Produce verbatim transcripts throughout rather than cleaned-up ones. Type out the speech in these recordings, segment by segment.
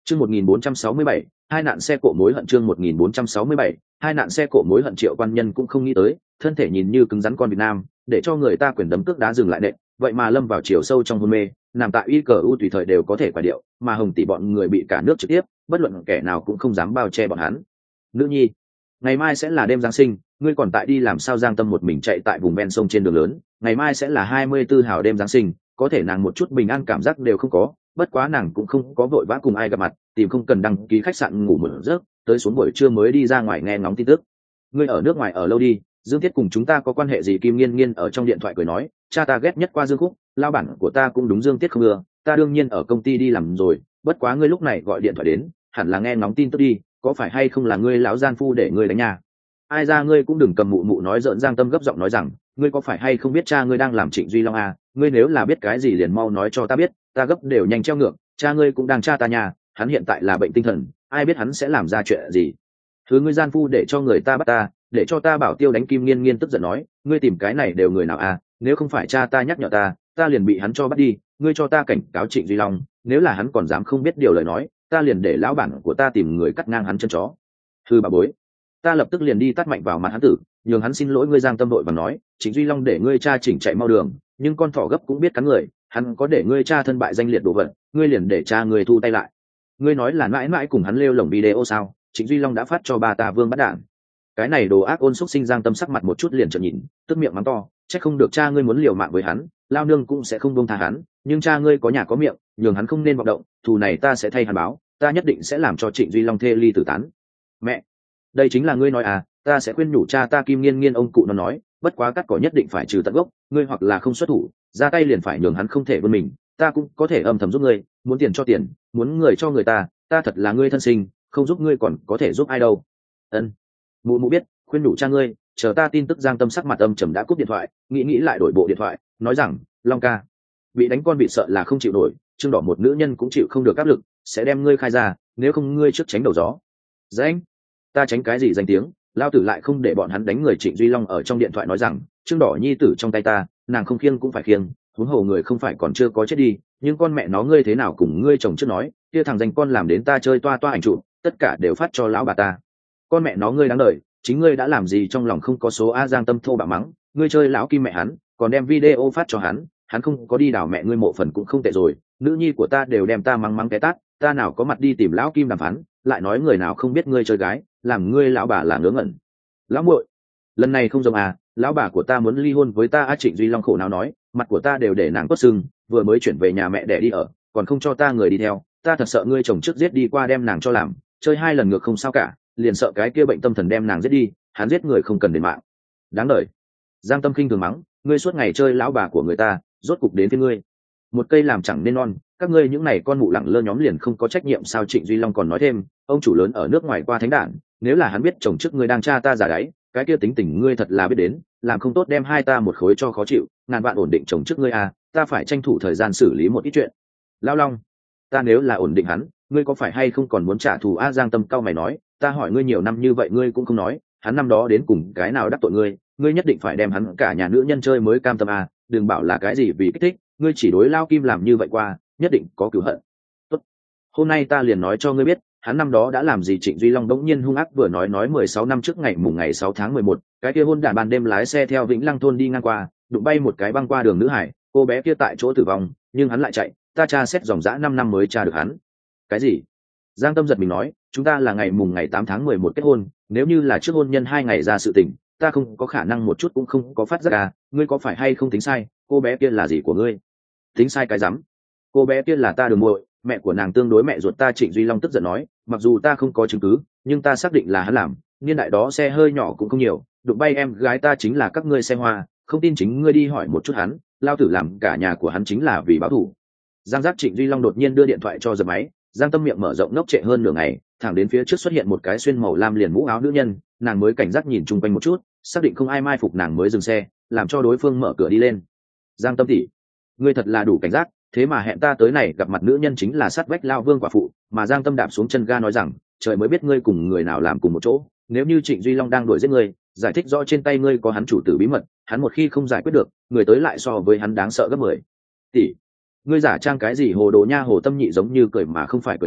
Chương một nghìn bốn trăm sáu mươi bảy, hai nạn xe cộ mối hận chương một nghìn bốn trăm sáu mươi bảy, hai nạn xe cộ mối hận Triệu Quan Nhân cũng không nghĩ tới, thân thể nhìn như cứng rắn con Việt Nam, để cho người ta quyền đấm cước đá dừng lại nện, vậy mà lâm vào chiều sâu trong hôn mê, nằm tại y cờ u tùy thời đều có thể quả điệu, mà Hồng tỷ bọn người bị cả nước trực tiếp, bất luận kẻ nào cũng không dám bao che bọn hắn. Nữ nhi, ngày mai sẽ là đêm Giáng sinh, ngươi còn tại đi làm sao? Giang Tâm một mình chạy tại vùng ven sông trên đường lớn, ngày mai sẽ là hai mươi tư hào đêm Giáng sinh, có thể nàng một chút bình an cảm giác đều không có, bất quá nàng cũng không có vội vã cùng ai gặp mặt, tìm không cần đăng ký khách sạn ngủ một giấc, tới xuống buổi trưa mới đi ra ngoài nghe ngóng tin tức. Ngươi ở nước ngoài ở lâu đi, Dương Thiết cùng chúng ta có quan hệ gì? Kim Nghiên Nghiên ở trong điện thoại cười nói, cha ta ghét nhất qua Dương Khúc, lao bản của ta cũng đúng Dương Tiết không ưa, ta đương nhiên ở công ty đi làm rồi, bất quá ngươi lúc này gọi điện thoại đến, hẳn là nghe ngóng tin tức đi, có phải hay không là ngươi lão gian phu để ngươi đánh nhà? Ai ra ngươi cũng đừng cầm mụ mụ nói giỡn. Giang Tâm gấp giọng nói rằng, ngươi có phải hay không biết cha ngươi đang làm Trịnh Duy Long à? Ngươi nếu là biết cái gì liền mau nói cho ta biết, ta gấp đều nhanh treo ngược, cha ngươi cũng đang tra ta nhà, hắn hiện tại là bệnh tinh thần, ai biết hắn sẽ làm ra chuyện gì. Thứ ngươi gian phu để cho người ta bắt ta, để cho ta bảo tiêu đánh. Kim Nghiên Nghiên tức giận nói, ngươi tìm cái này đều người nào à? Nếu không phải cha ta nhắc nhở ta, ta liền bị hắn cho bắt đi. Ngươi cho ta cảnh cáo Trịnh Duy Long, nếu là hắn còn dám không biết điều lời nói, ta liền để lão bản của ta tìm người cắt ngang hắn chân chó. Thư bà bối, ta lập tức liền đi tát mạnh vào mặt hắn tử, nhường hắn xin lỗi. Ngươi Giang Tâm đội và nói, Trịnh Duy Long để ngươi cha chỉnh chạy mau đường, nhưng con thỏ gấp cũng biết cắn người, hắn có để ngươi cha thân bại danh liệt đồ vật, ngươi liền để cha ngươi thu tay lại. Ngươi nói là mãi mãi cùng hắn lêu lồng video sao? Trịnh Duy Long đã phát cho ba ta Vương bắt đạn. Cái này đồ ác ôn xúc sinh. Giang Tâm sắc mặt một chút liền trợn nhìn, tức miệng mắng to, chắc không được cha ngươi muốn liều mạng với hắn, lao nương cũng sẽ không buông tha hắn, nhưng cha ngươi có nhà có miệng, nhường hắn không nên vọng động, thù này ta sẽ thay hắn báo, ta nhất định sẽ làm cho Trịnh Duy Long thê ly tử tán. Mẹ, đây chính là ngươi nói à? Ta sẽ khuyên nhủ cha ta. Kim Nghiên Nghiên ông cụ nó nói, bất quá cắt cỏ nhất định phải trừ tận gốc, ngươi hoặc là không xuất thủ, ra tay liền phải nhường hắn không thể vươn mình, ta cũng có thể âm thầm giúp ngươi, muốn tiền cho tiền, muốn người cho người ta, ta thật là ngươi thân sinh, không giúp ngươi còn có thể giúp ai đâu. Ân, mụ mụ biết, khuyên nhủ cha ngươi, chờ ta tin tức. Giang Tâm sắc mặt âm trầm đã cúp điện thoại, nghĩ nghĩ lại đổi bộ điện thoại, nói rằng, Long ca, bị đánh con bị sợ là không chịu nổi, chương đỏ một nữ nhân cũng chịu không được áp lực, sẽ đem ngươi khai ra, nếu không ngươi trước tránh đầu gió. Danh, ta tránh cái gì danh tiếng, lao tử lại không để bọn hắn đánh người. Trịnh Duy Long ở trong điện thoại nói rằng, chương đỏ nhi tử trong tay ta, nàng không khiêng cũng phải khiêng, huống hồ người không phải còn chưa có chết đi, nhưng con mẹ nó ngươi thế nào cùng ngươi chồng trước nói, kia thằng danh con làm đến ta chơi toa toa ảnh chụp, tất cả đều phát cho lão bà ta. Con mẹ nó ngươi đáng đời, chính ngươi đã làm gì trong lòng không có số. A. Giang Tâm thô bạo mắng, ngươi chơi lão Kim mẹ hắn, còn đem video phát cho hắn, hắn không có đi đào mẹ ngươi mộ phần cũng không tệ rồi, nữ nhi của ta đều đem ta mắng mắng cái tát, ta nào có mặt đi tìm lão Kim đàm phán, lại nói người nào không biết ngươi chơi gái, làm ngươi lão bà là ngớ ngẩn. Lão muội, lần này không giống à, lão bà của ta muốn ly hôn với ta. A. Trịnh Duy Long khổ não nói, mặt của ta đều để nàng cốt sưng, vừa mới chuyển về nhà mẹ để đi ở, còn không cho ta người đi theo, ta thật sợ ngươi chồng trước giết đi qua đem nàng cho làm, chơi hai lần ngược không sao cả, liền sợ cái kia bệnh tâm thần đem nàng giết đi, hắn giết người không cần đền mạng. Đáng đời. Giang Tâm khinh thường mắng, ngươi suốt ngày chơi lão bà của người ta, rốt cục đến với ngươi. Một cây làm chẳng nên non, các ngươi những này con mụ lẳng lơ nhóm liền không có trách nhiệm sao? Trịnh Duy Long còn nói thêm, ông chủ lớn ở nước ngoài qua thánh đản, nếu là hắn biết chồng trước ngươi đang tra ta giả đáy, cái kia tính tình ngươi thật là biết đến, làm không tốt đem hai ta một khối cho khó chịu, ngàn vạn ổn định chồng trước ngươi à, ta phải tranh thủ thời gian xử lý một ít chuyện. Lao Long, ta nếu là ổn định hắn, ngươi có phải hay không còn muốn trả thù? A. Giang Tâm cau mày nói, ta hỏi ngươi nhiều năm như vậy ngươi cũng không nói, hắn năm đó đến cùng cái nào đắc tội ngươi, ngươi nhất định phải đem hắn cả nhà nữ nhân chơi mới cam tâm à, đừng bảo là cái gì vì kích thích, ngươi chỉ đối Lao Kim làm như vậy qua, nhất định có cửu hận. Tốt, hôm nay ta liền nói cho ngươi biết, hắn năm đó đã làm gì. Trịnh Duy Long đống nhiên hung ác vừa nói nói mười sáu năm trước ngày mùng ngày sáu tháng mười một, cái kia hôn đản ban đêm lái xe theo Vĩnh Lăng thôn đi ngang qua, đụng bay một cái băng qua đường nữ hải, cô bé kia tại chỗ tử vong, nhưng hắn lại chạy, ta tra xét dòng dã năm năm mới tra được hắn. Cái gì? Giang Tâm giật mình nói, chúng ta là ngày mùng ngày tám tháng mười một kết hôn, nếu như là trước hôn nhân hai ngày ra sự tình, ta không có khả năng một chút cũng không có phát giác à, ngươi có phải hay không tính sai, cô bé kia là gì của ngươi? Tính sai cái rắm, cô bé kia là ta Đường muội, mẹ của nàng tương đối mẹ ruột ta. Trịnh Duy Long tức giận nói, mặc dù ta không có chứng cứ, nhưng ta xác định là hắn làm, niên đại đó xe hơi nhỏ cũng không nhiều, đụng bay em gái ta chính là các ngươi xe hoa, không tin chính ngươi đi hỏi một chút hắn, lao tử làm cả nhà của hắn chính là vì báo thù. Giang giác. Trịnh Duy Long đột nhiên đưa điện thoại cho giật máy. Giang Tâm miệng mở rộng ngốc trệ hơn nửa ngày, thẳng đến phía trước xuất hiện một cái xuyên màu lam liền mũ áo nữ nhân, nàng mới cảnh giác nhìn chung quanh một chút, xác định không ai mai phục nàng mới dừng xe, làm cho đối phương mở cửa đi lên. Giang Tâm tỷ, ngươi thật là đủ cảnh giác, thế mà hẹn ta tới này gặp mặt nữ nhân chính là sát vách lao Vương quả phụ. Mà Giang Tâm đạp xuống chân ga nói rằng, trời mới biết ngươi cùng người nào làm cùng một chỗ, nếu như Trịnh Duy Long đang đuổi giết ngươi, giải thích rõ trên tay ngươi có hắn chủ tử bí mật, hắn một khi không giải quyết được, người tới lại so với hắn đáng sợ gấp mười. Tỷ, ngươi giả trang cái gì hồ đồ nha? Hồ Tâm Nhị giống như cười mà không phải cười nói,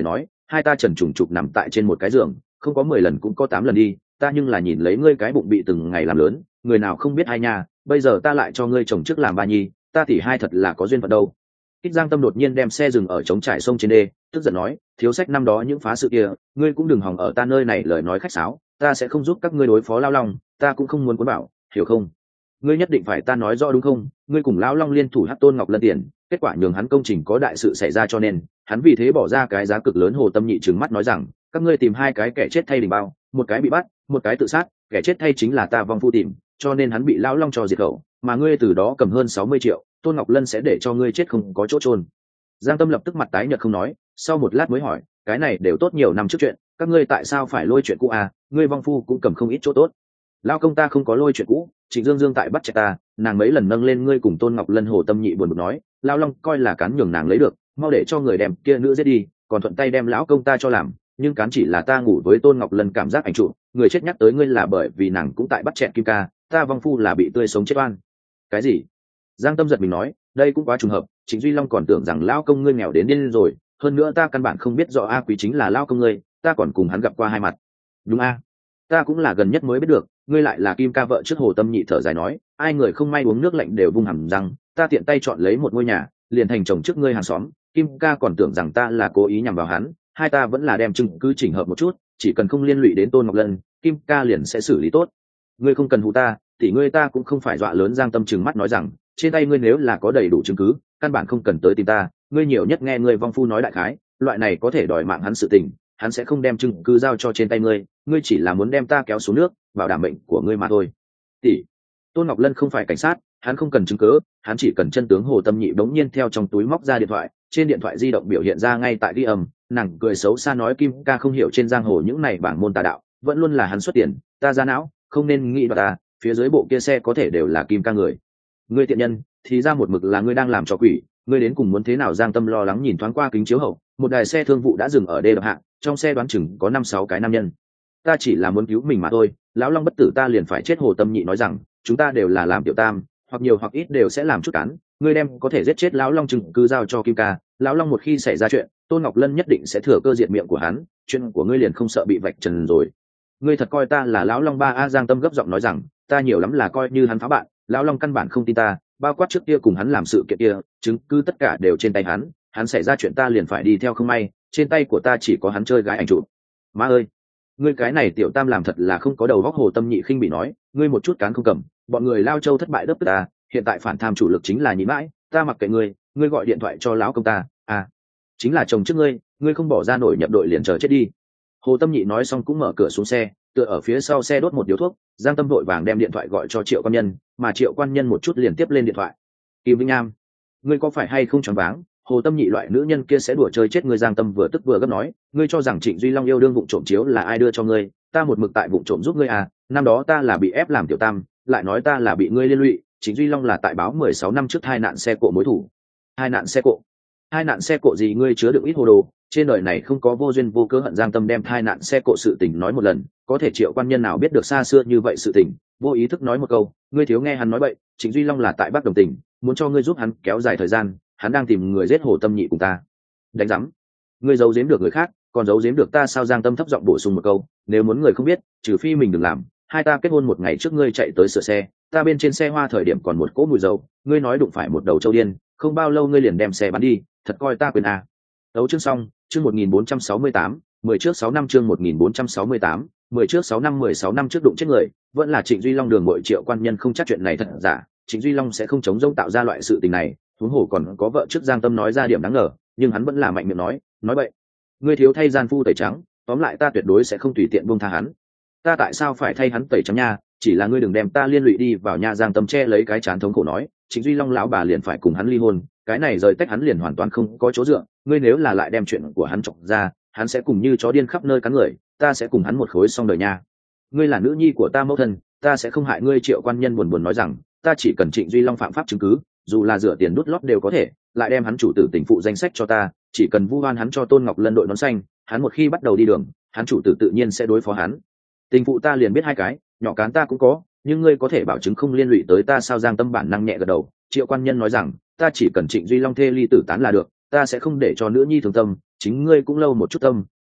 hai ta trần trùng trục nằm tại trên một cái giường, không có mười lần cũng có tám lần đi, ta nhưng là nhìn lấy ngươi cái bụng bị từng ngày làm lớn, người nào không biết hai nha, bây giờ ta lại cho ngươi chồng trước làm ba nhi, ta tỷ hai thật là có duyên phận đâu. Kích Giang Tâm đột nhiên đem xe dừng ở trống trải sông trên đê, tức giận nói, thiếu sách năm đó những phá sự kia, ngươi cũng đừng hòng ở ta nơi này lời nói khách sáo, ta sẽ không giúp các ngươi đối phó Lão Long, ta cũng không muốn cuốn bảo, hiểu không? Ngươi nhất định phải ta nói rõ đúng không? Ngươi cùng Lão Long liên thủ hắc Tôn Ngọc Lân tiền, kết quả nhường hắn công trình có đại sự xảy ra cho nên, hắn vì thế bỏ ra cái giá cực lớn. Hồ Tâm Nhị trừng mắt nói rằng, các ngươi tìm hai cái kẻ chết thay đình bao, một cái bị bắt, một cái tự sát, kẻ chết thay chính là ta Vong Phu tìm, cho nên hắn bị Lão Long cho diệt khẩu, mà ngươi từ đó cầm hơn sáu mươi triệu, Tôn Ngọc Lân sẽ để cho ngươi chết không có chỗ chôn. Giang Tâm lập tức mặt tái nhợt không nói, sau một lát mới hỏi, cái này đều tốt nhiều năm trước chuyện, các ngươi tại sao phải lôi chuyện cũ à? Ngươi Vong Phu cũng cầm không ít chỗ tốt. Lao công ta không có lôi chuyện cũ, Trịnh Dương Dương tại bắt chạy ta, nàng mấy lần nâng lên ngươi cùng Tôn Ngọc Lân. Hồ Tâm Nhị buồn bực nói, Lao Long coi là cán nhường nàng lấy được, mau để cho người đem kia nữ giết đi, còn thuận tay đem lão công ta cho làm, nhưng cán chỉ là ta ngủ với Tôn Ngọc Lân cảm giác ảnh trụ, người chết nhắc tới ngươi là bởi vì nàng cũng tại bắt chẹn Kim Ca, ta Vong Phu là bị tươi sống chết oan. Cái gì? Giang Tâm giật mình nói, đây cũng quá trùng hợp, Trịnh Duy Long còn tưởng rằng lão công ngươi nghèo đến điên rồi, hơn nữa ta căn bản không biết rõ A Quý chính là lão công ngươi, ta còn cùng hắn gặp qua hai mặt. Đúng a, ta cũng là gần nhất mới biết được, ngươi lại là Kim Ca vợ trước. Hồ Tâm Nhị thở dài nói, ai người không may uống nước lạnh đều vung hầm răng, ta tiện tay chọn lấy một ngôi nhà, liền thành chồng trước ngươi hàng xóm, Kim Ca còn tưởng rằng ta là cố ý nhằm vào hắn, hai ta vẫn là đem chứng cứ chỉnh hợp một chút, chỉ cần không liên lụy đến Tôn Ngọc Lân, Kim Ca liền sẽ xử lý tốt. Ngươi không cần hù ta, tỷ ngươi ta cũng không phải dọa lớn. Giang Tâm trừng mắt nói rằng, trên tay ngươi nếu là có đầy đủ chứng cứ, căn bản không cần tới tìm ta, ngươi nhiều nhất nghe ngươi Vong Phu nói đại khái, loại này có thể đòi mạng hắn sự tình, hắn sẽ không đem chứng cứ giao cho trên tay ngươi, ngươi chỉ là muốn đem ta kéo xuống nước, bảo đảm mệnh của ngươi mà thôi. Tỷ, Tôn Ngọc Lân không phải cảnh sát, hắn không cần chứng cứ, hắn chỉ cần chân tướng. Hồ Tâm Nhị bỗng nhiên theo trong túi móc ra điện thoại, trên điện thoại di động biểu hiện ra ngay tại ghi âm, nàng cười xấu xa nói, Kim Ca không hiểu trên giang hồ những này bảng môn tà đạo, vẫn luôn là hắn xuất tiền, ta ra não, không nên nghĩ vào ta, phía dưới bộ kia xe có thể đều là Kim Ca người. Ngươi tiện nhân, thì ra một mực là ngươi đang làm trò quỷ, ngươi đến cùng muốn thế nào? Giang Tâm lo lắng nhìn thoáng qua kính chiếu hậu, một đài xe thương vụ đã dừng ở đê đập hạng, trong xe đoán chừng có năm sáu cái nam nhân. Ta chỉ là muốn cứu mình mà thôi, lão Long bất tử ta liền phải chết. Hồ Tâm Nhị nói rằng, chúng ta đều là làm tiểu tam, hoặc nhiều hoặc ít đều sẽ làm chút cán, ngươi đem có thể giết chết lão Long chứng cứ giao cho Kim Ca, lão Long một khi xảy ra chuyện, Tôn Ngọc Lân nhất định sẽ thừa cơ diệt miệng của hắn, chuyện của ngươi liền không sợ bị vạch trần rồi. Ngươi thật coi ta là lão Long ba a? Giang Tâm gấp giọng nói rằng, ta nhiều lắm là coi như hắn phá bạn, lão Long căn bản không tin ta, bao quát trước kia cùng hắn làm sự kiện kia, chứng cứ tất cả đều trên tay hắn, hắn xảy ra chuyện ta liền phải đi theo không may, trên tay của ta chỉ có hắn chơi gái ảnh chụp. Má ơi, ngươi cái này tiểu tam làm thật là không có đầu óc. Hồ Tâm Nhị khinh bị nói, ngươi một chút cán không cầm, bọn người Lao Châu thất bại đất ta, hiện tại phản tham chủ lực chính là nhị mãi, ta mặc kệ ngươi, ngươi gọi điện thoại cho lão công ta, à, chính là chồng trước ngươi, ngươi không bỏ ra nổi nhập đội liền chờ chết đi. Hồ Tâm Nhị nói xong cũng mở cửa xuống xe, tựa ở phía sau xe đốt một điếu thuốc. Giang Tâm vội vàng đem điện thoại gọi cho Triệu Quan Nhân, mà Triệu Quan Nhân một chút liền tiếp lên điện thoại. Kim Vĩnh Nam, ngươi có phải hay không choáng váng? Hồ Tâm Nhị loại nữ nhân kia sẽ đùa chơi chết ngươi. Giang Tâm vừa tức vừa gấp nói, ngươi cho rằng Trịnh Duy Long yêu đương vụng trộm chiếu là ai đưa cho ngươi? Ta một mực tại vụng trộm giúp ngươi à? Năm đó ta là bị ép làm tiểu tam, lại nói ta là bị ngươi liên lụy. Trịnh Duy Long là tại báo mười sáu năm trước hai nạn xe cộ mối thủ. Hai nạn xe cộ? Hai nạn xe cộ gì? Ngươi chứa đựng ít hồ đồ, trên đời này không có vô duyên vô cớ hận. Giang Tâm đem hai nạn xe cộ sự tình nói một lần, có thể Triệu Quan Nhân nào biết được xa xưa như vậy sự tình, vô ý thức nói một câu, ngươi thiếu nghe hắn nói bậy, Trịnh Duy Long là tại Bắc Đồng Tình, muốn cho ngươi giúp hắn kéo dài thời gian, hắn đang tìm người giết Hồ Tâm Nhị cùng ta. Đánh rắm, ngươi giấu giếm được người khác, còn giấu giếm được ta sao? Giang Tâm thấp giọng bổ sung một câu, nếu muốn người không biết, trừ phi mình đừng làm. Hai ta kết hôn một ngày trước ngươi chạy tới sửa xe, ta bên trên xe hoa thời điểm còn một cỗ mùi dầu, ngươi nói đụng phải một đầu trâu điên, không bao lâu ngươi liền đem xe bán đi, thật coi ta quyền à. Đấu chương xong, chương một nghìn bốn trăm sáu mươi tám, mười trước sáu năm. Chương một nghìn bốn trăm sáu mươi tám, mười trước sáu năm. Mười sáu năm trước đụng chết người, vẫn là Trịnh Duy Long. Đường Mội Triệu Quan Nhân không chắc chuyện này thật giả, Trịnh Duy Long sẽ không chống rông tạo ra loại sự tình này, huống hồ còn có vợ trước. Giang Tâm nói ra điểm đáng ngờ, nhưng hắn vẫn là mạnh miệng nói, nói vậy ngươi thiếu thay gian phu tẩy trắng, tóm lại ta tuyệt đối sẽ không tùy tiện buông tha hắn. Ta tại sao phải thay hắn tẩy trắng nha? Chỉ là ngươi đừng đem ta liên lụy đi vào nha. Giang Tâm che lấy cái chán thống khổ nói, Trịnh Duy Long lão bà liền phải cùng hắn ly hôn, cái này rời tách hắn liền hoàn toàn không có chỗ dựa, ngươi nếu là lại đem chuyện của hắn chọc ra, hắn sẽ cùng như chó điên khắp nơi cắn người, ta sẽ cùng hắn một khối xong đời nha. Ngươi là nữ nhi của ta mẫu thân, ta sẽ không hại ngươi. Triệu Quan Nhân buồn buồn nói rằng, ta chỉ cần Trịnh Duy Long phạm pháp chứng cứ, dù là rửa tiền đút lót đều có thể, lại đem hắn chủ tử tình phụ danh sách cho ta, chỉ cần vu oan hắn cho Tôn Ngọc Lân đội nón xanh, hắn một khi bắt đầu đi đường, hắn chủ tử tự nhiên sẽ đối phó hắn. Tình phụ ta liền biết hai cái, nhỏ cán ta cũng có, nhưng ngươi có thể bảo chứng không liên lụy tới ta sao? Giang Tâm bản năng nhẹ gật đầu. Triệu Quan Nhân nói rằng, ta chỉ cần Trịnh Duy Long thê ly tử tán là được, ta sẽ không để cho nữ nhi thương tâm, chính ngươi cũng lâu một chút tâm,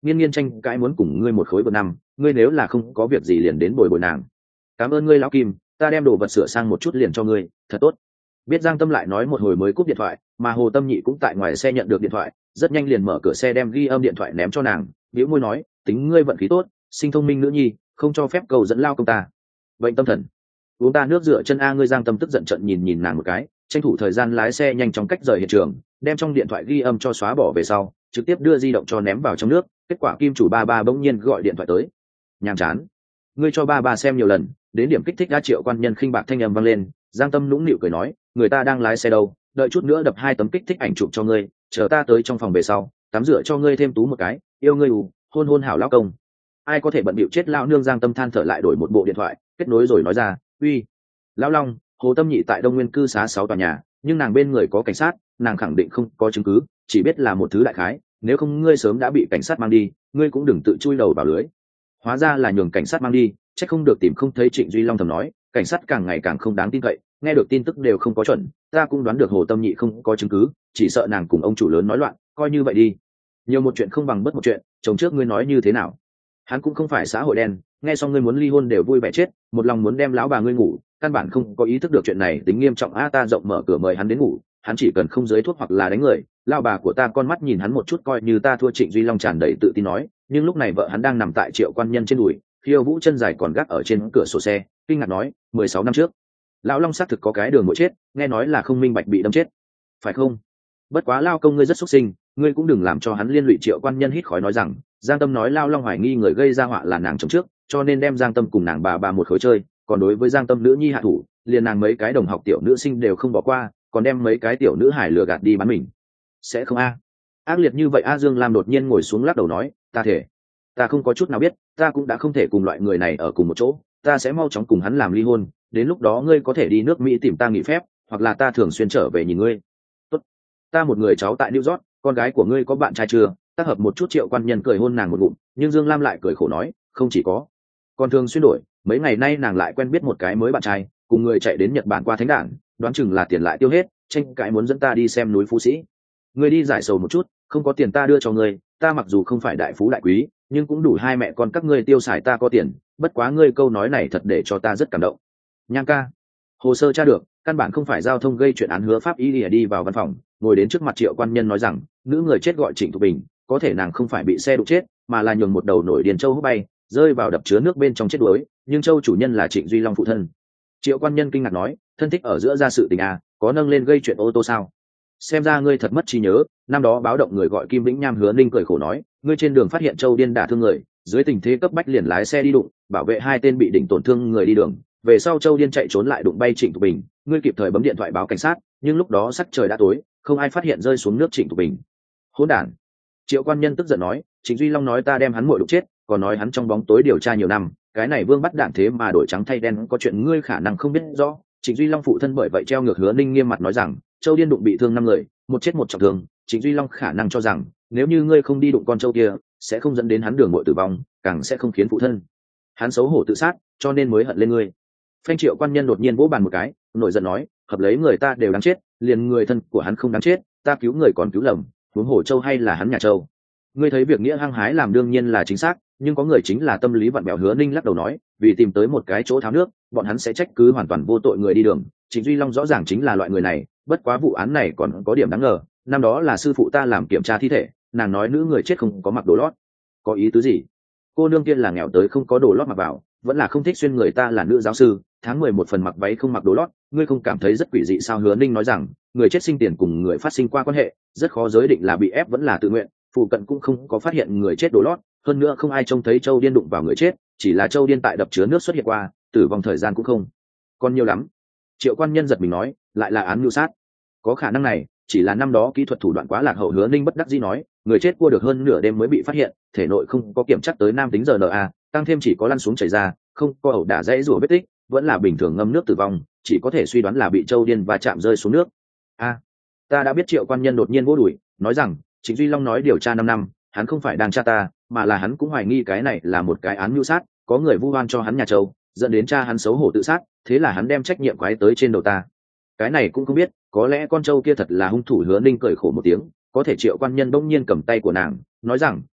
nghiên nghiên tranh cãi muốn cùng ngươi một khối một năm, ngươi nếu là không có việc gì liền đến bồi bồi nàng. Cảm ơn ngươi lão Kim, ta đem đồ vật sửa sang một chút liền cho ngươi, thật tốt. Biết Giang Tâm lại nói một hồi mới cúp điện thoại, mà Hồ Tâm Nhị cũng tại ngoài xe nhận được điện thoại, rất nhanh liền mở cửa xe đem ghi âm điện thoại ném cho nàng, bĩu môi nói, tính ngươi vận khí tốt, sinh thông minh nữ nhi, không cho phép cầu dẫn lao công ta. Bệnh tâm thần, uống ta nước rửa chân a. Ngươi Giang Tâm tức giận trận nhìn nhìn nàng một cái, tranh thủ thời gian lái xe nhanh chóng cách rời hiện trường, đem trong điện thoại ghi âm cho xóa bỏ về sau, trực tiếp đưa di động cho ném vào trong nước. Kết quả Kim chủ ba ba bỗng nhiên gọi điện thoại tới. Nhàm chán, ngươi cho ba ba xem nhiều lần, đến điểm kích thích đã. Triệu Quan Nhân khinh bạc thanh âm vang lên. Giang Tâm nũng nịu cười nói, người ta đang lái xe đâu, đợi chút nữa đập hai tấm kích thích ảnh chụp cho ngươi, chờ ta tới trong phòng về sau tắm rửa cho ngươi thêm tú một cái, yêu ngươi ù, hôn hôn hảo lão công. Ai có thể bận bịu chết lão nương. Giang Tâm than thở lại đổi một bộ điện thoại, kết nối rồi nói ra, uy lão Long, Hồ Tâm Nhị tại Đông Nguyên cư xá sáu tòa nhà, nhưng nàng bên người có cảnh sát, nàng khẳng định không có chứng cứ, chỉ biết là một thứ đại khái, nếu không ngươi sớm đã bị cảnh sát mang đi, ngươi cũng đừng tự chui đầu vào lưới. Hóa ra là nhường cảnh sát mang đi, chắc không được tìm không thấy. Trịnh Duy Long thầm nói, cảnh sát càng ngày càng không đáng tin cậy, nghe được tin tức đều không có chuẩn, ta cũng đoán được Hồ Tâm Nhị không có chứng cứ, chỉ sợ nàng cùng ông chủ lớn nói loạn, coi như vậy đi. Nhiều một chuyện không bằng bất một chuyện, chồng trước ngươi nói như thế nào? Hắn cũng không phải xã hội đen, nghe xong ngươi muốn ly hôn đều vui vẻ chết, một lòng muốn đem lão bà ngươi ngủ, căn bản không có ý thức được chuyện này tính nghiêm trọng. A ta rộng mở cửa mời hắn đến ngủ, hắn chỉ cần không dưới thuốc hoặc là đánh người, lão bà của ta con mắt nhìn hắn một chút coi như ta thua. Trịnh Duy Long tràn đầy tự tin nói, nhưng lúc này vợ hắn đang nằm tại Triệu Quan Nhân trên đùi, khiêu vũ chân dài còn gác ở trên cửa sổ xe, kinh ngạc nói, mười sáu năm trước lão Long xác thực có cái đường mỗi chết, nghe nói là không minh bạch bị đâm chết, phải không? Bất quá lao công ngươi rất xúc sinh, ngươi cũng đừng làm cho hắn liên lụy. Triệu Quan Nhân hít khói nói rằng, Giang Tâm nói lao Long hoài nghi người gây ra họa là nàng chồng trước, cho nên đem Giang Tâm cùng nàng bà bà một khối chơi, còn đối với Giang Tâm nữ nhi hạ thủ, liền nàng mấy cái đồng học tiểu nữ sinh đều không bỏ qua, còn đem mấy cái tiểu nữ hải lừa gạt đi bán mình. Sẽ không a? Ác liệt như vậy a? Dương Lam đột nhiên ngồi xuống lắc đầu nói, ta thể, ta không có chút nào biết, ta cũng đã không thể cùng loại người này ở cùng một chỗ, ta sẽ mau chóng cùng hắn làm ly hôn, đến lúc đó ngươi có thể đi nước Mỹ tìm ta nghỉ phép, hoặc là ta thường xuyên trở về nhìn ngươi. Tốt, ta một người cháu tại New York, con gái của ngươi có bạn trai chưa? Tác hợp một chút. Triệu Quan Nhân cười hôn nàng một ngụm, nhưng Dương Lam lại cười khổ nói, không chỉ có, còn thường xuyên đổi, mấy ngày nay nàng lại quen biết một cái mới bạn trai, cùng người chạy đến Nhật Bản qua thánh đản, đoán chừng là tiền lại tiêu hết, tranh cãi muốn dẫn ta đi xem núi Phú Sĩ. Ngươi đi giải sầu một chút, không có tiền ta đưa cho ngươi, ta mặc dù không phải đại phú đại quý, nhưng cũng đủ hai mẹ con các ngươi tiêu xài, ta có tiền. Bất quá ngươi câu nói này thật để cho ta rất cảm động. Nhang ca, hồ sơ tra được, căn bản không phải giao thông gây chuyện án. Hứa Pháp Y lìa đi vào văn phòng, ngồi đến trước mặt Triệu Quan Nhân nói rằng, nữ người chết gọi Trịnh Thục Bình, có thể nàng không phải bị xe đụng chết, mà là nhường một đầu nổi điền châu hút bay, rơi vào đập chứa nước bên trong chết đuối, nhưng châu chủ nhân là Trịnh Duy Long phụ thân. Triệu Quan Nhân kinh ngạc nói, thân thích ở giữa ra sự tình à, có nâng lên gây chuyện ô tô sao? Xem ra ngươi thật mất trí nhớ, năm đó báo động người gọi Kim Vĩnh Nham. Hứa Ninh cười khổ nói, ngươi trên đường phát hiện châu điên đả thương người, dưới tình thế cấp bách liền lái xe đi đụng, bảo vệ hai tên bị đỉnh tổn thương người đi đường, về sau châu điên chạy trốn lại đụng bay Trịnh Thục Bình, ngươi kịp thời bấm điện thoại báo cảnh sát, nhưng lúc đó sắc trời đã tối, không ai phát hiện rơi xuống nước Trịnh Thục Bình. Hỗn đản! Triệu Quan Nhân tức giận nói, Trịnh Duy Long nói ta đem hắn muội đụng chết, còn nói hắn trong bóng tối điều tra nhiều năm, cái này vương bắt đạn thế mà đổi trắng thay đen, có chuyện ngươi khả năng không biết rõ. Trịnh Duy Long phụ thân bởi vậy treo ngược. Hứa Ninh nghiêm mặt nói rằng, châu điên đụng bị thương năm người, một chết một trọng thương, Trịnh Duy Long khả năng cho rằng, nếu như ngươi không đi đụng con châu kia, sẽ không dẫn đến hắn đường muội tử vong, càng sẽ không khiến phụ thân hắn xấu hổ tự sát, cho nên mới hận lên ngươi. Phanh. Triệu Quan Nhân đột nhiên vỗ bàn một cái, nổi giận nói, hợp lấy người ta đều đáng chết, liền người thân của hắn không đáng chết, ta cứu người còn cứu lầm, huống hồ châu hay là hắn nhà châu. Ngươi thấy việc nghĩa hăng hái làm đương nhiên là chính xác, nhưng có người chính là tâm lý vặn bẹo. Hứa Ninh lắc đầu nói, vì tìm tới một cái chỗ tháo nước, bọn hắn sẽ trách cứ hoàn toàn vô tội người đi đường. Trịnh Duy Long rõ ràng chính là loại người này, bất quá vụ án này còn có điểm đáng ngờ, năm đó là sư phụ ta làm kiểm tra thi thể, nàng nói nữ người chết không có mặc đồ lót. Có ý tứ gì? Cô nương kia là nghèo tới không có đồ lót mặc vào, vẫn là không thích xuyên, người ta là nữ giáo sư, tháng mười một phần mặc váy không mặc đồ lót, ngươi không cảm thấy rất quỷ dị sao? Hứa Ninh nói rằng, người chết sinh tiền cùng người phát sinh qua quan hệ, rất khó giới định là bị ép vẫn là tự nguyện, phụ cận cũng không có phát hiện người chết đồ lót, hơn nữa không ai trông thấy châu điên đụng vào người chết, chỉ là châu điên tại đập chứa nước xuất hiện qua, tử vong thời gian cũng không còn nhiều lắm. Triệu Quan Nhân giật mình nói, lại là án mưu sát? Có khả năng này, chỉ là năm đó kỹ thuật thủ đoạn quá lạc hậu. Hứa Ninh bất đắc dĩ nói, người chết cua được hơn nửa đêm mới bị phát hiện, thể nội không có kiểm chắc tới nam tính rờ en a, tăng thêm chỉ có lăn xuống chảy ra, không có ẩu đả dãy rủa vết tích, vẫn là bình thường ngâm nước tử vong, chỉ có thể suy đoán là bị châu điên và chạm rơi xuống nước. A, ta đã biết. Triệu Quan Nhân đột nhiên vỗ đùi, nói rằng, Trịnh Duy Long nói điều tra năm năm, hắn không phải đang tra ta, mà là hắn cũng hoài nghi cái này là một cái án mưu sát, có người vu oan cho hắn nhà châu, dẫn đến cha hắn xấu hổ tự sát, thế là hắn đem trách nhiệm quái tới trên đầu ta. Cái này cũng không biết, có lẽ con trâu kia thật là hung thủ. Hứa Ninh cười khổ một tiếng, có thể Triệu Quan Nhân bỗng nhiên cầm tay của nàng, nói rằng,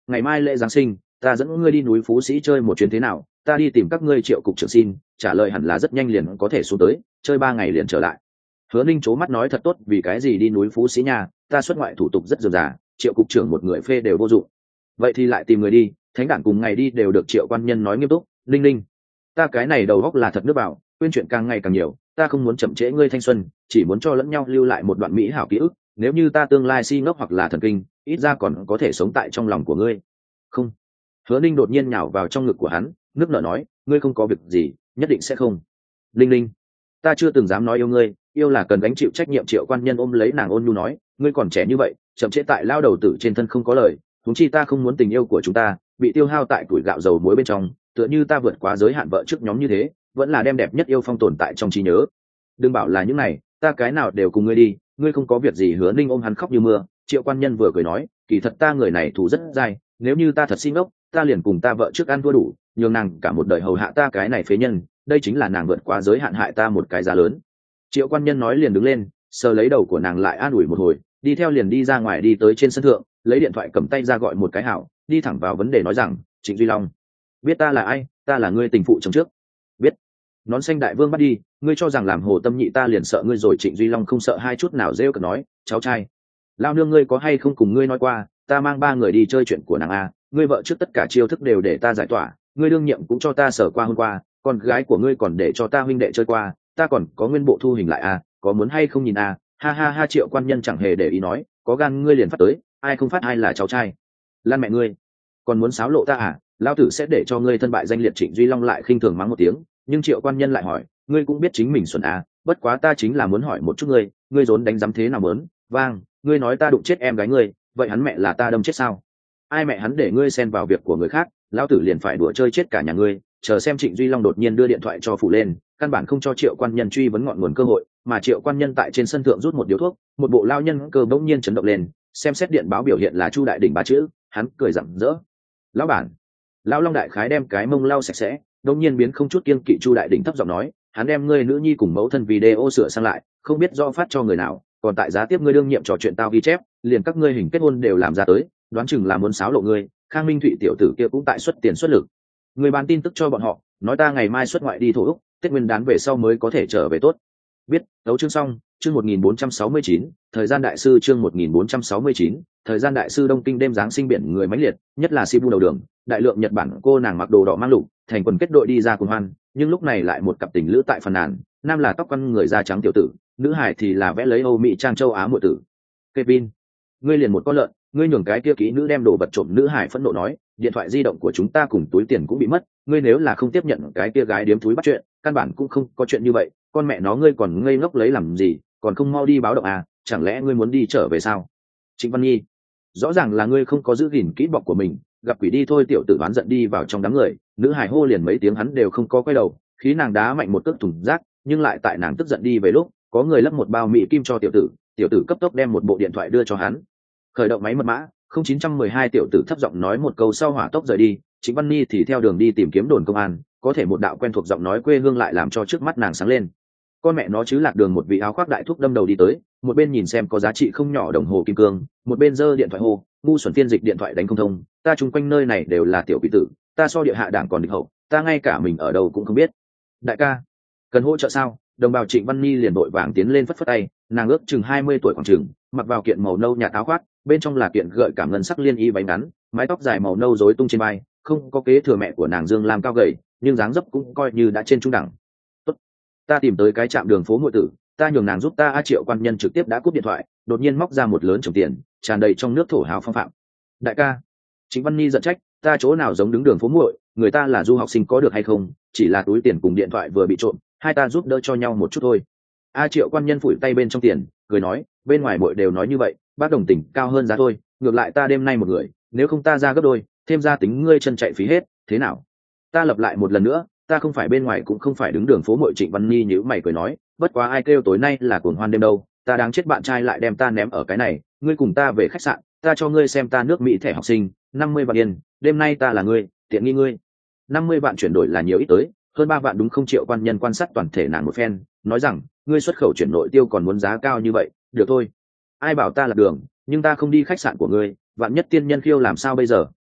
ngày mai lễ giáng sinh ta dẫn ngươi đi núi Phú Sĩ chơi một chuyến thế nào? Ta đi tìm các ngươi Triệu cục trưởng xin, trả lời hẳn là rất nhanh liền có thể xuống tới, chơi ba ngày liền trở lại. Hứa Ninh c mắt nói thật tốt, vì cái gì đi núi Phú Sĩ nhà, ta xuất ngoại thủ tục rất dườm già, Triệu cục trưởng một người phê đều vô dụng. Vậy thì lại tìm người đi, thánh đản cùng ngày đi đều được Triệu quan nhân nói nghiêm túc. Linh Linh, ta cái này đầu góc là thật nước bảo, quên chuyện càng ngày càng nhiều, ta không muốn chậm trễ ngươi thanh xuân, chỉ muốn cho lẫn nhau lưu lại một đoạn mỹ hảo ký ức, nếu như ta tương lai si ngốc hoặc là thần kinh, ít ra còn có thể sống tại trong lòng của ngươi. Không. Hứa Ninh đột nhiên nhào vào trong ngực của hắn, nước nở nói, ngươi không có việc gì, nhất định sẽ không. Linh Linh, ta chưa từng dám nói yêu ngươi, yêu là cần gánh chịu trách nhiệm. Triệu quan nhân ôm lấy nàng ôn nhu nói, ngươi còn trẻ như vậy, chậm trễ tại lao đầu tử trên thân không có lời, huống chi ta không muốn tình yêu của chúng ta bị tiêu hao tại tuổi gạo dầu muối bên trong, tựa như ta vượt quá giới hạn vợ trước nhóm như thế, vẫn là đem đẹp nhất yêu phong tồn tại trong trí nhớ. Đừng bảo là những này, ta cái nào đều cùng ngươi đi, ngươi không có việc gì. Hứa Ninh ôm hắn khóc như mưa. Triệu quan nhân vừa cười nói, kỳ thật ta người này thủ rất dai, nếu như ta thật xin ngốc, ta liền cùng ta vợ trước ăn thua đủ, nhường nàng cả một đời hầu hạ ta cái này phế nhân, đây chính là nàng vượt quá giới hạn hại ta một cái giá lớn. Triệu quan nhân nói liền đứng lên, sờ lấy đầu của nàng lại an ủi một hồi, đi theo liền đi ra ngoài, đi tới trên sân thượng, lấy điện thoại cầm tay ra gọi một cái hảo, đi thẳng vào vấn đề nói rằng, Trịnh Duy Long, biết ta là ai? Ta là ngươi tình phụ chồng trước. Biết. Nón xanh đại vương bắt đi, ngươi cho rằng làm hồ tâm nhị ta liền sợ ngươi rồi? Trịnh Duy Long không sợ hai chút nào, rêu cợt nói, cháu trai, lao nương ngươi có hay không cùng ngươi nói qua, ta mang ba người đi chơi chuyện của nàng a, ngươi vợ trước tất cả chiêu thức đều để ta giải tỏa, ngươi đương nhiệm cũng cho ta sở qua hôm qua, con gái của ngươi còn để cho ta huynh đệ chơi qua, ta còn có nguyên bộ thu hình lại a, có muốn hay không nhìn a? Ha ha ha. Triệu quan nhân chẳng hề để ý nói, có gan ngươi liền phát tới, ai không phát ai là cháu trai. Lan mẹ ngươi, còn muốn xáo lộ ta à? Lao tử sẽ để cho ngươi thân bại danh liệt. Trịnh Duy Long lại khinh thường mắng một tiếng, nhưng Triệu quan nhân lại hỏi, ngươi cũng biết chính mình xuẩn à, bất quá ta chính là muốn hỏi một chút ngươi, ngươi rốn đánh giám thế nào mớn vang, ngươi nói ta đụng chết em gái ngươi, vậy hắn mẹ là ta đâm chết sao? Ai mẹ hắn để ngươi xen vào việc của người khác, lão tử liền phải đùa chơi chết cả nhà ngươi. Chờ xem. Trịnh Duy Long đột nhiên đưa điện thoại cho phụ lên, căn bản không cho Triệu quan nhân truy vấn ngọn nguồn cơ hội, mà Triệu quan nhân tại trên sân thượng rút một điếu thuốc, một bộ lao nhân cơ bỗng nhiên chấn động lên, xem xét điện báo biểu hiện là Chu Đại Đỉnh ba chữ, hắn cười rạng rỡ, lão bản. Lão Long đại khái đem cái mông lau sạch sẽ, đột nhiên biến không chút kiêng kỵ. Chu Đại Đỉnh thấp giọng nói, hắn đem ngươi nữ nhi cùng mẫu thân video sửa sang lại, không biết do phát cho người nào, còn tại giá tiếp ngươi đương nhiệm trò chuyện tao ghi chép, liền các ngươi hình kết hôn đều làm ra tới, đoán chừng là muốn xáo lộ ngươi. Khang Minh Thụy tiểu tử kia cũng tại xuất tiền xuất lực, người bán tin tức cho bọn họ, nói ta ngày mai xuất ngoại đi thổ úc, Tết Nguyên đán về sau mới có thể trở về. Tốt. Biết. Đấu chương xong. Chương một nghìn bốn trăm sáu mươi chín, thời gian đại sư. Chương một nghìn bốn trăm sáu mươi chín, thời gian đại sư. Đông Kinh đêm giáng sinh biển người mãnh liệt, nhất là Cebu đầu đường, đại lượng Nhật Bản cô nàng mặc đồ đỏ mang lục, thành quần kết đội đi ra cùng hoan, nhưng lúc này lại một cặp tình lữ tại phàn nàn, nam là tóc quăn người da trắng tiểu tử, nữ hải thì là vẽ lấy Âu Mỹ trang châu Á muội tử. Kevin, ngươi liền một con lợn, ngươi nhường cái kia kỹ nữ đem đồ vật trộm. Nữ hải phẫn nộ nói, điện thoại di động của chúng ta cùng túi tiền cũng bị mất, ngươi nếu là không tiếp nhận cái kia gái điếm túi bắt chuyện, căn bản cũng không có chuyện như vậy, con mẹ nó ngươi còn ngây ngốc lấy làm gì, còn không mau đi báo động à, chẳng lẽ ngươi muốn đi trở về sao? Trịnh Văn Nhi, rõ ràng là ngươi không có giữ gìn kỹ bọc của mình, gặp quỷ đi thôi. Tiểu tử đoán giận đi vào trong đám người, nữ hải hô liền mấy tiếng hắn đều không có quay đầu, khí nàng đá mạnh một cước thùng rác, nhưng lại tại nàng tức giận đi về lúc, có người lấp một bao mỹ kim cho tiểu tử, tiểu tử cấp tốc đem một bộ điện thoại đưa cho hắn, khởi động máy mật mã không chín trăm mười hai. Tiểu tử thấp giọng nói một câu sau hỏa tốc rời đi. Trịnh Văn Nhi thì theo đường đi tìm kiếm đồn công an, có thể một đạo quen thuộc giọng nói quê hương lại làm cho trước mắt nàng sáng lên. Con mẹ nó chứ, lạc đường một vị áo khoác đại thúc đâm đầu đi tới, một bên nhìn xem có giá trị không nhỏ đồng hồ kim cương, một bên giơ điện thoại hô, ngu xuẩn phiên dịch điện thoại đánh không thông, ta chung quanh nơi này đều là tiểu quỷ tử, ta so địa hạ đảng còn địch hậu, ta ngay cả mình ở đâu cũng không biết. Đại ca, cần hỗ trợ sao? Đồng bào Trịnh Văn Nhi liền vội vàng tiến lên phất phất tay, nàng ước chừng hai mươi tuổi khoảng chừng, mặc vào kiện màu nâu nhạt áo khoác, bên trong là kiện gợi cảm ngân sắc liên y váy ngắn, mái tóc dài màu nâu rối tung trên vai, không có kế thừa mẹ của nàng Dương Lam cao gầy, nhưng dáng dấp cũng coi như đã trên trung đẳng. Tốt, ta tìm tới cái trạm đường phố muội tử, ta nhường nàng giúp ta. A Triệu quan nhân trực tiếp đã cúp điện thoại, đột nhiên móc ra một lớn chồng tiền, tràn đầy trong nước thổ hào phong phạm. Đại ca, Trịnh Văn Nhi giận trách, ta chỗ nào giống đứng đường phố muội, người ta là du học sinh có được hay không, chỉ là túi tiền cùng điện thoại vừa bị trộm, hai ta giúp đỡ cho nhau một chút thôi. A Triệu quan nhân phủi tay bên trong tiền, cười nói, bên ngoài muội đều nói như vậy, bác đồng tình cao hơn giá thôi, ngược lại ta đêm nay một người, nếu không ta ra gấp đôi, thêm ra tính ngươi chân chạy phí hết, thế nào? Ta lập lại một lần nữa, ta không phải bên ngoài cũng không phải đứng đường phố muội. Trịnh Văn Nhi nhíu mày cười nói, bất quá ai kêu tối nay là cuồng hoan đêm đâu, ta đáng chết bạn trai lại đem ta ném ở cái này, ngươi cùng ta về khách sạn, ta cho ngươi xem ta nước Mỹ thẻ học sinh, năm mươi vạn yên, đêm nay ta là ngươi, tiện nghi ngươi. năm mươi vạn chuyển đổi là nhiều ít tới, hơn ba vạn đúng không? Triệu quan nhân quan sát toàn thể nàng một phen, nói rằng, ngươi xuất khẩu chuyển nội tiêu còn muốn giá cao như vậy, được thôi. Ai bảo ta là đường, nhưng ta không đi khách sạn của ngươi, vạn nhất tiên nhân khiêu làm sao bây giờ,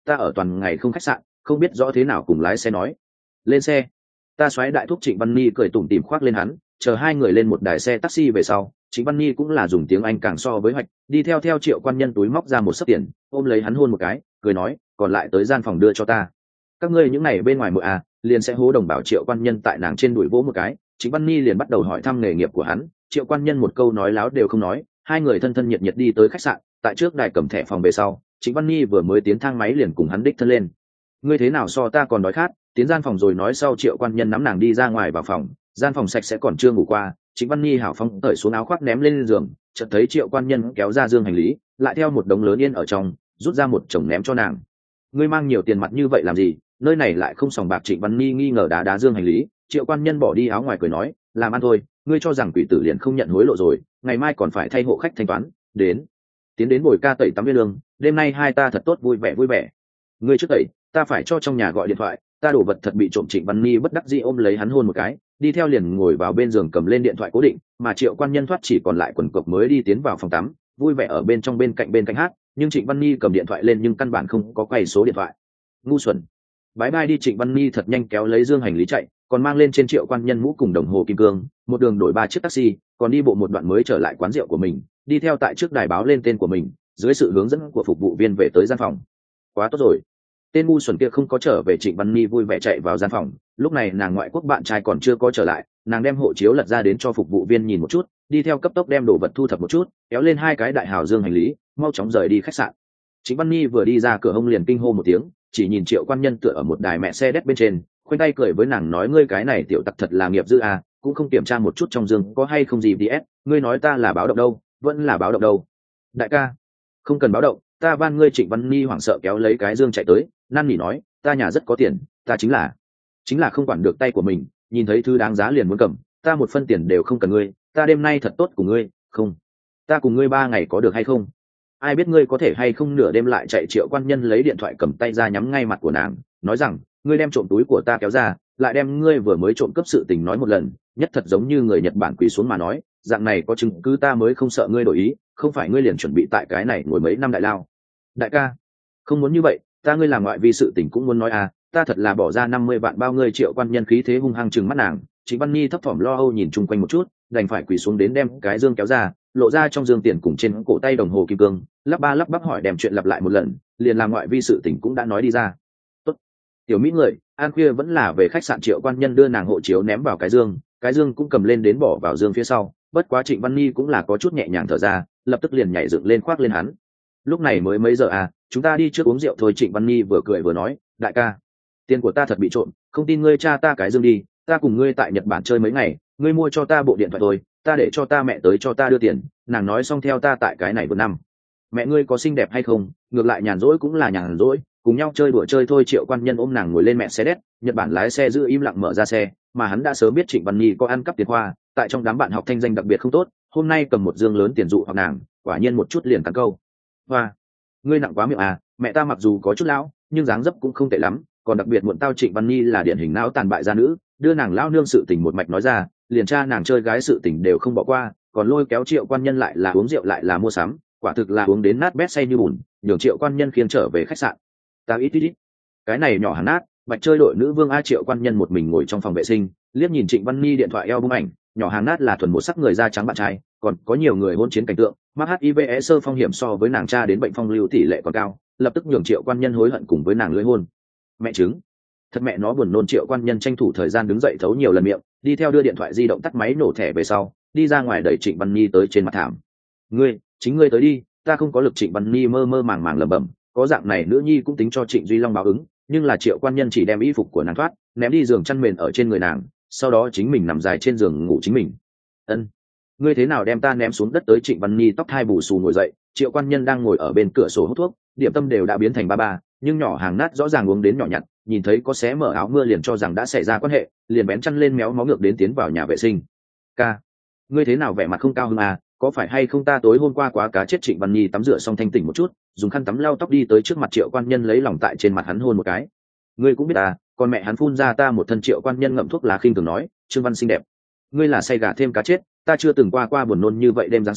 ta ở toàn ngày không khách sạn, không biết rõ thế nào cùng lái xe nói. Lên xe. Ta xoáy đại thúc Trịnh Văn Ni cười tủm tỉm khoác lên hắn, chờ hai người lên một đài xe taxi về sau, Trịnh Văn Ni cũng là dùng tiếng Anh càng so với hoạch, đi theo theo Triệu Quan Nhân túi móc ra một sấp tiền, ôm lấy hắn hôn một cái, cười nói, còn lại tới gian phòng đưa cho ta. Các ngươi những này bên ngoài mượn à, liền sẽ hố đồng bảo. Triệu Quan Nhân tại nàng trên đùi vỗ một cái, Trịnh Văn Ni liền bắt đầu hỏi thăm nghề nghiệp của hắn, Triệu Quan Nhân một câu nói láo đều không nói, hai người thân thân nhiệt nhiệt đi tới khách sạn, tại trước đài cầm thẻ phòng về sau, Trịnh Văn Ni vừa mới tiến thang máy liền cùng hắn đích thân lên. Ngươi thế nào so ta còn đói khát, tiến gian phòng rồi nói sau. Triệu Quan Nhân nắm nàng đi ra ngoài vào phòng, gian phòng sạch sẽ còn chưa ngủ qua, Trịnh Văn Ni hảo phong cởi xuống áo khoác ném lên giường, chợt thấy Triệu Quan Nhân kéo ra dương hành lý, lại theo một đống lớn yên ở trong, rút ra một chồng ném cho nàng. Ngươi mang nhiều tiền mặt như vậy làm gì, nơi này lại không sòng bạc. Trịnh Văn Ni nghi ngờ đá đá dương hành lý, Triệu Quan Nhân bỏ đi áo ngoài cười nói, làm ăn thôi, ngươi cho rằng quỷ tử liền không nhận hối lộ rồi, ngày mai còn phải thay hộ khách thanh toán. Đến tiến đến bồi ca tẩy tắm viên lương, đêm nay hai ta thật tốt vui vẻ vui vẻ. Ngươi trước tẩy, ta phải cho trong nhà gọi điện thoại, ta đổ vật thật bị trộm. Trịnh Văn Ni bất đắc dĩ ôm lấy hắn hôn một cái, đi theo liền ngồi vào bên giường cầm lên điện thoại cố định, mà Triệu Quan Nhân thoát chỉ còn lại quần cộc mới đi tiến vào phòng tắm, vui vẻ ở bên trong bên cạnh bên cạnh hát, nhưng Trịnh Văn Ni cầm điện thoại lên nhưng căn bản không có quay số điện thoại. Ngu xuẩn. Bái bai đi. Trịnh Văn Ni thật nhanh kéo lấy dương hành lý chạy, còn mang lên trên Triệu Quan Nhân mũ cùng đồng hồ kim cương, một đường đổi ba chiếc taxi, còn đi bộ một đoạn mới trở lại quán rượu của mình, đi theo tại trước đài báo lên tên của mình, dưới sự hướng dẫn của phục vụ viên về tới gian phòng. Quá tốt rồi. Tên ngu xuẩn kia không có trở về. Trịnh Văn Ni vui vẻ chạy vào gian phòng, lúc này nàng ngoại quốc bạn trai còn chưa có trở lại, nàng đem hộ chiếu lật ra đến cho phục vụ viên nhìn một chút, đi theo cấp tốc đem đồ vật thu thập một chút, kéo lên hai cái đại hào dương hành lý, mau chóng rời đi khách sạn. Trịnh Văn Ni vừa đi ra cửa hông liền kinh hô một tiếng, chỉ nhìn Triệu Quan Nhân tựa ở một đài mẹ xe đét bên trên, khoanh tay cười với nàng nói, ngươi cái này tiểu tặc thật là nghiệp dư à, cũng không kiểm tra một chút trong dương có hay không gì đê ét, ngươi nói ta là báo động đâu, vẫn là báo động đâu. Đại ca, không cần báo động, ta van ngươi. Trịnh Văn Ni hoảng sợ kéo lấy cái dương chạy tới, năn nỉ nói, ta nhà rất có tiền, ta chính là chính là không quản được tay của mình, nhìn thấy thứ đáng giá liền muốn cầm, ta một phân tiền đều không cần ngươi, ta đêm nay thật tốt của ngươi, không, ta cùng ngươi ba ngày có được hay không? Ai biết ngươi có thể hay không nửa đêm lại chạy. Triệu Quan Nhân lấy điện thoại cầm tay ra nhắm ngay mặt của nàng, nói rằng, ngươi đem trộm túi của ta kéo ra, lại đem ngươi vừa mới trộm cắp sự tình nói một lần, nhất thật giống như người Nhật Bản quỳ xuống mà nói, dạng này có chứng cứ ta mới không sợ ngươi đổi ý, không phải ngươi liền chuẩn bị tại cái này ngồi mấy năm đại lao. Đại ca, không muốn như vậy, ta ngươi làm ngoại vi sự tình cũng muốn nói à, ta thật là bỏ ra năm mươi vạn bao ngươi. Triệu Quan Nhân khí thế hung hăng chừng mắt nàng, Trịnh Văn Ni thấp thỏm lo âu nhìn chung quanh một chút, đành phải quỳ xuống đến đem cái dương kéo ra, lộ ra trong dương tiền cùng trên cổ tay đồng hồ kim cương, lắp ba lắp bắp hỏi đem chuyện lặp lại một lần, liền làm ngoại vi sự tình cũng đã nói đi ra. Tốt, tiểu mỹ người, an khuya vẫn là về khách sạn. Triệu Quan Nhân đưa nàng hộ chiếu ném vào cái dương, cái dương cũng cầm lên đến bỏ vào dương phía sau, bất quá Trịnh Văn Ni cũng là có chút nhẹ nhàng thở ra, lập tức liền nhảy dựng lên khoác lên hắn. Lúc này mới mấy giờ à, chúng ta đi trước uống rượu thôi. Trịnh Văn Ni vừa cười vừa nói, đại ca, tiền của ta thật bị trộm, không tin ngươi cha ta cái dương đi, ta cùng ngươi tại Nhật Bản chơi mấy ngày, ngươi mua cho ta bộ điện thoại thôi, ta để cho ta mẹ tới cho ta đưa tiền. Nàng nói xong theo ta tại cái này một năm. Mẹ ngươi có xinh đẹp hay không, ngược lại nhàn rỗi cũng là nhàn rỗi, cùng nhau chơi đùa chơi thôi. Triệu Quan Nhân ôm nàng ngồi lên mẹ xe đét, Nhật Bản lái xe giữ im lặng mở ra xe, mà hắn đã sớm biết Trịnh Văn Ni có ăn cắp tiền khoa, tại trong đám bạn học thanh danh đặc biệt không tốt, hôm nay cầm một dương lớn tiền dụ hoặc nàng, quả nhiên một chút liền cắn câu. Hoa, ngươi nặng quá miệng à, mẹ ta mặc dù có chút lão, nhưng dáng dấp cũng không tệ lắm, còn đặc biệt muộn tao. Trịnh Văn Ni là điển hình não tàn bại gia nữ, đưa nàng lão nương sự tình một mạch nói ra, liền cha nàng chơi gái sự tình đều không bỏ qua, còn lôi kéo Triệu Quan Nhân lại là uống rượu lại là mua sắm, quả thực là uống đến nát bét say như bùn, nhường Triệu Quan Nhân khiêng trở về khách sạn. Ta ít ít ít, cái này nhỏ hẳn nát, bạch chơi đội nữ vương a. Triệu Quan Nhân một mình ngồi trong phòng vệ sinh, liếc nhìn Trịnh Văn Ni điện thoại eo bung ảnh, nhỏ hàng nát là thuần một sắc người da trắng bạn trai, còn có nhiều người hôn chiến cảnh tượng, mắc hát i vê sơ phong hiểm so với nàng cha đến bệnh phong lưu tỷ lệ còn cao, lập tức nhường Triệu Quan Nhân hối hận cùng với nàng lưỡi hôn. Mẹ chứng, thật mẹ nó buồn nôn. Triệu Quan Nhân tranh thủ thời gian đứng dậy thấu nhiều lần miệng, đi theo đưa điện thoại di động tắt máy nổ thẻ về sau, đi ra ngoài đẩy Trịnh Văn Ni tới trên mặt thảm. Ngươi, chính ngươi tới đi, ta không có lực. Trịnh Văn Ni mơ mơ màng màng lẩm bẩm, có dạng này nữ nhi cũng tính cho Trịnh Duy Long báo ứng, nhưng là Triệu Quan Nhân chỉ đem y phục của nàng thoát, ném đi giường chăn mền ở trên người nàng, sau đó chính mình nằm dài trên giường ngủ chính mình. Ân, ngươi thế nào đem ta ném xuống đất tới? Trịnh Văn Ni tóc hai bù xù ngồi dậy, Triệu Quan Nhân đang ngồi ở bên cửa sổ hút thuốc, điểm tâm đều đã biến thành ba ba, nhưng nhỏ hàng nát rõ ràng uống đến nhỏ nhặt, nhìn thấy có xé mở áo mưa liền cho rằng đã xảy ra quan hệ, liền bén chăn lên méo mó ngược đến tiến vào nhà vệ sinh. Ca, ngươi thế nào vẻ mặt không cao hứng à, có phải hay không ta tối hôm qua quá cá chết? Trịnh Văn Nhi tắm rửa xong thanh tỉnh một chút, dùng khăn tắm lau tóc đi tới trước mặt Triệu Quan Nhân lấy lòng tại trên mặt hắn hôn một cái. Ngươi cũng biết à, con mẹ hắn phun ra ta một thân. Triệu Quan Nhân ngậm thuốc lá khinh thường nói, Trương Văn xinh đẹp, ngươi là say gà thêm cá chết, ta chưa từng qua qua buồn nôn như vậy đêm Giáng sinh,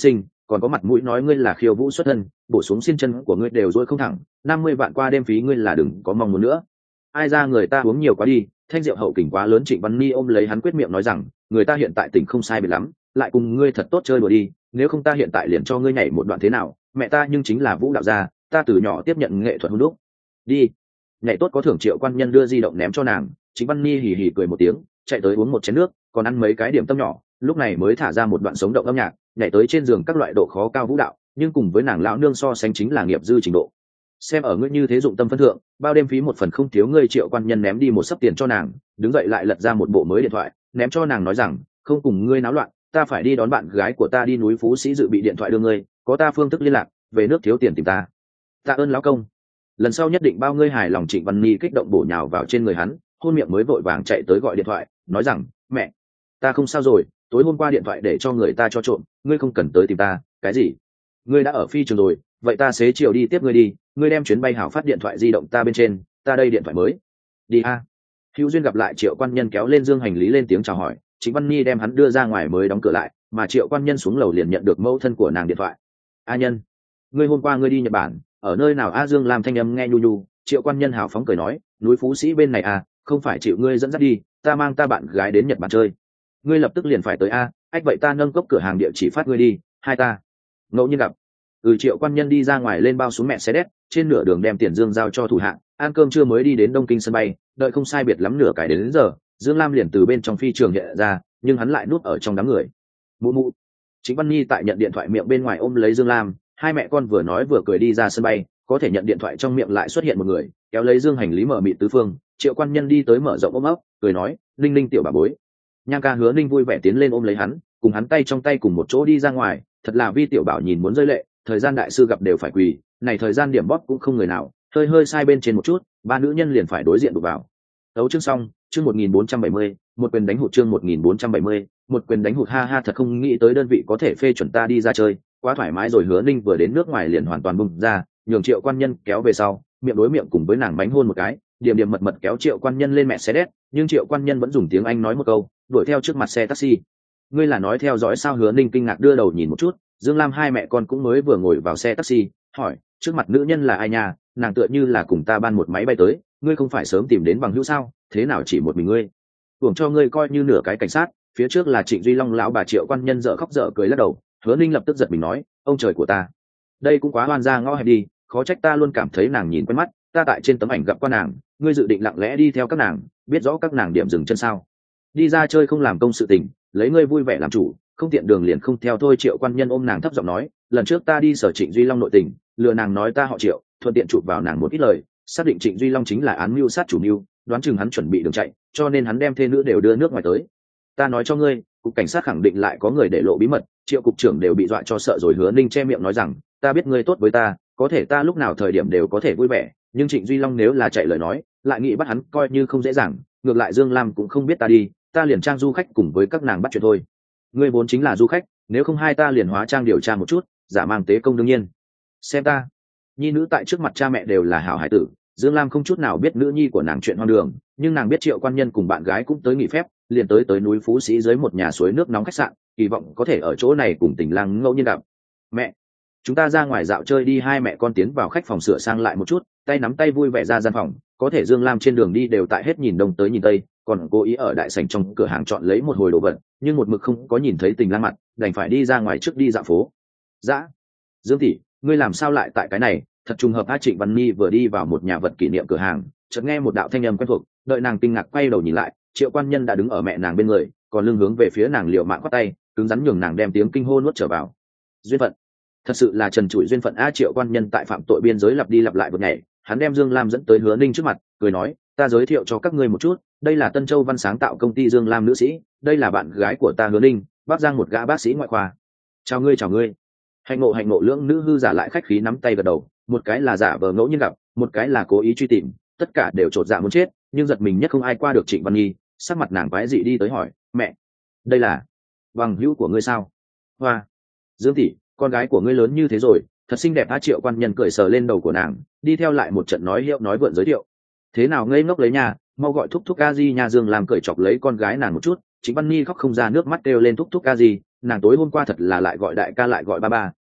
còn có mặt mũi nói ngươi là khiêu vũ xuất thân, bổ xuống xiên chân của ngươi đều dối không thẳng, năm mươi vạn qua đêm phí ngươi là đừng có mong muốn nữa. Ai ra người ta uống nhiều quá đi, thanh rượu hậu kình quá lớn. Trịnh Văn Ni ôm lấy hắn quyết miệng nói rằng, người ta hiện tại tỉnh không sai biệt lắm, lại cùng ngươi thật tốt chơi đùa đi, nếu không ta hiện tại liền cho ngươi nhảy một đoạn thế nào, mẹ ta nhưng chính là vũ đạo gia, ta từ nhỏ tiếp nhận nghệ thuật hôn đúc. Đi, nhảy tốt có thưởng. Triệu Quan Nhân đưa di động ném cho nàng, Trịnh Văn Ni hì hì cười một tiếng, chạy tới uống một chén nước, còn ăn mấy cái điểm tâm nhỏ, lúc này mới thả ra một đoạn sống động âm nhạc, nhảy tới trên giường các loại độ khó cao vũ đạo, nhưng cùng với nàng lão nương so sánh chính là nghiệp dư trình độ. Xem ở ngươi như thế dụng tâm phân thượng, bao đêm phí một phần không thiếu ngươi. Triệu Quan Nhân ném đi một sấp tiền cho nàng, đứng dậy lại lật ra một bộ mới điện thoại, ném cho nàng nói rằng, không cùng ngươi náo loạn, ta phải đi đón bạn gái của ta đi núi Phú Sĩ dự bị điện thoại đưa ngươi, có ta phương thức liên lạc, về nước thiếu tiền tìm ta. Tạ ơn lão công, lần sau nhất định bao ngươi hài lòng. Trịnh Văn Ni kích động bổ nhào vào trên người hắn, hôn miệng mới vội vàng chạy tới gọi điện thoại, nói rằng, mẹ, ta không sao rồi, tối hôm qua điện thoại để cho người ta cho trộm, ngươi không cần tới tìm ta. Cái gì? Ngươi đã ở phi trường rồi, vậy ta xế chiều đi tiếp ngươi đi, ngươi đem chuyến bay hảo phát điện thoại di động ta bên trên, ta đây điện thoại mới. Đi a. Hữu duyên gặp lại. Triệu Quan Nhân kéo lên dương hành lý lên tiếng chào hỏi, Trịnh Văn Ni đem hắn đưa ra ngoài mới đóng cửa lại, mà Triệu Quan Nhân xuống lầu liền nhận được mẫu thân của nàng điện thoại. A Nhân, ngươi hôm qua ngươi đi Nhật Bản, ở nơi nào? A Dương làm thanh âm nghe nhu nhu. Triệu Quan Nhân hào phóng cười nói, núi Phú Sĩ bên này à, không phải chịu ngươi dẫn dắt đi, ta mang ta bạn gái đến Nhật Bản chơi. Ngươi lập tức liền phải tới a? Ách vậy ta nâng cốc cửa hàng địa chỉ phát ngươi đi, hai ta ngẫu nhiên gặp. Ừ. Triệu Quan Nhân đi ra ngoài lên bao xuống mẹ xe đét, trên nửa đường đem tiền Dương giao cho thủ hạ, ăn cơm trưa mới đi đến Đông Kinh sân bay, đợi không sai biệt lắm nửa cái đến, đến giờ, Dương Lam liền từ bên trong phi trường hiện ra, nhưng hắn lại núp ở trong đám người. Mụ mụ. Trịnh Văn Nhi tại nhận điện thoại miệng bên ngoài ôm lấy Dương Lam, hai mẹ con vừa nói vừa cười đi ra sân bay, có thể nhận điện thoại trong miệng lại xuất hiện một người, kéo lấy dương hành lý mở mịt tứ phương. Triệu Quan Nhân đi tới mở rộng ôm ấp, cười nói, Ninh Ninh tiểu bà bối. Nhang ca Hứa Ninh vui vẻ tiến lên ôm lấy hắn, cùng hắn tay trong tay cùng một chỗ đi ra ngoài, thật là Vi tiểu bảo nhìn muốn rơi lệ, thời gian đại sư gặp đều phải quỳ, này thời gian điểm bóp cũng không người nào, hơi hơi sai bên trên một chút, ba nữ nhân liền phải đối diện đụng vào. Đấu chương xong, chương một nghìn bốn trăm bảy mươi, một quyền đánh hụt. Chương một nghìn bốn trăm bảy mươi, một quyền đánh hụt. Ha ha, thật không nghĩ tới đơn vị có thể phê chuẩn ta đi ra chơi, quá thoải mái rồi. Hứa Ninh vừa đến nước ngoài liền hoàn toàn bung ra, nhường Triệu Quan Nhân kéo về sau, miệng đối miệng cùng với nàng bánh hôn một cái, điểm điểm mật mật kéo Triệu Quan Nhân lên mẹ xe đét, nhưng Triệu Quan Nhân vẫn dùng tiếng Anh nói một câu, đuổi theo trước mặt xe taxi. Ngươi là nói theo dõi sao? Hứa Ninh kinh ngạc đưa đầu nhìn một chút, Dương Lam hai mẹ con cũng mới vừa ngồi vào xe taxi, hỏi, trước mặt nữ nhân là ai nhà? Nàng tựa như là cùng ta ban một máy bay tới, ngươi không phải sớm tìm đến bằng hữu sao? Thế nào chỉ một mình ngươi? Tưởng cho ngươi coi như nửa cái cảnh sát, phía trước là Trịnh Duy Long lão bà. Triệu Quan Nhân dở khóc dở cười lắc đầu. Hứa Ninh lập tức giật mình nói, ông trời của ta, đây cũng quá oan ra ngõ hẹp đi, khó trách ta luôn cảm thấy nàng nhìn quen mắt, ta tại trên tấm ảnh gặp qua nàng. Ngươi dự định lặng lẽ đi theo các nàng, biết rõ các nàng điểm dừng chân sao? Đi ra chơi không làm công sự tình, lấy ngươi vui vẻ làm chủ, không tiện đường liền không theo thôi. Triệu Quan Nhân ôm nàng thấp giọng nói, lần trước ta đi sở Trịnh Duy Long nội tình, lừa nàng nói ta họ Triệu, thuận tiện chụp vào nàng một ít lời, xác định Trịnh Duy Long chính là án mưu sát chủ mưu, đoán chừng hắn chuẩn bị đường chạy, cho nên hắn đem thê nữ đều đưa nước ngoài tới. Ta nói cho ngươi, cục cảnh sát khẳng định lại có người để lộ bí mật, Triệu cục trưởng đều bị dọa cho sợ rồi. Hứa Ninh che miệng nói rằng, ta biết ngươi tốt với ta, có thể ta lúc nào thời điểm đều có thể vui vẻ, nhưng Trịnh Duy Long nếu là chạy lời nói, lại nghĩ bắt hắn coi như không dễ dàng. Ngược lại Dương Lam cũng không biết ta đi, ta liền trang du khách cùng với các nàng bắt chuyện thôi. Ngươi vốn chính là du khách, nếu không hai ta liền hóa trang điều tra một chút, giả mang tế công. đương nhiên xem ta nhi nữ tại trước mặt cha mẹ đều là hảo hải tử. Dương Lam không chút nào biết nữ nhi của nàng chuyện hoang đường, nhưng nàng biết Triệu Quan Nhân cùng bạn gái cũng tới nghỉ phép, liền tới tới núi Phú Sĩ dưới một nhà suối nước nóng khách sạn, kỳ vọng có thể ở chỗ này cùng Tình Lang ngẫu nhiên gặp. Mẹ, chúng ta ra ngoài dạo chơi đi. Hai mẹ con tiến vào khách phòng sửa sang lại một chút, tay nắm tay vui vẻ ra gian phòng. Có thể Dương Lam trên đường đi đều tại hết nhìn đông tới nhìn tây, còn cố ý ở đại sảnh trong cửa hàng chọn lấy một hồi đồ vật, nhưng một mực không có nhìn thấy Tình Lang mặt, đành phải đi ra ngoài trước đi dạo phố. Dã, Dương tỷ, ngươi làm sao lại tại cái này? Thật trùng hợp. A Trịnh Văn Nhi vừa đi vào một nhà vật kỷ niệm cửa hàng, chợt nghe một đạo thanh âm quen thuộc, đợi nàng kinh ngạc quay đầu nhìn lại, Triệu Quan Nhân đã đứng ở mẹ nàng bên người, còn lưng hướng về phía nàng liều mạng quát tay, cứng rắn nhường nàng đem tiếng kinh hô nuốt trở vào. Duyên phận, thật sự là trần trụi duyên phận. A Triệu Quan Nhân tại phạm tội biên giới lặp đi lặp lại một ngày, hắn đem Dương Lam dẫn tới Hứa Ninh trước mặt, cười nói, ta giới thiệu cho các ngươi một chút, đây là Tân Châu Văn sáng tạo công ty Dương Lam nữ sĩ, đây là bạn gái của ta Hứa Ninh, Bắc Giang một gã bác sĩ ngoại khoa. Chào ngươi chào ngươi. Hạnh ngộ hạnh ngộ. Lưỡng nữ hư giả lại khách khí nắm tay gật đầu, một cái là giả vờ ngẫu nhiên gặp, một cái là cố ý truy tìm, tất cả đều chột dạ muốn chết, nhưng giật mình nhất không ai qua được Trịnh Văn Nhi, sắc mặt nàng quái dị đi tới hỏi, mẹ, đây là bằng hữu của ngươi sao? Hoa, Dương tỷ, con gái của ngươi lớn như thế rồi, thật xinh đẹp. A Triệu Quan Nhân cười sờ lên đầu của nàng, đi theo lại một trận nói hiệu nói vượn giới thiệu. Thế nào ngây ngốc lấy nhà, mau gọi thúc thúc a di nha. Dương làm cười chọc lấy con gái nàng một chút, Trịnh Văn Nhi khóc không ra nước mắt kêu lên thúc thúc a di, nàng tối hôm qua thật là lại gọi đại ca lại gọi ba ba,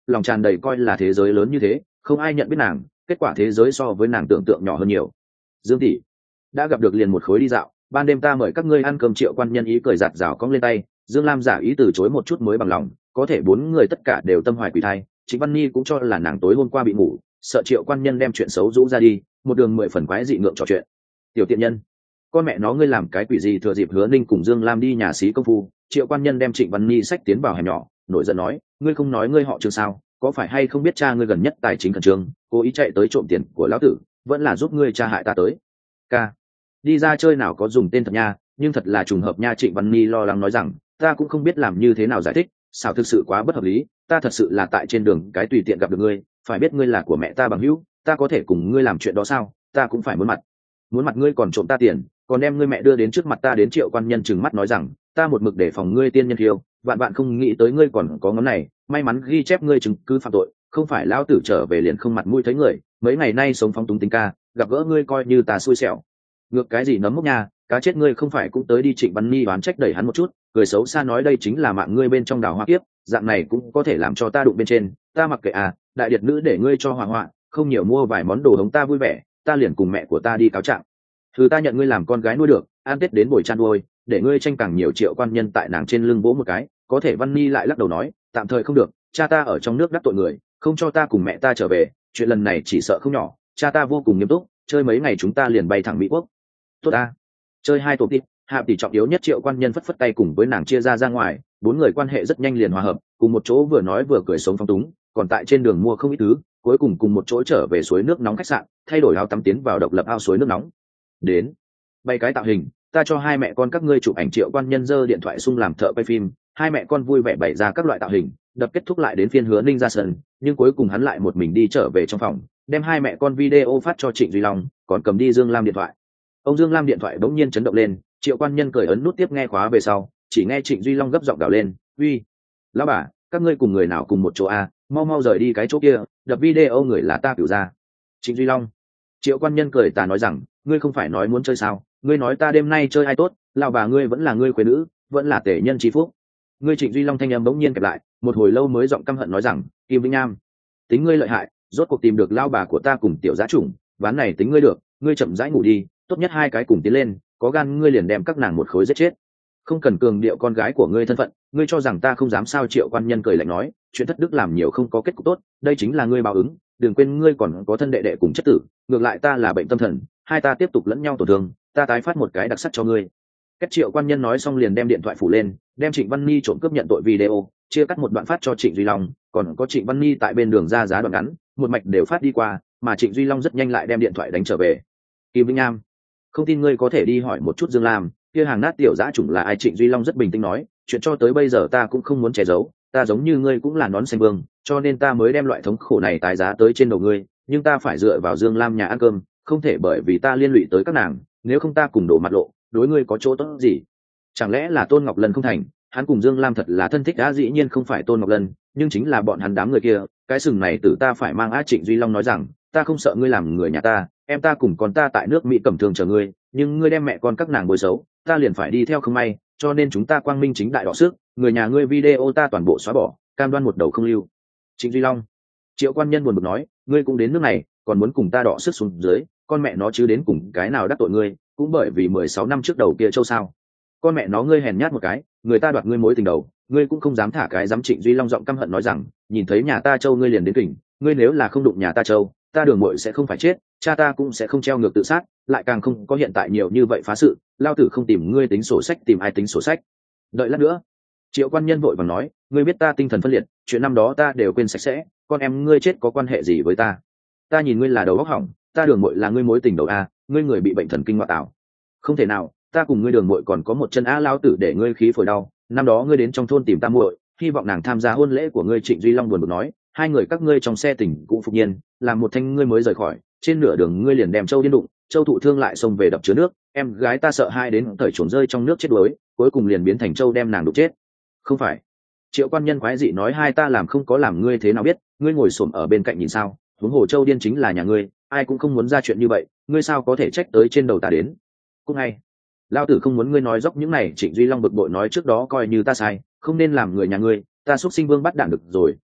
lòng tràn đầy coi là thế giới lớn như thế, không ai nhận biết nàng, kết quả thế giới so với nàng tưởng tượng nhỏ hơn nhiều. Dương tỷ đã gặp được liền một khối đi dạo, ban đêm ta mời các ngươi ăn cơm. Triệu Quan Nhân ý cười giạt rào cong lên tay. Dương Lam giả ý từ chối một chút mới bằng lòng, có thể bốn người tất cả đều tâm hoài quỷ thai. Trịnh Văn Nhi cũng cho là nàng tối hôm qua bị ngủ, sợ Triệu Quan Nhân đem chuyện xấu rũ ra đi, một đường mười phần quái dị ngượng trò chuyện. Tiểu tiện nhân, con mẹ nó ngươi làm cái quỷ gì? Thừa dịp Hứa Ninh cùng Dương Lam đi nhà xí công phu, Triệu Quan Nhân đem Trịnh Văn Nhi xách tiến vào hẻm nhỏ, nổi giận nói: ngươi không nói ngươi họ Trương sao? Có phải hay không biết cha ngươi gần nhất tài chính khẩn trương, cố ý chạy tới trộm tiền của lão tử, vẫn là giúp ngươi cha hại ta tới. Ca, đi ra chơi nào có dùng tên thật nha, nhưng thật là trùng hợp nha. Trịnh Văn Nhi lo lắng nói rằng: ta cũng không biết làm như thế nào giải thích, sao thực sự quá bất hợp lý, ta thật sự là tại trên đường cái tùy tiện gặp được ngươi, phải biết ngươi là của mẹ ta bằng hữu, ta có thể cùng ngươi làm chuyện đó sao? Ta cũng phải muốn mặt, muốn mặt ngươi còn trộm ta tiền, còn đem ngươi mẹ đưa đến trước mặt ta đến. Triệu Quan Nhân trừng mắt nói rằng: ta một mực để phòng ngươi tiên nhân kiêu, vạn bạn không nghĩ tới ngươi còn có ngón này, may mắn ghi chép ngươi chứng cứ phạm tội, không phải lão tử trở về liền không mặt mũi thấy người, mấy ngày nay sống phóng túng tính ca, gặp gỡ ngươi coi như ta xui xẻo. Ngược cái gì nấm mốc nha, cá chết ngươi không phải cũng tới đi. Trịnh Văn Nhi đoán trách đẩy hắn một chút, cười xấu xa nói: đây chính là mạng ngươi bên trong đào hoa kiếp, dạng này cũng có thể làm cho ta đụng bên trên, ta mặc kệ à, đại điệt nữ để ngươi cho hoàng họa, không nhiều mua vài món đồ hống ta vui vẻ, ta liền cùng mẹ của ta đi cáo trạng. Thứ ta nhận ngươi làm con gái nuôi được, an tết đến buổi chăn nuôi, để ngươi tranh càng nhiều. Triệu Quan Nhân tại nàng trên lưng vỗ một cái, có thể Văn Nhi lại lắc đầu nói: tạm thời không được, cha ta ở trong nước đắc tội người, không cho ta cùng mẹ ta trở về, chuyện lần này chỉ sợ không nhỏ, cha ta vô cùng nghiêm túc, chơi mấy ngày chúng ta liền bay thẳng Mỹ Quốc. Tốt ta, chơi hai tổ tít, hạ tỷ trọng yếu nhất. Triệu Quan Nhân phất phất tay cùng với nàng chia ra ra ngoài, bốn người quan hệ rất nhanh liền hòa hợp, cùng một chỗ vừa nói vừa cười sống phong túng, còn tại trên đường mua không ít thứ, cuối cùng cùng một chỗ trở về suối nước nóng khách sạn, thay đổi áo tắm tiến vào độc lập ao suối nước nóng. Đến bay cái tạo hình, ta cho hai mẹ con các ngươi chụp ảnh. Triệu Quan Nhân giơ điện thoại sung làm thợ quay phim, hai mẹ con vui vẻ bày ra các loại tạo hình, đập kết thúc lại đến phiên Hứa Ninh ra sân, nhưng cuối cùng hắn lại một mình đi trở về trong phòng, đem hai mẹ con video phát cho Trịnh Duy Long, còn cầm đi Dương Lam điện thoại. Ông Dương Lam điện thoại bỗng nhiên chấn động lên, Triệu Quan Nhân cười ấn nút tiếp nghe khóa về sau, chỉ nghe Trịnh Duy Long gấp giọng gào lên: uy, lão bà, các ngươi cùng người nào cùng một chỗ à, mau mau rời đi cái chỗ kia, đập video người là ta cửu ra. Trịnh Duy Long. Triệu Quan Nhân cười tà nói rằng: ngươi không phải nói muốn chơi sao, ngươi nói ta đêm nay chơi ai tốt, lão bà ngươi vẫn là ngươi quê nữ, vẫn là tể nhân tri phúc. Ngươi. Trịnh Duy Long thanh âm bỗng nhiên kẹp lại, một hồi lâu mới giọng căm hận nói rằng: Kim Vĩnh Nam, tính ngươi lợi hại, rốt cuộc tìm được lão bà của ta cùng tiểu giá chủng, ván này tính ngươi được, ngươi chậm rãi ngủ đi, tốt nhất hai cái cùng tiến lên, có gan ngươi liền đem các nàng một khối giết chết, không cần cường điệu con gái của ngươi thân phận, ngươi cho rằng ta không dám sao? Triệu Quan Nhân cười lạnh nói: chuyện thất đức làm nhiều không có kết cục tốt, đây chính là ngươi báo ứng, đừng quên ngươi còn có thân đệ đệ cùng chất tử, ngược lại ta là bệnh tâm thần, hai ta tiếp tục lẫn nhau tổn thương, ta tái phát một cái đặc sắc cho ngươi. Cách Triệu Quan Nhân nói xong liền đem điện thoại phủ lên, đem Trịnh Văn Nhi trộm cướp nhận tội video chia cắt một đoạn phát cho Trịnh Duy Long, còn có Trịnh Văn Nhi tại bên đường ra giá đoạn ngắn, một mạch đều phát đi qua, mà Trịnh Duy Long rất nhanh lại đem điện thoại đánh trở về. Kim Vĩnh Nam, không tin ngươi có thể đi hỏi một chút Dương Lam, kia hàng nát tiểu dã chủng là ai? Trịnh Duy Long rất bình tĩnh nói: chuyện cho tới bây giờ ta cũng không muốn che giấu, ta giống như ngươi cũng là nón xanh vương, cho nên ta mới đem loại thống khổ này tái giá tới trên đầu ngươi, nhưng ta phải dựa vào Dương Lam nhà ăn cơm, không thể bởi vì ta liên lụy tới các nàng, nếu không ta cùng đổ mặt lộ, đối ngươi có chỗ tốt gì? Chẳng lẽ là Tôn Ngọc Lân không thành? Hắn cùng Dương Lam thật là thân thích đã, dĩ nhiên không phải Tôn Ngọc Lân, nhưng chính là bọn hắn đám người kia, cái sừng này tử ta phải mang á. Trịnh Duy Long nói rằng: ta không sợ ngươi làm người nhà ta, em ta cùng con ta tại nước Mỹ cầm thương chờ ngươi, nhưng ngươi đem mẹ con các nàng bôi xấu, ta liền phải đi theo không may, cho nên chúng ta quang minh chính đại đọ sức, người nhà ngươi video ta toàn bộ xóa bỏ, cam đoan một đầu không lưu. Trịnh Duy Long. Triệu Quan Nhân buồn bực nói: ngươi cũng đến nước này, còn muốn cùng ta đọ sức xuống dưới, con mẹ nó chứ đến cùng cái nào đắc tội ngươi, cũng bởi vì mười sáu năm trước đầu kia châu sao? Con mẹ nó ngươi hèn nhát một cái, người ta đoạt ngươi mối tình đầu, ngươi cũng không dám thả cái dám. Trịnh Duy Long giọng căm hận nói rằng: nhìn thấy nhà ta châu ngươi liền đến kỉnh, ngươi nếu là không đụng nhà ta châu, ta Đường Mội sẽ không phải chết, cha ta cũng sẽ không treo ngược tự sát, lại càng không có hiện tại nhiều như vậy phá sự, lao tử không tìm ngươi tính sổ sách tìm ai tính sổ sách? Đợi lát nữa. Triệu Quan Nhân vội vàng nói: ngươi biết ta tinh thần phân liệt, chuyện năm đó ta đều quên sạch sẽ, con em ngươi chết có quan hệ gì với ta? Ta nhìn ngươi là đầu óc hỏng, ta Đường Mội là ngươi mối tình đầu a, ngươi người bị bệnh thần kinh ngoại tảo. Không thể nào, ta cùng ngươi Đường Mội còn có một chân á, lao tử để ngươi khí phổi đau, năm đó ngươi đến trong thôn tìm ta muội, hy vọng nàng tham gia hôn lễ của ngươi. Trịnh Duy Long buồn bực nói: hai người các ngươi trong xe tỉnh cũng phục nhiên, làm một thanh ngươi mới rời khỏi, trên nửa đường ngươi liền đem châu điên đụng, châu thụ thương lại xông về đập chứa nước, em gái ta sợ hai đến thời chuồn rơi trong nước chết đuối, cuối cùng liền biến thành châu đem nàng đụng chết. Không phải. Triệu Quan Nhân quái dị nói: hai ta làm không có làm ngươi thế nào biết, ngươi ngồi xổm ở bên cạnh nhìn sao? Huống hồ châu điên chính là nhà ngươi, ai cũng không muốn ra chuyện như vậy, ngươi sao có thể trách tới trên đầu ta đến? Cũng ngay, lao tử không muốn ngươi nói dốc những này. Trịnh Duy Long bực bội nói: trước đó coi như ta sai, không nên làm người nhà ngươi, ta xuất sinh vương bắt đạn được rồi,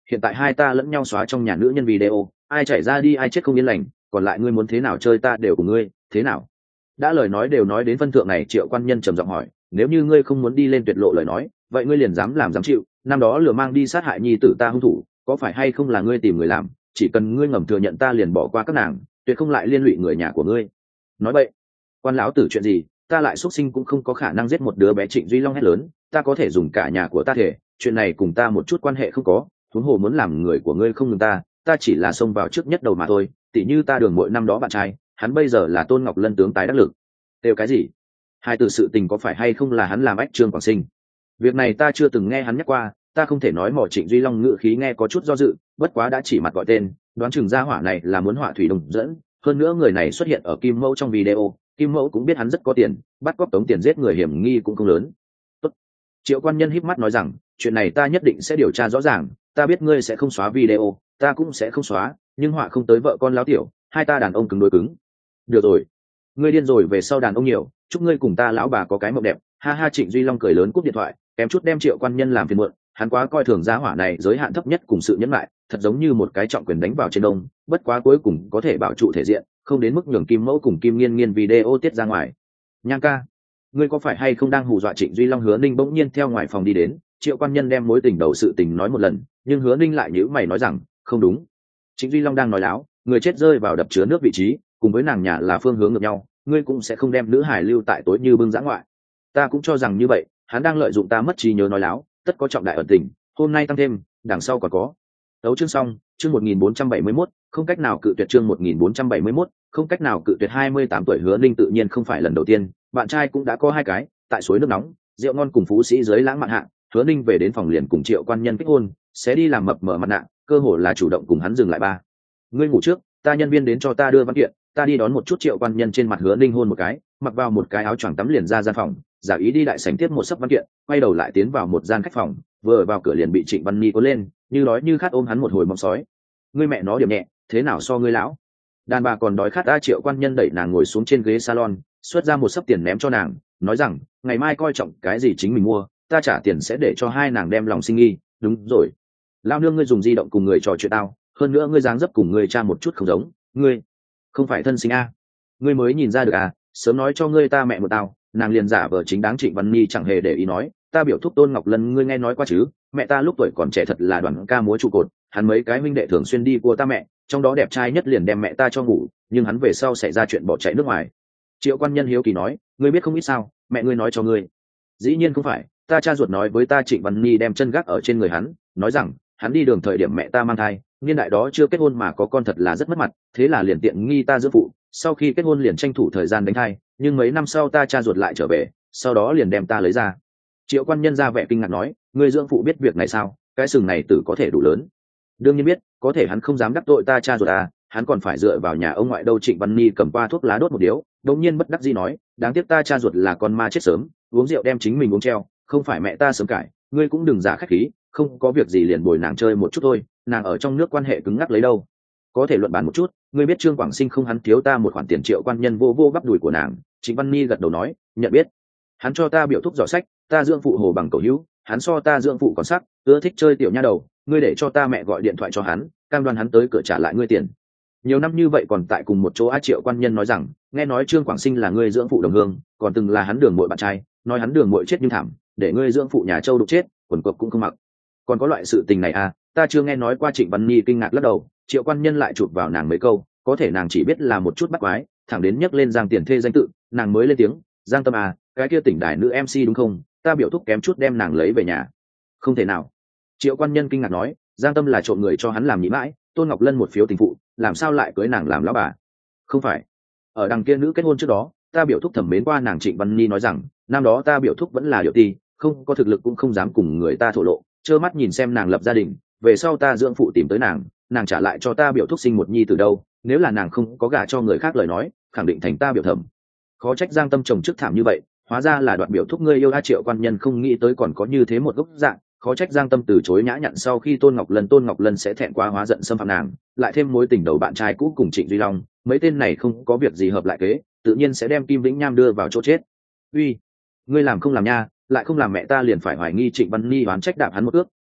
hiện tại hai ta lẫn nhau xóa trong nhà nữ nhân video, ai chạy ra đi ai chết không yên lành, còn lại ngươi muốn thế nào chơi ta đều của ngươi, thế nào? Đã lời nói đều nói đến phân thượng này, Triệu Quan Nhân trầm giọng hỏi, nếu như ngươi không muốn đi lên tuyệt lộ lời nói, vậy ngươi liền dám làm dám chịu, năm đó lừa mang đi sát hại nhi tử ta hung thủ, có phải hay không là ngươi tìm người làm, chỉ cần ngươi ngầm thừa nhận ta liền bỏ qua các nàng, tuyệt không lại liên lụy người nhà của ngươi. Nói vậy, quan lão tử chuyện gì, ta lại xuất sinh cũng không có khả năng giết một đứa bé. Trịnh Duy Long hét lớn, ta có thể dùng cả nhà của ta thể, chuyện này cùng ta một chút quan hệ không có, huống hồ muốn làm người của ngươi không ngừng ta, ta chỉ là xông vào trước nhất đầu mà thôi, tỉ như ta Đường Mội năm đó bạn trai, hắn bây giờ là Tôn Ngọc Lân tướng tái đắc lực. Đều cái gì? Hai từ sự tình có phải hay không là hắn làm ách Trương Quảng Sinh? Việc này ta chưa từng nghe hắn nhắc qua, ta không thể nói mỏ. Trịnh Duy Long ngự khí nghe có chút do dự, bất quá đã chỉ mặt gọi tên, đoán chừng gia hỏa này là muốn họa thủy đồng dẫn, hơn nữa người này xuất hiện ở Kim Mẫu trong video, Kim Mẫu cũng biết hắn rất có tiền, bắt cóc tống tiền giết người hiểm nghi cũng không lớn. Tốt. Triệu Quan Nhân híp mắt nói rằng, chuyện này ta nhất định sẽ điều tra rõ ràng, ta biết ngươi sẽ không xóa video, ta cũng sẽ không xóa, nhưng họa không tới vợ con láo tiểu, hai ta đàn ông cứng đối cứng. Được rồi, ngươi điên rồi, về sau đàn ông nhiều, chúc ngươi cùng ta lão bà có cái mộng đẹp. Ha ha. Trịnh Duy Long cười lớn cúp điện thoại, kém chút đem Triệu Quan Nhân làm phiền muộn, hắn quá coi thường gia hỏa này giới hạn thấp nhất cùng sự nhẫn lại, thật giống như một cái trọng quyền đánh vào trên đông, bất quá cuối cùng có thể bảo trụ thể diện, không đến mức nhường Kim Mẫu cùng Kim Nghiên Nghiên video tiết ra ngoài. Nhang ca, ngươi có phải hay không đang hù dọa? Trịnh Duy Long. Hứa Ninh bỗng nhiên theo ngoài phòng đi đến, Triệu Quan Nhân đem mối tình đầu sự tình nói một lần, nhưng Hứa Ninh lại nhíu mày nói rằng, không đúng, Trịnh Duy Long đang nói láo, người chết rơi vào đập chứa nước vị trí, cùng với nàng nhà là phương hướng ngược nhau, ngươi cũng sẽ không đem nữ hải lưu tại tối như bưng dã ngoại. Ta cũng cho rằng như vậy, hắn đang lợi dụng ta mất trí nhớ nói láo, tất có trọng đại ẩn tình, hôm nay tăng thêm, đằng sau còn có. Đấu chương xong, chương một nghìn bốn trăm bảy mươi mốt, không cách nào cự tuyệt. Chương một nghìn bốn trăm bảy mươi mốt, không cách nào cự tuyệt. hai mươi tám tuổi Hứa Ninh tự nhiên không phải lần đầu tiên, bạn trai cũng đã có hai cái, tại suối nước nóng, rượu ngon cùng phú sĩ dưới lãng mạn hạ, Hứa Ninh về đến phòng liền cùng Triệu Quan Nhân kết hôn, sẽ đi làm mập mở mặt nạ, cơ hội là chủ động cùng hắn dừng lại. Ba, ngươi ngủ trước, ta nhân viên đến cho ta đưa văn kiện, ta đi đón một chút. Triệu Quan Nhân trên mặt Hứa Ninh hôn một cái, mặc vào một cái áo choàng tắm liền ra gian phòng, giả ý đi đại sảnh tiếp một sấp văn kiện, quay đầu lại tiến vào một gian khách phòng, vừa vào cửa liền bị Trịnh Văn Nhi cuốn lên, như đói như khát ôm hắn một hồi mong sói. Ngươi mẹ nó điểm nhẹ, thế nào so ngươi lão? Đàn bà còn đói khát. A Triệu Quan Nhân đẩy nàng ngồi xuống trên ghế salon, xuất ra một sấp tiền ném cho nàng, nói rằng, ngày mai coi trọng cái gì chính mình mua, ta trả tiền sẽ để cho hai nàng đem lòng sinh nghi. Đúng rồi, lao nương, ngươi dùng di động cùng người trò chuyện tao, hơn nữa ngươi dáng dấp cùng người cha một chút không giống, ngươi không phải thân sinh a? Ngươi mới nhìn ra được à? Sớm nói cho ngươi ta mẹ một tao. Nàng liền giả vờ chính đáng. Trịnh Văn Nhi chẳng hề để ý nói, ta biểu thúc Tôn Ngọc Lân ngươi nghe nói qua chứ, mẹ ta lúc tuổi còn trẻ thật là đoàn ca múa trụ cột, hắn mấy cái huynh đệ thường xuyên đi của ta mẹ, trong đó đẹp trai nhất liền đem mẹ ta cho ngủ, nhưng hắn về sau xảy ra chuyện bỏ chạy nước ngoài. Triệu Quan Nhân hiếu kỳ nói, ngươi biết không ít sao, mẹ ngươi nói cho ngươi? Dĩ nhiên không phải, ta cha ruột nói với ta. Trịnh Văn Nhi đem chân gác ở trên người hắn, nói rằng hắn đi đường thời điểm mẹ ta mang thai, niên đại đó chưa kết hôn mà có con thật là rất mất mặt, thế là liền tiện nghi ta dưỡng phụ, sau khi kết hôn liền tranh thủ thời gian đánh thai, nhưng mấy năm sau ta cha ruột lại trở về, sau đó liền đem ta lấy ra. Triệu Quan Nhân ra vẻ kinh ngạc nói, người dưỡng phụ biết việc này sao? Cái sừng này tử có thể đủ lớn. Đương nhiên biết, có thể hắn không dám đắc tội ta cha ruột à, hắn còn phải dựa vào nhà ông ngoại đâu. Trịnh Văn Nhi cầm qua thuốc lá đốt một điếu, đống nhiên bất đắc dĩ nói, đáng tiếc ta cha ruột là con ma chết sớm, uống rượu đem chính mình uống treo, không phải mẹ ta sớm cải, ngươi cũng đừng giả khách khí, không có việc gì liền bồi nàng chơi một chút thôi, nàng ở trong nước quan hệ cứng ngắc lấy đâu. Có thể luận bàn một chút, ngươi biết Trương Quảng Sinh không, hắn thiếu ta một khoản tiền. Triệu Quan Nhân vô vô bắp đùi của nàng. Trịnh Văn Nhi gật đầu nói, nhận biết, hắn cho ta biểu thúc giỏ sách, ta dưỡng phụ hồ bằng cầu hữu, hắn so ta dưỡng phụ còn sắc, ưa thích chơi tiểu nha đầu, ngươi để cho ta mẹ gọi điện thoại cho hắn, cam đoan hắn tới cửa trả lại ngươi tiền. Nhiều năm như vậy còn tại cùng một chỗ. A Triệu Quan Nhân nói rằng, nghe nói Trương Quảng Sinh là ngươi dưỡng phụ đồng hương, còn từng là hắn Đường Mội bạn trai, nói hắn Đường Mội chết như thảm, để ngươi dưỡng phụ nhà châu đục chết, quần cộc cũng không mặc. Còn có loại sự tình này à? Ta chưa nghe nói qua. Trịnh Văn Nhi kinh ngạc lắc đầu. Triệu Quan Nhân lại chụp vào nàng mấy câu, có thể nàng chỉ biết là một chút bắt quái, thẳng đến nhắc lên Giang Tiền Thê danh tự, nàng mới lên tiếng, Giang Tâm à, cái kia tỉnh đài nữ em xê đúng không? Ta biểu thúc kém chút đem nàng lấy về nhà. Không thể nào. Triệu Quan Nhân kinh ngạc nói, Giang Tâm là trộm người cho hắn làm nhị mãi, Tôn Ngọc Lân một phiếu tình phụ, làm sao lại cưới nàng làm lão bà? Không phải, ở đằng kia nữ kết hôn trước đó, ta biểu thúc thẩm mến qua nàng. Trịnh Văn Nhi nói rằng, năm đó ta biểu thúc vẫn là điệu ti, không có thực lực cũng không dám cùng người ta thổ lộ, trơ mắt nhìn xem nàng lập gia đình, về sau ta dưỡng phụ tìm tới nàng, nàng trả lại cho ta biểu thúc sinh một nhi từ đâu, nếu là nàng không có gả cho người khác lời nói, khẳng định thành ta biểu thẩm. Khó trách Giang Tâm chồng trước thảm như vậy, hóa ra là đoạn biểu thúc ngươi yêu. A Triệu Quan Nhân không nghĩ tới còn có như thế một gốc dạng, khó trách Giang Tâm từ chối nhã nhặn sau khi Tôn Ngọc Lân Tôn Ngọc Lân sẽ thẹn quá hóa giận xâm phạm nàng, lại thêm mối tình đầu bạn trai cũ cùng Trịnh Duy Long, mấy tên này không có việc gì hợp lại kế, tự nhiên sẽ đem Kim Vĩnh Nham đưa vào chỗ chết. Uy, ngươi làm không làm nha, lại không làm mẹ ta liền phải hoài nghi. Trịnh Văn Nhi oán trách đạp hắn một ước,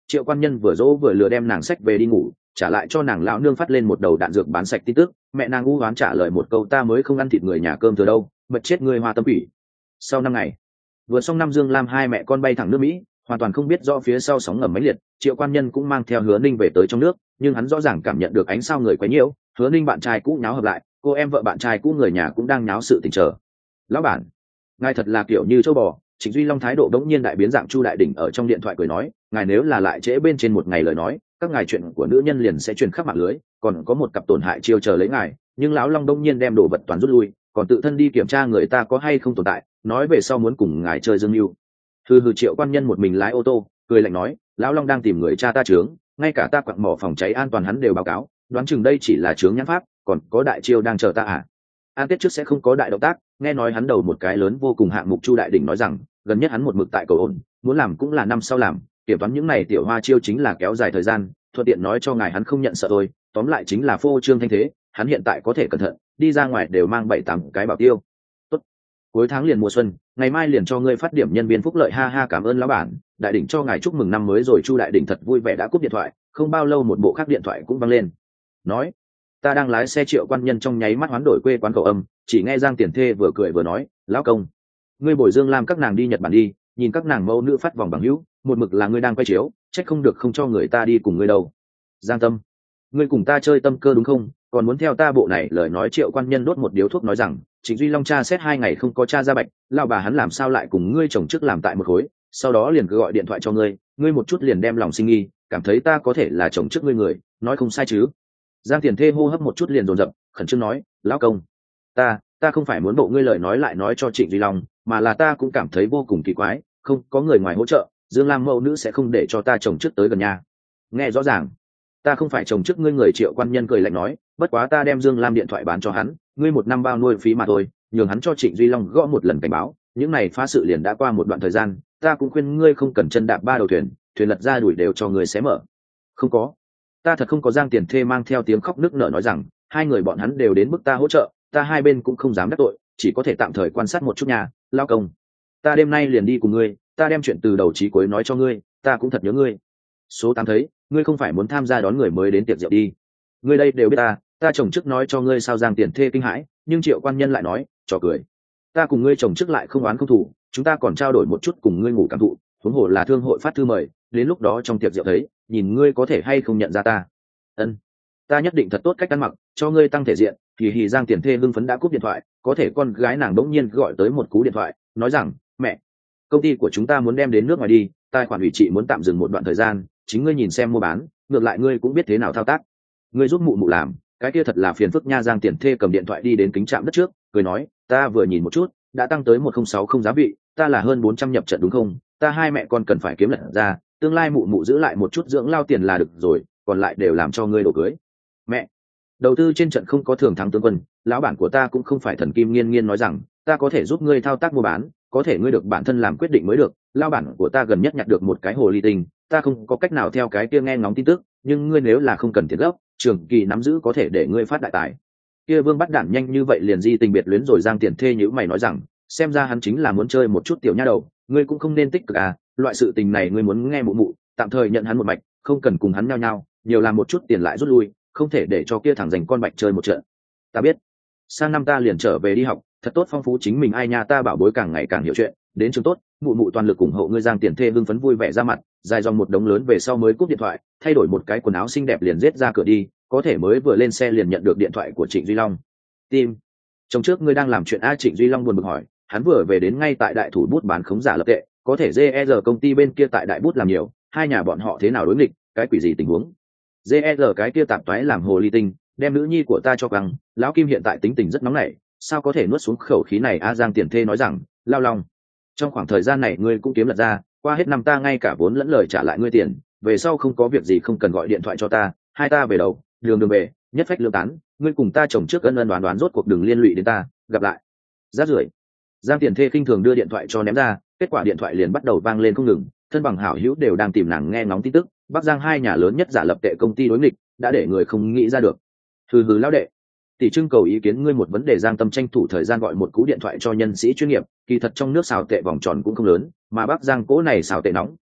Triệu Quan Nhân vừa dỗ vừa lừa đem nàng sách về đi ngủ, trả lại cho nàng lão nương phát lên một đầu đạn dược bán sạch tin tức. Mẹ nàng u oán trả lời một câu ta mới không ăn thịt người nhà cơm thừa đâu, mật chết người Hoa Tâm Ủy. Sau năm ngày, vừa xong năm Dương Lam hai mẹ con bay thẳng nước Mỹ, hoàn toàn không biết rõ phía sau sóng ngầm mãnh liệt. Triệu Quan Nhân cũng mang theo Hứa Ninh về tới trong nước, nhưng hắn rõ ràng cảm nhận được ánh sao người quấy nhiễu. Hứa Ninh bạn trai cũ nháo hợp lại, cô em vợ bạn trai cũ người nhà cũng đang nháo sự tình trở. Lão bản, ngài thật là kiểu như châu bò. Trịnh Duy Long thái độ đống nhiên đại biến dạng. Chu Đại Đỉnh ở trong điện thoại cười nói, ngài nếu là lại trễ bên trên một ngày lời nói, các ngài chuyện của nữ nhân liền sẽ truyền khắp mạng lưới, còn có một cặp tổn hại chiêu chờ lấy ngài. Nhưng lão Long đống nhiên đem đồ vật toàn rút lui, còn tự thân đi kiểm tra người ta có hay không tồn tại, nói về sau muốn cùng ngài chơi dương mưu. Hừ hừ. Triệu Quan Nhân một mình lái ô tô, cười lạnh nói, lão Long đang tìm người cha ta trướng, ngay cả ta quặng mỏ phòng cháy an toàn hắn đều báo cáo, đoán chừng đây chỉ là trướng nhãn pháp, còn có đại chiêu đang chờ ta à? An Tết trước sẽ không có đại động tác. Nghe nói hắn đầu một cái lớn vô cùng hạng mục. Chu Đại Đỉnh nói rằng gần nhất hắn một mực tại cầu ổn, muốn làm cũng là năm sau làm, kiểm toán những này tiểu hoa chiêu chính là kéo dài thời gian, thuận tiện nói cho ngài hắn không nhận sợ thôi, tóm lại chính là phô trương thanh thế, hắn hiện tại có thể cẩn thận, đi ra ngoài đều mang bảy tám cái bảo tiêu. Tốt, cuối tháng liền mùa xuân, ngày mai liền cho ngươi phát điểm nhân viên phúc lợi. Ha ha, cảm ơn lão bản. Đại Đỉnh cho ngài chúc mừng năm mới rồi. Chu Đại Đỉnh thật vui vẻ đã cúp điện thoại, không bao lâu một bộ khác điện thoại cũng vang lên. Nói, ta đang lái xe. Triệu Quan Nhân trong nháy mắt hoán đổi quê quán cầu âm, chỉ nghe Giang Tiền Thê vừa cười vừa nói, lão công, ngươi bồi Dương Lam các nàng đi Nhật Bản đi, nhìn các nàng mẫu nữ phát vòng bằng hữu, một mực là ngươi đang quay chiếu, trách không được không cho người ta đi cùng ngươi đâu. Giang Tâm, ngươi cùng ta chơi tâm cơ đúng không, còn muốn theo ta bộ này. Lời nói Triệu Quan Nhân đốt một điếu thuốc nói rằng, Trịnh Duy Long tra xét hai ngày không có tra ra bạch, lao bà hắn làm sao lại cùng ngươi chồng trước làm tại một khối, sau đó liền cứ gọi điện thoại cho ngươi, ngươi một chút liền đem lòng sinh nghi, cảm thấy ta có thể là chồng trước ngươi người, nói không sai chứ. Giang Tiền Thê hô hấp một chút liền dồn dập, khẩn trương nói, lão công, ta ta không phải muốn bộ ngươi lời nói lại nói cho Trịnh Duy Long, mà là ta cũng cảm thấy vô cùng kỳ quái, không có người ngoài hỗ trợ, Dương Lam mẫu nữ sẽ không để cho ta chồng trước tới gần nhà. Nghe rõ ràng, ta không phải chồng trước ngươi người. Triệu Quan Nhân cười lạnh nói, bất quá ta đem Dương Lam điện thoại bán cho hắn, ngươi một năm bao nuôi phí mà thôi, nhường hắn cho Trịnh Duy Long gõ một lần cảnh báo, những này phá sự liền đã qua một đoạn thời gian, ta cũng khuyên ngươi không cần chân đạp ba đầu thuyền, thuyền lật ra đuổi đều cho ngươi xé mở. Không có, ta thật không có. Giang Tiền Thê mang theo tiếng khóc nức nở nói rằng, hai người bọn hắn đều đến mức ta hỗ trợ, ta hai bên cũng không dám đắc tội, chỉ có thể tạm thời quan sát một chút nhà. Lao công, ta đêm nay liền đi cùng ngươi, ta đem chuyện từ đầu chí cuối nói cho ngươi, ta cũng thật nhớ ngươi. Số tám thấy, ngươi không phải muốn tham gia đón người mới đến tiệc rượu đi. Ngươi đây đều biết ta, ta chồng trước nói cho ngươi sao. Giang Tiền Thê kinh hãi, nhưng Triệu Quan Nhân lại nói, trò cười. Ta cùng ngươi chồng trước lại không oán không thù, chúng ta còn trao đổi một chút cùng ngươi ngủ cảm thụ, huống hồ là thương hội phát thư mời, đến lúc đó trong tiệc rượu thấy, nhìn ngươi có thể hay không nhận ra ta. Ân, ta nhất định thật tốt cách ăn mặc, cho ngươi tăng thể diện. Thì hì. Giang Tiền Thê hưng phấn đã cúp điện thoại, có thể con gái nàng đống nhiên gọi tới một cú điện thoại, nói rằng, mẹ, công ty của chúng ta muốn đem đến nước ngoài đi, tài khoản ủy trị muốn tạm dừng một đoạn thời gian, chính ngươi nhìn xem mua bán, ngược lại ngươi cũng biết thế nào thao tác, ngươi giúp mụ mụ làm, cái kia thật là phiền phức nha. Giang Tiền Thê cầm điện thoại đi đến kính trạm đất trước, cười nói, ta vừa nhìn một chút, đã tăng tới một không sáu không giá vị, ta là hơn bốn trăm nhập trận đúng không, ta hai mẹ con cần phải kiếm lật ra, tương lai mụ mụ giữ lại một chút dưỡng lao tiền là được rồi, còn lại đều làm cho ngươi đổ cưới. Mẹ, đầu tư trên trận không có thường thắng tướng quân, lão bản của ta cũng không phải thần kim nghiên nghiên nói rằng, ta có thể giúp ngươi thao tác mua bán, có thể ngươi được bản thân làm quyết định mới được. Lão bản của ta gần nhất nhặt được một cái hồ ly tinh, ta không có cách nào theo cái kia nghe ngóng tin tức, nhưng ngươi nếu là không cần tiền gốc, trường kỳ nắm giữ có thể để ngươi phát đại tài. Kia Vương Bắt Đản nhanh như vậy liền di tình biệt luyến rồi. Giang Tiền Thê nhíu mày nói rằng, xem ra hắn chính là muốn chơi một chút tiểu nha đầu, ngươi cũng không nên tích cực à, loại sự tình này ngươi muốn nghe mụ mụ, tạm thời nhận hắn một mạch, không cần cùng hắn nhao nhao, nhiều làm một chút tiền lại rút lui, không thể để cho kia thằng dành con bạch chơi một trận. Ta biết, sang năm ta liền trở về đi học, thật tốt phong phú chính mình. Ai nha, ta bảo bối càng ngày càng hiểu chuyện, đến trường tốt, mụ mụ toàn lực ủng hộ ngươi. Giang Tiền Thê hưng phấn vui vẻ ra mặt, dài dòng một đống lớn về sau mới cúp điện thoại, thay đổi một cái quần áo xinh đẹp liền giết ra cửa đi, có thể mới vừa lên xe liền nhận được điện thoại của Trịnh Duy Long. Tim, trong trước ngươi đang làm chuyện a? Trịnh Duy Long buồn bực hỏi, hắn vừa về đến ngay tại đại thủ bút bán khống giả lập tệ, có thể giê e rờ công ty bên kia tại đại bút làm nhiều, hai nhà bọn họ thế nào đối nghịch, cái quỷ gì tình huống? giê e rờ cái kia tạp toái làm hồ ly tinh, đem nữ nhi của ta cho căng, lão Kim hiện tại tính tình rất nóng nảy, sao có thể nuốt xuống khẩu khí này a? Giang Tiền Thê nói rằng, lao lòng, trong khoảng thời gian này ngươi cũng kiếm lật ra, qua hết năm ta ngay cả vốn lẫn lời trả lại ngươi tiền, về sau không có việc gì không cần gọi điện thoại cho ta, hai ta về đầu, đường đường về, nhất phách lương tán, ngươi cùng ta chồng trước ân ân đoán đoán rốt cuộc đừng liên lụy đến ta, gặp lại. Rát rưởi. Giang Tiền Thê khinh thường đưa điện thoại cho ném ra, kết quả điện thoại liền bắt đầu vang lên không ngừng, thân bằng hảo hữu đều đang tìm nàng nghe ngóng tin tức. Bắc Giang hai nhà lớn nhất giả lập tệ công ty đối nghịch, đã để người không nghĩ ra được. Hừ hừ lão đệ, tỷ trưng cầu ý kiến ngươi một vấn đề. Giang Tâm tranh thủ thời gian gọi một cú điện thoại cho nhân sĩ chuyên nghiệp, kỳ thật trong nước xào tệ vòng tròn cũng không lớn, mà Bắc Giang cố này xào tệ nóng,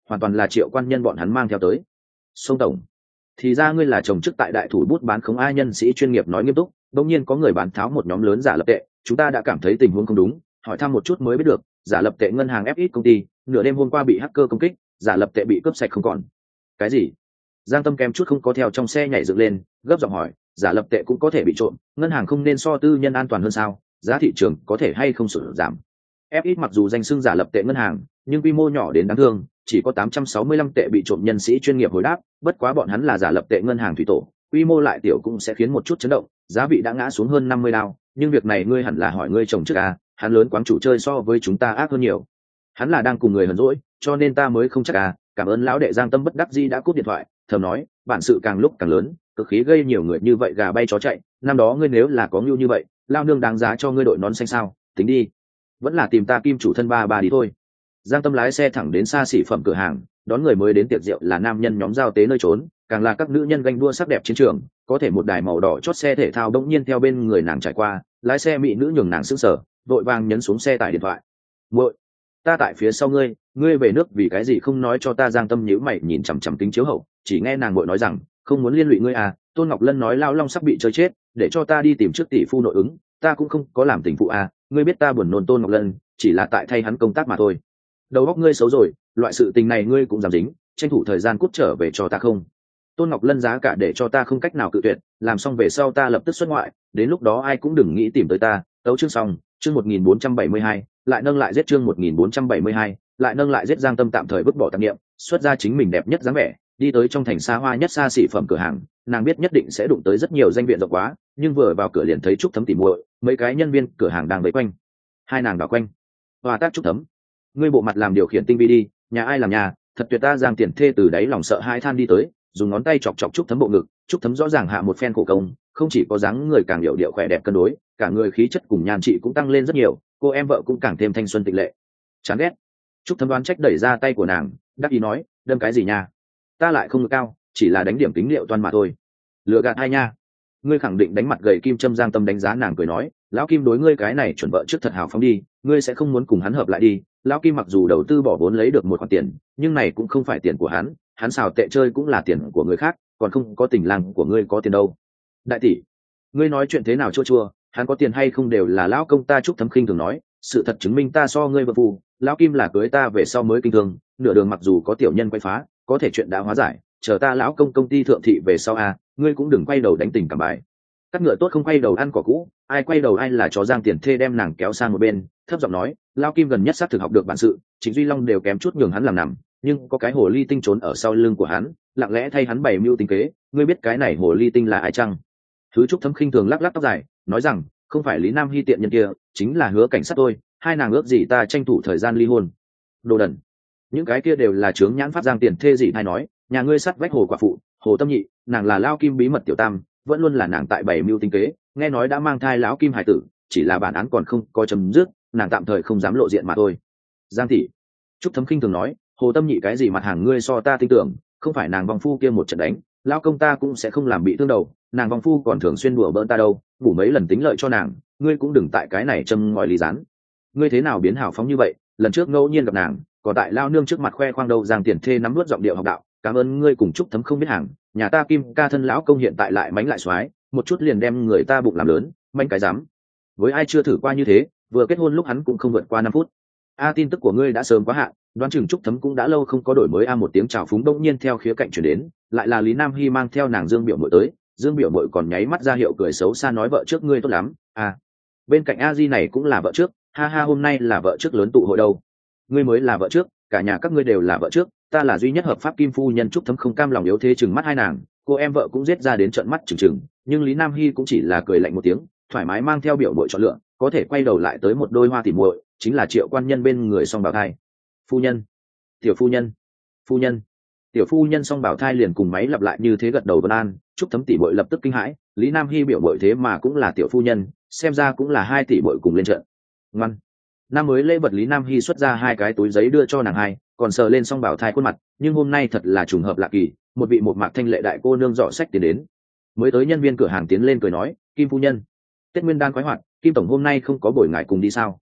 hoàn toàn là Triệu quan nhân bọn hắn mang theo tới. Sông tổng, thì ra ngươi là chồng chức tại đại thủ bút bán khống ai nhân sĩ chuyên nghiệp nói nghiêm túc. Đột nhiên có người bán tháo một nhóm lớn giả lập tệ, chúng ta đã cảm thấy tình huống không đúng, hỏi thăm một chút mới biết được, giả lập tệ ngân hàng ép ít công ty nửa đêm hôm qua bị hacker công kích, giả lập tệ bị cướp sạch không còn. Cái gì? Giang Tâm kém chút không có theo trong xe nhảy dựng lên, gấp giọng hỏi, giả lập tệ cũng có thể bị trộm, ngân hàng không nên so tư nhân an toàn hơn sao? Giá thị trường có thể hay không sụt giảm? ép ít mặc dù danh xưng giả lập tệ ngân hàng, nhưng quy mô nhỏ đến đáng thương, chỉ có tám trăm sáu mươi lăm tệ bị trộm nhân sĩ chuyên nghiệp hồi đáp, bất quá bọn hắn là giả lập tệ ngân hàng thủy tổ, quy mô lại tiểu cũng sẽ khiến một chút chấn động, giá vị đã ngã xuống hơn năm mươi đao, nhưng việc này ngươi hẳn là hỏi ngươi chồng trước à, hắn lớn quáng chủ chơi so với chúng ta ác hơn nhiều. Hắn là đang cùng người hờn dỗi, cho nên ta mới không chắc à, cảm ơn lão đệ. Giang Tâm bất đắc dĩ đã cúp điện thoại, thầm nói, bản sự càng lúc càng lớn, cực khí gây nhiều người như vậy gà bay chó chạy, năm đó ngươi nếu là có nhu như vậy, lao nương đáng giá cho ngươi đội nón xanh sao, tính đi, vẫn là tìm ta kim chủ thân ba ba đi thôi. Giang Tâm lái xe thẳng đến xa xỉ phẩm cửa hàng, đón người mới đến tiệc rượu là nam nhân nhóm giao tế nơi trốn, càng là các nữ nhân ganh đua sắc đẹp chiến trường, có thể một đài màu đỏ chót xe thể thao đống nhiên theo bên người nàng trải qua, lái xe mỹ nữ nhường nàng sững sờ, vội vàng nhấn xuống xe tải điện thoại. "Muội, ta tại phía sau ngươi, ngươi về nước vì cái gì không nói cho ta?" Giang Tâm nhíu mày nhìn chằm chằm kính chiếu hậu, chỉ nghe nàng muội nói rằng, "Không muốn liên lụy ngươi à, Tôn Ngọc Lân nói Lao Long sắp bị chơi chết, để cho ta đi tìm trước tỷ phu nội ứng, ta cũng không có làm tình phụ à, ngươi biết ta buồn nôn Tôn Ngọc Lân, chỉ là tại thay hắn công tác mà thôi." "Đầu óc ngươi xấu rồi, loại sự tình này ngươi cũng dám dính, tranh thủ thời gian cút trở về cho ta không. Tôn Ngọc Lân giá cả để cho ta không cách nào cự tuyệt, làm xong về sau ta lập tức xuất ngoại, đến lúc đó ai cũng đừng nghĩ tìm tới ta." Tấu chương xong, chương một nghìn bốn trăm bảy mươi hai, lại nâng lại giết chương một nghìn bốn trăm bảy mươi hai, lại nâng lại giết. Giang Tâm tạm thời vứt bỏ tạp niệm, xuất ra chính mình đẹp nhất dáng vẻ, đi tới trong thành xa hoa nhất xa xỉ phẩm cửa hàng, nàng biết nhất định sẽ đụng tới rất nhiều danh viện rộng quá, nhưng vừa vào cửa liền thấy Trúc Thấm tỉ muội, mấy cái nhân viên cửa hàng đang vây quanh. Hai nàng đảo quanh. "Hòa tác Trúc Thấm, ngươi bộ mặt làm điều khiển tinh vi đi, nhà ai làm nhà, thật tuyệt." Ta Giang Tiền Thê từ đáy lòng sợ hai than đi tới, dùng ngón tay chọc chọc Trúc Thấm bộ ngực. Trúc Thấm rõ ràng hạ một phen khổ công, không chỉ có dáng người càng điệu điệu khỏe đẹp cân đối, cả người khí chất cùng nhan trị cũng tăng lên rất nhiều, cô em vợ cũng càng thêm thanh xuân tịch lệ. Chán ghét. Trúc Thấm đoán trách đẩy ra tay của nàng, đắc ý nói, "Đâm cái gì nha, ta lại không ngực cao, chỉ là đánh điểm kính liệu toan mà thôi." "Lừa gạt ai nha, ngươi khẳng định đánh mặt gầy kim châm." Giang Tâm đánh giá nàng cười nói, "Lão Kim đối ngươi cái này chuẩn vợ trước thật hào phóng đi, ngươi sẽ không muốn cùng hắn hợp lại đi." Lão Kim mặc dù đầu tư bỏ vốn lấy được một khoản tiền, nhưng này cũng không phải tiền của hắn, hắn xào tệ chơi cũng là tiền của người khác, còn không có tình làng của ngươi có tiền đâu. "Đại tỷ, ngươi nói chuyện thế nào chua chua, hắn có tiền hay không đều là lão công ta." Trúc Thấm khinh thường nói, "Sự thật chứng minh ta so ngươi vợ phù, Lão Kim là cưới ta về sau mới kinh thương, nửa đường mặc dù có tiểu nhân quay phá, có thể chuyện đã hóa giải, chờ ta lão công công ty thượng thị về sau à, ngươi cũng đừng quay đầu đánh tình cảm bài. Cắt ngựa tốt không quay đầu ăn cỏ cũ, ai quay đầu ai là chó." Giang Tiền Thê đem nàng kéo sang một bên, thấp giọng nói, "Lão Kim gần nhất xác thực học được bản sự, Trịnh Duy Long đều kém chút nhường hắn làm nằm, nhưng có cái hồ ly tinh trốn ở sau lưng của hắn, lặng lẽ thay hắn bày mưu tính kế, ngươi biết cái này hồ ly tinh là ai chăng?" Thứ Trúc Thấm khinh thường lắc lắc tóc dài, nói rằng, "Không phải Lý Nam Hy tiện nhân kia, chính là Hứa Cảnh Sát tôi, hai nàng ước gì ta tranh thủ thời gian ly hôn." "Đồ đần, những cái kia đều là chướng nhãn pháp." Giang Tiền Thê dị hay nói, "Nhà ngươi sắt vách Hồ quả phụ, Hồ Tâm Nhị, nàng là Lao Kim bí mật tiểu tam, vẫn luôn là nàng tại bày mưu tính kế, nghe nói đã mang thai lão Kim hải tử, chỉ là bản án còn không có chấm dứt, nàng tạm thời không dám lộ diện mà thôi." "Giang tỷ." Trúc Thấm khinh thường nói, "Hồ Tâm Nhị cái gì mặt hàng ngươi so ta tin tưởng, không phải nàng vong phu kia một trận đánh, lão công ta cũng sẽ không làm bị thương đầu, nàng vong phu còn thường xuyên đùa bỡn ta đâu, ngủ mấy lần tính lợi cho nàng, ngươi cũng đừng tại cái này châm ngòi lý rán. Ngươi thế nào biến hào phóng như vậy, lần trước ngẫu nhiên gặp nàng, còn tại lao nương trước mặt khoe khoang đâu." Giang Tiền Thê nắm nuốt giọng điệu học đạo, "Cảm ơn ngươi cùng Trúc Thấm không biết hàng, nhà ta Kim ca thân lão công hiện tại lại mánh lại xoái, một chút liền đem người ta bụng làm lớn, manh cái dám. Với ai chưa thử qua như thế, vừa kết hôn lúc hắn cũng không vượt qua năm phút. A tin tức của ngươi đã sớm quá hạn, đoán chừng Trúc Thấm cũng đã lâu không có đổi mới." A một tiếng chào phúng đông nhiên theo khía cạnh chuyển đến, lại là Lý Nam Hy mang theo nàng Dương Biểu Mội tới. Dương Biểu Mội còn nháy mắt ra hiệu cười xấu xa nói, "Vợ trước ngươi tốt lắm à." Bên cạnh A Di này cũng là vợ trước, "Ha ha, hôm nay là vợ trước lớn tụ hội đâu. Ngươi mới là vợ trước, cả nhà các ngươi đều là vợ trước, ta là duy nhất hợp pháp kim phu nhân." Trúc Thấm không cam lòng yếu thế chừng mắt hai nàng, cô em vợ cũng giết ra đến trợn mắt chừng chừng, nhưng Lý Nam Hy cũng chỉ là cười lạnh một tiếng, thoải mái mang theo biểu mội chọn lựa, có thể quay đầu lại tới một đôi hoa tỉ muội, chính là Triệu quan nhân bên người song bảo thai. "Phu nhân, tiểu phu nhân, phu nhân." Tiểu phu nhân song bảo thai liền cùng máy lặp lại như thế gật đầu vân an. Trúc Thấm tỷ muội lập tức kinh hãi, Lý Nam Hy biểu muội thế mà cũng là tiểu phu nhân, xem ra cũng là hai tỷ muội cùng lên trận. Ngoan. Năm mới lễ vật Lý Nam Hy xuất ra hai cái túi giấy đưa cho nàng hai, còn sờ lên song bảo thai khuôn mặt, nhưng hôm nay thật là trùng hợp lạ kỳ, một vị một mạc thanh lệ đại cô nương dọ sách tiến đến. Mới tới nhân viên cửa hàng tiến lên cười nói, "Kim phu nhân, Tết Nguyên đan khoái hoạt, Kim tổng hôm nay không có buổi ngài cùng đi sao?"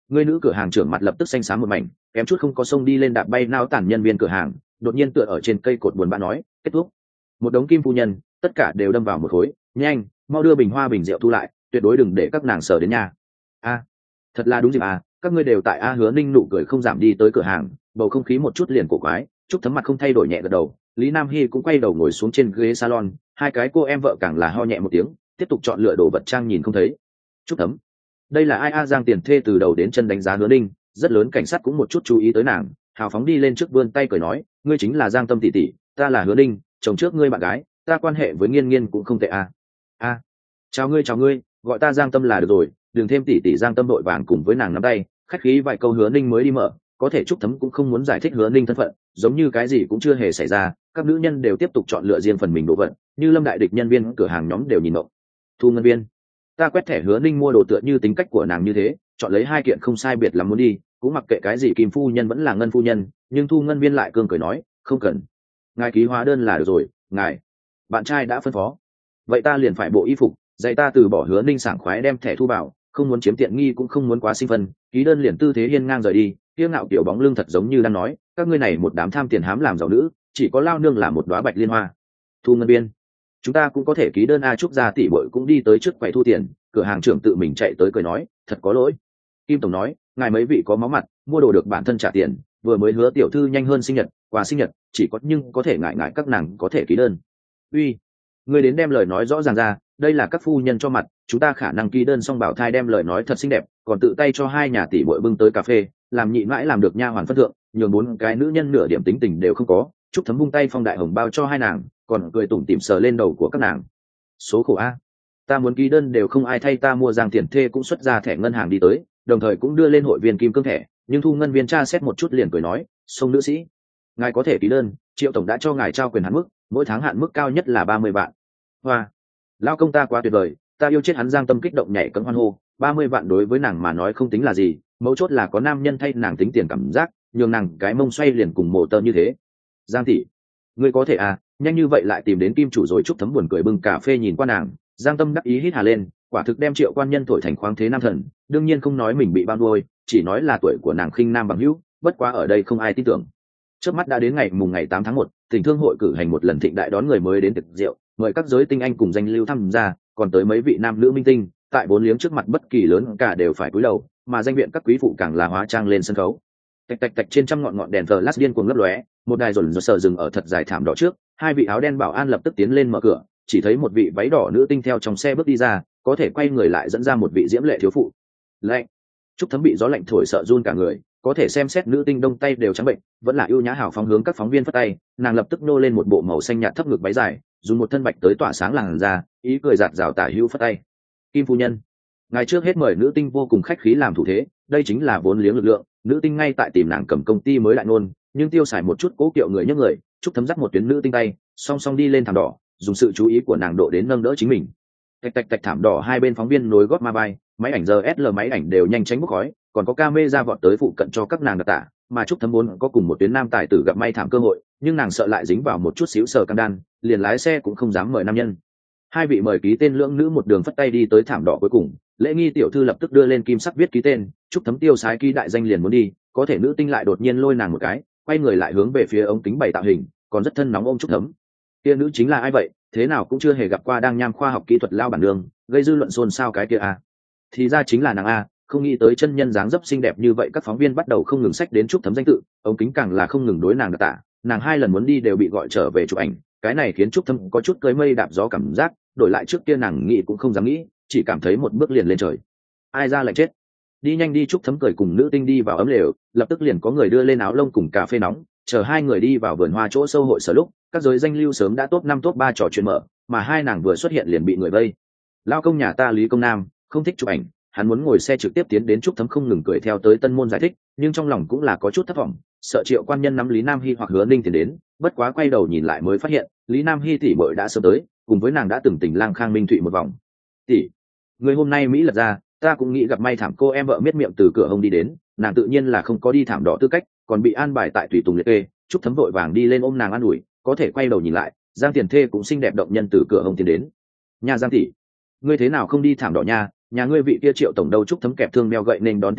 người nữ cửa hàng trưởng mặt lập tức xanh xám một mảnh, kém chút không có xông đi lên đạp bay nao tản nhân viên cửa hàng, đột nhiên tựa ở trên cây cột buồn bã nói kết thúc. Một đống kim phu nhân tất cả đều đâm vào một khối, nhanh mau đưa bình hoa bình rượu thu lại, tuyệt đối đừng để các nàng sở đến nhà. A, thật là đúng dịp à, các ngươi đều tại a. Hứa Ninh nụ cười không giảm đi tới cửa hàng, bầu không khí một chút liền cổ quái. Trúc Thấm mặt không thay đổi nhẹ gật đầu, Lý Nam Hy cũng quay đầu ngồi xuống trên ghế salon, hai cái cô em vợ càng là ho nhẹ một tiếng, tiếp tục chọn lựa đồ vật trang nhìn không thấy. Trúc Thấm, đây là ai a? Giang Tiền Thê từ đầu đến chân đánh giá Hứa Ninh, rất lớn cảnh sát cũng một chút chú ý tới nàng, hào phóng đi lên trước vươn tay cười nói, ngươi chính là Giang Tâm tỷ tỷ, ta là Hứa Ninh, chồng trước ngươi bạn gái, ta quan hệ với Nghiên Nghiên cũng không tệ a. A, chào ngươi chào ngươi, gọi ta Giang Tâm là được rồi, đừng thêm tỷ tỷ. Giang Tâm đội vàng cùng với nàng nắm tay, khách khí vài câu Hứa Ninh mới đi mở. Có thể Trúc Thấm cũng không muốn giải thích Hứa Ninh thân phận, giống như cái gì cũng chưa hề xảy ra. Các nữ nhân đều tiếp tục chọn lựa riêng phần mình đồ vật, như Lâm Đại Địch nhân viên cửa hàng nhóm đều nhìn ngộng. Thu ngân viên, ta quét thẻ Hứa Ninh mua đồ tựa như tính cách của nàng như thế, chọn lấy hai kiện không sai biệt lắm muốn đi, cũng mặc kệ cái gì Kim phu nhân vẫn là Ngân phu nhân, nhưng Thu ngân viên lại cương cười nói, không cần, ngài ký hóa đơn là được rồi, ngài bạn trai đã phân phó. Vậy ta liền phải bộ y phục, dạy ta từ bỏ. Hứa Ninh sảng khoái đem thẻ thu vào, không muốn chiếm tiện nghi cũng không muốn quá sinh phân, ký đơn liền tư thế hiên ngang rời đi, kiêu ngạo kiểu bóng lưng thật giống như đang nói, các ngươi này một đám tham tiền hám làm giàu nữ, chỉ có lao nương là một đóa bạch liên hoa. Thu ngân viên, chúng ta cũng có thể ký đơn a. Trúc gia tỷ bội cũng đi tới trước quầy thu tiền, cửa hàng trưởng tự mình chạy tới cười nói, thật có lỗi. Kim tổng nói, ngài mấy vị có máu mặt, mua đồ được bản thân trả tiền, vừa mới hứa tiểu thư nhanh hơn sinh nhật, quà sinh nhật chỉ có nhưng có thể ngại ngại các nàng có thể ký đơn. Uy, ngươi đến đem lời nói rõ ràng ra, đây là các phu nhân cho mặt, chúng ta khả năng ký đơn xong bảo thai đem lời nói thật xinh đẹp, còn tự tay cho hai nhà tỷ bội bưng tới cà phê, làm nhị mãi làm được nha hoàn phân thượng, nhường bốn cái nữ nhân nửa điểm tính tình đều không có. Trúc Thấm vung tay phong đại hồng bao cho hai nàng, còn cười tủm tỉm sờ lên đầu của các nàng. Số khổ a, ta muốn ký đơn đều không ai thay ta mua. Giang Tiền Thê cũng xuất ra thẻ ngân hàng đi tới, đồng thời cũng đưa lên hội viên kim cương thẻ, nhưng Thu ngân viên tra xét một chút liền cười nói, sông nữ sĩ, ngài có thể ký đơn, Triệu tổng đã cho ngài trao quyền hạn mức, mỗi tháng hạn mức cao nhất là ba mươi vạn. Hoa, lao công ta quá tuyệt vời, ta yêu chết hắn. Giang Tâm kích động nhảy cẫng hoan hô, ba mươi vạn đối với nàng mà nói không tính là gì, mấu chốt là có nam nhân thay nàng tính tiền cảm giác, nhường nàng cái mông xoay liền cùng mồ tơ như thế. Giang tỷ, ngươi có thể à, nhanh như vậy lại tìm đến kim chủ rồi. Trúc Thấm buồn cười bưng cà phê nhìn qua nàng, Giang Tâm đắc ý hít hà lên, quả thực đem Triệu quan nhân thổi thành khoáng thế nam thần, đương nhiên không nói mình bị bao nuôi, chỉ nói là tuổi của nàng khinh nam bằng hữu, bất quá ở đây không ai tin tưởng. Trước mắt đã đến ngày mùng ngày tám tháng một, tỉnh thương hội cử hành một lần thịnh đại đón người mới đến tiệc rượu, mời các giới tinh anh cùng danh lưu tham gia, còn tới mấy vị nam nữ minh tinh, tại vốn liếng trước mặt bất kỳ lớn cả đều phải cúi đầu, mà danh viện các quý phụ càng là hóa trang lên sân khấu. Tạch tạch tạch, trên trăm ngọn ngọn đèn flash điên cuồng lấp lóe, một đài rồn rồn sờ dừng ở thật dài thảm đỏ trước, hai vị áo đen bảo an lập tức tiến lên mở cửa, chỉ thấy một vị váy đỏ nữ tinh theo trong xe bước đi ra, có thể quay người lại dẫn ra một vị diễm lệ thiếu phụ. Lạnh. Trúc Thấm bị gió lạnh thổi sợ run cả người, có thể xem xét nữ tinh đông tay đều trắng bệnh, vẫn là ưu nhã hào phóng hướng các phóng viên phất tay, nàng lập tức nô lên một bộ màu xanh nhạt thấp ngực váy dài, dùng một thân bạch tới tỏa sáng làn da, ý cười giạt rào tả hữu phất tay. Kim phu nhân, ngày trước hết mời nữ tinh vô cùng khách khí làm thủ thế, đây chính là vốn liếng lực lượng. Nữ tinh ngay tại tìm nàng cầm công ty mới lại nôn, nhưng tiêu xài một chút cố kiệu người nhấc người. Trúc Thấm dắt một tuyến nữ tinh tay, song song đi lên thảm đỏ, dùng sự chú ý của nàng độ đến nâng đỡ chính mình. Tạch tạch tạch, thảm đỏ hai bên phóng viên nối gót ma bay, máy ảnh giờ ét lờ máy ảnh đều nhanh tránh bốc khói, còn có camera vọt tới phụ cận cho các nàng đặc tả. Mà Trúc Thấm muốn có cùng một tuyến nam tài tử gặp may thảm cơ hội, nhưng nàng sợ lại dính vào một chút xíu sờ cam đan, liền lái xe cũng không dám mời nam nhân. Hai vị mời ký tên lưỡng nữ một đường phất tay đi tới thảm đỏ cuối cùng, lễ nghi tiểu thư lập tức đưa lên kim sắc viết ký tên. Trúc Thấm tiêu sái ký đại danh liền muốn đi, có thể nữ tinh lại đột nhiên lôi nàng một cái, quay người lại hướng về phía ống kính bày tạo hình, còn rất thân nóng ôm Trúc Thấm. Kia nữ chính là ai vậy, thế nào cũng chưa hề gặp qua, đang nham khoa học kỹ thuật lao bản đường, gây dư luận xôn xao cái kia a. Thì ra chính là nàng a, không nghĩ tới chân nhân dáng dấp xinh đẹp như vậy. Các phóng viên bắt đầu không ngừng sách đến Trúc Thấm danh tự, ống kính càng là không ngừng đối nàng đặc tả, nàng hai lần muốn đi đều bị gọi trở về chụp ảnh, cái này khiến Trúc Thấm có chút cưới mây đạp gió cảm giác, đổi lại trước kia nàng nghĩ cũng không dám nghĩ, chỉ cảm thấy một bước liền lên trời. Ai ra lạnh chết. Đi nhanh đi. Trúc Thấm cười cùng nữ tinh đi vào ấm lều, lập tức liền có người đưa lên áo lông cùng cà phê nóng, chờ hai người đi vào vườn hoa chỗ sâu hội sở lúc, các giới danh lưu sớm đã top năm top ba trò chuyện mở, mà hai nàng vừa xuất hiện liền bị người vây. Lao công nhà ta Lý Công Nam không thích chụp ảnh, hắn muốn ngồi xe trực tiếp tiến đến. Trúc Thấm không ngừng cười theo tới tân môn giải thích, nhưng trong lòng cũng là có chút thất vọng, sợ Triệu quan nhân nắm Lý Nam Hy hoặc Hứa Ninh tiền đến, bất quá quay đầu nhìn lại mới phát hiện Lý Nam Hy tỷ muội đã sớm tới, cùng với nàng đã từng tình lang khang minh thụy một vòng. Tỷ, người hôm nay Mỹ lật ra, ta cũng nghĩ gặp may thảm. Cô em vợ miết miệng từ cửa hông đi đến, nàng tự nhiên là không có đi thảm đỏ tư cách, còn bị an bài tại tùy tùng liệt kê. Trúc Thấm vội vàng đi lên ôm nàng an ủi, có thể quay đầu nhìn lại, Giang Tiền Thê cũng xinh đẹp động nhân từ cửa hông tiến đến. Nhà Giang tỷ, ngươi thế nào không đi thảm đỏ nha, nhà ngươi vị kia Triệu tổng đâu? Trúc Thấm kẹp thương meo gậy nên đón tiếp lấy,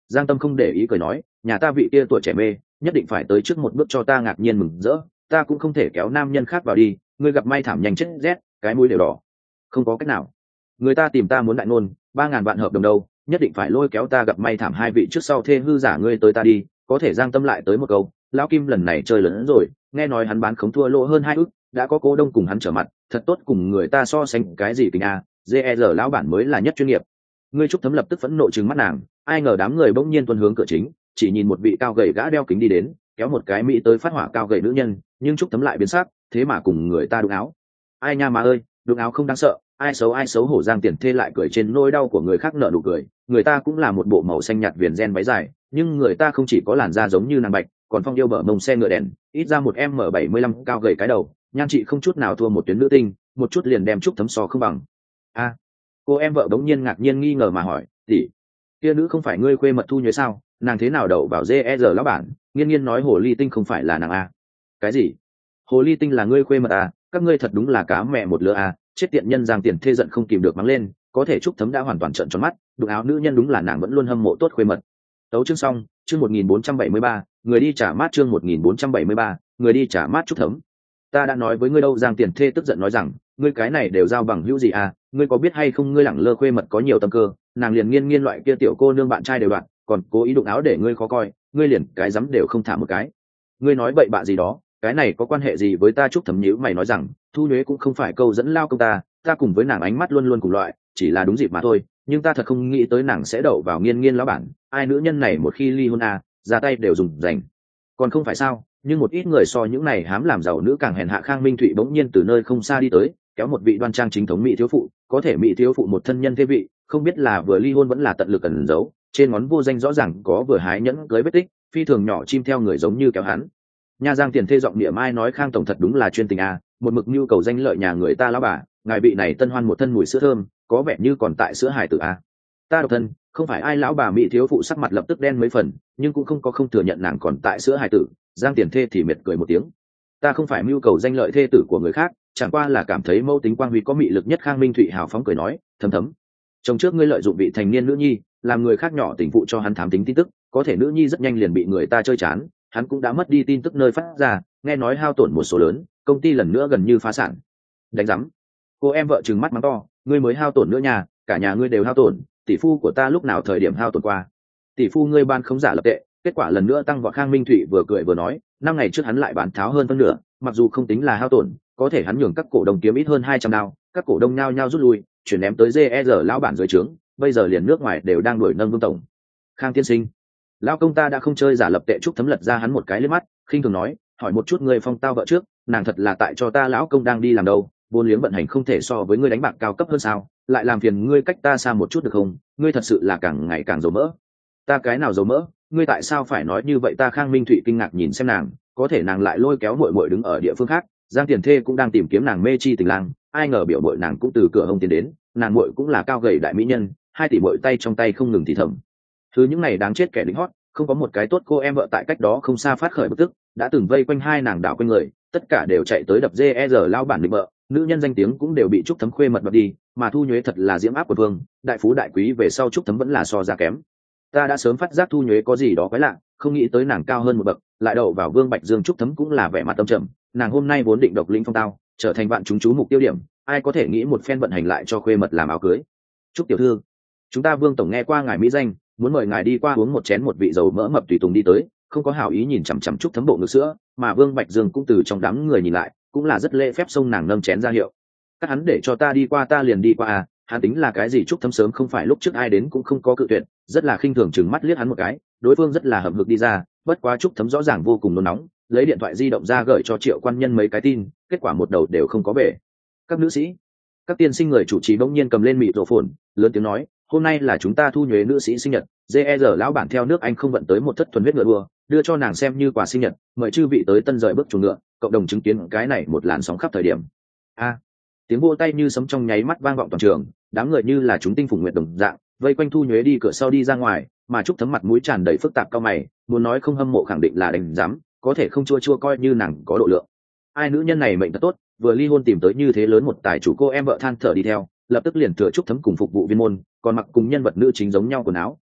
Giang Tâm không để ý cười nói, nhà ta vị kia tuổi trẻ mê nhất định phải tới trước một bước cho ta ngạc nhiên mừng rỡ, ta cũng không thể kéo nam nhân khác vào đi, ngươi gặp may thảm nhanh chết rét, cái mũi đều đỏ. Không có cách nào, người ta tìm ta muốn đại ngôn ba ngàn vạn hợp đồng đâu, nhất định phải lôi kéo ta gặp may thảm hai vị trước sau thê hư giả ngươi tới ta đi. Có thể Giang Tâm lại tới một câu, lão Kim lần này chơi lớn hơn rồi, nghe nói hắn bán khống thua lỗ hơn hai ức, đã có cố đông cùng hắn trở mặt, thật tốt cùng người ta so sánh cái gì kính a, gi e rờ lão bản mới là nhất chuyên nghiệp. Ngươi Trúc Thấm lập tức phẫn nộ trừng mắt nàng, ai ngờ đám người bỗng nhiên tuần hướng cửa chính, chỉ nhìn một vị cao gầy gã đeo kính đi đến, kéo một cái mỹ tới phát hỏa cao gầy nữ nhân, nhưng Trúc Thấm lại biến sắc, thế mà cùng người ta đụng áo. Ai nha má ơi, đụng áo không đáng sợ, ai xấu ai xấu hổ. Giang Tiền Thê lại cười trên nỗi đau của người khác nở nụ cười, người ta cũng là một bộ màu xanh nhạt viền ren váy dài, nhưng người ta không chỉ có làn da giống như nàng bạch, còn phong yêu bờ mông xe ngựa đèn, ít ra một em m bảy mươi lăm cao gầy cái đầu, nhan chị không chút nào thua một tuyến nữ tinh, một chút liền đem Trúc Thấm so không bằng. A, cô em vợ đống nhiên ngạc nhiên nghi ngờ mà hỏi, tỷ, kia nữ không phải ngươi khuê mật Thu Nhuế sao, nàng thế nào đậu vào gi e rờ lão bản? Nghiên Nghiên nói hồ ly tinh không phải là nàng a. Cái gì? Hồ ly tinh là ngươi khuê mật à? Các ngươi thật đúng là cá mẹ một lứa à? Chết tiện nhân. Giang Tiền Thê giận không kìm được mắng lên, có thể Trúc Thấm đã hoàn toàn trợn tròn mắt, đụng áo nữ nhân đúng là nàng vẫn luôn hâm mộ tốt khuê mật. Tấu chương xong, chương một nghìn bốn trăm bảy mươi ba, người đi trả mát chương một nghìn bốn trăm bảy mươi ba, người đi trả mát Trúc Thấm. Ta đã nói với ngươi đâu. Giang Tiền Thê tức giận nói rằng, ngươi cái này đều giao bằng hữu gì à? Ngươi có biết hay không, ngươi lẳng lơ khuê mật có nhiều tâm cơ, nàng liền Nghiên Nghiên loại kia tiểu cô nương bạn trai đều đoạn, còn cố ý đụng áo để ngươi khó coi, ngươi liền cái dám đều không thả một cái. Ngươi nói bậy bạ gì đó, cái này có quan hệ gì với ta? Trúc Thấm nhíu mày nói rằng, Thu Nhuế cũng không phải câu dẫn lao công ta, ta cùng với nàng ánh mắt luôn luôn cùng loại, chỉ là đúng dịp mà thôi, nhưng ta thật không nghĩ tới nàng sẽ đậu vào Nghiên Nghiên lão bản. Ai nữ nhân này một khi ly hôn à, ra tay đều dùng dành, còn không phải sao? Nhưng một ít người so những này hám làm giàu nữ càng hèn hạ. Khang Minh Thụy bỗng nhiên từ nơi không xa đi tới, kéo một vị đoan trang chính thống mỹ thiếu phụ, có thể mỹ thiếu phụ một thân nhân thế vị, không biết là vừa ly hôn vẫn là tận lực ẩn giấu, trên ngón vô danh rõ ràng có vừa hái nhẫn cưới vết tích, phi thường nhỏ chim theo người giống như kéo hắn. Nha. Giang Tiền Thê giọng niệm ai nói, Khang tổng thật đúng là chuyên tình à, một mực nhu cầu danh lợi nhà người ta lão bà, ngài vị này tân hoan một thân mùi sữa thơm, có vẻ như còn tại sữa hài tử à. Ta độc thân, không phải ai. Lão bà mỹ thiếu phụ sắc mặt lập tức đen mấy phần, nhưng cũng không có không thừa nhận nàng còn tại sữa hài tử. Giang Tiền Thê thì miệt cười một tiếng, ta không phải mưu cầu danh lợi thê tử của người khác, chẳng qua là cảm thấy mẫu tính quang huy có mị lực nhất. Khang Minh Thụy hào phóng cười nói, thấm thấm, chồng trước ngươi lợi dụng vị thành niên nữ nhi, làm người khác nhỏ tình phụ cho hắn thám tính tin tức, có thể nữ nhi rất nhanh liền bị người ta chơi chán, hắn cũng đã mất đi tin tức nơi phát ra, nghe nói hao tổn một số lớn, công ty lần nữa gần như phá sản. Đánh rắm. Cô em vợ trừng mắt mắng to, ngươi mới hao tổn nữa nhà, cả nhà ngươi đều hao tổn, tỷ phu của ta lúc nào thời điểm hao tổn qua? Tỷ phu ngươi ban không giả lập tệ, kết quả lần nữa tăng vọt. Khang Minh Thụy vừa cười vừa nói, năm ngày trước hắn lại bán tháo hơn phân nửa, mặc dù không tính là hao tổn, có thể hắn nhường các cổ đông kiếm ít hơn hai trăm đao, các cổ đông nhao nhao rút lui, chuyển ném tới gi e rờ lão bản dưới trướng, bây giờ liền nước ngoài đều đang đuổi nâng Vương tổng. Khang tiên sinh, lão công ta đã không chơi giả lập tệ. Trúc Thấm lật ra hắn một cái liếc mắt, khinh thường nói, hỏi một chút ngươi phong tao vợ trước, nàng thật là tại cho ta lão công đang đi làm đâu, vốn liếng vận hành không thể so với ngươi đánh bạc cao cấp hơn sao, lại làm phiền ngươi cách ta xa một chút được không? Ngươi thật sự là càng ngày càng dầu mỡ. Ta cái nào dầu mỡ, ngươi tại sao phải nói như vậy ta? Khang Minh Thụy kinh ngạc nhìn xem nàng, có thể nàng lại lôi kéo muội muội đứng ở địa phương khác. Giang Tiền Thê cũng đang tìm kiếm nàng mê chi tình lang, ai ngờ biểu muội nàng cũng từ cửa hông tiến đến, nàng muội cũng là cao gầy đại mỹ nhân, hai tỷ muội tay trong tay không ngừng thì thầm. Thứ những này đáng chết kẻ lính hót, không có một cái tốt. Cô em vợ tại cách đó không xa phát khởi bực tức, đã từng vây quanh hai nàng đảo quanh người, tất cả đều chạy tới đập gi e rờ lao bản định vợ, nữ nhân danh tiếng cũng đều bị Trúc Thấm khuê mật đoạt đi, mà Thu Nhuế thật là diễm áp của vương, đại phú đại quý về sau Trúc Thấm vẫn là so ra kém. Ta đã sớm phát giác Thu Nhuế có gì đó quái lạ, không nghĩ tới nàng cao hơn một bậc, lại đậu vào Vương Bạch Dương. Trúc Thấm cũng là vẻ mặt tâm trầm, nàng hôm nay vốn định độc lĩnh phong tao, trở thành vạn chúng chú mục tiêu điểm, ai có thể nghĩ một phen vận hành lại cho khuê mật làm áo cưới. Trúc tiểu thư, chúng ta Vương tổng nghe qua ngài mỹ danh, muốn mời ngài đi qua uống một chén. Một vị dầu mỡ mập tùy tùng đi tới, không có hảo ý nhìn chằm chằm Trúc Thấm bộ ngực sữa, mà Vương Bạch Dương cũng từ trong đám người nhìn lại, cũng là rất lễ phép xông nàng nâng chén ra hiệu. Các hắn để cho ta đi qua ta liền đi qua à, hắn tính là cái gì? Trúc Thấm sớm không phải lúc trước ai đến cũng không có cự tuyệt, rất là khinh thường chừng mắt liếc hắn một cái, đối phương rất là hậm hực đi ra. Bất quá Trúc Thấm rõ ràng vô cùng nôn nóng, lấy điện thoại di động ra gửi cho Triệu Quan Nhân mấy cái tin, kết quả một đầu đều không có về. Các nữ sĩ, các tiên sinh, người chủ trì bỗng nhiên cầm lên mịt rổ phồn, lớn tiếng nói, hôm nay là chúng ta Thu Nhuế nữ sĩ sinh nhật, gi e rờ lão bản theo nước Anh không vận tới một thất thuần huyết ngựa đua, đưa cho nàng xem như quà sinh nhật, mời chư vị tới tân rời bước chuồng ngựa, cộng đồng chứng kiến cái này một làn sóng khắp thời điểm. A, tiếng vỗ tay như sấm trong nháy mắt vang vọng toàn trường, đám người như là chúng tinh phùng nguyệt đồng dạng, vây quanh Thu Nhuế đi cửa sau đi ra ngoài, mà Trúc Thấm mặt mũi tràn đầy phức tạp cao mày, muốn nói không hâm mộ khẳng định là đánh giám, có thể không chua chua coi như nàng có độ lượng. Ai nữ nhân này mệnh thật tốt, vừa ly hôn tìm tới như thế lớn một tài chủ. Cô em vợ than thở đi theo, lập tức liền thừa Trúc Thấm cùng phục vụ viên môn, còn mặc cùng nhân vật nữ chính giống nhau quần áo,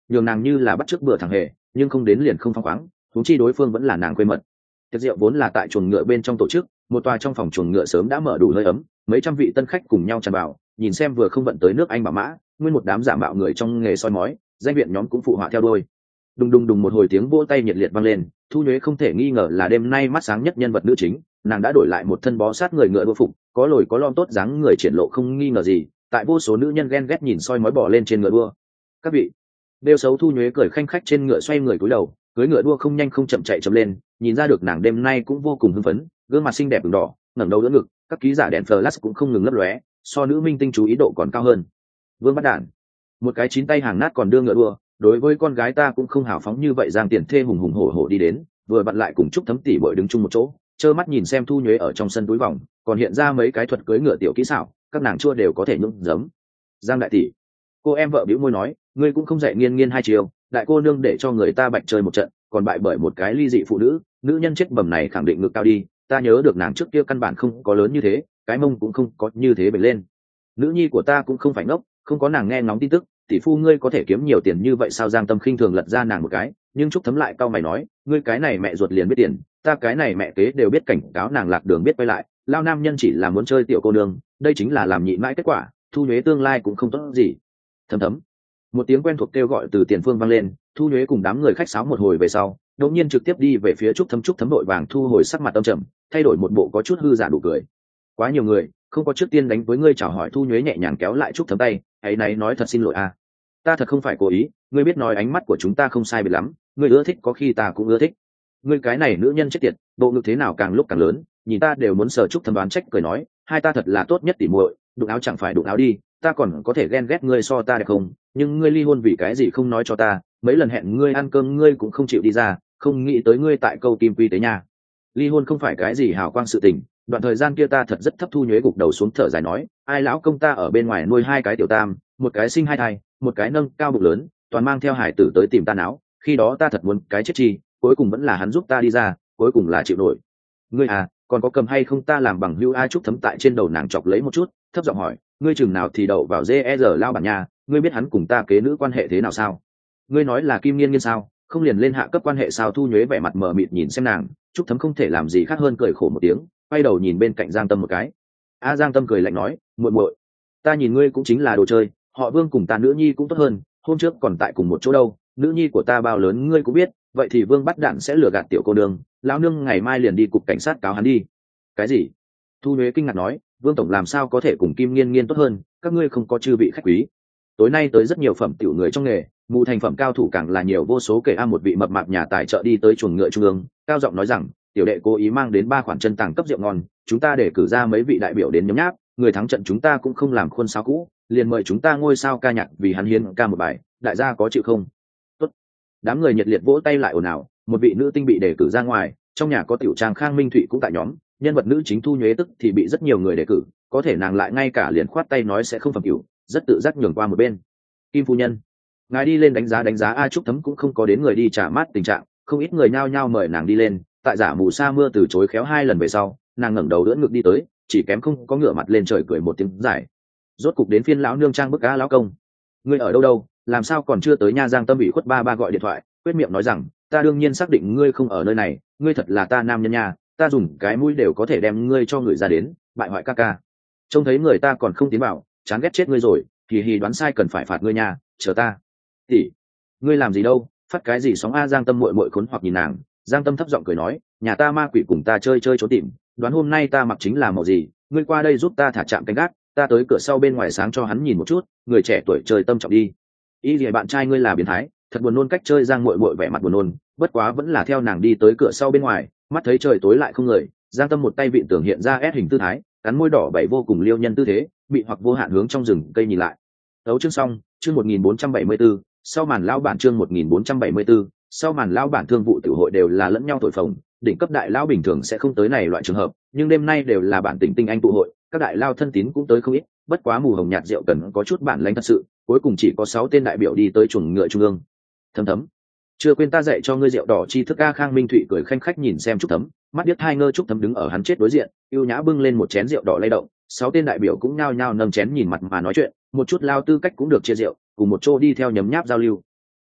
nhường nàng như là bắt chước bừa thằng hề, nhưng không đến liền không phăng khoáng, huống chi đối phương vẫn là nàng quê mật. Tiệc rượu vốn là tại chuồng ngựa bên trong tổ chức, một tòa trong phòng chuồng ngựa sớm đã mở đủ hơi ấm, mấy trăm vị tân khách cùng nhau tràn vào, nhìn xem vừa không vận tới nước Anh bảo mã, nguyên một đám giả mạo người trong nghề soi mói, danh viện nhóm cũng phụ họa theo đuôi. Đùng đùng đùng một hồi tiếng vỗ tay nhiệt liệt vang lên, Thu Nhuế không thể nghi ngờ là đêm nay mắt sáng nhất nhân vật nữ chính, nàng đã đổi lại một thân bó sát người ngựa đua phục, có lồi có lõm tốt dáng người triển lộ không nghi ngờ gì, tại vô số nữ nhân ghen ghét nhìn soi mói bỏ lên trên ngựa đua. Các vị, đeo xấu Thu Nhuế cười khanh khách trên ngựa xoay người cúi đầu, cưỡi ngựa đua không nhanh không chậm chạy chậm lên, nhìn ra được nàng đêm nay cũng vô cùng hưng phấn, gương mặt xinh đẹp ửng đỏ, ngẩng đầu đỡ ngực, các ký giả đèn flash cũng không ngừng lấp lóe, so nữ minh tinh chú ý độ còn cao hơn. Vương Bắt Đản, một cái chín tay hàng nát còn đưa ngựa đua, đối với con gái ta cũng không hào phóng như vậy. Giang Tiền Thê hùng hùng hổ hổ đi đến, vừa vặn lại cùng Trúc Thấm tỉ bội đứng chung một chỗ, trơ mắt nhìn xem Thu Nhuế ở trong sân túi vòng, còn hiện ra mấy cái thuật cưỡi ngựa tiểu kỹ xảo, các nàng chua đều có thể nhúng giấm. Giang đại tỷ, cô em vợ bĩu môi nói, ngươi cũng không dạy nghiên nghiên hai chiều, đại cô nương để cho người ta bạch chơi một trận, còn bại bởi một cái ly dị phụ nữ, nữ nhân chết bầm này khẳng định ngực cao đi, ta nhớ được nàng trước kia căn bản không có lớn như thế, cái mông cũng không có như thế bền lên. Nữ nhi của ta cũng không phải ngốc, không có nàng nghe ngóng tin tức, tỷ phu ngươi có thể kiếm nhiều tiền như vậy sao? Giang Tâm khinh thường lật ra nàng một cái, nhưng Trúc Thấm lại cau mày nói, ngươi cái này mẹ ruột liền biết tiền, ta cái này mẹ kế đều biết cảnh cáo nàng lạc đường biết quay lại, lao nam nhân chỉ là muốn chơi tiểu cô nương, đây chính là làm nhịn mãi kết quả, Thu Nhuế tương lai cũng không tốt gì. Thấm thấm, một tiếng quen thuộc kêu gọi từ tiền phương vang lên, Thu Nhuế cùng đám người khách sáo một hồi về sau, đột nhiên trực tiếp đi về phía Trúc Thấm. Trúc Thấm đội vàng thu hồi sắc mặt âm trầm, thay đổi một bộ có chút hư giả đủ cười. Quá nhiều người, không có trước tiên đánh với ngươi chào hỏi. Thu Nhuế nhẹ nhàng kéo lại Trúc Thấm tay, ấy này nói thật xin lỗi a, ta thật không phải cố ý, ngươi biết nói ánh mắt của chúng ta không sai biệt lắm, ngươi ưa thích có khi ta cũng ưa thích. Ngươi cái này nữ nhân chết tiệt, bộ ngực thế nào càng lúc càng lớn, nhìn ta đều muốn sờ. Trúc Thấm đoán trách cười nói, hai ta thật là tốt nhất tỉ muội, đụng áo chẳng phải đụng áo đi, ta còn có thể ghen ghét ngươi so ta đẹp không, nhưng ngươi ly hôn vì cái gì không nói cho ta, mấy lần hẹn ngươi ăn cơm ngươi cũng không chịu đi ra, không nghĩ tới ngươi tại câu kim quy tế nhà. Ly hôn không phải cái gì hào quang sự tình, đoạn thời gian kia ta thật rất thấp. Thu Nhuế gục đầu xuống thở dài nói, ai lão công ta ở bên ngoài nuôi hai cái tiểu tam, một cái sinh hai thai, một cái nâng cao bụng lớn, toàn mang theo hải tử tới tìm ta náo, khi đó ta thật muốn cái chết chi, cuối cùng vẫn là hắn giúp ta đi ra, cuối cùng là chịu nổi. Ngươi à, còn có cầm hay không ta làm bằng hữu? A Trúc Thấm tại trên đầu nàng chọc lấy một chút, thấp giọng hỏi, ngươi chừng nào thì đậu vào dê rờ lao bản nhà, ngươi biết hắn cùng ta kế nữ quan hệ thế nào sao? Ngươi nói là Kim Nghiên Nghiên sao, không liền lên hạ cấp quan hệ sao? Thu Nhuế vẻ mặt mờ mịt nhìn xem nàng, Trúc Thấm không thể làm gì khác hơn cười khổ một tiếng, quay đầu nhìn bên cạnh Giang Tâm một cái. A Giang Tâm cười lạnh nói, muội muội, ta nhìn ngươi cũng chính là đồ chơi, họ Vương cùng ta nữ nhi cũng tốt hơn, hôm trước còn tại cùng một chỗ đâu, nữ nhi của ta bao lớn ngươi cũng biết, vậy thì Vương Bắt Đản sẽ lừa gạt tiểu cô nương, lão nương ngày mai liền đi cục cảnh sát cáo hắn đi. Cái gì? Thu Nhuế kinh ngạc nói, Vương tổng làm sao có thể cùng Kim Nghiên Nghiên tốt hơn, các ngươi không có chư vị khách quý. Tối nay tới rất nhiều phẩm tiểu người trong nghề, mù thành phẩm cao thủ càng là nhiều vô số kể. A một vị mập mạp nhà tài trợ đi tới chuồng ngựa trung ương, cao giọng nói rằng, tiểu đệ cố ý mang đến ba khoản chân tàng cấp rượu ngon, chúng ta để cử ra mấy vị đại biểu đến nhấm nháp, người thắng trận chúng ta cũng không làm khuôn sáo cũ, liền mời chúng ta ngôi sao ca nhạc vì hắn hiến ca một bài, đại gia có chịu không? Tốt. Đám người nhiệt liệt vỗ tay lại ồn ào. Một vị nữ tinh bị đề cử ra ngoài, trong nhà có tiểu trang Khang Minh Thụy cũng tại nhóm, nhân vật nữ chính Thu Nhuế tức thì bị rất nhiều người đề cử, có thể nàng lại ngay cả liền khoát tay nói sẽ không phẩm cửu, rất tự giác nhường qua một bên. Kim phu nhân, ngài đi lên đánh giá đánh giá. A Trúc Thấm cũng không có đến người đi trả mát tình trạng, không ít người nhao nhao mời nàng đi lên, tại giả mù sa mưa từ chối khéo hai lần về sau, nàng ngẩng đầu đỡ ngực đi tới, chỉ kém không có ngửa mặt lên trời cười một tiếng dài. Rốt cục đến phiên lão nương trang bức cá lão công, ngươi ở đâu đâu, làm sao còn chưa tới nha? Giang Tâm bị khuất ba ba gọi điện thoại, quyết miệng nói rằng, ta đương nhiên xác định ngươi không ở nơi này, ngươi thật là ta nam nhân nha, ta dùng cái mũi đều có thể đem ngươi cho người ra đến, bại hoại ca ca. Trông thấy người ta còn không tiến vào, chán ghét chết ngươi rồi, thì hì đoán sai cần phải phạt ngươi nha, chờ ta. Tỷ, ngươi làm gì đâu, phát cái gì sóng? A Giang Tâm muội muội khốn hoặc nhìn nàng, Giang Tâm thấp giọng cười nói, nhà ta ma quỷ cùng ta chơi chơi trốn tìm, đoán hôm nay ta mặc chính là màu gì, ngươi qua đây giúp ta thả chạm canh gác, ta tới cửa sau bên ngoài sáng cho hắn nhìn một chút, người trẻ tuổi chơi tâm trọng đi. Ý gì bạn trai ngươi là biến thái, thật buồn nôn. Cách chơi Giang muội muội vẻ mặt buồn nôn, bất quá vẫn là theo nàng đi tới cửa sau bên ngoài, mắt thấy trời tối lại không người, Giang Tâm một tay vịn tường hiện ra ép hình tư thái, cắn môi đỏ bảy vô cùng liêu nhân tư thế, bị hoặc vô hạn hướng trong rừng cây nhìn lại. Đấu chương xong, chương một nghìn bốn trăm bảy mươi bốn, sau màn lão bản chương một nghìn bốn trăm bảy mươi bốn, sau màn lão bản. Thương vụ tiểu hội đều là lẫn nhau thổi phồng, đỉnh cấp đại lão bình thường sẽ không tới này loại trường hợp, nhưng đêm nay đều là bản tỉnh tinh anh tụ hội, các đại lao thân tín cũng tới không ít, bất quá mù hồng nhạt rượu cần có chút bản lãnh thật sự, cuối cùng chỉ có sáu tên đại biểu đi tới chuồng ngựa trung ương. Thấm Thấm, chưa quên ta dạy cho ngươi rượu đỏ chi thức. A Khang Minh Thụy cười khanh khách nhìn xem Trúc Thấm, mắt biết hai ngơ. Trúc Thấm đứng ở hắn chết đối diện, ưu nhã bưng lên một chén rượu đỏ lay động, sáu tên đại biểu cũng nhao nhao nâng chén nhìn mặt mà nói chuyện, một chút lao tư cách cũng được chia rượu, cùng một chỗ đi theo nhấm nháp giao lưu.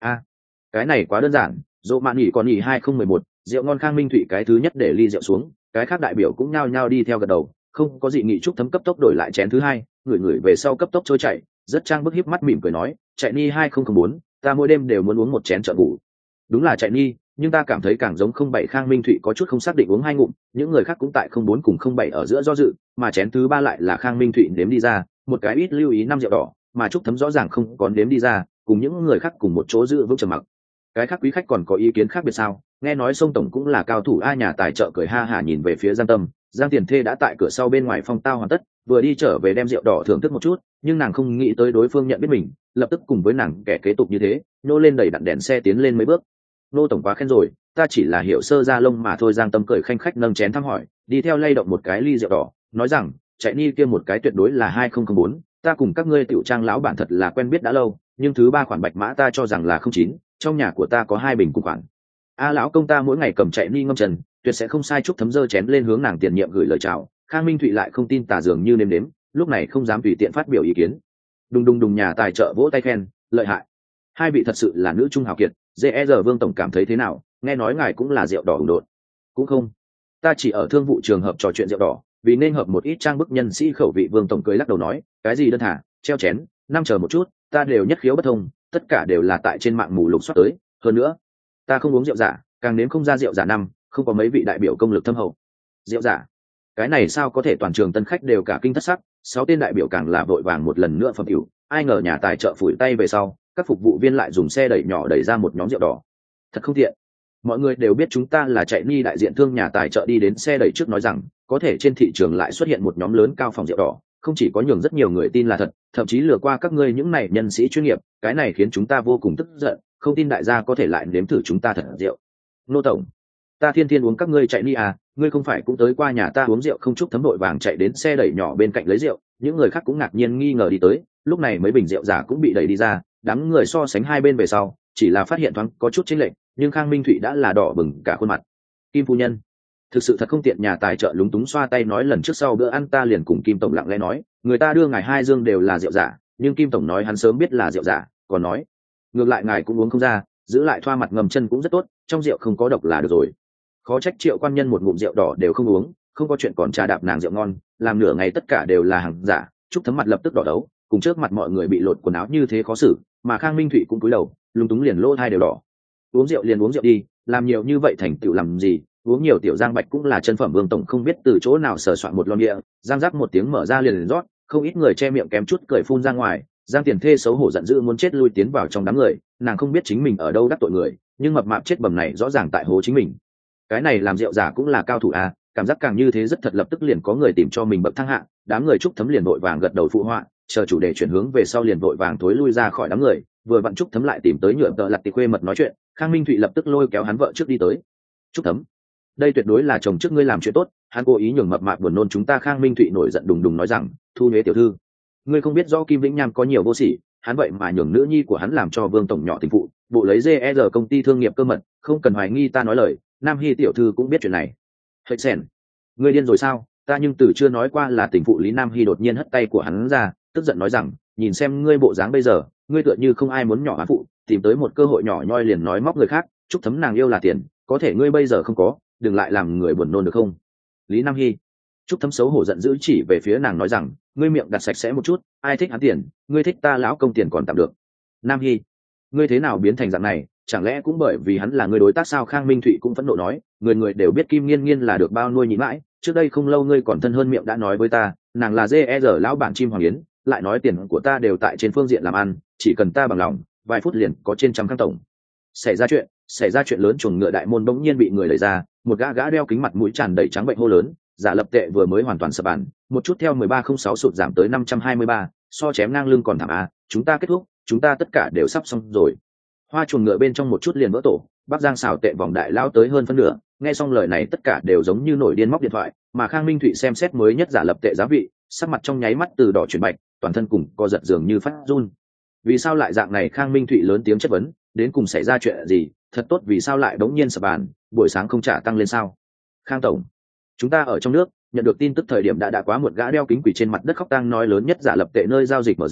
a cái này quá đơn giản. Dỗ mạn nghỉ còn nghỉ hai không một một, rượu ngon Khang Minh Thụy cái thứ nhất để ly rượu xuống, cái khác đại biểu cũng nhao nhao đi theo gật đầu, không có gì nghị chúc thấm cấp tốc đổi lại chén thứ hai, người người về sau cấp tốc trôi chạy, rất trang bức híp mắt mỉm cười nói, chạy ni hai không không bốn, ta mỗi đêm đều muốn uống một chén trợ ngủ. Đúng là chạy ni, nhưng ta cảm thấy càng giống không bảy. Khang Minh Thụy có chút không xác định uống hai ngụm, những người khác cũng tại không bốn cùng không bảy ở giữa do dự, mà chén thứ ba lại là Khang Minh Thụy nếm đi ra, một cái ít lưu ý năm rượu đỏ, mà chúc thấm rõ ràng không còn nếm đi ra, cùng những người khác cùng một chỗ giữ vững trầm mặc. Cái khác quý khách còn có ý kiến khác biệt sao? Nghe nói Sông tổng cũng là cao thủ a. Nhà tài trợ cười ha hả nhìn về phía Giang Tâm, Giang Tiền Thê đã tại cửa sau bên ngoài phong tao hoàn tất, vừa đi trở về đem rượu đỏ thưởng thức một chút, nhưng nàng không nghĩ tới đối phương nhận biết mình, lập tức cùng với nàng kẻ kế tục như thế, nô lên đẩy đặn đèn xe tiến lên mấy bước. Nô tổng quá khen rồi, ta chỉ là hiểu sơ ra lông mà thôi. Giang Tâm cười khanh khách nâng chén thăm hỏi, đi theo lay động một cái ly rượu đỏ, nói rằng chạy ni kia một cái tuyệt đối là hai không không bốn, ta cùng các ngươi tiểu trang lão bản thật là quen biết đã lâu, nhưng thứ ba khoản bạch mã ta cho rằng là không chín, trong nhà của ta có hai bình cùng khoản. A lão công ta mỗi ngày cầm chạy ni ngâm trần, tuyệt sẽ không sai. Chúc thấm dơ chén lên hướng nàng tiền nhiệm gửi lời chào. Khang Minh Thụy lại không tin tà dường như nếm đếm, lúc này không dám tùy tiện phát biểu ý kiến. Đùng đùng đùng, nhà tài trợ vỗ tay khen, lợi hại, hai vị thật sự là nữ trung hào kiệt. dê e rờ Vương tổng cảm thấy thế nào? Nghe nói ngài cũng là rượu đỏ ủng đột. Cũng không, ta chỉ ở thương vụ trường hợp trò chuyện rượu đỏ, vì nên hợp một ít trang bức nhân sĩ khẩu vị. Vương tổng cười lắc đầu nói, cái gì đơn thả, treo chén, năm chờ một chút, ta đều nhất khiếu bất thông, tất cả đều là tại trên mạng mù lục soát tới. Hơn nữa, ta không uống rượu giả, càng nếm không ra rượu giả năm, không có mấy vị đại biểu công lực thâm hậu. Rượu giả, cái này sao có thể? Toàn trường tân khách đều cả kinh thất sắc, sáu tên đại biểu càng là vội vàng một lần nữa phẩm cửu. Ai ngờ nhà tài trợ phủi tay về sau, các phục vụ viên lại dùng xe đẩy nhỏ đẩy ra một nhóm rượu đỏ. Thật không tiện. Mọi người đều biết chúng ta là chạy ni đại diện thương. Nhà tài trợ đi đến xe đẩy trước nói rằng, có thể trên thị trường lại xuất hiện một nhóm lớn cao phòng rượu đỏ, không chỉ có nhường rất nhiều người tin là thật, thậm chí lừa qua các ngươi những này nhân sĩ chuyên nghiệp, cái này khiến chúng ta vô cùng tức giận, không tin đại gia có thể lại nếm thử chúng ta thật rượu. Nô tổng, ta thiên thiên uống các ngươi chạy ni à, ngươi không phải cũng tới qua nhà ta uống rượu không? Chúc thấm đội vàng chạy đến xe đẩy nhỏ bên cạnh lấy rượu, những người khác cũng ngạc nhiên nghi ngờ đi tới, lúc này mấy bình rượu giả cũng bị đẩy đi ra, đám người so sánh hai bên về sau, chỉ là phát hiện thoáng có chút chênh lệch, nhưng Khang Minh Thụy đã là đỏ bừng cả khuôn mặt. Kim phu nhân, thực sự thật không tiện. Nhà tài trợ lúng túng xoa tay nói, lần trước sau bữa ăn ta liền cùng Kim tổng lặng lẽ nói, người ta đưa ngài hai dương đều là rượu giả, nhưng Kim tổng nói hắn sớm biết là rượu giả, còn nói ngược lại ngài cũng uống không ra, giữ lại thoa mặt ngầm chân cũng rất tốt, trong rượu không có độc là được rồi. Khó trách Triệu quan nhân một ngụm rượu đỏ đều không uống, không có chuyện còn trà đạp nàng rượu ngon, làm nửa ngày tất cả đều là hàng giả. Trúc thấm mặt lập tức đỏ đấu, cùng trước mặt mọi người bị lột quần áo như thế khó xử, mà Khang Minh Thụy cũng cúi đầu, lúng túng liền lỗ hai đều đỏ. Uống rượu liền uống rượu đi, làm nhiều như vậy thành tựu làm gì? Uống nhiều tiểu Giang Bạch cũng là chân phẩm. Vương tổng không biết từ chỗ nào sờ soạn một lon địa, giang rắc một tiếng mở ra liền, liền rót, không ít người che miệng kém chút cười phun ra ngoài. Giang Tiền Thê xấu hổ giận dữ muốn chết lui tiến vào trong đám người, nàng không biết chính mình ở đâu đắc tội người, nhưng mập mạp chết bầm này rõ ràng tại hố chính mình. Cái này làm rượu giả cũng là cao thủ à? Cảm giác càng như thế rất thật, lập tức liền có người tìm cho mình bậc thang hạ. Đám người Trúc thấm liền vội vàng gật đầu phụ họa, chờ chủ đề chuyển hướng về sau liền vội vàng thối lui ra khỏi đám người. Vừa vặn Trúc thấm lại tìm tới nhựa tợ lặt tì khuê mật nói chuyện, Khang Minh Thụy lập tức lôi kéo hắn vợ trước đi tới. Trúc thấm, đây tuyệt đối là chồng trước ngươi làm chuyện tốt, hắn cố ý nhường mập mạp buồn nôn chúng ta. Khang Minh Thụy nổi giận đùng đùng nói rằng, thu nhuế tiểu thư, ngươi không biết do Kim Vĩnh Nham có nhiều vô sỉ, hắn vậy mà nhường nữ nhi của hắn làm cho Vương tổng nhỏ tình phụ, bộ lấy giê e rờ công ty thương nghiệp cơ mật, không cần hoài nghi ta nói lời. Nam Hy tiểu thư cũng biết chuyện này. Hệt sẻn, ngươi điên rồi sao? Ta nhưng từ chưa nói qua là tình phụ. Lý Nam Hy đột nhiên hất tay của hắn ra, tức giận nói rằng, nhìn xem ngươi bộ dáng bây giờ, ngươi tựa như không ai muốn nhỏ hắn phụ, tìm tới một cơ hội nhỏ nhoi liền nói móc người khác. Trúc thấm nàng yêu là tiền, có thể ngươi bây giờ không có, đừng lại làm người buồn nôn được không? Lý Nam Hy. Trúc thấm xấu hổ giận dữ chỉ về phía nàng nói rằng, ngươi miệng đặt sạch sẽ một chút, ai thích hắn tiền, ngươi thích ta lão công tiền còn tạm được. Nam Hy, ngươi thế nào biến thành dạng này, chẳng lẽ cũng bởi vì hắn là người đối tác sao? Khang Minh Thụy cũng phẫn nộ nói, người người đều biết Kim Nghiên Nghiên là được bao nuôi nhịn mãi, trước đây không lâu ngươi còn thân hơn miệng đã nói với ta, nàng là dê e rờ lão bản chim hoàng yến, lại nói tiền của ta đều tại trên phương diện làm ăn, chỉ cần ta bằng lòng, vài phút liền có trên trăm Khang tổng. Xảy ra chuyện, xảy ra chuyện lớn. Chuồng ngựa đại môn bỗng nhiên bị người đẩy ra, một gã gã đeo kính mặt mũi tràn đầy trắng bệnh hô lớn, giả lập tệ vừa mới hoàn toàn sập bàn, một chút theo mười ba không sáu sụt giảm tới năm trăm hai mươi ba, so chém ngang lưng còn thảm à, chúng ta kết thúc, chúng ta tất cả đều sắp xong rồi. Hoa chuồng ngựa bên trong một chút liền vỡ tổ, Bắc Giang xào tệ vòng đại lao tới hơn phân nửa, nghe xong lời này tất cả đều giống như nổi điên móc điện thoại, mà Khang Minh Thụy xem xét mới nhất giả lập tệ giá vị, sắc mặt trong nháy mắt từ đỏ chuyển bạch, toàn thân cùng co giật dường như phát run. Vì sao lại dạng này? Khang Minh Thụy lớn tiếng chất vấn, đến cùng xảy ra chuyện gì? Thật tốt, vì sao lại đống nhiên sập bàn, buổi sáng không trả tăng lên sao? Khang tổng, chúng ta ở trong nước nhận được tin tức thời điểm đã đã quá một. Gã đeo kính quỷ trên mặt đất khóc tang nói, lớn nhất giả lập tệ nơi giao dịch em giê,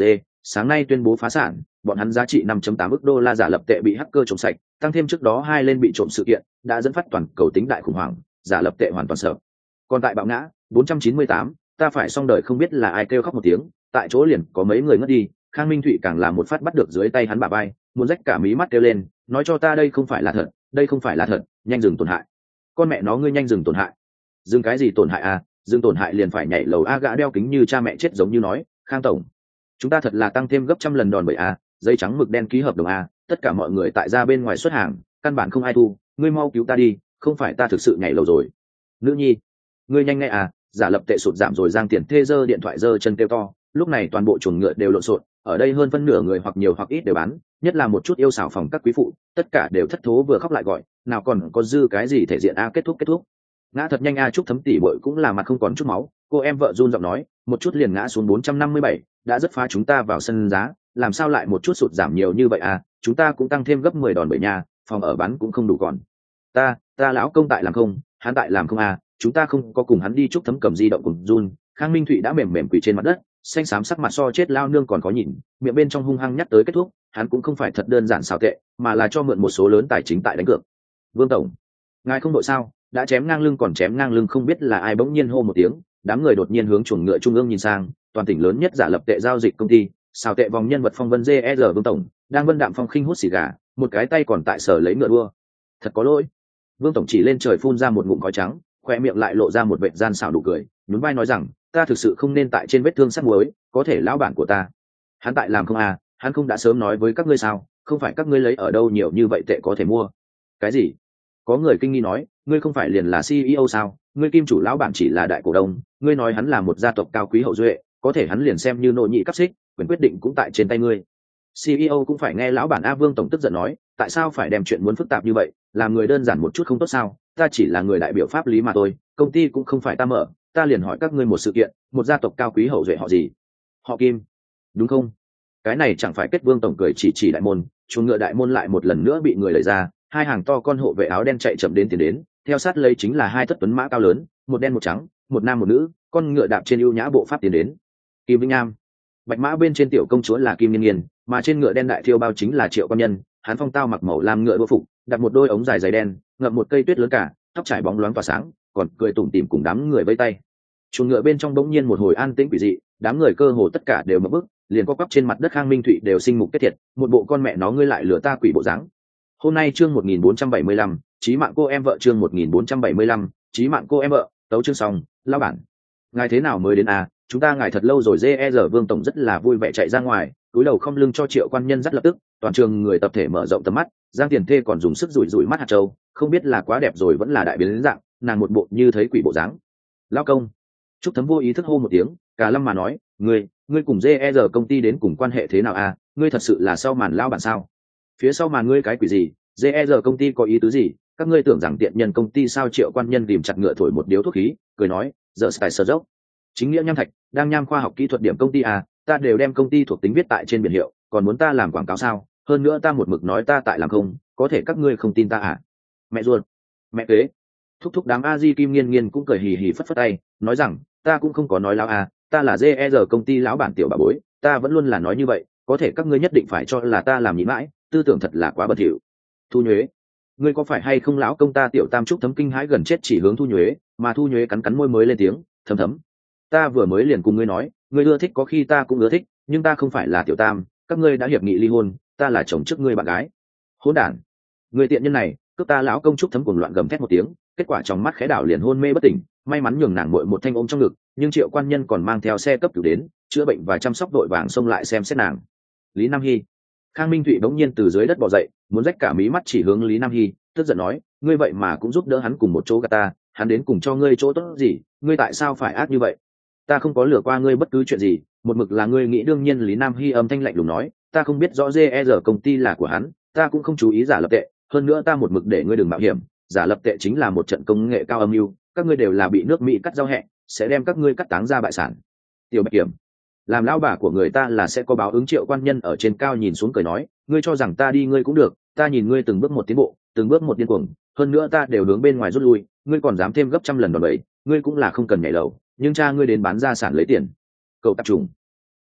sáng nay tuyên bố phá sản, bọn hắn giá trị năm phẩy tám ức đô la giả lập tệ bị hacker trộm sạch, tăng thêm trước đó hai lên bị trộm sự kiện, đã dẫn phát toàn cầu tính đại khủng hoảng, giả lập tệ hoàn toàn sợ. Còn tại bạo ngã bốn trăm chín mươi tám, ta phải xong đời không biết là ai kêu khóc một tiếng, tại chỗ liền có mấy người ngất đi, Khang Minh Thụy càng là một phát bắt được dưới tay hắn bả vai, muốn rách cả mí mắt kêu lên, nói cho ta đây không phải là thật, đây không phải là thật, nhanh dừng tổn hại. Con mẹ nó ngươi nhanh dừng tổn hại. Dừng cái gì tổn hại à, dừng tổn hại liền phải nhảy lầu a, gã đeo kính như cha mẹ chết giống như nói, Khang tổng, chúng ta thật là tăng thêm gấp trăm lần đòn bẩy a, giấy trắng mực đen ký hợp đồng a, tất cả mọi người tại ra bên ngoài xuất hàng, căn bản không ai thu, ngươi mau cứu ta đi, không phải ta thực sự nhảy lầu rồi. Nữ nhi, ngươi nhanh nghe à, giả lập tệ sụt giảm rồi, Giang Tiền Thê giơ điện thoại giơ chân kêu to, lúc này toàn bộ chuồng ngựa đều lộn xộn, ở đây hơn phân nửa người hoặc nhiều hoặc ít đều bán, nhất là một chút yêu xảo phòng các quý phụ, tất cả đều thất thố vừa khóc lại gọi, nào còn có dư cái gì thể diện a, kết thúc kết thúc. Ngã thật nhanh a, Trúc Thấm tỷ bội cũng là mặt không còn chút máu, cô em vợ run giọng nói, một chút liền ngã xuống bốn trăm năm mươi bảy, đã rất phá chúng ta vào sân giá, làm sao lại một chút sụt giảm nhiều như vậy à, chúng ta cũng tăng thêm gấp mười đòn bẩy nhà, phòng ở bán cũng không đủ còn. Ta, ta lão công tại làm không, hắn tại làm không à, chúng ta không có cùng hắn đi. Trúc Thấm cầm di động cùng run, Khang Minh Thụy đã mềm mềm quỳ trên mặt đất, xanh xám sắc mặt so chết lao nương còn có nhìn, miệng bên trong hung hăng nhắc tới kết thúc, hắn cũng không phải thật đơn giản xào tệ, mà là cho mượn một số lớn tài chính tại đánh cược. Vương tổng, ngài không đội sao, đã chém ngang lưng còn chém ngang lưng, không biết là ai bỗng nhiên hô một tiếng, đám người đột nhiên hướng chuồng ngựa trung ương nhìn sang, toàn tỉnh lớn nhất giả lập tệ giao dịch công ty, xào tệ vòng nhân vật phong vân giê rờ Vương tổng đang vân đạm phong khinh hút xì gà, một cái tay còn tại sở lấy ngựa đua. Thật có lỗi. Vương tổng chỉ lên trời phun ra một ngụm khói trắng, khoe miệng lại lộ ra một vệt gian xảo đủ cười, nhún vai nói rằng, ta thực sự không nên tại trên vết thương sắt muối, có thể lão bản của ta, hắn tại làm không à, hắn không đã sớm nói với các ngươi sao, không phải các ngươi lấy ở đâu nhiều như vậy tệ có thể mua. Cái gì? Có người kinh nghi nói, ngươi không phải liền là xê e ô sao, ngươi kim chủ lão bản chỉ là đại cổ đông, ngươi nói hắn là một gia tộc cao quý hậu duệ, có thể hắn liền xem như nội nhị cấp xích, quyền quyết định cũng tại trên tay ngươi. xê e ô cũng phải nghe lão bản a. Vương tổng tức giận nói, tại sao phải đem chuyện muốn phức tạp như vậy, làm người đơn giản một chút không tốt sao, ta chỉ là người đại biểu pháp lý mà thôi, công ty cũng không phải ta mở, ta liền hỏi các ngươi một sự kiện, một gia tộc cao quý hậu duệ họ gì? Họ Kim, đúng không? Cái này chẳng phải kết. Vương tổng cười chỉ chỉ đại môn, chuồng ngựa đại môn lại một lần nữa bị người đẩy ra, hai hàng to con hộ vệ áo đen chạy chậm đến tiến đến, theo sát lấy chính là hai thất tuấn mã cao lớn, một đen một trắng, một nam một nữ, con ngựa đạp trên ưu nhã bộ pháp tiến đến. Kim Vĩnh Nam, bạch mã bên trên tiểu công chúa là Kim Nghiên Nghiên, mà trên ngựa đen đại thiêu bao chính là Triệu Quan Nhân, hắn phong tao mặc màu lam ngựa đua phục, đặt một đôi ống dài dày đen, ngậm một cây tuyết lớn cả, tóc trải bóng loáng tỏa sáng, còn cười tủm tỉm cùng đám người vây tay. Chuồng ngựa bên trong bỗng nhiên một hồi an tĩnh quỷ dị, đám người cơ hồ tất cả đều mở bức, liền có quắp trên mặt đất Khang Minh Thụy đều sinh mục kết thiệt, một bộ con mẹ nó ngươi lại lừa ta quỷ bộ dáng. Hôm nay chương một nghìn bốn trăm bảy mươi lăm, chí mạng cô em vợ, chương một nghìn bốn trăm bảy mươi lăm, chí mạng cô em vợ, tấu chương xong, lao bản. Ngài thế nào mới đến à, chúng ta ngài thật lâu rồi. giê rờ Vương tổng rất là vui vẻ chạy ra ngoài, cúi đầu không lưng cho Triệu Quan Nhân dắt lập tức, toàn trường người tập thể mở rộng tầm mắt, Giang Tiền Thê còn dùng sức rủi rủi mắt hạt châu, không biết là quá đẹp rồi vẫn là đại biến đến dạng, nàng một bộ như thấy quỷ bộ dáng. Lao công. Trúc Thấm vô ý thức hô một tiếng, cả lâm mà nói, ngươi, ngươi cùng giê rờ công ty đến cùng quan hệ thế nào à, ngươi thật sự là sau màn lao bản sao? Phía sau màn ngươi cái quỷ gì, giê rờ công ty có ý tứ gì, các ngươi tưởng rằng tiện nhân công ty sao? Triệu Quan Nhân tìm chặt ngựa thổi một điếu thuốc khí, cười nói, giờ sài sơ dốc. Chính nghĩa nham thạch, đang nham khoa học kỹ thuật điểm công ty à, ta đều đem công ty thuộc tính viết tại trên biển hiệu, còn muốn ta làm quảng cáo sao? Hơn nữa ta một mực nói ta tại làm không, có thể các ngươi không tin ta à? Mẹ ruột, mẹ kế. Thúc thúc đám a di. Kim Nghiên Nghiên cũng cười hì hì phất phất tay, nói rằng, ta cũng không có nói láo à, ta là giê rờ công ty lão bản tiểu bà bối, ta vẫn luôn là nói như vậy, có thể các ngươi nhất định phải cho là ta làm nhịn mãi, tư tưởng thật là quá bẩn thỉu. Thu Nhuế, ngươi có phải hay không lão công? Ta Tiểu Tam Trúc Thấm kinh hãi gần chết chỉ hướng Thu Nhuế, mà Thu Nhuế cắn cắn môi mới lên tiếng, thấm thấm, ta vừa mới liền cùng ngươi nói, ngươi ưa thích có khi ta cũng ưa thích, nhưng ta không phải là Tiểu Tam, các ngươi đã hiệp nghị ly hôn, ta là chồng trước ngươi bạn gái. Hỗn đản, người tiện nhân này, cướp ta lão công. Trúc Thấm cuồng loạn gầm thét một tiếng, kết quả trong mắt khẽ đảo liền hôn mê bất tỉnh, may mắn nhường nàng muội một thanh ôm trong ngực, nhưng Triệu Quan Nhân còn mang theo xe cấp cứu đến chữa bệnh và chăm sóc, đội vàng xông lại xem xét nàng. Lý Nam Hy. Khang Minh Thụy bỗng nhiên từ dưới đất bò dậy, muốn rách cả mí mắt chỉ hướng Lý Nam Hy, tức giận nói, ngươi vậy mà cũng giúp đỡ hắn cùng một chỗ gạt ta, hắn đến cùng cho ngươi chỗ tốt gì, ngươi tại sao phải ác như vậy? Ta không có lừa qua ngươi bất cứ chuyện gì, một mực là ngươi nghĩ đương nhiên. Lý Nam Hy âm thanh lạnh lùng nói, ta không biết rõ giê rờ công ty là của hắn, ta cũng không chú ý giả lập tệ, hơn nữa ta một mực để ngươi đừng mạo hiểm, giả lập tệ chính là một trận công nghệ cao âm mưu, các ngươi đều là bị nước Mỹ cắt giao hẹ, sẽ đem các ngươi cắt táng ra bại sản. Tiểu Bạch Kiểm, làm lão bà của người ta là sẽ có báo ứng. Triệu Quan Nhân ở trên cao nhìn xuống cười nói, ngươi cho rằng ta đi ngươi cũng được, ta nhìn ngươi từng bước một tiến bộ, từng bước một điên cuồng, hơn nữa ta đều hướng bên ngoài rút lui, ngươi còn dám thêm gấp trăm lần đòn bẩy, ngươi cũng là không cần nhảy lầu, nhưng cha ngươi đến bán gia sản lấy tiền. Cậu tạp trùng.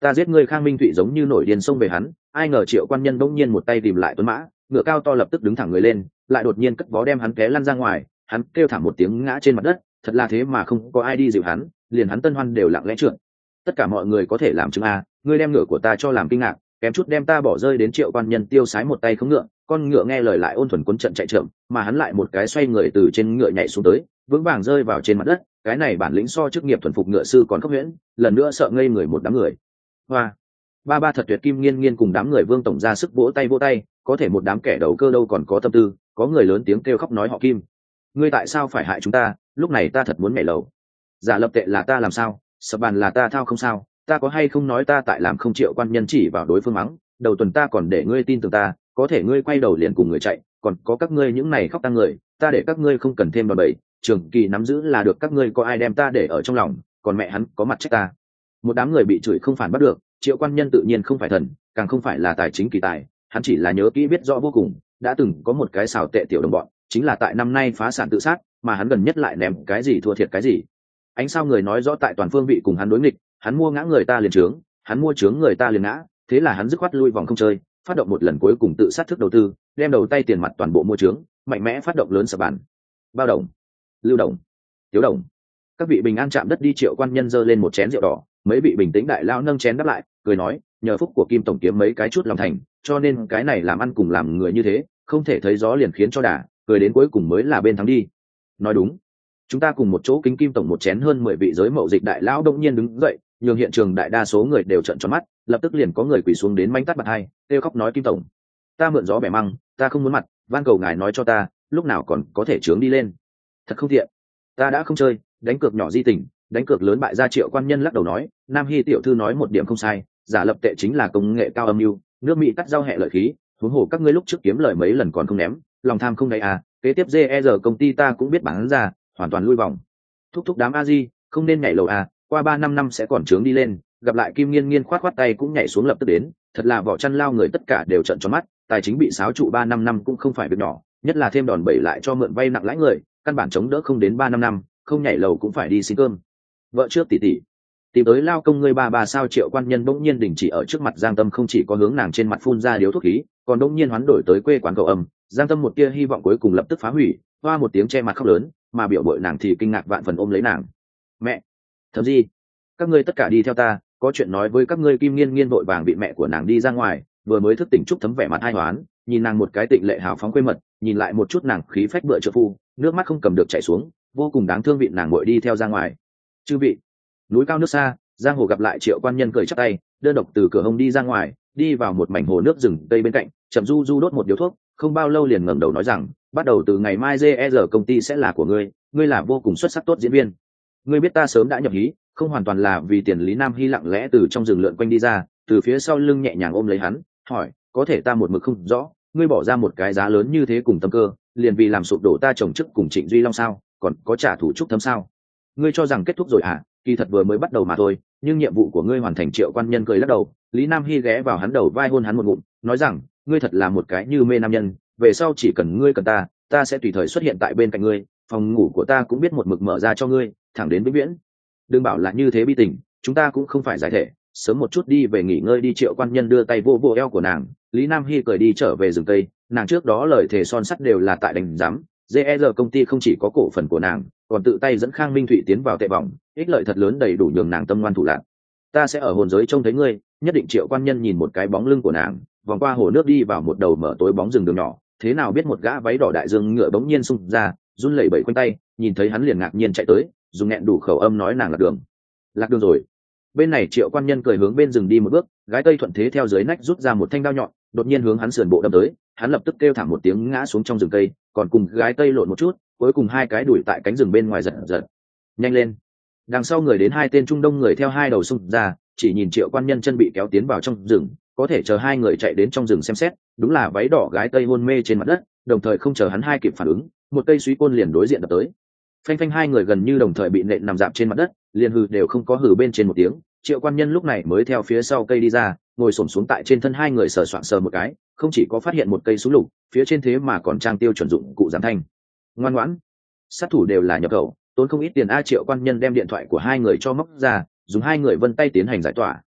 Ta giết ngươi. Khang Minh Thụy giống như nổi điên xông về hắn, ai ngờ Triệu Quan Nhân bỗng nhiên một tay tìm lại tuấn mã, ngựa cao to lập tức đứng thẳng người lên, lại đột nhiên cất vó đem hắn té lăn ra ngoài. Hắn kêu thảm một tiếng ngã trên mặt đất, thật là thế mà không có ai đi dịu hắn, liền hắn Tân Hoan đều lặng lẽ trượt. Tất cả mọi người có thể làm chứng a, ngươi đem ngựa của ta cho làm kinh ngạc, kém chút đem ta bỏ rơi. Đến Triệu Quan Nhân tiêu sái một tay không ngựa, con ngựa nghe lời lại ôn thuần cuốn trận chạy chậm, mà hắn lại một cái xoay người từ trên ngựa nhảy xuống tới, vững vàng rơi vào trên mặt đất. Cái này bản lĩnh so chức nghiệp thuần phục ngựa sư còn khốc huyễn, lần nữa sợ ngây người một đám người. Hoa, ba ba thật tuyệt. Kim Nghiên Nghiên cùng đám người Vương tổng ra sức vỗ tay vỗ tay, có thể một đám kẻ đầu cơ đâu còn có tâm tư. Có người lớn tiếng kêu khóc nói họ Kim, ngươi tại sao phải hại chúng ta? Lúc này ta thật muốn nhảy lầu. Giả lập tệ là ta làm sao? Sập bàn là ta thao không sao? Ta có hay không nói ta tại làm không? Triệu Quan Nhân chỉ vào đối phương mắng, đầu tuần ta còn để ngươi tin tưởng ta, có thể ngươi quay đầu liền cùng người chạy, còn có các ngươi những này khóc tăng người, ta để các ngươi không cần thêm đòn bẩy, trường kỳ nắm giữ là được. Các ngươi có ai đem ta để ở trong lòng, còn mẹ hắn có mặt trách ta. Một đám người bị chửi không phản bắt được. Triệu Quan Nhân tự nhiên không phải thần, càng không phải là tài chính kỳ tài, hắn chỉ là nhớ kỹ biết rõ vô cùng, đã từng có một cái xào tệ tiểu đồng bọn, chính là tại năm nay phá sản tự sát, mà hắn gần nhất lại ném cái gì thua thiệt cái gì. Ánh sao người nói rõ tại toàn phương vị cùng hắn đối nghịch, hắn mua ngã người ta liền trướng, hắn mua trướng người ta liền ngã, thế là hắn dứt khoát lui vòng không chơi, phát động một lần cuối cùng tự sát thức đầu tư, đem đầu tay tiền mặt toàn bộ mua trướng, mạnh mẽ phát động lớn sập bàn. Bao đồng, lưu đồng, tiếu đồng, các vị bình an chạm đất đi. Triệu Quan Nhân giơ lên một chén rượu đỏ, mấy vị bình tĩnh đại lao nâng chén đáp lại, cười nói, nhờ phúc của Kim tổng kiếm mấy cái chút lòng thành, cho nên cái này làm ăn cùng làm người như thế, không thể thấy gió liền khiến cho đà, cười đến cuối cùng mới là bên thắng đi. Nói đúng, chúng ta cùng một chỗ kính Kim tổng một chén. Hơn mười vị giới mậu dịch đại lão đông nhiên đứng dậy, nhường hiện trường đại đa số người đều trợn tròn mắt, lập tức liền có người quỳ xuống đến manh tắt bạt hai, kêu khóc nói, Kim tổng, ta mượn gió bẻ măng, ta không muốn mặt, van cầu ngài nói cho ta, lúc nào còn có thể trướng đi lên. Thật không thiện, ta đã không chơi, đánh cược nhỏ di tình, đánh cược lớn bại ra. Triệu Quan Nhân lắc đầu nói, Nam Hy tiểu thư nói một điểm không sai, giả lập tệ chính là công nghệ cao âm mưu, nước Mỹ cắt giao hệ lợi khí, huống hồ các ngươi lúc trước kiếm lời mấy lần còn không ném, lòng tham không đáy à. Kế tiếp giê e rờ công ty ta cũng biết bán ra, hoàn toàn lui vòng. Thúc thúc đám a di không nên nhảy lầu à, qua ba năm năm sẽ còn trướng đi lên. Gặp lại Kim Nghiên Nghiên khoát khoát tay cũng nhảy xuống lập tức đến, thật là vỏ chăn lao người tất cả đều trợn tròn mắt. Tài chính bị xáo trụ ba năm năm cũng không phải việc nhỏ, nhất là thêm đòn bẩy lại cho mượn vay nặng lãi người, căn bản chống đỡ không đến ba năm năm, không nhảy lầu cũng phải đi xin cơm. Vợ trước tỷ tỷ tìm tới lao công ngươi ba bà sao? Triệu Quan Nhân bỗng nhiên đình chỉ ở trước mặt Giang Tâm, không chỉ có hướng nàng trên mặt phun ra điếu thuốc khí, còn bỗng nhiên hoán đổi tới quê quán cầu âm. Giang Tâm một tia hy vọng cuối cùng lập tức phá hủy, hoa một tiếng che mặt khóc lớn, mà biểu bội nàng thì kinh ngạc vạn phần ôm lấy nàng. Mẹ, thầm gì? Các ngươi tất cả đi theo ta, có chuyện nói với các ngươi. Kim Nghiên Nghiên vội vàng bị mẹ của nàng đi ra ngoài, vừa mới thức tỉnh Trúc Thấm vẻ mặt hai hoán, nhìn nàng một cái tịnh lệ hào phóng quê mật, nhìn lại một chút nàng khí phách bựa trợ phu, nước mắt không cầm được chảy xuống, vô cùng đáng thương. Vị nàng muội đi theo ra ngoài. Chư vị, núi cao nước xa, giang hồ gặp lại. Triệu Quan Nhân cười chắp tay, đơn độc từ cửa hông đi ra ngoài, đi vào một mảnh hồ nước rừng tây bên cạnh, chậm du du đốt một điếu thuốc, không bao lâu liền ngẩng đầu nói rằng, bắt đầu từ ngày mai giê e rờ công ty sẽ là của ngươi, ngươi là vô cùng xuất sắc tốt diễn viên. Ngươi biết ta sớm đã nhập hí, không hoàn toàn là vì tiền. Lý Nam Hy lặng lẽ từ trong rừng lượn quanh đi ra, từ phía sau lưng nhẹ nhàng ôm lấy hắn, hỏi, có thể ta một mực không rõ, ngươi bỏ ra một cái giá lớn như thế cùng tâm cơ, liền vì làm sụp đổ ta chồng chức cùng Trịnh Duy Long sao? Còn có trả thù Trúc Thấm sao? Ngươi cho rằng kết thúc rồi à? Kỳ thật vừa mới bắt đầu mà thôi, nhưng nhiệm vụ của ngươi hoàn thành. Triệu Quan Nhân cười lắc đầu. Lý Nam Hy ghé vào hắn đầu vai hôn hắn một ngụm, nói rằng, ngươi thật là một cái như mê nam nhân, về sau chỉ cần ngươi cần ta, ta sẽ tùy thời xuất hiện tại bên cạnh ngươi, phòng ngủ của ta cũng biết một mực mở ra cho ngươi, thẳng đến vĩnh viễn. Đừng bảo là như thế bi tình, chúng ta cũng không phải giải thể, sớm một chút đi về nghỉ ngơi đi. Triệu Quan Nhân đưa tay vô vô eo của nàng. Lý Nam Hy cười đi trở về rừng tây, nàng trước đó lời thề son sắt đều là tại đánh giám. giê e rờ công ty không chỉ có cổ phần của nàng, còn tự tay dẫn Khang Minh Thụy tiến vào tệ vòng, ích lợi thật lớn, đầy đủ nhường nàng tâm ngoan thủ lạc. Ta sẽ ở hồn giới trông thấy ngươi, nhất định. Triệu Quan Nhân nhìn một cái bóng lưng của nàng, vòng qua hồ nước đi vào một đầu mở tối bóng rừng đường nhỏ. Thế nào biết một gã váy đỏ đại dương ngựa bỗng nhiên xung ra, run lẩy bẩy quanh tay, nhìn thấy hắn liền ngạc nhiên chạy tới, dùng nghẹn đủ khẩu âm nói nàng lạc đường. Lạc đường rồi. Bên này Triệu Quan Nhân cười hướng bên rừng đi một bước, gái tây thuận thế theo dưới nách rút ra một thanh đao nhọn, đột nhiên hướng hắn sườn bộ đâm tới. Hắn lập tức kêu thảm một tiếng ngã xuống trong rừng cây, còn cùng gái tây lộn một chút, cuối cùng hai cái đuổi tại cánh rừng bên ngoài giật giật. Nhanh lên! Đằng sau người đến hai tên Trung Đông người theo hai đầu xung ra, chỉ nhìn Triệu Quan Nhân chân bị kéo tiến vào trong rừng, có thể chờ hai người chạy đến trong rừng xem xét, đúng là váy đỏ gái tây hôn mê trên mặt đất, đồng thời không chờ hắn hai kịp phản ứng, một cây suý côn liền đối diện đập tới. Phanh phanh, hai người gần như đồng thời bị nện nằm dạp trên mặt đất, liền hừ đều không có hừ bên trên một tiếng. Triệu Quan Nhân lúc này mới theo phía sau cây đi ra, ngồi xổm xuống tại trên thân hai người, sờ soạng sờ một cái, không chỉ có phát hiện một cây súng lục, phía trên thế mà còn trang tiêu chuẩn dụng cụ giảm thanh. Ngoan ngoãn, sát thủ đều là nhập khẩu, tốn không ít tiền a. Triệu Quan Nhân đem điện thoại của hai người cho móc ra, dùng hai người vân tay tiến hành giải tỏa,